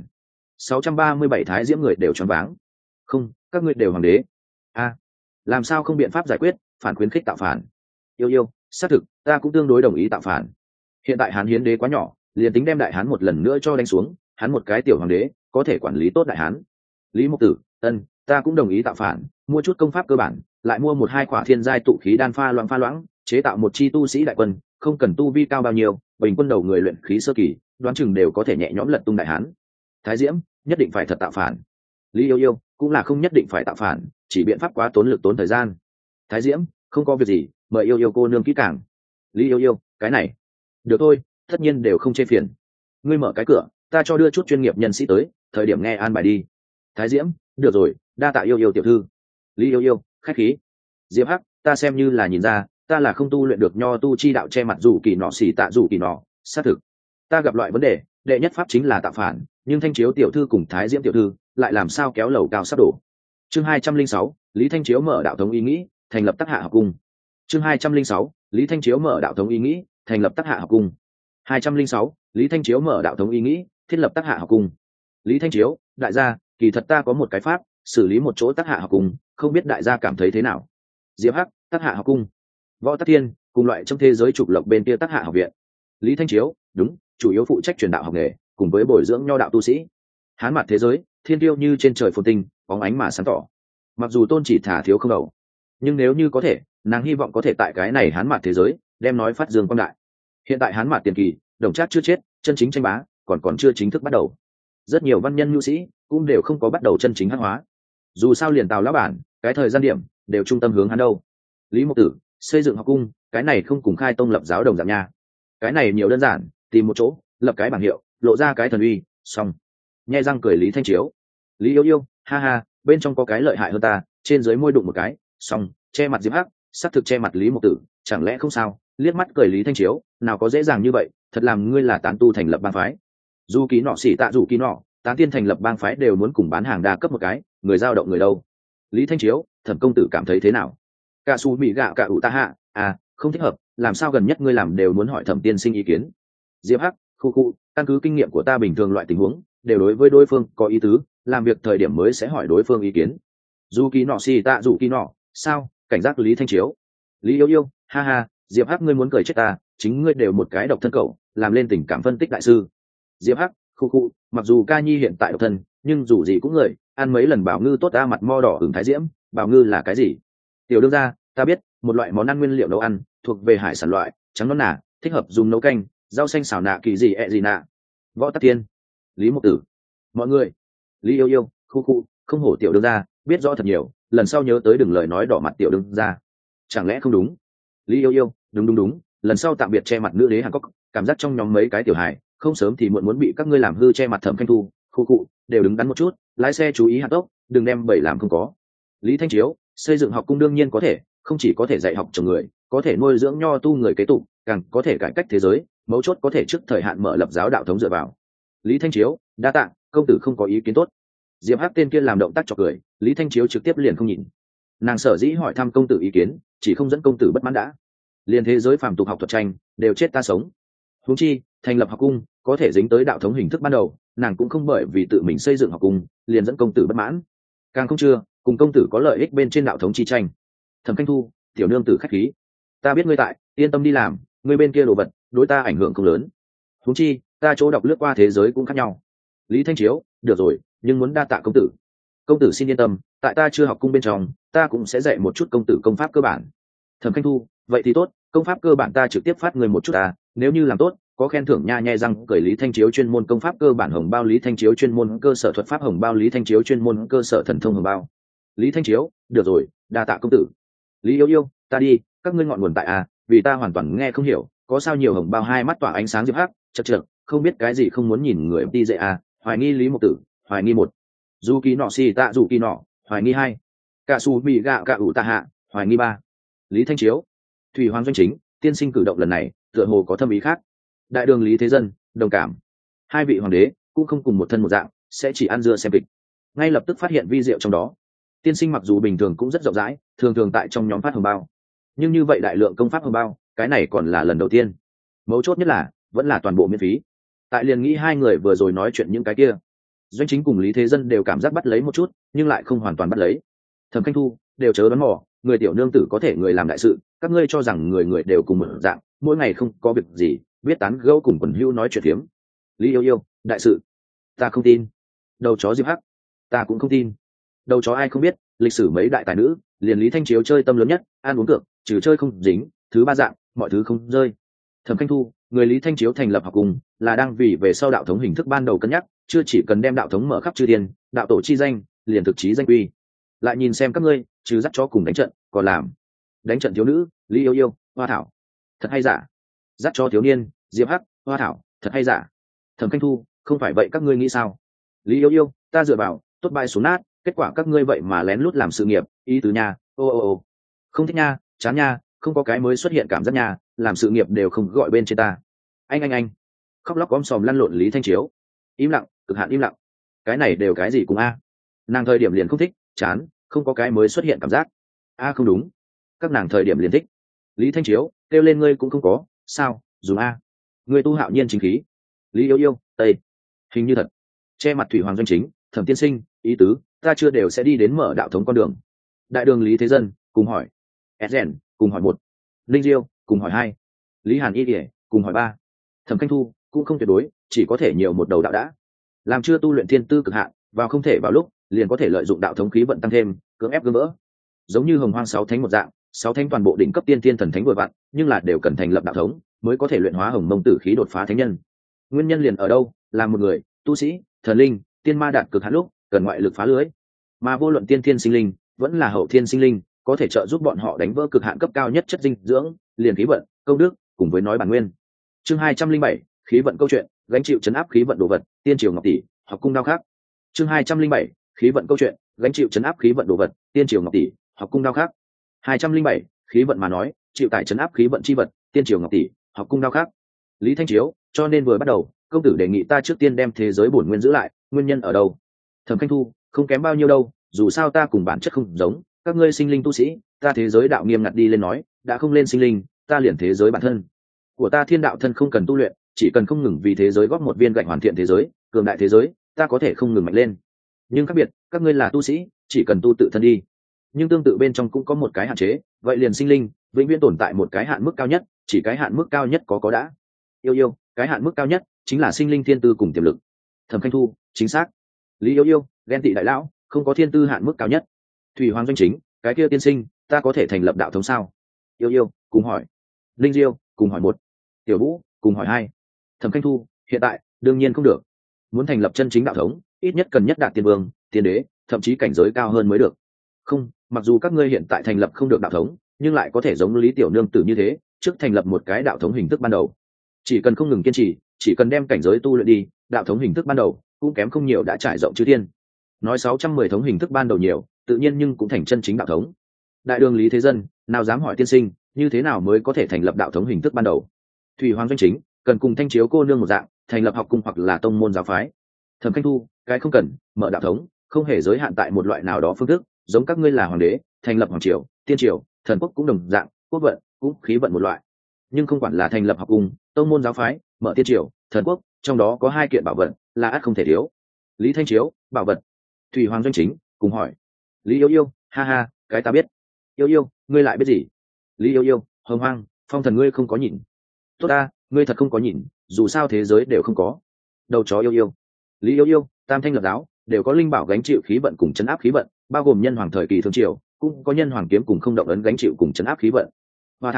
637 Thái Diễm người đều choáng váng. Không, các ngươi đều hoàng đế. A, làm sao không biện pháp giải quyết, phản khuyến khích tạo phản. Yêu, xác thực, ta cũng tương đối đồng ý tạo phản. Hiện tại hán hiến đế quá nhỏ, liền tính đem đại hán một lần nữa cho đánh xuống, hắn một cái tiểu hoàng đế có thể quản lý tốt đại hán. Lý Mộc Tử, ta cũng đồng ý tạo phản, mua chút công pháp cơ bản, lại mua một hai quả thiên giai tụ khí đan pha loãng, chế tạo một chi tu sĩ đại quân, không cần tu vi cao bao nhiêu, bình quân đầu người luyện khí sơ kỳ, đoán chừng đều có thể nhẹ nhõm lật tung đại hán. Thái Diễm, nhất định phải thật tạo phản. Lý yêu cũng là không nhất định phải tạo phản, chỉ biện pháp quá tốn lực tốn thời gian. Thái Diễm, không có việc gì, mời yêu cô nương kỹ càng. Lý yêu, cái này được thôi, tất nhiên đều không chê phiền. Ngươi mở cái cửa, ta cho đưa chút chuyên nghiệp nhân sĩ tới, thời điểm nghe an bài đi. Thái Diễm, được rồi, đa tạ yêu tiểu thư. Lý yêu, khách khí. Diệp Hắc, ta xem như là nhìn ra, ta là không tu luyện được nho tu chi đạo che mặt dù kỳ nọ xỉ tạ dù kỳ nọ, xác thực. Ta gặp loại vấn đề, đệ nhất pháp chính là tạo phản, nhưng Thanh Chiếu tiểu thư cùng Thái Diễm tiểu thư lại làm sao kéo lầu cao sắp đổ. Chương 206, Lý Thanh Chiếu mở đạo thống ý nghĩ, thành lập Tắc Hạ học cung. Chương 206, Lý Thanh Chiếu mở đạo thống ý nghĩ, thành lập Tắc Hạ học cung. 206, Lý Thanh Chiếu mở đạo thống ý nghĩ, thiết lập Tắc Hạ học cung. Lý Thanh Chiếu, đại gia, kỳ thật ta có một cái pháp, xử lý một chỗ Tắc Hạ học cung, không biết đại gia cảm thấy thế nào. Diệp Hắc, Tắc Hạ học cung. Võ Tắc Thiên, cùng loại trong thế giới trục lộc bên kia Tắc Hạ học viện. Lý Thanh Chiếu, đúng, chủ yếu phụ trách truyền đạo học nghề, cùng với bồi dưỡng nho đạo tu sĩ. Hán mặt thế giới, thiên tiêu như trên trời phồn tinh, bóng ánh mà sáng tỏ. Mặc dù tôn chỉ thả thiếu không đầu, nhưng nếu như có thể, nàng hy vọng có thể tại cái này hán mặt thế giới đem nói phát dương quang đại. Hiện tại hán mặt tiền kỳ, Đồng Trác chưa chết, chân chính tranh bá, còn chưa chính thức bắt đầu. Rất nhiều văn nhân nhu sĩ cũng đều không có bắt đầu chân chính hắc hóa. Dù sao liền Tào lão bản cái thời gian điểm đều trung tâm hướng hắn đâu. Lý Mộc Tử xây dựng học cung, cái này không cùng khai tông lập giáo đồng dạng nha. Cái này nhiều đơn giản, tìm một chỗ lập cái bảng hiệu, lộ ra cái thần uy, xong. Nhe răng cười Lý Thanh Chiếu. Lý Yêu Yêu, ha ha, bên trong có cái lợi hại hơn ta, trên dưới môi đụng một cái, xong. Che mặt Diệp Hắc, sắp thực che mặt Lý Mộc Tử, chẳng lẽ không sao? Liếc mắt cười Lý Thanh Chiếu, nào có dễ dàng như vậy, thật làm ngươi là tán tu thành lập bang phái. Dù ký nọ xỉ tạ dù ký nọ, tán tiên thành lập bang phái đều muốn cùng bán hàng đa cấp một cái, người giao động người đâu. Lý Thanh Chiếu, Thẩm công tử cảm thấy thế nào? Cả su bị gạo cả ủ ta hạ, à, không thích hợp, làm sao gần nhất ngươi làm đều muốn hỏi Thẩm tiên sinh ý kiến. Diệp Hắc, khu, căn cứ kinh nghiệm của ta bình thường loại tình huống, đều đối với đối phương có ý tứ, làm việc thời điểm mới sẽ hỏi đối phương ý kiến. Dù ký nọ xỉ tạ dù ký nọ, sao? Cảnh giác Lý Thanh Chiếu. Lý Yêu Yêu, ha ha, Diệp Hắc ngươi muốn cười chết ta, chính ngươi đều một cái độc thân cậu, làm lên tình cảm phân tích đại sư. Diệp Hắc, khu, mặc dù ca nhi hiện tại độc thân, nhưng dù gì cũng người, ăn mấy lần bảo ngư tốt ta mặt mo đỏ hừng thái diễm. Bảo ngư là cái gì? Tiểu đương gia, ta biết, một loại món ăn nguyên liệu nấu ăn, thuộc về hải sản loại, trắng non nà, thích hợp dùng nấu canh, rau xanh xào nạ kỳ gì gì nạ. Võ Tắc Thiên, Lý Mộc Tử, mọi người. Lý Yêu Yêu, khu, không hổ tiểu đương gia, biết rõ thật nhiều, lần sau nhớ tới đừng lời nói đỏ mặt tiểu đương gia. Chẳng lẽ không đúng? Lý Yêu Yêu, đúng, lần sau tạm biệt che mặt nữ đế Hàn Quốc, cảm giác trong nhóm mấy cái tiểu hài, không sớm thì muộn muốn bị các ngươi làm hư che mặt Thẩm Khanh Thu, khu, đều đứng đắn một chút, lái xe chú ý hạ tốc, đừng đem bậy làm không có. Lý Thanh Chiếu, xây dựng học cung đương nhiên có thể, không chỉ có thể dạy học trồng người, có thể nuôi dưỡng nho tu người kế tục, càng có thể cải cách thế giới, mấu chốt có thể trước thời hạn mở lập giáo đạo thống dựa vào. Lý Thanh Chiếu, đa tạ, công tử không có ý kiến tốt. Diệp Hắc tên kia làm động tác chọc cười, Lý Thanh Chiếu trực tiếp liền không nhìn. Nàng sở dĩ hỏi thăm công tử ý kiến, chỉ không dẫn công tử bất mãn đã. Liên thế giới phàm tục học thuật tranh, đều chết ta sống. Huống chi, thành lập học cung, có thể dính tới đạo thống hình thức ban đầu, nàng cũng không bởi vì tự mình xây dựng học cung, liền dẫn công tử bất mãn. Càng không chưa, cùng công tử có lợi ích bên trên đạo thống chi tranh. Thẩm Khanh Thu, tiểu nương tử khách khí, ta biết ngươi tại, yên tâm đi làm, ngươi bên kia đồ vật, đối ta ảnh hưởng không lớn. Huống chi, ta chỗ đọc lướt qua thế giới cũng khác nhau. Lý Thanh Chiếu, được rồi, nhưng muốn đa tạ công tử. Công tử xin yên tâm, tại ta chưa học cung bên trong, ta cũng sẽ dạy một chút công tử công pháp cơ bản. Thẩm Khanh Thu, vậy thì tốt, công pháp cơ bản ta trực tiếp phát người một chút ta, nếu như làm tốt, có khen thưởng nha. Nhe răng cười Lý Thanh Chiếu chuyên môn công pháp cơ bản hồng bao, Lý Thanh Chiếu chuyên môn cơ sở thuật pháp hồng bao, Lý Thanh Chiếu chuyên môn cơ sở thần thông hồng bao. Lý Thanh Chiếu, được rồi, đa tạ công tử. Lý Yêu Yêu, ta đi, các ngươi ngọn nguồn tại à, vì ta hoàn toàn nghe không hiểu, có sao nhiều hồng bao. Hai mắt tỏa ánh sáng Diệp Hắc, chật, không biết cái gì không muốn nhìn người đi dạy à, hoài nghi Lý Mộc Tử, hoài nghi một. Dù kỳ nọ xì tạ dù kỳ nọ, hoài nghi hai. Cả su bị gạo cả ủ tạ hạ, hoài nghi ba. Lý Thanh Chiếu, Thủy Hoàng Doanh Chính, tiên sinh cử động lần này tựa hồ có thâm ý khác. Đại đường Lý Thế Dân, đồng cảm. Hai vị hoàng đế cũng không cùng một thân một dạng, sẽ chỉ ăn dưa xem kịch. Ngay lập tức phát hiện vi diệu trong đó. Tiên sinh mặc dù bình thường cũng rất rộng rãi, thường tại trong nhóm phát hồng bao, nhưng như vậy đại lượng công pháp hồng bao, cái này còn là lần đầu tiên. Mấu chốt nhất là vẫn là toàn bộ miễn phí. Tại liền nghĩ hai người vừa rồi nói chuyện những cái kia, Doanh Chính cùng Lý Thế Dân đều cảm giác bắt lấy một chút, nhưng lại không hoàn toàn bắt lấy. Thẩm Khanh Thu, đều chớ đoán mò, người tiểu nương tử có thể người làm đại sự, các ngươi cho rằng người đều cùng một dạng, mỗi ngày không có việc gì, biết tán gẫu cùng quần hưu nói chuyện phiếm. Lý Yêu Yêu, đại sự, ta không tin. Đầu chó Diệp Hắc, ta cũng không tin. Đầu chó ai không biết, lịch sử mấy đại tài nữ, liền Lý Thanh Chiếu chơi tâm lớn nhất, ăn uống cược, trừ chơi không dính, thứ ba dạng, mọi thứ không rơi. Thẩm Khanh Thu, người Lý Thanh Chiếu thành lập học cùng, là đang vì về sau đạo thống hình thức ban đầu cân nhắc, chưa chỉ cần đem đạo thống mở khắp chư thiên, đạo tổ chi danh, liền thực chí danh quy. Lại nhìn xem các ngươi, trừ dắt chó cùng đánh trận, còn làm đánh trận thiếu nữ, Lý Yêu Yêu, Hoa Thảo, thật hay giả. Dắt chó thiếu niên, Diệp Hắc, Hoa Thảo, thật hay giả. Thẩm Khanh Thu, không phải vậy các ngươi nghĩ sao? Lý Yêu Yêu, ta dựa vào, tốt bay xuống nát, kết quả các ngươi vậy mà lén lút làm sự nghiệp, ý tứ nha, ô, không thích nha, chán nha, không có cái mới xuất hiện cảm giác nha, làm sự nghiệp đều không gọi bên trên ta. Anh, khóc lóc om sòm lăn lộn Lý Thanh Chiếu, im lặng, cực hạn im lặng. Cái này đều cái gì cùng a? Nàng thời điểm liền không thích, chán, không có cái mới xuất hiện cảm giác. A không đúng, các nàng thời điểm liền thích. Lý Thanh Chiếu, kêu lên ngươi cũng không có, sao? Dùng a, ngươi tu hạo nhiên chính khí. Lý Yêu Yêu, tây, hình như thật. Che mặt Thủy Hoàng Doanh Chính, Thẩm tiên sinh, ý tứ, ta chưa đều sẽ đi đến mở đạo thống con đường. Đại đường Lý Thế Dân, cùng hỏi. Edgen, cùng hỏi một. Linh Diêu, cùng hỏi hai. Lý Hàn Y Điển, cùng hỏi ba. Thẩm Khanh Thu, cũng không tuyệt đối, chỉ có thể nhiều một đầu đạo đã. Làm chưa tu luyện thiên tư cực hạn, vào không thể vào lúc, liền có thể lợi dụng đạo thống khí vận tăng thêm, cưỡng ép gỡ vỡ. Giống như Hồng Hoang sáu thánh một dạng, sáu thánh toàn bộ đỉnh cấp tiên thiên thần thánh vừa vặn, nhưng là đều cần thành lập đạo thống, mới có thể luyện hóa Hồng Mông tử khí đột phá thánh nhân. Nguyên nhân liền ở đâu? là một người tu sĩ thần linh tiên ma đạt cực hạn lúc cần ngoại lực phá lưới, mà vô luận tiên thiên sinh linh vẫn là hậu thiên sinh linh có thể trợ giúp bọn họ đánh vỡ cực hạn cấp cao nhất chất dinh dưỡng, liền khí vận công đức cùng với nói bản nguyên. Chương 207, khí vận câu chuyện, gánh chịu chấn áp khí vận đồ vật, tiên triều ngọc tỷ, học cung đao khắc. Chương 207, khí vận câu chuyện, gánh chịu chấn áp khí vận đồ vật, tiên triều ngọc tỷ, học cung đao khắc. 207, khí vận mà nói, chịu tải chấn áp khí vận chi vật, tiên triều ngọc tỷ, học cung đao khắc. Lý Thanh Chiếu, cho nên vừa bắt đầu, công tử đề nghị ta trước tiên đem thế giới bổn nguyên giữ lại, nguyên nhân ở đâu? Thẩm Khanh Thu, không kém bao nhiêu đâu, dù sao ta cùng bản chất không giống, các ngươi sinh linh tu sĩ, ta thế giới đạo nghiêm ngặt đi lên nói, đã không lên sinh linh, ta liền thế giới bản thân của ta thiên đạo thân không cần tu luyện, chỉ cần không ngừng vì thế giới góp một viên gạch hoàn thiện thế giới, cường đại thế giới, ta có thể không ngừng mạnh lên. Nhưng khác biệt, các ngươi là tu sĩ, chỉ cần tu tự thân đi. Nhưng tương tự bên trong cũng có một cái hạn chế, vậy liền sinh linh vĩnh viễn tồn tại một cái hạn mức cao nhất, chỉ cái hạn mức cao nhất có đã. Yêu, cái hạn mức cao nhất chính là sinh linh thiên tư cùng tiềm lực. Thẩm Khanh Thu, chính xác. Lý Yêu, ghen tị đại lão, không có thiên tư hạn mức cao nhất. Thủy Hoàng Doanh Chính, cái kia tiên sinh, ta có thể thành lập đạo thống sao? Yêu, cùng hỏi. Linh Diêu, cùng hỏi 1. Tiểu Vũ, cùng hỏi 2. Thẩm Khanh Thu, hiện tại đương nhiên không được. Muốn thành lập chân chính đạo thống, ít nhất cần nhất đạt tiên vương, tiên đế, thậm chí cảnh giới cao hơn mới được. Không, mặc dù các ngươi hiện tại thành lập không được đạo thống, nhưng lại có thể giống Lý Tiểu Nương tử như thế, trước thành lập một cái đạo thống hình thức ban đầu. Chỉ cần không ngừng kiên trì, chỉ cần đem cảnh giới tu luyện đi, đạo thống hình thức ban đầu cũng kém không nhiều đã trải rộng chư thiên. Nói 610 thống hình thức ban đầu nhiều, tự nhiên nhưng cũng thành chân chính đạo thống. Đại đường Lý Thế Dân, nào dám hỏi tiên sinh, như thế nào mới có thể thành lập đạo thống hình thức ban đầu? Thủy Hoàng Doanh Chính, cần cùng Thanh Chiếu cô nương một dạng, thành lập học cung hoặc là tông môn giáo phái. Thẩm Khanh Thu, cái không cần, mở đạo thống, không hề giới hạn tại một loại nào đó phương thức, giống các ngươi là hoàng đế, thành lập hoàng triều, tiên triều, thần quốc cũng đồng dạng, quốc vận cũng khí vận một loại. Nhưng không quản là thành lập học cung, tông môn giáo phái, mở tiên triều, thần quốc, trong đó có 2 kiện bảo vật là ắt không thể thiếu. Lý Thanh Chiếu, bảo vật. Thủy Hoàng Doanh Chính, cùng hỏi. Lý Yêu, ha ha, cái ta biết. Yêu, ngươi lại biết gì? Lý Yêu, Hồng Hoang, phong thần ngươi không có nhìn. Tốt ta, ngươi thật không có nhìn, dù sao thế giới đều không có. Đầu chó Yêu. Lý Yêu, tam thanh lập giáo đều có linh bảo gánh chịu khí vận cùng chấn áp khí vận, bao gồm nhân hoàng thời kỳ thương triều cũng có nhân hoàng kiếm cùng không động ấn gánh chịu cùng chấn áp khí vận. Hoa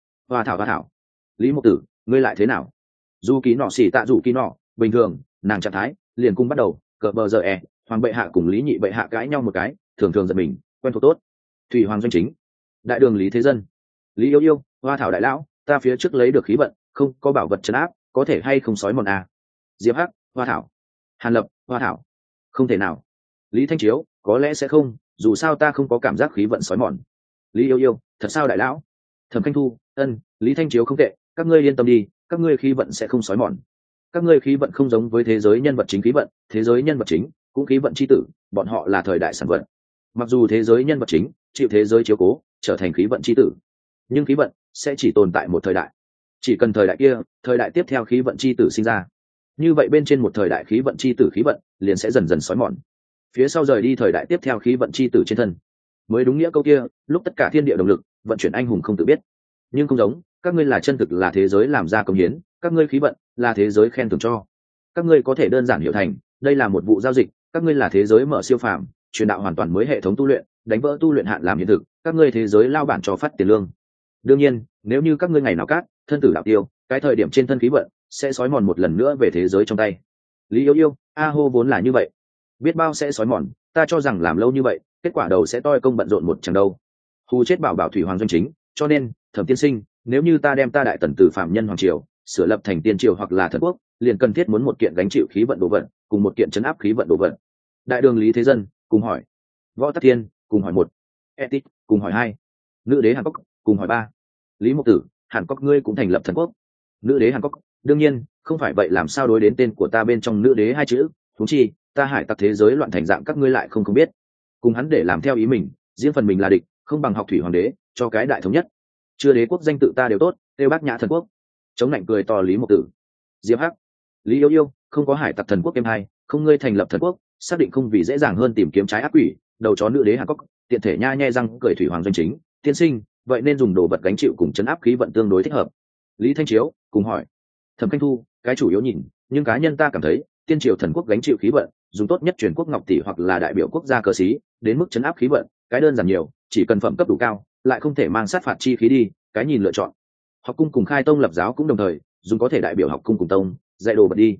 thảo. Lý Mộc Tử, ngươi lại thế nào? Dù ký nọ xỉ tạ dù ký nọ, bình thường nàng trạng thái liền cung bắt đầu cờ bờ giờ hoàng bệ hạ cùng Lý nhị bệ hạ cãi nhau một cái, thường giật mình, quen thuộc tốt. Thủy Hoàng Doanh Chính, đại đường Lý Thế Dân. Lý Yêu, Hoa thảo đại lão, ta phía trước lấy được khí vận, không có bảo vật chấn áp, có thể hay không sói mòn à? Diệp Hắc, Hoa thảo. Hàn Lập, Hoa thảo. Không thể nào. Lý Thanh Chiếu, có lẽ sẽ không, dù sao ta không có cảm giác khí vận sói mòn. Lý Yêu, thật sao đại lão? Thẩm Khanh Thu, ân, Lý Thanh Chiếu không tệ, các ngươi yên tâm đi, các ngươi khí vận sẽ không sói mòn. Các ngươi khí vận không giống với thế giới nhân vật chính khí vận, thế giới nhân vật chính cũng khí vận chi tử, bọn họ là thời đại sản vật. Mặc dù thế giới nhân vật chính chịu thế giới chiếu cố, trở thành khí vận chi tử, nhưng khí vận sẽ chỉ tồn tại một thời đại. Chỉ cần thời đại kia, thời đại tiếp theo khí vận chi tử sinh ra, như vậy bên trên một thời đại khí vận chi tử khí vận liền sẽ dần dần sói mòn. Phía sau rời đi thời đại tiếp theo khí vận chi tử trên thân, mới đúng nghĩa câu kia, lúc tất cả thiên địa động lực vận chuyển anh hùng không tự biết. Nhưng không giống, các ngươi là chân thực là thế giới làm ra công hiến, các ngươi khí vận là thế giới khen thưởng cho. Các ngươi có thể đơn giản hiểu thành, đây là một vụ giao dịch, các ngươi là thế giới mở siêu phàm, truyền đạo hoàn toàn mới hệ thống tu luyện, đánh vỡ tu luyện hạn làm hiện thực, các ngươi thế giới lao bản cho phát tiền lương. Đương nhiên, nếu như các ngươi ngày nào cát, thân tử đạo tiêu, cái thời điểm trên thân khí vận sẽ sói mòn một lần nữa về thế giới trong tay. Lý Yêu, a hô vốn là như vậy, biết bao sẽ sói mòn, ta cho rằng làm lâu như vậy, kết quả đầu sẽ toi công bận rộn một chẳng đâu. Hù chết bảo Thủy Hoàng Doanh Chính, cho nên, Thẩm tiên sinh, nếu như ta đem ta đại tần từ phạm nhân hoàng triều sửa lập thành tiên triều hoặc là thần quốc, liền cần thiết muốn một kiện gánh chịu khí vận đồ vật, cùng một kiện chấn áp khí vận đồ vật. Đại đường Lý Thế Dân, cùng hỏi. Võ Tắc Thiên, cùng hỏi 1. Etic, cùng hỏi 2. Nữ đế Hàn Quốc, cùng hỏi 3. Lý Mộc Tử, Hàn Quốc ngươi cũng thành lập thần quốc. Nữ đế Hàn Quốc, đương nhiên, không phải vậy làm sao đối đến tên của ta bên trong nữ đế 2 chữ, huống chi, ta hải tặc thế giới loạn thành dạng các ngươi lại không biết. Cùng hắn để làm theo ý mình, riêng phần mình là địch, không bằng học Thủy Hoàng đế, cho cái đại thống nhất. Chưa đế quốc danh tự ta đều tốt, kêu bác nhã thần quốc. Chống lạnh cười to Lý Mộc Tử. Diệp Hắc, Lý Yêu, không có hải tặc thần quốc em hai, không ngươi thành lập thần quốc, xác định không vì dễ dàng hơn tìm kiếm trái ác quỷ, đầu chó nữ đế Hàn Quốc, tiện thể nha nhe răng cười Thủy Hoàng Doanh Chính, tiên sinh, vậy nên dùng đồ vật gánh chịu cùng chấn áp khí vận tương đối thích hợp. Lý Thanh Chiếu, cùng hỏi. Thẩm Khanh Thu, cái chủ yếu nhìn, nhưng cá nhân ta cảm thấy, tiên triều thần quốc gánh chịu khí vận, dùng tốt nhất truyền quốc ngọc tỷ hoặc là đại biểu quốc gia cờ xí, đến mức chấn áp khí vận, cái đơn giản nhiều, chỉ cần phẩm cấp đủ cao, lại không thể mang sát phạt chi khí đi, cái nhìn lựa chọn. Học cung cùng khai tông lập giáo cũng đồng thời, dùng có thể đại biểu học cung cùng tông, dạy đồ vật đi.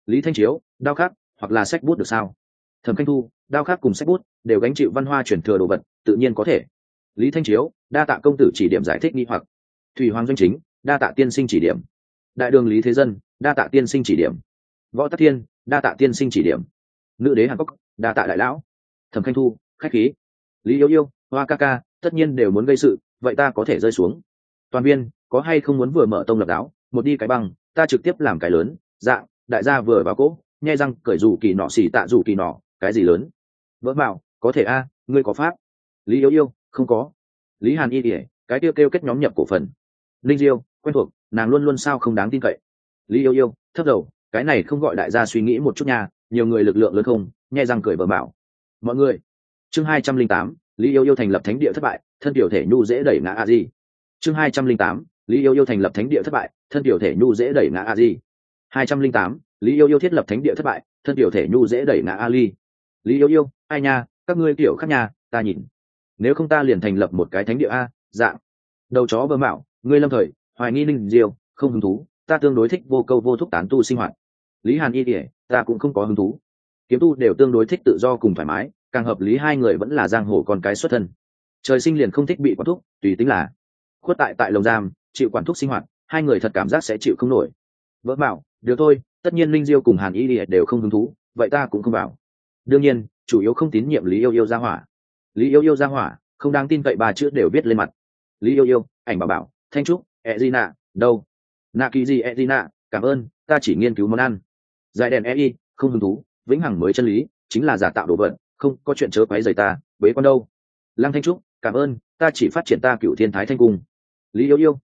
Lý Thanh Chiếu, đao khắc hoặc là sách bút được sao? Thẩm Khanh Thu, đao khắc cùng sách bút đều gánh chịu văn hoa truyền thừa đồ vật, tự nhiên có thể. Lý Thanh Chiếu, đa tạ công tử chỉ điểm giải thích nghi hoặc. Thủy Hoàng Doanh Chính, đa tạ tiên sinh chỉ điểm. Đại đường Lý Thế Dân, đa tạ tiên sinh chỉ điểm. Võ Tắc Thiên, đa tạ tiên sinh chỉ điểm. Nữ đế Hàn Quốc, đa tạ đại lão. Thẩm Khanh Thu, khách khí. Lý Yêu Yêu, Hoa ca ca, tất nhiên đều muốn gây sự, vậy ta có thể rơi xuống. Toàn viên, có hay không muốn vừa mở tông lập đáo, một đi cái băng, ta trực tiếp làm cái lớn. Dạng, đại gia vừa vào cỗ, nhai răng cởi dù kỳ nọ xì tạ dù kỳ nọ, cái gì lớn? Vỡ mạo, có thể a, ngươi có pháp. Lý Yêu Yêu, không có. Lý Hàn Y ỉa, cái kêu kết nhóm nhập cổ phần. Linh Diêu, quen thuộc, nàng luôn luôn sao không đáng tin cậy. Lý Yêu Yêu, thấp đầu, cái này không gọi đại gia suy nghĩ một chút nha, nhiều người lực lượng lớn không, nhai răng cười vỡ mạo. Mọi người, chương 208, Lý Yêu Yêu thành lập thánh địa thất bại, thân tiểu thể nhu dễ đẩy ngã a di. Chương 208, Lý Yêu Yêu thành lập thánh địa thất bại, thân tiểu thể nhu dễ đẩy ngã a di. 208, Lý Yêu Yêu thiết lập thánh địa thất bại, thân tiểu thể nhu dễ đẩy ngã ali. Lý Yêu Yêu, ai nha, các ngươi kiểu khác nhà, ta nhìn. Nếu không ta liền thành lập một cái thánh địa a, dạng. Đầu chó bơ mạo, ngươi lâm thời, hoài nghi Linh Diêu, không hứng thú, ta tương đối thích vô câu vô thúc tán tu sinh hoạt. Lý Hàn Y kể, ta cũng không có hứng thú. Kiếm tu đều tương đối thích tự do cùng thoải mái, càng hợp lý hai người vẫn là giang hồ con cái xuất thân. Trời sinh liền không thích bị quản thúc, tùy tính là khuất tại lồng giam, chịu quản thúc sinh hoạt, hai người thật cảm giác sẽ chịu không nổi. Vỡ bảo, được thôi, tất nhiên Linh Diêu cùng Hàn Y đều không hứng thú, vậy ta cũng không bảo. Đương nhiên, chủ yếu không tín nhiệm Lý Yêu Yêu gia hỏa. Lý Yêu Yêu gia hỏa, không đáng tin cậy ba chữ đều viết lên mặt. Lý Yêu Yêu, ảnh bảo, Thanh Trúc, Ezina, đâu? Nạ kỳ gì Ezina, cảm ơn, ta chỉ nghiên cứu món ăn. Giải đèn ei, không hứng thú, vĩnh hằng mới chân lý, chính là giả tạo đồ vật, không có chuyện chớ quấy rầy ta, bế con đâu. Lăng Thanh Trúc, cảm ơn, ta chỉ phát triển ta Cửu Thiên Thái Thanh Cung. Lý Yêu Yêu,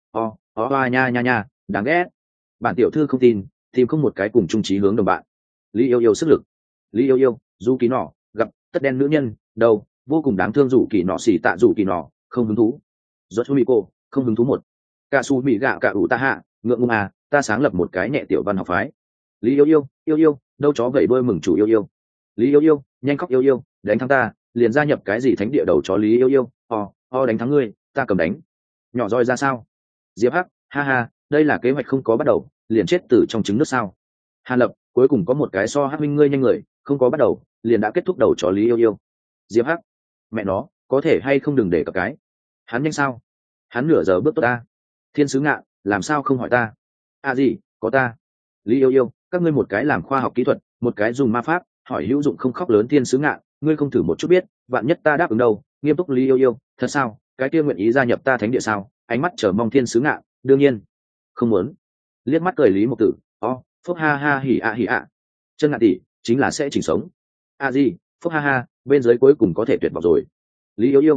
nha, đáng ghét. Bản tiểu thư không tin, tìm không một cái cùng chung chí hướng đồng bạn. Lý Yêu Yêu sức lực. Lý Yêu Yêu, du kỳ nọ, gặp tất đen nữ nhân, đâu, vô cùng đáng thương, rủ kỳ nọ xỉ tạ rủ kỳ nọ, không hứng thú. Giọt mỹ cô, không hứng thú một. Cả su mỹ gạo cả ủ ta hạ, ngượng ngùng à, ta sáng lập một cái nhẹ tiểu văn học phái. Lý Yêu Yêu, đâu chó vẩy đuôi mừng chủ yêu. Lý Yêu Yêu, nhanh khóc yêu, đánh thắng ta, liền gia nhập cái gì thánh địa đầu chó Lý Yêu, đánh thắng ngươi, ta cầm đánh. Nhỏ roi ra sao? Diệp Hắc, ha, đây là kế hoạch không có bắt đầu, liền chết từ trong trứng nước sao? Hàn Lập, cuối cùng có một cái so Hắc Minh ngươi nhanh người, không có bắt đầu, liền đã kết thúc đầu chó Lý Yêu. Diệp Hắc, mẹ nó, có thể hay không đừng để cặp cái. Hắn nhanh sao? Hắn nửa giờ bước tốt ta. Thiên sứ ngạ, làm sao không hỏi ta? Gì, có ta. Lý Yêu, các ngươi một cái làm khoa học kỹ thuật, một cái dùng ma pháp, hỏi hữu dụng không khóc lớn. Thiên sứ ngạ, ngươi không thử một chút biết, vạn nhất ta đáp ứng đâu. Nghiêm túc Lý Yêu, thật sao? Cái kia nguyện ý gia nhập ta thánh địa sao? Ánh mắt chờ mong thiên sứ ngạ, đương nhiên không muốn. Liếc mắt cười Lý Mộc Tử, phúc ha hỉ ạ. Chân ngạ tỷ chính là sẽ chỉnh sống. Gì, phúc ha, bên dưới cuối cùng có thể tuyệt vọng rồi. Lý Yêu,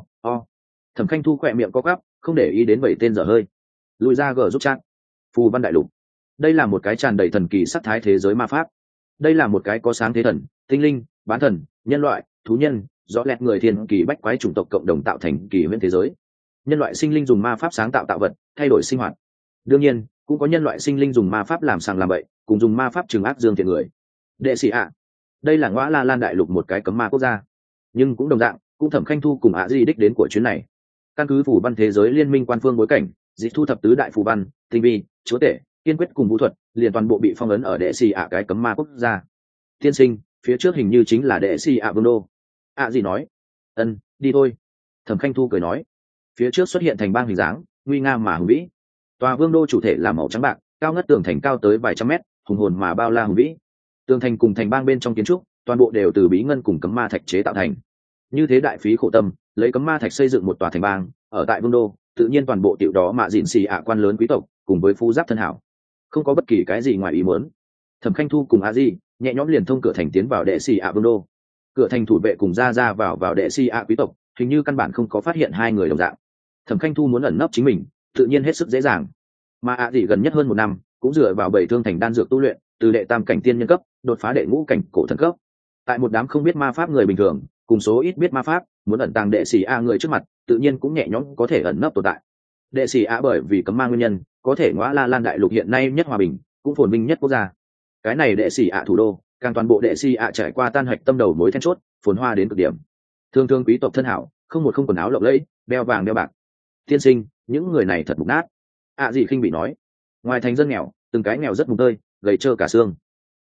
Thẩm Khanh Thu khỏe miệng có gắp, không để ý đến bảy tên dở hơi. Lùi ra gờ giúp chat. Phù văn đại lục. Đây là một cái tràn đầy thần kỳ sắc thái thế giới ma pháp. Đây là một cái có sáng thế thần, tinh linh, bán thần, nhân loại, thú nhân, rõ lẹt người thiên kỳ bách quái chủng tộc cộng đồng tạo thành kỳ huyễn thế giới. Nhân loại sinh linh dùng ma pháp sáng tạo tạo vật, thay đổi sinh hoạt. Đương nhiên, cũng có nhân loại sinh linh dùng ma pháp làm sàng làm bậy, cùng dùng ma pháp trừng ác dương thiện người. Đệ sĩ ạ. Đây là Ngõa La Lan đại lục một cái cấm ma quốc gia. Nhưng cũng đồng dạng, cũng Thẩm Khanh Thu cùng di đích đến của chuyến này. Căn cứ phù văn thế giới liên minh quan phương bối cảnh, dịch thu thập tứ đại phù văn, tinh vi, chúa tể, kiên quyết cùng vũ thuật, liền toàn bộ bị phong ấn ở đệ sĩ ạ cái cấm ma quốc gia. Tiên sinh, phía trước hình như chính là đệ sĩ ạ vương đô. Gì nói? Ân, đi thôi. Thẩm Khanh Thu cười nói. Phía trước xuất hiện thành bang hình dáng, nguy nga mà hùng vĩ. Tòa vương đô chủ thể là màu trắng bạc, cao ngất tường thành cao tới vài trăm mét, hùng hồn mà bao la hùng vĩ. Tường thành cùng thành bang bên trong kiến trúc, toàn bộ đều từ bí ngân cùng cấm ma thạch chế tạo thành. Như thế đại phí khổ tâm, lấy cấm ma thạch xây dựng một tòa thành bang, ở tại vương đô, tự nhiên toàn bộ tiểu đó mạ dịn xì ạ quan lớn quý tộc, cùng với phú giáp thân hảo, không có bất kỳ cái gì ngoài ý muốn. Thẩm Khanh Thu cùng di nhẹ nhõm liền thông cửa thành tiến vào đệ xì ạ vương đô. Cửa thành thủ vệ cùng ra vào đệ xì ạ quý tộc, hình như căn bản không có phát hiện hai người đồng dạng. Thẩm Khanh Thu muốn ẩn nấp chính mình, tự nhiên hết sức dễ dàng. Mà gì gần nhất hơn một năm, cũng dựa vào bảy thương thành đan dược tu luyện, từ đệ tam cảnh tiên nhân cấp đột phá đệ ngũ cảnh cổ thần cấp. Tại một đám không biết ma pháp người bình thường, cùng số ít biết ma pháp, muốn ẩn tàng đệ sĩ a người trước mặt, tự nhiên cũng nhẹ nhõm có thể ẩn nấp tồn tại. Đệ sĩ a bởi vì cấm ma nguyên nhân, có thể Ngõa La Lan đại lục hiện nay nhất hòa bình, cũng phồn vinh nhất quốc gia. Cái này đệ sĩ a thủ đô, càng toàn bộ đệ sĩ a trải qua tan hạch tâm đầu mối then chốt, phồn hoa đến cực điểm. Thương thương quý tộc thân hảo, không một không quần áo lộng lẫy, đeo vàng đeo bạc. Tiên sinh, những người này thật mục nát. Gì khinh bị nói. Ngoài thành dân nghèo, từng cái nghèo rất mùng tơi, gầy trơ cả xương.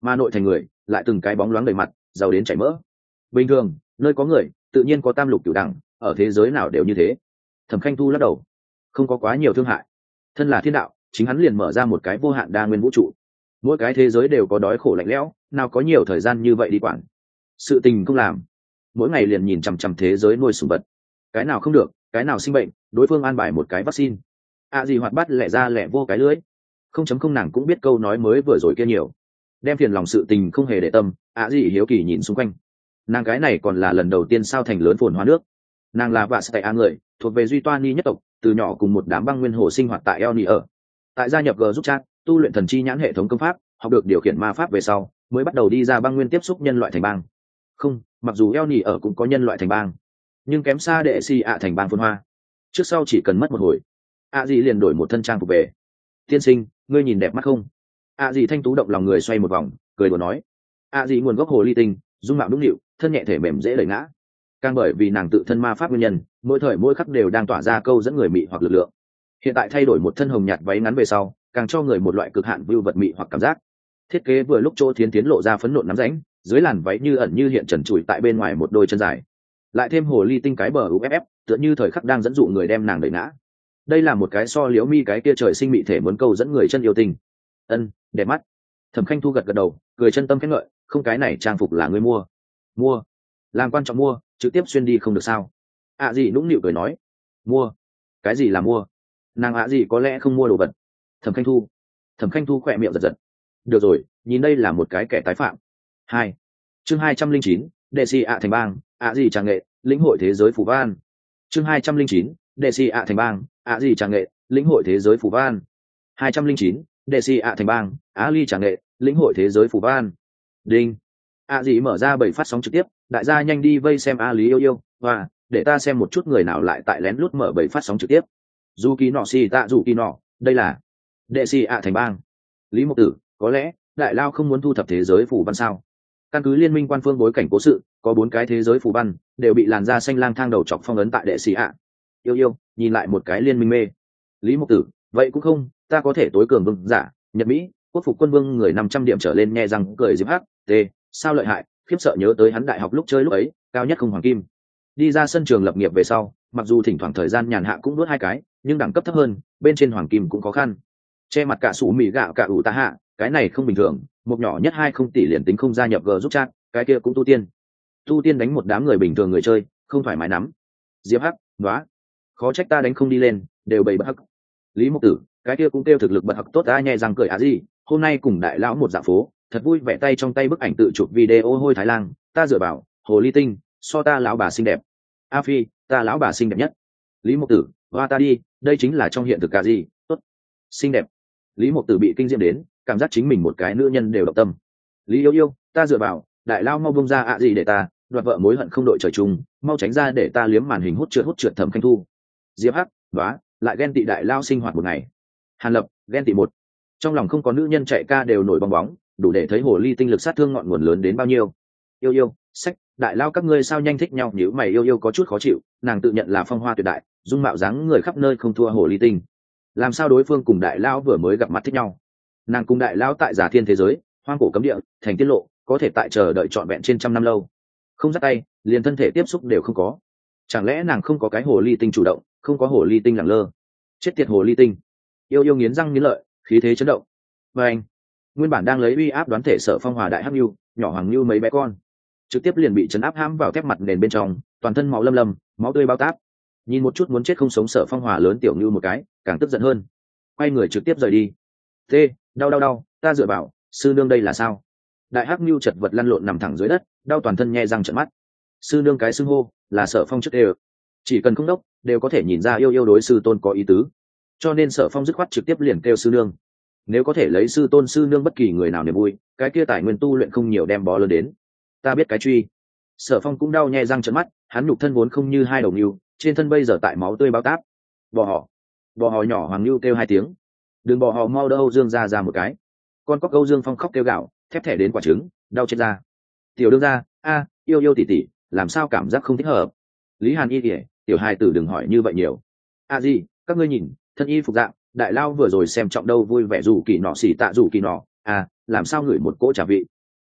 mà nội thành người lại từng cái bóng loáng đầy mặt, giàu đến chảy mỡ. Bình thường nơi có người tự nhiên có tam lục cửu đẳng, ở thế giới nào đều như thế. Thẩm Khanh Thu lắc đầu, không có quá nhiều thương hại. Thân là thiên đạo, chính hắn liền mở ra một cái vô hạn đa nguyên vũ trụ, mỗi cái thế giới đều có đói khổ lạnh lẽo, nào có nhiều thời gian như vậy đi quản sự tình không làm, mỗi ngày liền nhìn chằm chằm thế giới nuôi sủng vật, cái nào không được cái nào sinh bệnh đối phương an bài một cái vaccine. Gì hoạt bát lẻ ra lẻ vô cái lưới, không chấm không nàng cũng biết câu nói mới vừa rồi kia nhiều, đem phiền lòng sự tình không hề để tâm. Gì hiếu kỳ nhìn xung quanh, nàng cái này còn là lần đầu tiên sao thành lớn phồn hoa nước. Nàng là vạ sậy người, thuộc về duy toa ni nhất tộc, từ nhỏ cùng một đám băng nguyên hồ sinh hoạt tại El ở. Tại gia nhập G giúp chat, tu luyện thần chi nhãn hệ thống công pháp, học được điều khiển ma pháp về sau, mới bắt đầu đi ra băng nguyên tiếp xúc nhân loại thành bang. Không, mặc dù El ở cũng có nhân loại thành bang, nhưng kém xa đệ si ạ thành bang phồn hoa. Trước sau chỉ cần mất một hồi, gì liền đổi một thân trang phục về. Tiên sinh, ngươi nhìn đẹp mắt không? Gì thanh tú động lòng người xoay một vòng, cười đùa nói. Gì nguồn gốc hồ ly tinh, dung mạo đúng nịu, thân nhẹ thể mềm dễ đẩy ngã. Càng bởi vì nàng tự thân ma pháp nguyên nhân, mỗi thời mỗi khắc đều đang tỏa ra câu dẫn người mị hoặc lực lượng. Hiện tại thay đổi một thân hồng nhạt váy ngắn về sau, càng cho người một loại cực hạn view vật mị hoặc cảm giác. Thiết kế vừa lúc chỗ tiến lộ ra phấn nộn nắm rãnh, dưới làn váy như ẩn như hiện trần trụi tại bên ngoài một đôi chân dài, lại thêm hồ ly tinh cái bờ uff, tựa như thời khắc đang dẫn dụ người đem nàng đẩy ngã. Đây là một cái so liễu mi cái kia trời sinh mị thể muốn câu dẫn người chân yêu tình. Đẹp mắt. Thẩm Khanh Thu gật gật đầu, cười chân tâm khen ngợi, không cái này trang phục là ngươi mua làm quan trọng mua, trực tiếp xuyên đi không được sao? Gì nũng nịu cười nói, mua cái gì là mua? Nàng gì có lẽ không mua đồ vật. Thẩm Khanh Thu khỏe miệng giật giật. Được rồi, nhìn đây là một cái kẻ tái phạm. Chương 209, đệ sĩ thành bang, gì tràng nghệ, lĩnh hội thế giới phù văn. Chương 209, đệ sĩ thành bang, gì tràng nghệ, lĩnh hội thế giới phù văn. 209, đệ sĩ thành bang, ly tràng nghệ, lĩnh hội thế giới phù văn. Đinh. Gì mở ra 7 phát sóng trực tiếp, đại gia nhanh đi vây xem Lý yêu và để ta xem một chút người nào lại tại lén lút mở 7 phát sóng trực tiếp. Dù kỳ nọ xì tạ dù kỳ nọ, đây là đệ sĩ thành bang. Lý Mộc Tử, có lẽ đại lao không muốn thu thập thế giới phù văn sao? Căn cứ liên minh quan phương bối cảnh cố sự, có 4 cái thế giới phù văn đều bị làn da xanh lang thang đầu chọc phong ấn tại đệ sĩ yêu nhìn lại một cái liên minh mê. Lý Mộc Tử, vậy cũng không, ta có thể tối cường vương giả Nhật Mỹ quốc phục quân vương người 500 điểm trở lên, nghe rằng cười diệp hắc t sao lợi hại, khiếp sợ nhớ tới hắn đại học lúc chơi lúc ấy cao nhất không hoàng kim. Đi ra sân trường lập nghiệp về sau, mặc dù thỉnh thoảng thời gian nhàn hạ cũng nuốt 2 cái, nhưng đẳng cấp thấp hơn, bên trên hoàng kim cũng khó khăn. Che mặt cả sủ mì gạo cả ủ ta hạ, cái này không bình thường. Một nhỏ nhất 20 tỷ liền tính không gia nhập G giúp chat, cái kia cũng tu tiên đánh một đám người bình thường người chơi, không thoải mái nắm. Diệp hắc nói, khó trách ta đánh không đi lên, đều bầy bất hắc. Lý Mộc Tử, cái kia cũng kêu thực lực bật hắc tốt, ta nhẹ răng cười gì, hôm nay cùng đại lão một dạ phố, thật vui vẻ, tay trong tay bức ảnh tự chụp video hôi Thái Lan, ta dựa bảo hồ ly tinh, so ta lão bà xinh đẹp. Phi, ta lão bà xinh đẹp nhất. Lý Mộc Tử, hoa ta đi, đây chính là trong hiện thực cả gì, tốt, xinh đẹp. Lý Mộc Tử bị kinh diễm đến, cảm giác chính mình một cái nữ nhân đều động tâm. Lý yêu, ta dựa vào, đại lao mau bông ra gì để ta đoạt vợ mối hận không đội trời chung, mau tránh ra để ta liếm màn hình hút trượt. Thẩm Khanh Thu, Diệp hắc đoá lại ghen tị đại lao sinh hoạt một ngày. Hàn Lập, ghen tị một, trong lòng không có nữ nhân chạy ca đều nổi bong bóng, đủ để thấy hồ ly tinh lực sát thương ngọn nguồn lớn đến bao nhiêu. Yêu sách, đại lao các ngươi sao nhanh thích nhau nhíu mày. Yêu có chút khó chịu, nàng tự nhận là phong hoa tuyệt đại, dung mạo dáng người khắp nơi không thua hồ ly tinh, làm sao đối phương cùng đại lao vừa mới gặp mặt thích nhau. Nàng cùng đại lao tại giả thiên thế giới, hoang cổ cấm địa, thành tiết lộ, có thể tại chờ đợi trọn vẹn trên 100 năm lâu, không dắt tay liền thân thể tiếp xúc đều không có. Chẳng lẽ nàng không có cái hồ ly tinh chủ động, không có hồ ly tinh lẳng lơ? Chết tiệt hồ ly tinh. Yêu nghiến răng nghiến lợi, khí thế chấn động. Và anh nguyên bản đang lấy uy áp đoán thể Sở Phong Hòa đại hắc nhu, nhỏ hoàng nhu mấy bé con, trực tiếp liền bị chấn áp hãm vào thép mặt nền bên trong, toàn thân máu lâm máu tươi bao táp. Nhìn một chút muốn chết không sống Sở Phong Hòa lớn tiểu nhu một cái, càng tức giận hơn, quay người trực tiếp rời đi. Đau, ta dựa vào, sư nương đây là sao? Đại hắc nhu chật vật lăn lộn nằm thẳng dưới đất, đau toàn thân, nhe răng trợn mắt. Sư nương cái xưng hô là Sở Phong trước đều, chỉ cần không đốc đều có thể nhìn ra yêu đối sư tôn có ý tứ, cho nên Sở Phong dứt khoát trực tiếp liền kêu sư nương. Nếu có thể lấy sư tôn sư nương bất kỳ người nào niềm vui, cái kia tài nguyên tu luyện không nhiều đem bó lớn đến. Ta biết cái truy. Sở Phong cũng đau nhe răng trợn mắt, hắn nhục thân vốn không như 2 đầu nưu, trên thân bây giờ tại máu tươi bao táp. Bò hò nhỏ hoàng nưu kêu 2 tiếng. Đừng bò hò, mau đỡ Âu Dương ra một cái. Con cóc Âu Dương Phong khóc kêu gạo, thép thẻ đến quả trứng, đau chết ra. Tiểu đương ra, yêu tỷ tỷ, làm sao cảm giác không thích hợp? Lý Hàn y kể, tiểu hài tử đừng hỏi như vậy nhiều. Gì, các ngươi nhìn, thân y phục dạng, đại lao vừa rồi xem trọng đâu vui vẻ, dù kỳ nọ xỉ tạ dù kỳ nọ, làm sao ngửi một cỗ trà vị,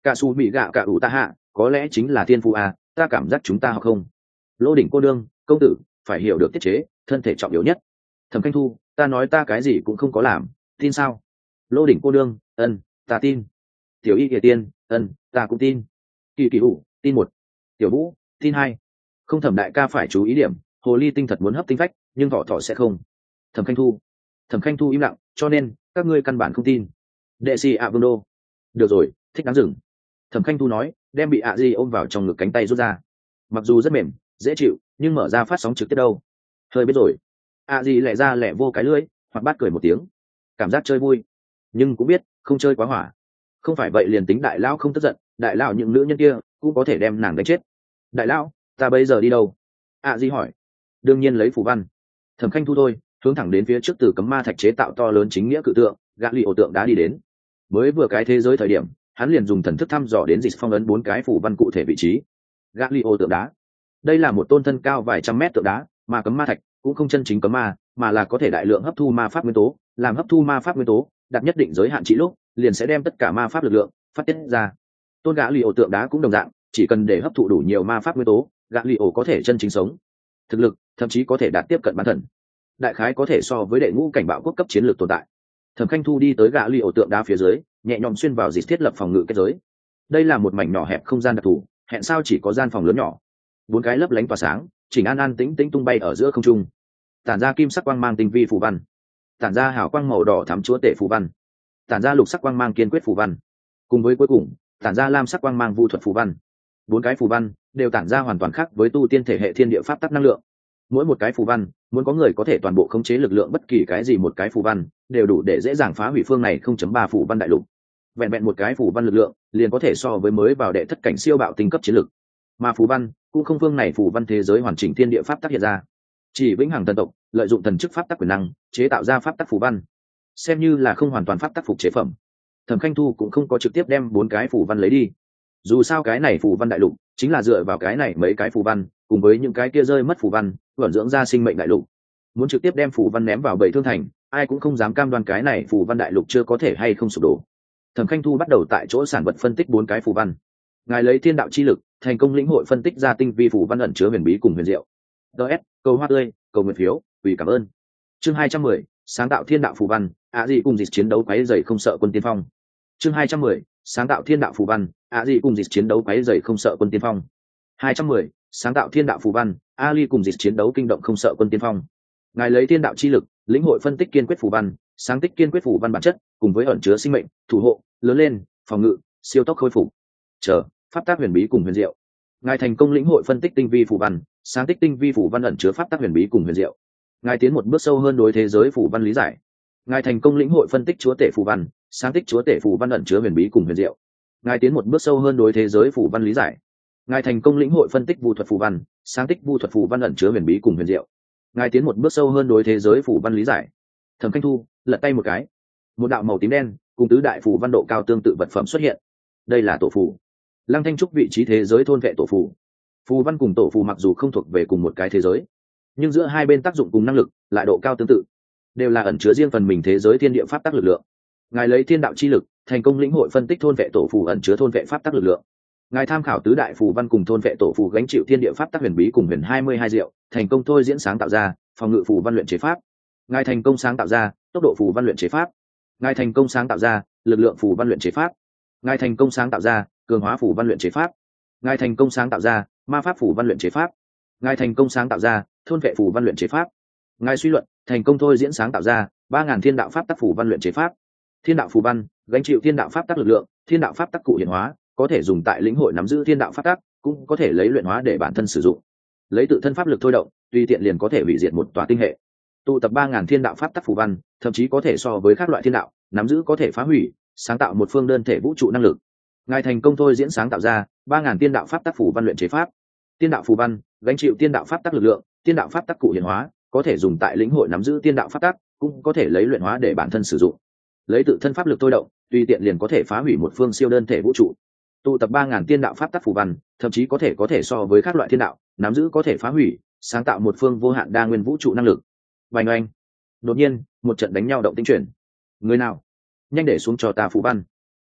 cả su bị gạ cả ủ ta hạ có lẽ chính là thiên phụ à, ta cảm giác chúng ta học không. Lô đỉnh cô đương, công tử phải hiểu được tiết chế, thân thể trọng yếu nhất. Thẩm Khanh Thu, ta nói ta cái gì cũng không có làm, tin sao? Lô đỉnh cô đương, ân, ta tin. Tiểu y kìa tiên, ân, ta cũng tin. Kỳ kỳ ủ, tin một. Tiểu vũ, tin hai. Không. Thẩm đại ca phải chú ý điểm, hồ ly tinh thật muốn hấp tinh phách, nhưng thỏ thỏ sẽ không. Thẩm Khanh Thu. Thẩm Khanh Thu im lặng, cho nên các ngươi căn bản không tin. Đệ sĩ ạ vương đô. Được rồi, thích đáng dừng. Thẩm Khanh Thu nói, đem bị ạ di ôm vào trong ngực, cánh tay rút ra. Mặc dù rất mềm, dễ chịu, nhưng mở ra phát sóng trực tiếp đâu. Hơi biết rồi. ạ di lẻ ra lẻ vô cái lưỡi, hoặc bát cười một tiếng. Cảm giác chơi vui, nhưng cũng biết không chơi quá hỏa. Không phải vậy liền tính đại lão không tức giận, đại lão những nữ nhân kia cũng có thể đem nàng đánh chết. Đại lão, ta bây giờ đi đâu? ạ di hỏi. Đương nhiên lấy phù văn. Thẩm Khanh Thu thôi, hướng thẳng đến phía trước từ cấm ma thạch chế tạo to lớn chính nghĩa cự tượng, gã lì ổ tượng đã đi đến. Mới vừa cái thế giới thời điểm, hắn liền dùng thần thức thăm dò đến dịch phong ấn 4 cái phù văn cụ thể vị trí. Gã lì ổ tượng đá, đây là một tôn thân cao vài trăm mét tượng đá, mà cấm ma thạch cũng không chân chính cấm ma, mà là có thể đại lượng hấp thu ma pháp nguyên tố, làm hấp thu ma pháp nguyên tố đạt nhất định giới hạn trị lúc, liền sẽ đem tất cả ma pháp lực lượng phát tiết ra. Tôn gã lì ổ tượng đá cũng đồng dạng, chỉ cần để hấp thụ đủ nhiều ma pháp nguyên tố, gã lì ổ có thể chân chính sống. Thực lực thậm chí có thể đạt tiếp cận bán thần, đại khái có thể so với đệ ngũ cảnh bạo quốc cấp chiến lược tồn tại. Thẩm Khanh Thu đi tới gã lì ổ tượng đá phía dưới, nhẹ nhõm xuyên vào dịch thiết lập phòng ngự kết giới. Đây là một mảnh nhỏ hẹp không gian đặc thù, hẹn sao chỉ có gian phòng lớn nhỏ, 4 cái lấp lánh tỏa sáng, chỉnh an an tĩnh tĩnh tung bay ở giữa không trung, tản ra kim sắc quang mang tinh vi phù văn, tản ra hào quang màu đỏ thắm chúa tể phù văn, tản ra lục sắc quang mang kiên quyết phù văn, cùng với cuối cùng tản ra lam sắc quang mang vu thuật phù văn. 4 cái phù văn đều tản ra hoàn toàn khác với tu tiên thể hệ thiên địa pháp tắc năng lượng. Mỗi một cái phù văn, muốn có người có thể toàn bộ khống chế lực lượng bất kỳ cái gì một cái phù văn, đều đủ để dễ dàng phá hủy phương này 0.3 phù văn đại lục. Vẹn vẹn một cái phù văn lực lượng, liền có thể so với mới vào đệ thất cảnh siêu bạo tinh cấp chiến lực. Mà phù văn cũng không phương này phù văn thế giới hoàn chỉnh thiên địa pháp tắc hiện ra. Chỉ vĩnh hằng thần tộc lợi dụng thần chức pháp tắc quyền năng, chế tạo ra pháp tắc phù văn, xem như là không hoàn toàn pháp tắc phục chế phẩm. Thẩm Khanh Thu cũng không có trực tiếp đem 4 cái phù văn lấy đi. Dù sao cái này phù văn đại lục chính là dựa vào cái này mấy cái phù văn, cùng với những cái kia rơi mất phù văn, vận dưỡng ra sinh mệnh đại lục. Muốn trực tiếp đem phù văn ném vào bầy thương thành, ai cũng không dám cam đoan cái này phù văn đại lục chưa có thể hay không sụp đổ. Thẩm Khanh Thu bắt đầu tại chỗ sản vật phân tích 4 cái phù văn. Ngài lấy thiên đạo chi lực, thành công lĩnh hội phân tích ra tinh vi phù văn ẩn chứa huyền bí cùng huyền diệu. DS, câu hoa tươi, cầu nguyện phiếu, ủy cảm ơn. Chương 210, sáng tạo thiên đạo phù văn, ạ gì cùng dịch chiến đấu quấy rầy không sợ quân tiên phong. Chương 210, sáng tạo thiên đạo phù văn, ạ gì cùng dịch chiến đấu quấy rầy không sợ quân tiên phong. 210, sáng tạo thiên đạo phù văn, Ali cùng dịch chiến đấu kinh động không sợ quân tiên phong. Ngài lấy thiên đạo chi lực, lĩnh hội phân tích kiên quyết phù văn, sáng tích kiên quyết phù văn bản chất, cùng với ẩn chứa sinh mệnh, thủ hộ, lớn lên, phòng ngự, siêu tốc khôi phục. Chờ, pháp tác huyền bí cùng huyền diệu. Ngài thành công lĩnh hội phân tích tinh vi phù văn, sáng tích tinh vi phù văn ẩn chứa pháp tác huyền bí cùng huyền diệu. Ngài tiến một bước sâu hơn đối thế giới phù văn lý giải. Ngài thành công lĩnh hội phân tích chúa tể phù văn, sáng tích chúa tể phù văn ẩn chứa huyền bí cùng huyền diệu. Ngài tiến một bước sâu hơn đối thế giới phù văn lý giải. Ngài thành công lĩnh hội phân tích vu thuật phù văn, sáng tích vu thuật phù văn ẩn chứa huyền bí cùng huyền diệu. Ngài tiến một bước sâu hơn đối thế giới phù văn lý giải. Thẩm Khanh Thu lật tay một cái, một đạo màu tím đen cùng tứ đại phù văn độ cao tương tự vật phẩm xuất hiện. Đây là tổ phù. Lăng Thanh Trúc vị trí thế giới thôn vệ tổ phù. Phù văn cùng tổ phù mặc dù không thuộc về cùng một cái thế giới, nhưng giữa hai bên tác dụng cùng năng lực lại độ cao tương tự, đều là ẩn chứa riêng phần mình thế giới thiên địa pháp tắc lực lượng. Ngài lấy thiên đạo chi lực, thành công lĩnh hội phân tích thôn vệ tổ phù ẩn chứa thôn vệ pháp tắc lực lượng. Ngài tham khảo tứ đại phù văn cùng thôn vệ tổ phù gánh chịu thiên địa pháp tắc huyền bí cùng huyền 22 diệu, thành công thôi diễn sáng tạo ra phòng ngự phù văn luyện chế pháp. Ngài thành công sáng tạo ra tốc độ phù văn luyện chế pháp. Ngài thành công sáng tạo ra lực lượng phù văn luyện chế pháp. Ngài thành công sáng tạo ra cường hóa phù văn luyện chế pháp. Ngài thành công sáng tạo ra ma pháp phù văn luyện chế pháp. Ngài thành công sáng tạo ra thôn vệ phù văn luyện chế pháp. Ngài suy luận thành công thôi diễn sáng tạo ra 3000 thiên đạo pháp tắc phù văn luyện chế pháp. Thiên đạo phù văn gánh chịu thiên đạo pháp tắc lực lượng, thiên đạo pháp tắc cụ hiện hóa, có thể dùng tại lĩnh hội nắm giữ thiên đạo pháp tắc, cũng có thể lấy luyện hóa để bản thân sử dụng. Lấy tự thân pháp lực thôi động, tùy tiện liền có thể hủy diệt một tòa tinh hệ. Tụ tập 3000 thiên đạo pháp tắc phù văn, thậm chí có thể so với các loại thiên đạo, nắm giữ có thể phá hủy, sáng tạo một phương đơn thể vũ trụ năng lực. Ngài thành công thôi diễn sáng tạo ra 3000 thiên đạo pháp tắc phù văn luyện chế pháp. Thiên đạo phù văn gánh chịu thiên đạo pháp tắc lực lượng, thiên đạo pháp tắc cụ hiện hóa, có thể dùng tại lĩnh hội nắm giữ thiên đạo pháp tắc, cũng có thể lấy luyện hóa để bản thân sử dụng. Lấy tự thân pháp lực thôi động, tùy tiện liền có thể phá hủy một phương siêu đơn thể vũ trụ. Tụ tập 3000 thiên đạo pháp tắc phù văn, thậm chí có thể so với các loại thiên đạo, nắm giữ có thể phá hủy, sáng tạo một phương vô hạn đa nguyên vũ trụ năng lực. Vành oanh. Đột nhiên, một trận đánh nhau động tĩnh chuyển. Người nào? Nhanh để xuống cho ta phù văn.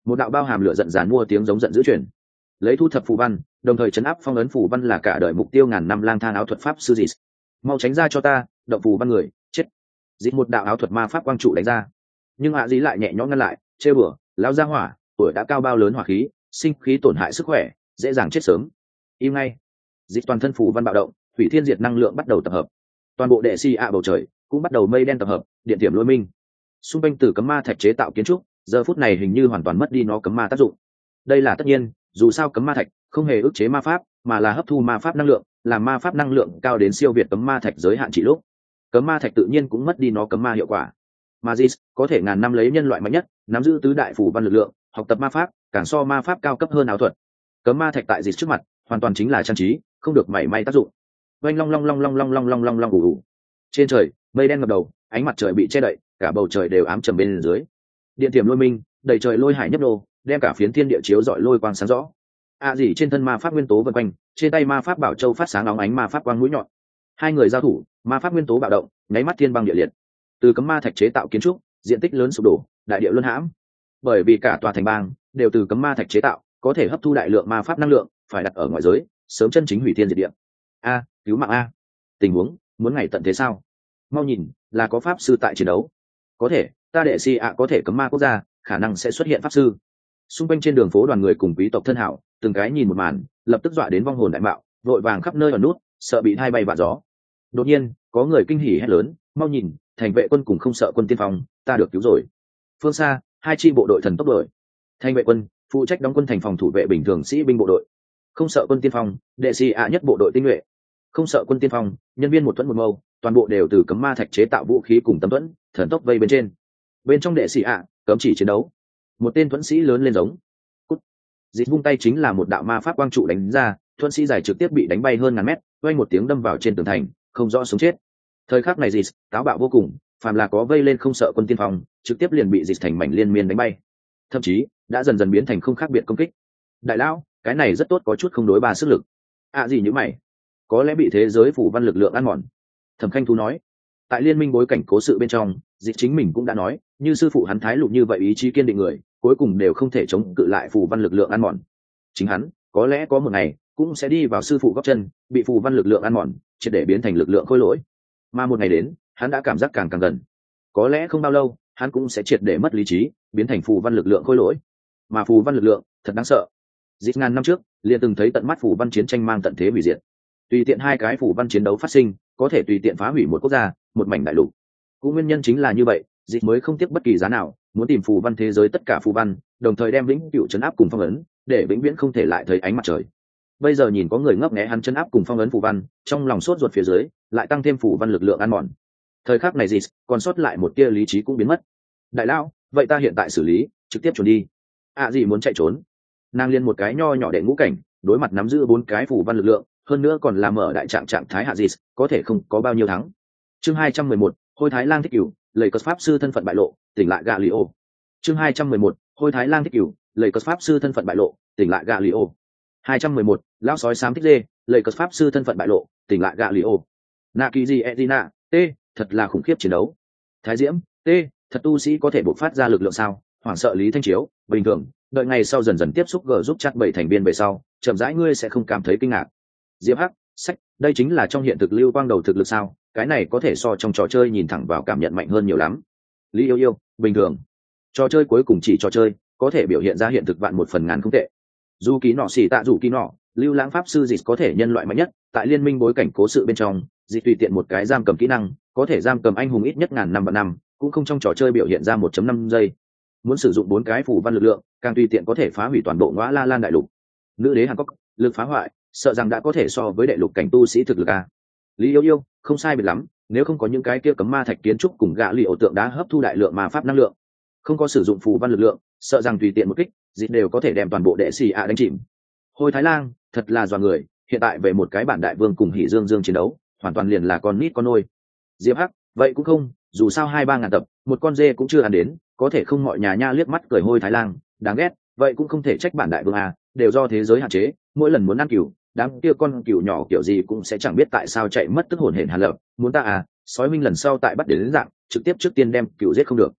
Một đạo bao hàm lửa giận giàn mua tiếng giống giận dữ truyền. Lấy thu thập phù văn, đồng thời chấn áp phong ấn phù văn là cả đời mục tiêu ngàn năm lang thang áo thuật pháp sư Dịch. Mau tránh ra cho ta, động phù văn người, chết. Dịch một đạo áo thuật ma pháp quang trụ đánh ra. Nhưng Dĩ lại nhẹ nhõm ngăn lại, trêu bừa, lão gia hỏa, tuổi đã cao bao lớn hỏa khí, sinh khí tổn hại sức khỏe, dễ dàng chết sớm. Im ngay. Dịch toàn thân phù văn bạo động, hủy thiên diệt năng lượng bắt đầu tập hợp. Toàn bộ đệ si ạ bầu trời cũng bắt đầu mây đen tập hợp, điện tiềm lôi minh. Xung quanh từ cấm ma thạch chế tạo kiến trúc, giờ phút này hình như hoàn toàn mất đi nó cấm ma tác dụng. Đây là tất nhiên, dù sao cấm ma thạch không hề ức chế ma pháp, mà là hấp thu ma pháp năng lượng, làm ma pháp năng lượng cao đến siêu việt cấm ma thạch giới hạn chỉ lúc. Cấm ma thạch tự nhiên cũng mất đi nó cấm ma hiệu quả. Magis có thể ngàn năm lấy nhân loại mạnh nhất, nắm giữ tứ đại phủ văn lực lượng, học tập ma pháp, càng so ma pháp cao cấp hơn áo thuật. Cấm ma thạch tại Dịch trước mặt, hoàn toàn chính là trang trí, không được mảy may tác dụng. Oanh long long long long long long long long long ủ. Trên trời, mây đen ngập đầu, ánh mặt trời bị che đậy, cả bầu trời đều ám trầm bên dưới. Điện tiềm lôi minh, đầy trời lôi hải nhấp nô, đem cả phiến thiên địa chiếu rọi lôi quang sáng rõ. Dĩ trên thân ma pháp nguyên tố vần quanh, trên tay ma pháp bảo châu phát sáng óng ánh ma pháp quang mũi nhọn. Hai người giao thủ, ma pháp nguyên tố bạo động, nháy mắt thiên băng địa liệt. Từ cấm ma thạch chế tạo kiến trúc, diện tích lớn sụp đổ, đại địa luân hãm. Bởi vì cả tòa thành bang đều từ cấm ma thạch chế tạo, có thể hấp thu đại lượng ma pháp năng lượng, phải đặt ở ngoại giới, sớm chân chính hủy thiên diệt địa. Cứu mạng a! Tình huống muốn ngày tận thế sao? Mau nhìn, là có pháp sư tại chiến đấu. Có thể, ta đệ si ạ có thể cấm ma quốc gia, khả năng sẽ xuất hiện pháp sư. Xung quanh trên đường phố đoàn người cùng quý tộc thân hảo, từng cái nhìn một màn, lập tức dọa đến vong hồn đại mạo, vội vàng khắp nơi ở nút, sợ bị hai bay vạ gió. Đột nhiên, có người kinh hỉ hét lớn, mau nhìn, thành vệ quân cùng không sợ quân tiên phong, ta được cứu rồi. Phương xa, hai chi bộ đội thần tốc đội. Thành vệ quân phụ trách đóng quân thành phòng thủ vệ bình thường sĩ binh bộ đội, không sợ quân tiên phong, đệ sĩ ạ nhất bộ đội tinh nhuệ. Không sợ quân tiên phong, nhân viên một thuẫn một mâu, toàn bộ đều từ cấm ma thạch chế tạo vũ khí cùng tấm thuẫn, thần tốc vây bên trên. Bên trong đệ sĩ ạ, cấm chỉ chiến đấu. Một tên thuẫn sĩ lớn lên giống. Cút. Dịch vung tay chính là một đạo ma pháp quang trụ đánh ra, thuẫn sĩ dài trực tiếp bị đánh bay hơn ngàn mét, quay một tiếng đâm vào trên tường thành, không rõ sống chết. Thời khắc này Dịch táo bạo vô cùng, phàm là có vây lên không sợ quân tiên phong, trực tiếp liền bị Dịch thành mảnh liên miên đánh bay. Thậm chí đã dần dần biến thành không khác biệt công kích. Đại lão, cái này rất tốt, có chút không đối ba sức lực. Gì như mày? Có lẽ bị thế giới phủ văn lực lượng ăn mòn. Thẩm Khanh Thu nói, tại liên minh bối cảnh cố sự bên trong, Dịch chính mình cũng đã nói, như sư phụ hắn thái lục như vậy ý chí kiên định người, cuối cùng đều không thể chống cự lại phủ văn lực lượng ăn mòn. Chính hắn, có lẽ có một ngày cũng sẽ đi vào sư phụ góp chân, bị phủ văn lực lượng ăn mòn, triệt để biến thành lực lượng khôi lỗi. Mà một ngày đến, hắn đã cảm giác càng càng gần. Có lẽ không bao lâu, hắn cũng sẽ triệt để mất lý trí, biến thành phù văn lực lượng khôi lỗi. Mà phù văn lực lượng thật đáng sợ. Dịch ngàn năm trước liền từng thấy tận mắt phù văn chiến tranh mang tận thế hủy diệt. Tùy tiện hai cái phù văn chiến đấu phát sinh, có thể tùy tiện phá hủy một quốc gia, một mảnh đại lục. Cũng nguyên nhân chính là như vậy, Dịch mới không tiếc bất kỳ giá nào, muốn tìm phù văn thế giới tất cả phù văn, đồng thời đem vĩnh cửu trấn áp cùng phong ấn, để vĩnh viễn không thể lại thấy ánh mặt trời. Bây giờ nhìn có người ngấp nghé hắn trấn áp cùng phong ấn phù văn, trong lòng sốt ruột phía dưới, lại tăng thêm phù văn lực lượng ăn mòn. Thời khắc này Dịch còn sót lại một tia lý trí cũng biến mất. Đại lão, vậy ta hiện tại xử lý, trực tiếp trốn đi. Gì muốn chạy trốn? Nàng liên một cái nho nhỏ đệ ngũ cảnh, đối mặt nắm giữ 4 cái phù văn lực lượng, hơn nữa còn làm ở đại trạng thái hạ Dịch, có thể không có bao nhiêu thắng. Chương 211, Hôi Thái Lang thích cửu, lấy cất pháp sư thân phận bại lộ, tỉnh lại Galio. Chương 211, Hôi Thái Lang thích cửu, lấy cất pháp sư thân phận bại lộ, tỉnh lại Galio. 211, lão sói xám thích dê, lấy cất pháp sư thân phận bại lộ, tỉnh lại Galio. Nakiji Edina, T, thật là khủng khiếp chiến đấu. Thái Diễm, T, thật tu sĩ có thể bộc phát ra lực lượng sao? Hoảng sợ Lý Thanh Chiếu, bình thường, đợi ngày sau dần dần tiếp xúc G giúp chat 7 thành viên về sau, chậm rãi ngươi sẽ không cảm thấy kinh ngạc. Diệp Hắc, sách, đây chính là trong hiện thực lưu quang đầu thực lực sao? Cái này có thể so trong trò chơi nhìn thẳng vào cảm nhận mạnh hơn nhiều lắm. Lý Yêu Yêu, bình thường. Trò chơi cuối cùng chỉ trò chơi, có thể biểu hiện ra hiện thực vạn 1/1000 không tệ. Dù ký nọ xỉ tạ dù ký nọ, lưu lãng pháp sư Dịch có thể nhân loại mạnh nhất, tại liên minh bối cảnh cố sự bên trong, Dịch tùy tiện một cái giam cầm kỹ năng, có thể giam cầm anh hùng ít nhất ngàn năm vạn năm, cũng không trong trò chơi biểu hiện ra 1.5 giây. Muốn sử dụng 4 cái phù văn lực lượng, càng tùy tiện có thể phá hủy toàn bộ Ngõa La Lan đại lục. Nữ đế Hàn Quốc, lực phá hoại, sợ rằng đã có thể so với đệ lục cảnh tu sĩ thực lực a. Lý Yêu Yêu, không sai biệt lắm, nếu không có những cái kia cấm ma thạch kiến trúc cùng gã lì ổ tượng đá hấp thu đại lượng ma pháp năng lượng, không có sử dụng phù văn lực lượng, sợ rằng tùy tiện một kích, Dịch đều có thể đem toàn bộ đệ sĩ ạ đánh chìm. Hôi Thái Lang, thật là dọa người, hiện tại về một cái bản đại vương cùng Hỉ Dương Dương chiến đấu, hoàn toàn liền là con nít con nôi. Diệp Hắc, vậy cũng không, dù sao 2-3 ngàn tập, một con dê cũng chưa ăn đến, có thể không mọi nhà nha liếc mắt cười Hôi Thái Lang, đáng ghét, vậy cũng không thể trách bản đại vương à, đều do thế giới hạn chế, mỗi lần muốn ăn cừu, đám kia con cừu nhỏ kiểu gì cũng sẽ chẳng biết tại sao chạy mất tức hồn hển Hàn Lập, muốn ta à, sói minh lần sau tại bắt đến dạng, trực tiếp trước tiên đem cừu giết không được.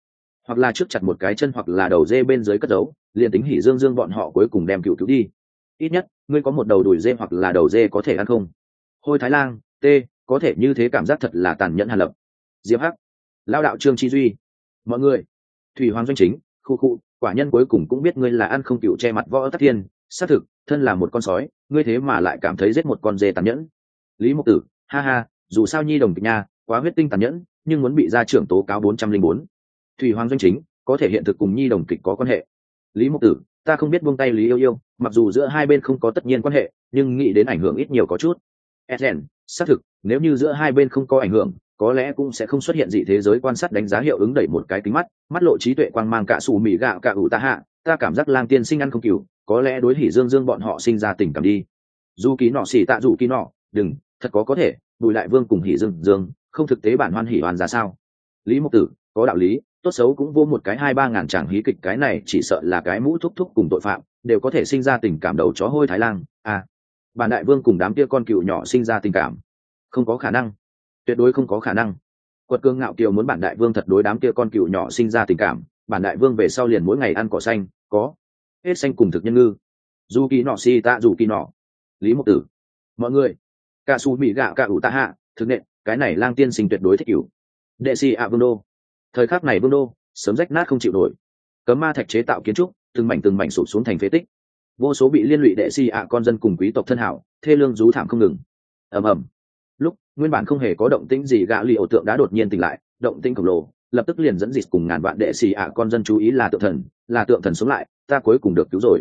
hoặc là trước chặt một cái chân hoặc là đầu dê bên dưới cất giấu, liền tính hỉ dương dương bọn họ cuối cùng đem cựu cứu đi, ít nhất ngươi có một đầu đùi dê hoặc là đầu dê có thể ăn không? Hôi Thái Lang t có thể như thế, cảm giác thật là tàn nhẫn. Hàn Lập, Diệp Hắc, lao đạo Trương Chi Duy, mọi người, Thủy Hoàng Doanh Chính, khu quả nhân cuối cùng cũng biết ngươi là ăn không cựu che mặt Võ Tắc Thiên, xác thực thân là một con sói, ngươi thế mà lại cảm thấy giết một con dê tàn nhẫn. Lý Mục Tử, ha ha, dù sao nhi đồng kịch nha, quá huyết tinh tàn nhẫn, nhưng muốn bị gia trưởng tố cáo 404. Thủy Hoàng Doanh Chính, có thể hiện thực cùng nhi đồng kịch có quan hệ. Lý Mục Tử, ta không biết buông tay Lý Yêu Yêu, mặc dù giữa hai bên không có tất nhiên quan hệ, nhưng nghĩ đến ảnh hưởng ít nhiều có chút. Eden, xác thực, nếu như giữa hai bên không có ảnh hưởng, có lẽ cũng sẽ không xuất hiện dị thế giới quan sát đánh giá hiệu ứng đẩy một cái kính mắt, mắt lộ trí tuệ quang mang cả sủ mì gạo cả ủ ta hạ, ta cảm giác Lang tiên sinh ăn không cừu, có lẽ đối hỉ dương dương bọn họ sinh ra tình cảm đi. Du ký nọ xỉ tạ dù ký nọ, đừng, thật có thể, Bùi Lại Vương cùng hỉ dương dương, không thực tế bản hoan hỉ hoàn ra sao? Lý Mục Tử, có đạo lý, tốt xấu cũng vô một cái 2-3 ngàn tràng hí kịch, cái này chỉ sợ là cái mũ thúc thúc cùng tội phạm đều có thể sinh ra tình cảm. Đầu chó Hôi Thái Lang, à, bản đại vương cùng đám kia con cừu nhỏ sinh ra tình cảm, không có khả năng, tuyệt đối không có khả năng. Quật Cương Ngạo Kiều muốn bản đại vương thật đối đám kia con cừu nhỏ sinh ra tình cảm, bản đại vương về sau liền mỗi ngày ăn cỏ xanh, có hết xanh cùng thực nhân ngư. Du kỳ nọ si tạ dù kỳ nọ. Lý Mục Tử, mọi người, cả su mỹ gạo cả ủ ta hạ, thực nện, cái này Lang tiên sinh tuyệt đối thích cừu. Đệ si ạ vương đô, thời khắc này vương đô sớm rách nát không chịu nổi, cấm ma thạch chế tạo kiến trúc từng mảnh sụp xuống thành phế tích, vô số bị liên lụy đệ si ạ con dân cùng quý tộc thân hảo thê lương rú thảm không ngừng. ầm ầm, lúc nguyên bản không hề có động tĩnh gì, gã lì ổ tượng đã đột nhiên tỉnh lại, động tĩnh khổng lồ lập tức liền dẫn dịt cùng ngàn vạn đệ si ạ con dân chú ý. Là tượng thần sống lại, ta cuối cùng được cứu rồi.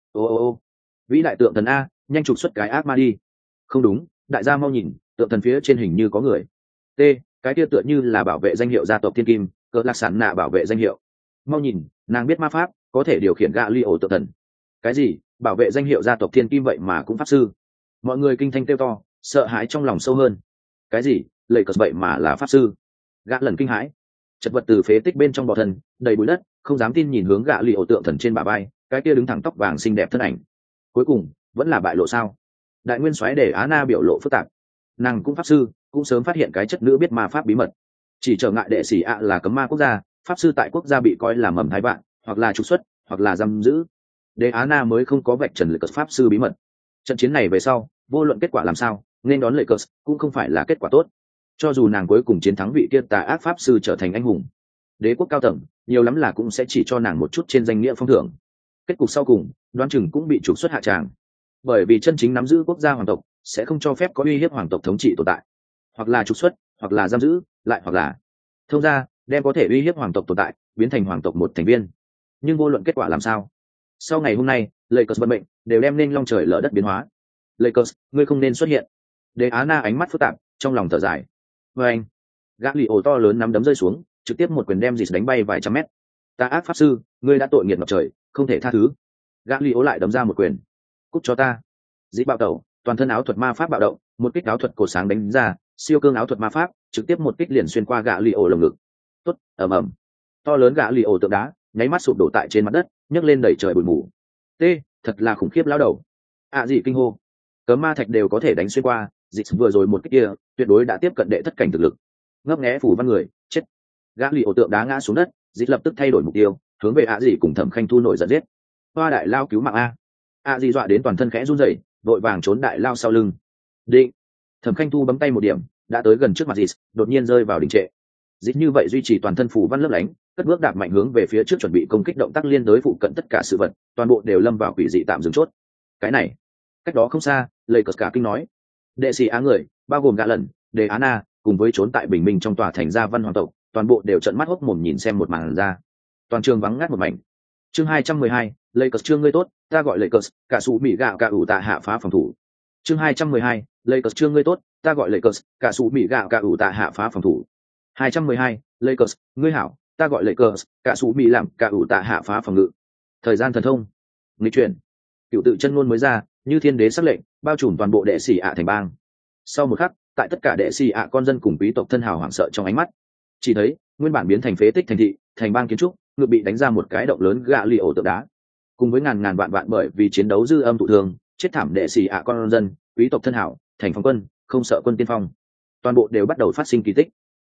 Ô, vĩ đại tượng thần a, nhanh trục xuất cái ác ma đi. Không đúng, đại gia mau nhìn, tượng thần phía trên hình như có người. T, cái kia tựa như là bảo vệ danh hiệu gia tộc Thiên Kim, cỡ lạc sản nạ bảo vệ danh hiệu. Mau nhìn, nàng biết ma pháp, có thể điều khiển gã li ổ tượng thần. Cái gì? Bảo vệ danh hiệu gia tộc Thiên Kim vậy mà cũng pháp sư? Mọi người kinh thanh kêu to, sợ hãi trong lòng sâu hơn. Cái gì? Lệ cờ vậy mà là pháp sư? Gã lần kinh hãi, chật vật từ phế tích bên trong bò thần, đầy bụi đất, không dám tin nhìn hướng gã li ổ tượng thần trên bả vai, cái kia đứng thẳng tóc vàng xinh đẹp thân ảnh. Cuối cùng vẫn là bại lộ sao? Đại nguyên soái để Á Na biểu lộ phức tạp. Nàng cũng pháp sư, cũng sớm phát hiện cái chất nữ biết ma pháp bí mật, chỉ trở ngại đệ sĩ ạ là cấm ma quốc gia, pháp sư tại quốc gia bị coi là mầm thái vạn, hoặc là trục xuất hoặc là giam giữ, đế Á Na mới không có vạch trần lệ cờ pháp sư bí mật. Trận chiến này về sau, vô luận kết quả làm sao, nên đón lệ cờ cũng không phải là kết quả tốt. Cho dù nàng cuối cùng chiến thắng vị kia tà ác pháp sư trở thành anh hùng, đế quốc cao tầng nhiều lắm là cũng sẽ chỉ cho nàng một chút trên danh nghĩa phong thưởng. Kết cục sau cùng đoán chừng cũng bị trục xuất hạ tràng, bởi vì chân chính nắm giữ quốc gia hoàng tộc sẽ không cho phép có uy hiếp hoàng tộc thống trị tồn tại, hoặc là trục xuất hoặc là giam giữ, lại hoặc là thông ra đem có thể uy hiếp hoàng tộc tồn tại biến thành hoàng tộc một thành viên. Nhưng vô luận kết quả làm sao, sau ngày hôm nay Lakers vận mệnh đều đem nên long trời lở đất biến hóa. Lakers, ngươi không nên xuất hiện. Đế Á Na ánh mắt phức tạp, trong lòng thở dài. Và anh, gã lì ổ to lớn nắm đấm rơi xuống, trực tiếp một quyền đem dịt đánh bay vài trăm mét. Ta ác pháp sư, ngươi đã tội nghiệt ngập trời, không thể tha thứ. Gã lì ổ lại đấm ra một quyền. Cút cho ta. Dịt bạo tẩu, toàn thân áo thuật ma pháp bạo động, một kích áo thuật cổ sáng đánh ra, siêu cương áo thuật ma pháp trực tiếp một kích liền xuyên qua gã lì ổ lồng ngực. Tốt, ầm, to lớn gã lì ổ tượng đá nháy mắt sụp đổ tại trên mặt đất, nhấc lên đẩy trời bụi mù. T, thật là khủng khiếp lão đầu. Dị kinh hô, cấm ma thạch đều có thể đánh xuyên qua, dịch vừa rồi một kích kia tuyệt đối đã tiếp cận đệ thất cảnh thực lực. Ngấp nghé phủ văn người chết. Gã lì ổ tượng đá ngã xuống đất, dịch lập tức thay đổi mục tiêu, hướng về dị cùng Thẩm Khanh Thu nổi giận giết. Hoa đại lao cứu mạng a. Dị dọa đến toàn thân khẽ run rẩy, vội vàng trốn đại lao sau lưng. Định. Thẩm Khanh Thu bấm tay một điểm, đã tới gần trước mặt dịch, đột nhiên rơi vào đình trệ. Dịch như vậy duy trì toàn thân phủ văn lấp lánh, cất bước đạp mạnh hướng về phía trước, chuẩn bị công kích động tác liên đối phụ cận tất cả sự vật, toàn bộ đều lâm vào quỷ dị tạm dừng chốt. Cái này, cách đó không xa, lầy cờ cả kinh nói, đệ sĩ á người, bao gồm gã lần, đề á na, cùng với trốn tại bình minh trong tòa thành gia văn hoàng tộc, toàn bộ đều trợn mắt hốc mồm nhìn xem một màn ra. Toàn trường vắng ngắt một mảnh. Chương 212, lầy cờ chương ngươi tốt, ta gọi lầy cờ, cả sụ mỹ gạo cả ủ tạ hạ phá phòng thủ. Chương 212, lầy cờ chương ngươi tốt, ta gọi lầy cờ, cả sụ mỹ gạo cả ủ tạ hạ phá phòng thủ. 212, Lakers, ngươi hảo, ta gọi Lakers, cả sủ mỹ làm cả ủ tạ hạ phá phòng ngự. Thời gian thần thông, nghịch chuyển, cựu tự chân ngôn mới ra, như thiên đế sắc lệnh, bao trùm toàn bộ đệ sĩ ạ thành bang. Sau một khắc, tại tất cả đệ sĩ ạ con dân cùng quý tộc thân hào hoảng sợ trong ánh mắt, chỉ thấy nguyên bản biến thành phế tích thành thị, thành bang kiến trúc, ngự bị đánh ra một cái động lớn gạ lì ổ tượng đá, cùng với ngàn vạn bởi vì chiến đấu dư âm thụ thương chết thảm đệ sĩ ạ con dân, quý tộc thân hào, thành phòng quân, không sợ quân tiên phong, toàn bộ đều bắt đầu phát sinh kỳ tích.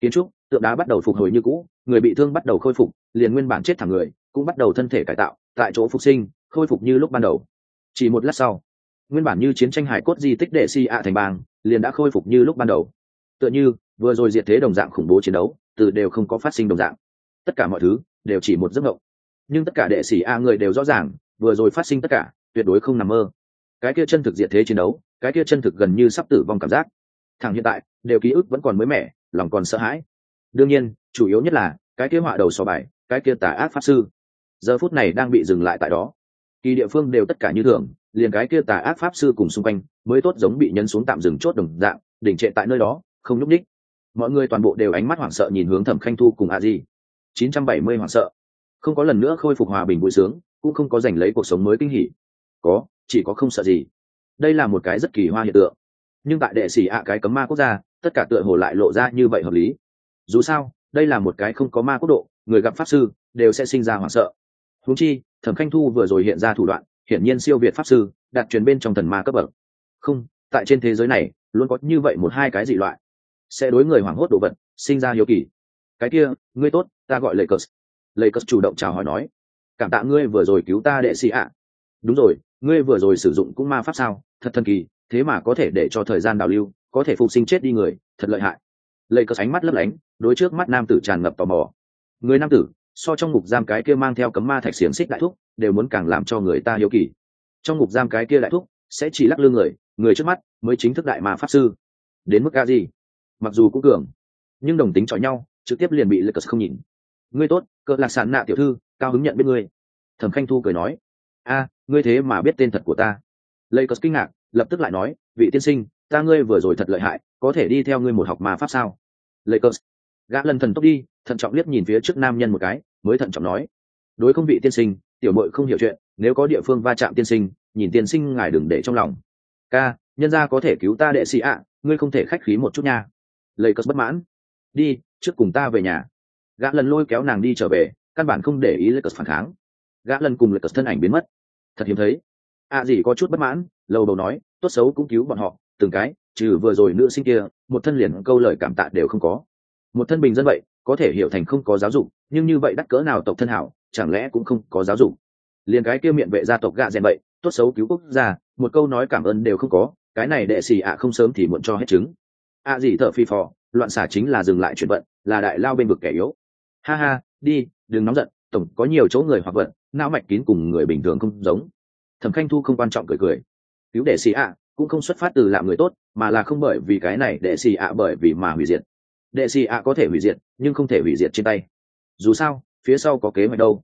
kiến trúc tượng đá bắt đầu phục hồi như cũ, người bị thương bắt đầu khôi phục, liền nguyên bản chết thẳng người cũng bắt đầu thân thể cải tạo, tại chỗ phục sinh, khôi phục như lúc ban đầu. Chỉ một lát sau, nguyên bản như chiến tranh hải cốt di tích đệ si ạ thành bang liền đã khôi phục như lúc ban đầu, tựa như vừa rồi diệt thế đồng dạng khủng bố chiến đấu từ đều không có phát sinh đồng dạng. Tất cả mọi thứ đều chỉ một giấc mộng, nhưng tất cả đệ sĩ a người đều rõ ràng vừa rồi phát sinh tất cả tuyệt đối không nằm mơ. Cái kia chân thực diệt thế chiến đấu, cái kia chân thực gần như sắp tử vong cảm giác, thẳng hiện tại đều ký ức vẫn còn mới mẻ, lòng còn sợ hãi. Đương nhiên chủ yếu nhất là cái kia họa đầu sò bài, cái kia tà ác pháp sư giờ phút này đang bị dừng lại tại đó. Kỳ địa phương đều tất cả như thường, liền cái kia tà ác pháp sư cùng xung quanh mới tốt giống bị nhấn xuống tạm dừng chốt đồng dạng, đỉnh trệ tại nơi đó không nhúc nhích. Mọi người toàn bộ đều ánh mắt hoảng sợ nhìn hướng Thẩm Khanh Thu cùng a di. 970 hoảng sợ, không có lần nữa khôi phục hòa bình vui sướng, cũng không có giành lấy cuộc sống mới kinh hỉ, chỉ có không sợ gì. Đây là một cái rất kỳ hoa hiện tượng, nhưng tại đệ sĩ ạ cái cấm ma quốc gia, tất cả tựa hồ lại lộ ra như vậy hợp lý. Dù sao đây là một cái không có ma quốc độ, người gặp pháp sư đều sẽ sinh ra hoảng sợ. Huống chi Thẩm Khanh Thu vừa rồi hiện ra thủ đoạn hiển nhiên siêu việt pháp sư, đạt truyền bên trong thần ma cấp bậc. Không, tại trên thế giới này luôn có như vậy một hai cái dị loại sẽ đối người hoảng hốt đồ vật sinh ra hiếu kỳ. Cái kia, ngươi tốt, ta gọi Lakers. Lakers chủ động chào hỏi nói, cảm tạ ngươi vừa rồi cứu ta đệ sĩ ạ. Đúng rồi, ngươi vừa rồi sử dụng cũng ma pháp sao, thật thần kỳ, thế mà có thể để cho thời gian đào lưu, có thể phục sinh chết đi người, thật lợi hại. Lakers ánh mắt lấp lánh, đối trước mắt nam tử tràn ngập tò mò. Người nam tử so trong ngục giam cái kia mang theo cấm ma thạch xiềng xích đại thúc đều muốn càng làm cho người ta hiếu kỳ. Trong ngục giam cái kia đại thúc sẽ chỉ lắc lư người trước mắt mới chính thức đại ma pháp sư. Đến mức a gì mặc dù cũng cường, nhưng đồng tính chọi nhau trực tiếp liền bị Lakers không nhìn. Ngươi tốt, cỡ lạc sản nạ tiểu thư, cao hứng nhận biết ngươi. Thẩm Khanh Thu cười nói, a, ngươi thế mà biết tên thật của ta. Lakers kinh ngạc, lập tức lại nói, vị tiên sinh, ta ngươi vừa rồi thật lợi hại, có thể đi theo ngươi một học ma pháp sao? Lakers gã lần thần tốc đi, thận trọng liếc nhìn phía trước nam nhân một cái, mới thận trọng nói, đối không vị tiên sinh, tiểu muội không hiểu chuyện, nếu có địa phương va chạm tiên sinh, nhìn tiên sinh ngài đừng để trong lòng. Ca, nhân gia có thể cứu ta đệ sĩ ạ, ngươi không thể khách khí một chút nha. Lakers bất mãn, đi trước cùng ta về nhà. Gã lần lôi kéo nàng đi trở về, căn bản không để ý Lakers phản kháng. Gã lần cùng Lakers thân ảnh biến mất, thật hiếm thấy. Gì có chút bất mãn, lầu đầu nói, tốt xấu cũng cứu bọn họ từng cái, trừ vừa rồi nữ sinh kia, một thân liền câu lời cảm tạ đều không có. Một thân bình dân vậy có thể hiểu thành không có giáo dục, nhưng như vậy đắt cỡ nào tộc thân hảo, chẳng lẽ cũng không có giáo dục? Liền cái kia miệng vệ gia tộc gạ rèn vậy, tốt xấu cứu quốc gia, một câu nói cảm ơn đều không có, cái này đệ sĩ ạ không sớm thì muộn cho hết trứng. Gì thở phi phò, loạn xả chính là dừng lại chuyển vận, là đại lao bên vực kẻ yếu. Ha ha, đi, đừng nóng giận, tổng có nhiều chỗ người hoặc vận, não mạch kín cùng người bình thường không giống. Thẩm Khanh Thu không quan trọng cười cười, cứu đệ sĩ ạ cũng không xuất phát từ làm người tốt, mà là không bởi vì cái này đệ sĩ ạ bởi vì mà hủy diệt. Đệ sĩ ạ có thể hủy diệt, nhưng không thể hủy diệt trên tay. Dù sao phía sau có kế hoạch đâu.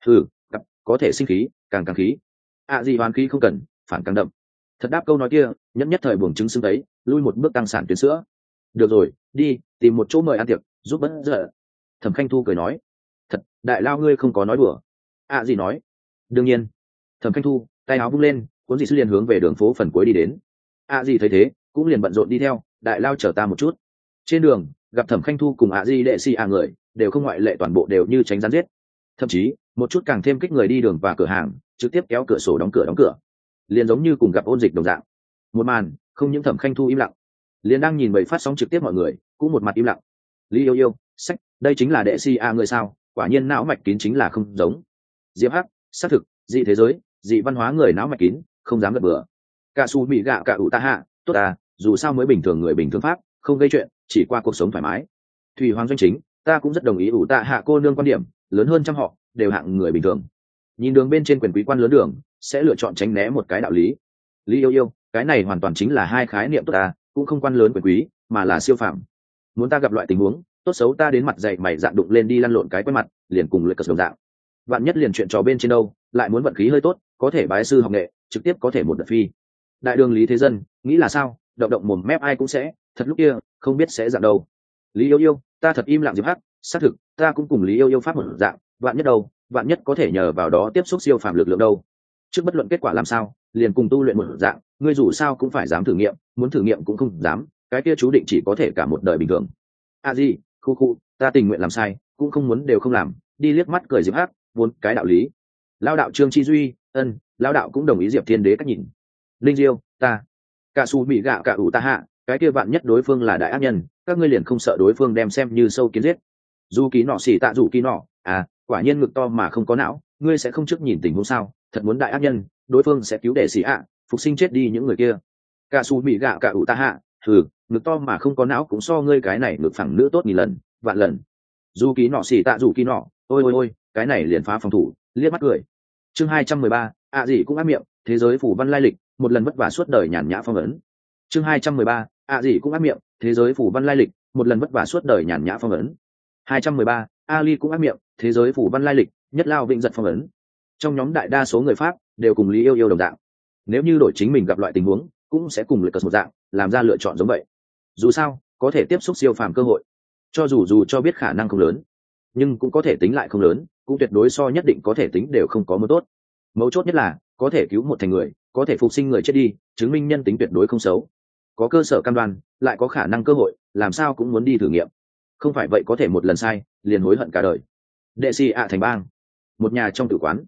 Có thể sinh khí, càng khí. Gì hoán khí không cần, phản càng đậm. Thật đáp câu nói kia, nhất thời buồng chứng xưng đấy, lui một bước tăng sản tuyến sữa. Được rồi, đi tìm một chỗ mời ăn tiệc, giúp bất dở. Thẩm Khanh Thu cười nói, thật, đại lao ngươi không có nói đùa. Gì nói, đương nhiên. Thẩm Khanh Thu tay áo vung lên, cuốn dị sư liền hướng về đường phố phần cuối đi đến. Gì thấy thế cũng liền bận rộn đi theo, đại lao chở ta một chút. Trên đường gặp Thẩm Khanh Thu cùng Di đệ si người đều không ngoại lệ, toàn bộ đều như tránh rắn giết, thậm chí một chút càng thêm kích người đi đường và cửa hàng trực tiếp kéo cửa sổ đóng cửa, liền giống như cùng gặp ôn dịch đồng dạng. Một màn không những Thẩm Khanh Thu im lặng, liền đang nhìn bầy phát sóng trực tiếp mọi người cũng một mặt im lặng. Lý yêu yêu sách, đây chính là đệ si người sao, quả nhiên não mạch kín chính là không giống. Diệp Hắc xác thực dị thế giới dị văn hóa, người não mạch kín không dám gật bừa. Cả su bị gạ cả ủ ta hạ tốt à, dù sao mới bình thường người bình thường pháp không gây chuyện, chỉ qua cuộc sống thoải mái. Thủy Hoàng doanh chính, ta cũng rất đồng ý ủ tạ hạ cô nương quan điểm, lớn hơn trăm họ đều hạng người bình thường. Nhìn đường bên trên quyền quý quan lớn đường sẽ lựa chọn tránh né một cái đạo lý. Lý yêu yêu, cái này hoàn toàn chính là hai khái niệm tốt ta, cũng không quan lớn quyền quý mà là siêu phàm. Muốn ta gặp loại tình huống tốt xấu ta đến mặt dậy mày dạng đụng lên đi lăn lộn cái quen mặt, liền cùng lệ cờ đồng dạng. Bạn nhất liền chuyện trò bên trên đâu, lại muốn vận khí hơi tốt, có thể bái sư học nghệ, trực tiếp có thể một đợt phi. Đại đường Lý Thế Dân nghĩ là sao, động động mồm mép ai cũng sẽ, thật lúc kia không biết sẽ dạng đâu. Lý yêu yêu, ta thật im lặng. Diệp Hắc xác thực, ta cũng cùng Lý yêu yêu pháp một dạng, vạn nhất đâu, vạn nhất có thể nhờ vào đó tiếp xúc siêu phàm lực lượng đâu. Trước bất luận kết quả làm sao, liền cùng tu luyện một dạng, ngươi dù sao cũng phải dám thử nghiệm, muốn thử nghiệm cũng không dám, cái kia chú định chỉ có thể cả một đời bình thường. Gì, khu, ta tình nguyện làm sai, cũng không muốn đều không làm. Đi liếc mắt cười Diệp Hắc, vốn cái đạo lý. Lao đạo Trương Chi Duy, lao đạo cũng đồng ý Diệp Thiên Đế cách nhìn. Linh Diêu, ta cả su bị gạo cả ủ ta hạ, cái kia vạn nhất đối phương là đại ác nhân, các ngươi liền không sợ đối phương đem xem như sâu kiến giết. Dù ký nọ xỉ tạ dù ký nọ, à, quả nhiên ngực to mà không có não, ngươi sẽ không trước nhìn tình huống sao? Thật muốn đại ác nhân, đối phương sẽ cứu đệ sĩ ạ, phục sinh chết đi những người kia. Cả su bị gạ cả ủ ta hạ, ngực to mà không có não cũng so ngươi cái này ngực phẳng nữ tốt nghìn lần, vạn lần. Dù ký nọ xỉ tạ dù ký nọ, ôi, cái này liền phá phòng thủ, liếc mắt cười. Chương 213, gì cũng ác miệng, thế giới phủ văn lai lịch, một lần vất vả suốt đời nhàn nhã phong ấn. Chương 213, gì cũng ác miệng, thế giới phủ văn lai lịch, một lần vất vả suốt đời nhàn nhã phong ấn. 213, Ali cũng ác miệng, thế giới phủ văn lai lịch, nhất lao vĩnh giật phong ấn. Trong nhóm đại đa số người Pháp đều cùng Lý Yêu đồng dạng. Nếu như đổi chính mình gặp loại tình huống, cũng sẽ cùng Lucas một dạng, làm ra lựa chọn giống vậy. Dù sao, có thể tiếp xúc siêu phàm cơ hội. Cho dù cho biết khả năng không lớn, nhưng cũng có thể tính lại không lớn, cũng tuyệt đối so nhất định có thể tính đều không có một tốt. Mấu chốt nhất là, có thể cứu một thành người, có thể phục sinh người chết đi, chứng minh nhân tính tuyệt đối không xấu. Có cơ sở cam đoan, lại có khả năng cơ hội, làm sao cũng muốn đi thử nghiệm. Không phải vậy có thể một lần sai, liền hối hận cả đời. Đệ sĩ ạ thành bang, một nhà trong tử quán.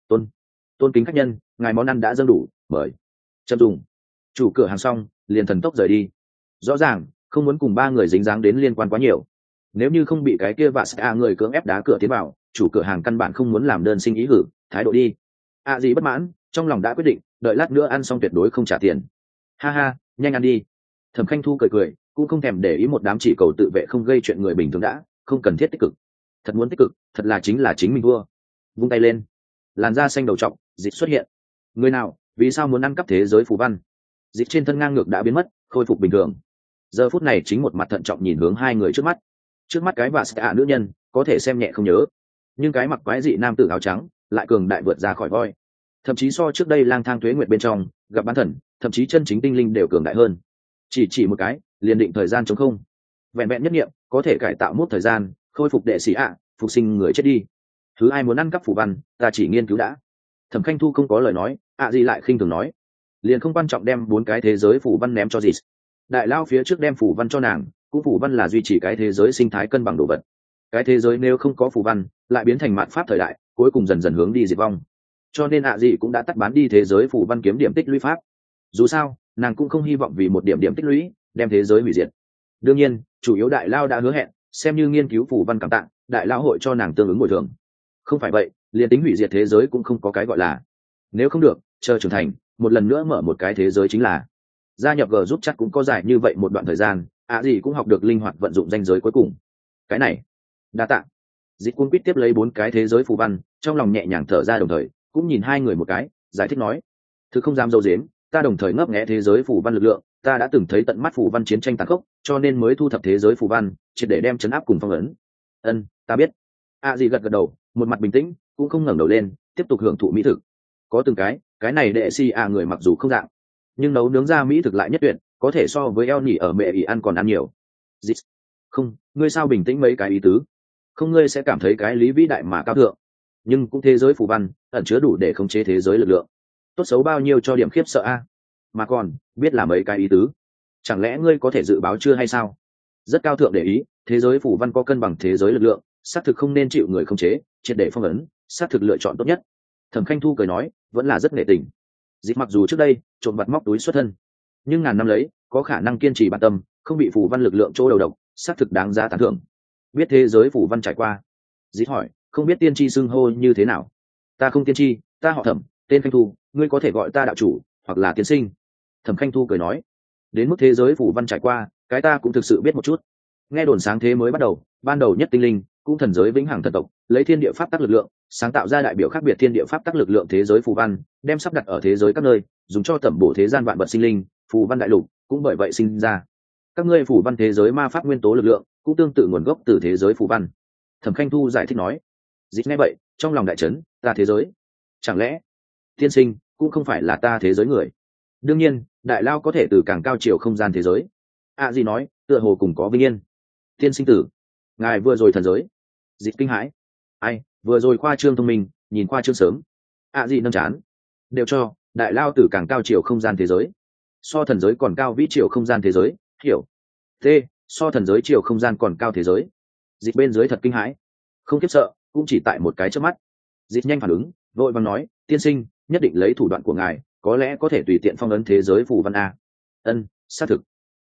Tôn kính khách nhân, ngài món ăn đã dâng đủ, mời. Chậm dùng. Chủ cửa hàng xong, liền thần tốc rời đi. Rõ ràng, không muốn cùng ba người dính dáng đến liên quan quá nhiều. Nếu như không bị cái kia vạ ska người cưỡng ép đá cửa tiến vào, chủ cửa hàng căn bản không muốn làm đơn xin ý hử, thái độ đi. Gì bất mãn, trong lòng đã quyết định, đợi lát nữa ăn xong tuyệt đối không trả tiền. Ha ha, nhanh ăn đi. Thẩm Khanh Thu cười, cũng không thèm để ý một đám chỉ cầu tự vệ không gây chuyện người bình thường đã, không cần thiết tích cực. Thật muốn tích cực, thật là chính mình thua. Vung tay lên, làn da xanh đầu trọc, dịch xuất hiện. Người nào, vì sao muốn ăn cắp thế giới phù văn? Dịch trên thân ngang ngược đã biến mất, khôi phục bình thường. Giờ phút này chính một mặt thận trọng nhìn hướng hai người trước mắt cái và ska nữ nhân có thể xem nhẹ không nhớ, nhưng cái mặc quái dị nam tử áo trắng lại cường đại vượt ra khỏi voi, thậm chí so trước đây lang thang tuế nguyệt bên trong gặp bán thần, thậm chí chân chính tinh linh đều cường đại hơn. Chỉ một cái liền định thời gian chống không, vẹn vẹn nhất nghiệm có thể cải tạo mốt thời gian, khôi phục đệ sĩ ạ, phục sinh người chết đi. Thứ ai muốn ăn cắp phù văn, ta chỉ nghiên cứu đã. Thẩm Khanh Thu không có lời nói, gì lại khinh thường nói, liền không quan trọng đem 4 cái thế giới phù văn ném cho gì. Đại lao phía trước đem phù văn cho nàng, cũng phù văn là duy trì cái thế giới sinh thái cân bằng đồ vật. Cái thế giới nếu không có phù văn, lại biến thành mạt pháp thời đại, cuối cùng dần dần hướng đi diệt vong. Cho nên gì cũng đã tắt bán đi thế giới phù văn kiếm điểm tích lũy pháp. Dù sao, nàng cũng không hy vọng vì một điểm điểm tích lũy đem thế giới hủy diệt. Đương nhiên, chủ yếu đại lao đã hứa hẹn, xem như nghiên cứu phù văn cảm tạ, đại lao hội cho nàng tương ứng bồi thường. Không phải vậy, liền tính hủy diệt thế giới cũng không có cái gọi là. Nếu không được, chờ trưởng thành, một lần nữa mở một cái thế giới chính là. Gia nhập G giúp chắc cũng có dài như vậy một đoạn thời gian, gì cũng học được linh hoạt vận dụng ranh giới cuối cùng. Cái này, đa tạ. Dịch Quân Quýt tiếp lấy 4 cái thế giới phù văn, trong lòng nhẹ nhàng thở ra, đồng thời cũng nhìn hai người một cái, giải thích nói: "Thực không dám dâu dếm, ta đồng thời ngấp nghé thế giới phù văn lực lượng, ta đã từng thấy tận mắt phù văn chiến tranh tàn khốc, cho nên mới thu thập thế giới phù văn, triệt để đem chấn áp cùng phong ấn." Ta biết. Gì gật đầu, một mặt bình tĩnh, cũng không ngẩng đầu lên, tiếp tục hưởng thụ mỹ thực. Có từng cái này đệ si người mặc dù không dạng, nhưng nấu nướng ra mỹ thực lại nhất tuyệt, có thể so với eo nhỉ ở mẹ ỉ ăn còn ăn nhiều. Dịch. Không, ngươi sao bình tĩnh mấy cái ý tứ? Không, ngươi sẽ cảm thấy cái lý vĩ đại mà cao thượng, nhưng cũng thế giới phù văn ẩn chứa đủ để khống chế thế giới lực lượng, tốt xấu bao nhiêu cho điểm khiếp sợ a. Mà còn biết là mấy cái ý tứ, chẳng lẽ ngươi có thể dự báo chưa hay sao? Rất cao thượng để ý, thế giới phù văn có cân bằng thế giới lực lượng, xác thực không nên chịu người khống chế, triệt để phong ấn, xác thực lựa chọn tốt nhất. Thẩm Khanh Thu cười nói, vẫn là rất nể tình. Dịch mặc dù trước đây trộm vặt móc túi xuất thân, nhưng ngàn năm lấy, có khả năng kiên trì bản tâm, không bị phù văn lực lượng chỗ đầu độc, xác thực đáng giá tán thưởng. Biết thế giới phù văn trải qua. Dịch hỏi, không biết tiên tri xưng hô như thế nào? Ta không tiên tri, ta họ Thẩm, tên Khanh Thu, ngươi có thể gọi ta đạo chủ, hoặc là tiên sinh. Thẩm Khanh Thu cười nói, đến mức thế giới phù văn trải qua, cái ta cũng thực sự biết một chút. Nghe đồn sáng thế mới bắt đầu, ban đầu nhất tinh linh, cũng thần giới vĩnh hằng thần tộc, lấy thiên địa pháp tắc lực lượng, sáng tạo ra đại biểu khác biệt thiên địa pháp tắc lực lượng thế giới phù văn, đem sắp đặt ở thế giới các nơi, dùng cho tẩm bổ thế gian vạn vật sinh linh, phù văn đại lục cũng bởi vậy sinh ra. Các ngươi phù văn thế giới ma pháp nguyên tố lực lượng, cũng tương tự nguồn gốc từ thế giới phù văn. Thẩm Khanh Thu giải thích nói. Dịch nghe vậy, trong lòng đại chấn, ta thế giới, chẳng lẽ tiên sinh cũng không phải là ta thế giới người? Đương nhiên, đại lao có thể từ càng cao chiều không gian thế giới. Gì nói, tựa hồ cùng có vinh yên. Tiên sinh tử, ngài vừa rồi thần giới. Dịch kinh hãi, ai, vừa rồi khoa trương thông minh, nhìn khoa trương sớm. Gì nâng chán, đều cho đại lao từ càng cao chiều không gian thế giới, so thần giới còn cao vĩ chiều không gian thế giới, hiểu? T, so thần giới chiều không gian còn cao thế giới. Dịch bên dưới thật kinh hãi, không khiếp sợ, cũng chỉ tại một cái chớp mắt. Dịch nhanh phản ứng, vội vàng nói, tiên sinh, nhất định lấy thủ đoạn của ngài, có lẽ có thể tùy tiện phong ấn thế giới phù văn a. Xác thực.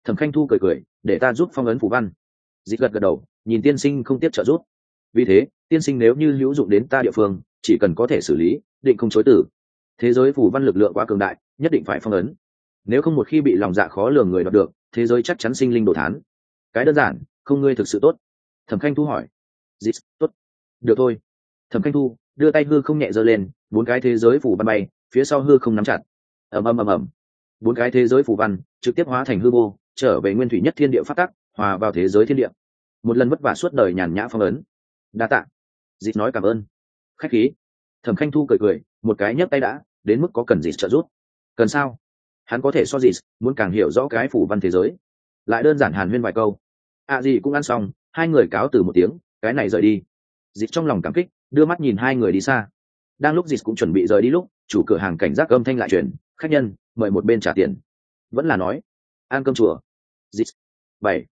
Thẩm Khanh Thu cười cười, để ta giúp phong ấn phù văn. Dịch gật gật đầu, nhìn tiên sinh không tiếp trợ giúp. Vì thế, tiên sinh nếu như hữu dụng đến ta địa phương, chỉ cần có thể xử lý, định không chối từ. Thế giới phù văn lực lượng quá cường đại, nhất định phải phong ấn. Nếu không một khi bị lòng dạ khó lường người đoạt được, thế giới chắc chắn sinh linh đồ thán. Cái đơn giản, không ngươi thực sự tốt. Thẩm Khanh Thu hỏi. Dịch, tốt. Được thôi. Thẩm Khanh Thu đưa tay hư không nhẹ giơ lên, 4 cái thế giới phù văn bay, phía sau hư không nắm chặt. Ầm ầm ầm ầm. 4 cái thế giới phù văn trực tiếp hóa thành hư vô, trở về nguyên thủy nhất thiên địa phát tắc, hòa vào thế giới thiên địa. Một lần vất vả suốt đời nhàn nhã phong ấn. Đa tạ. Dịch nói cảm ơn. Khách khí. Thẩm Khanh Thu cười cười, một cái nhấc tay đã, đến mức có cần gì trợ giúp. Cần sao? Hắn có thể so gì, muốn càng hiểu rõ cái phù văn thế giới. Lại đơn giản hàn huyên vài câu. Gì cũng ăn xong, hai người cáo từ một tiếng, cái này rời đi. Dịch trong lòng cảm kích, đưa mắt nhìn hai người đi xa. Đang lúc Dịch cũng chuẩn bị rời đi lúc, chủ cửa hàng cảnh giác âm thanh lại truyền, khách nhân mời một bên trả tiền. Vẫn là nói ăn cơm chùa. Dịch 7.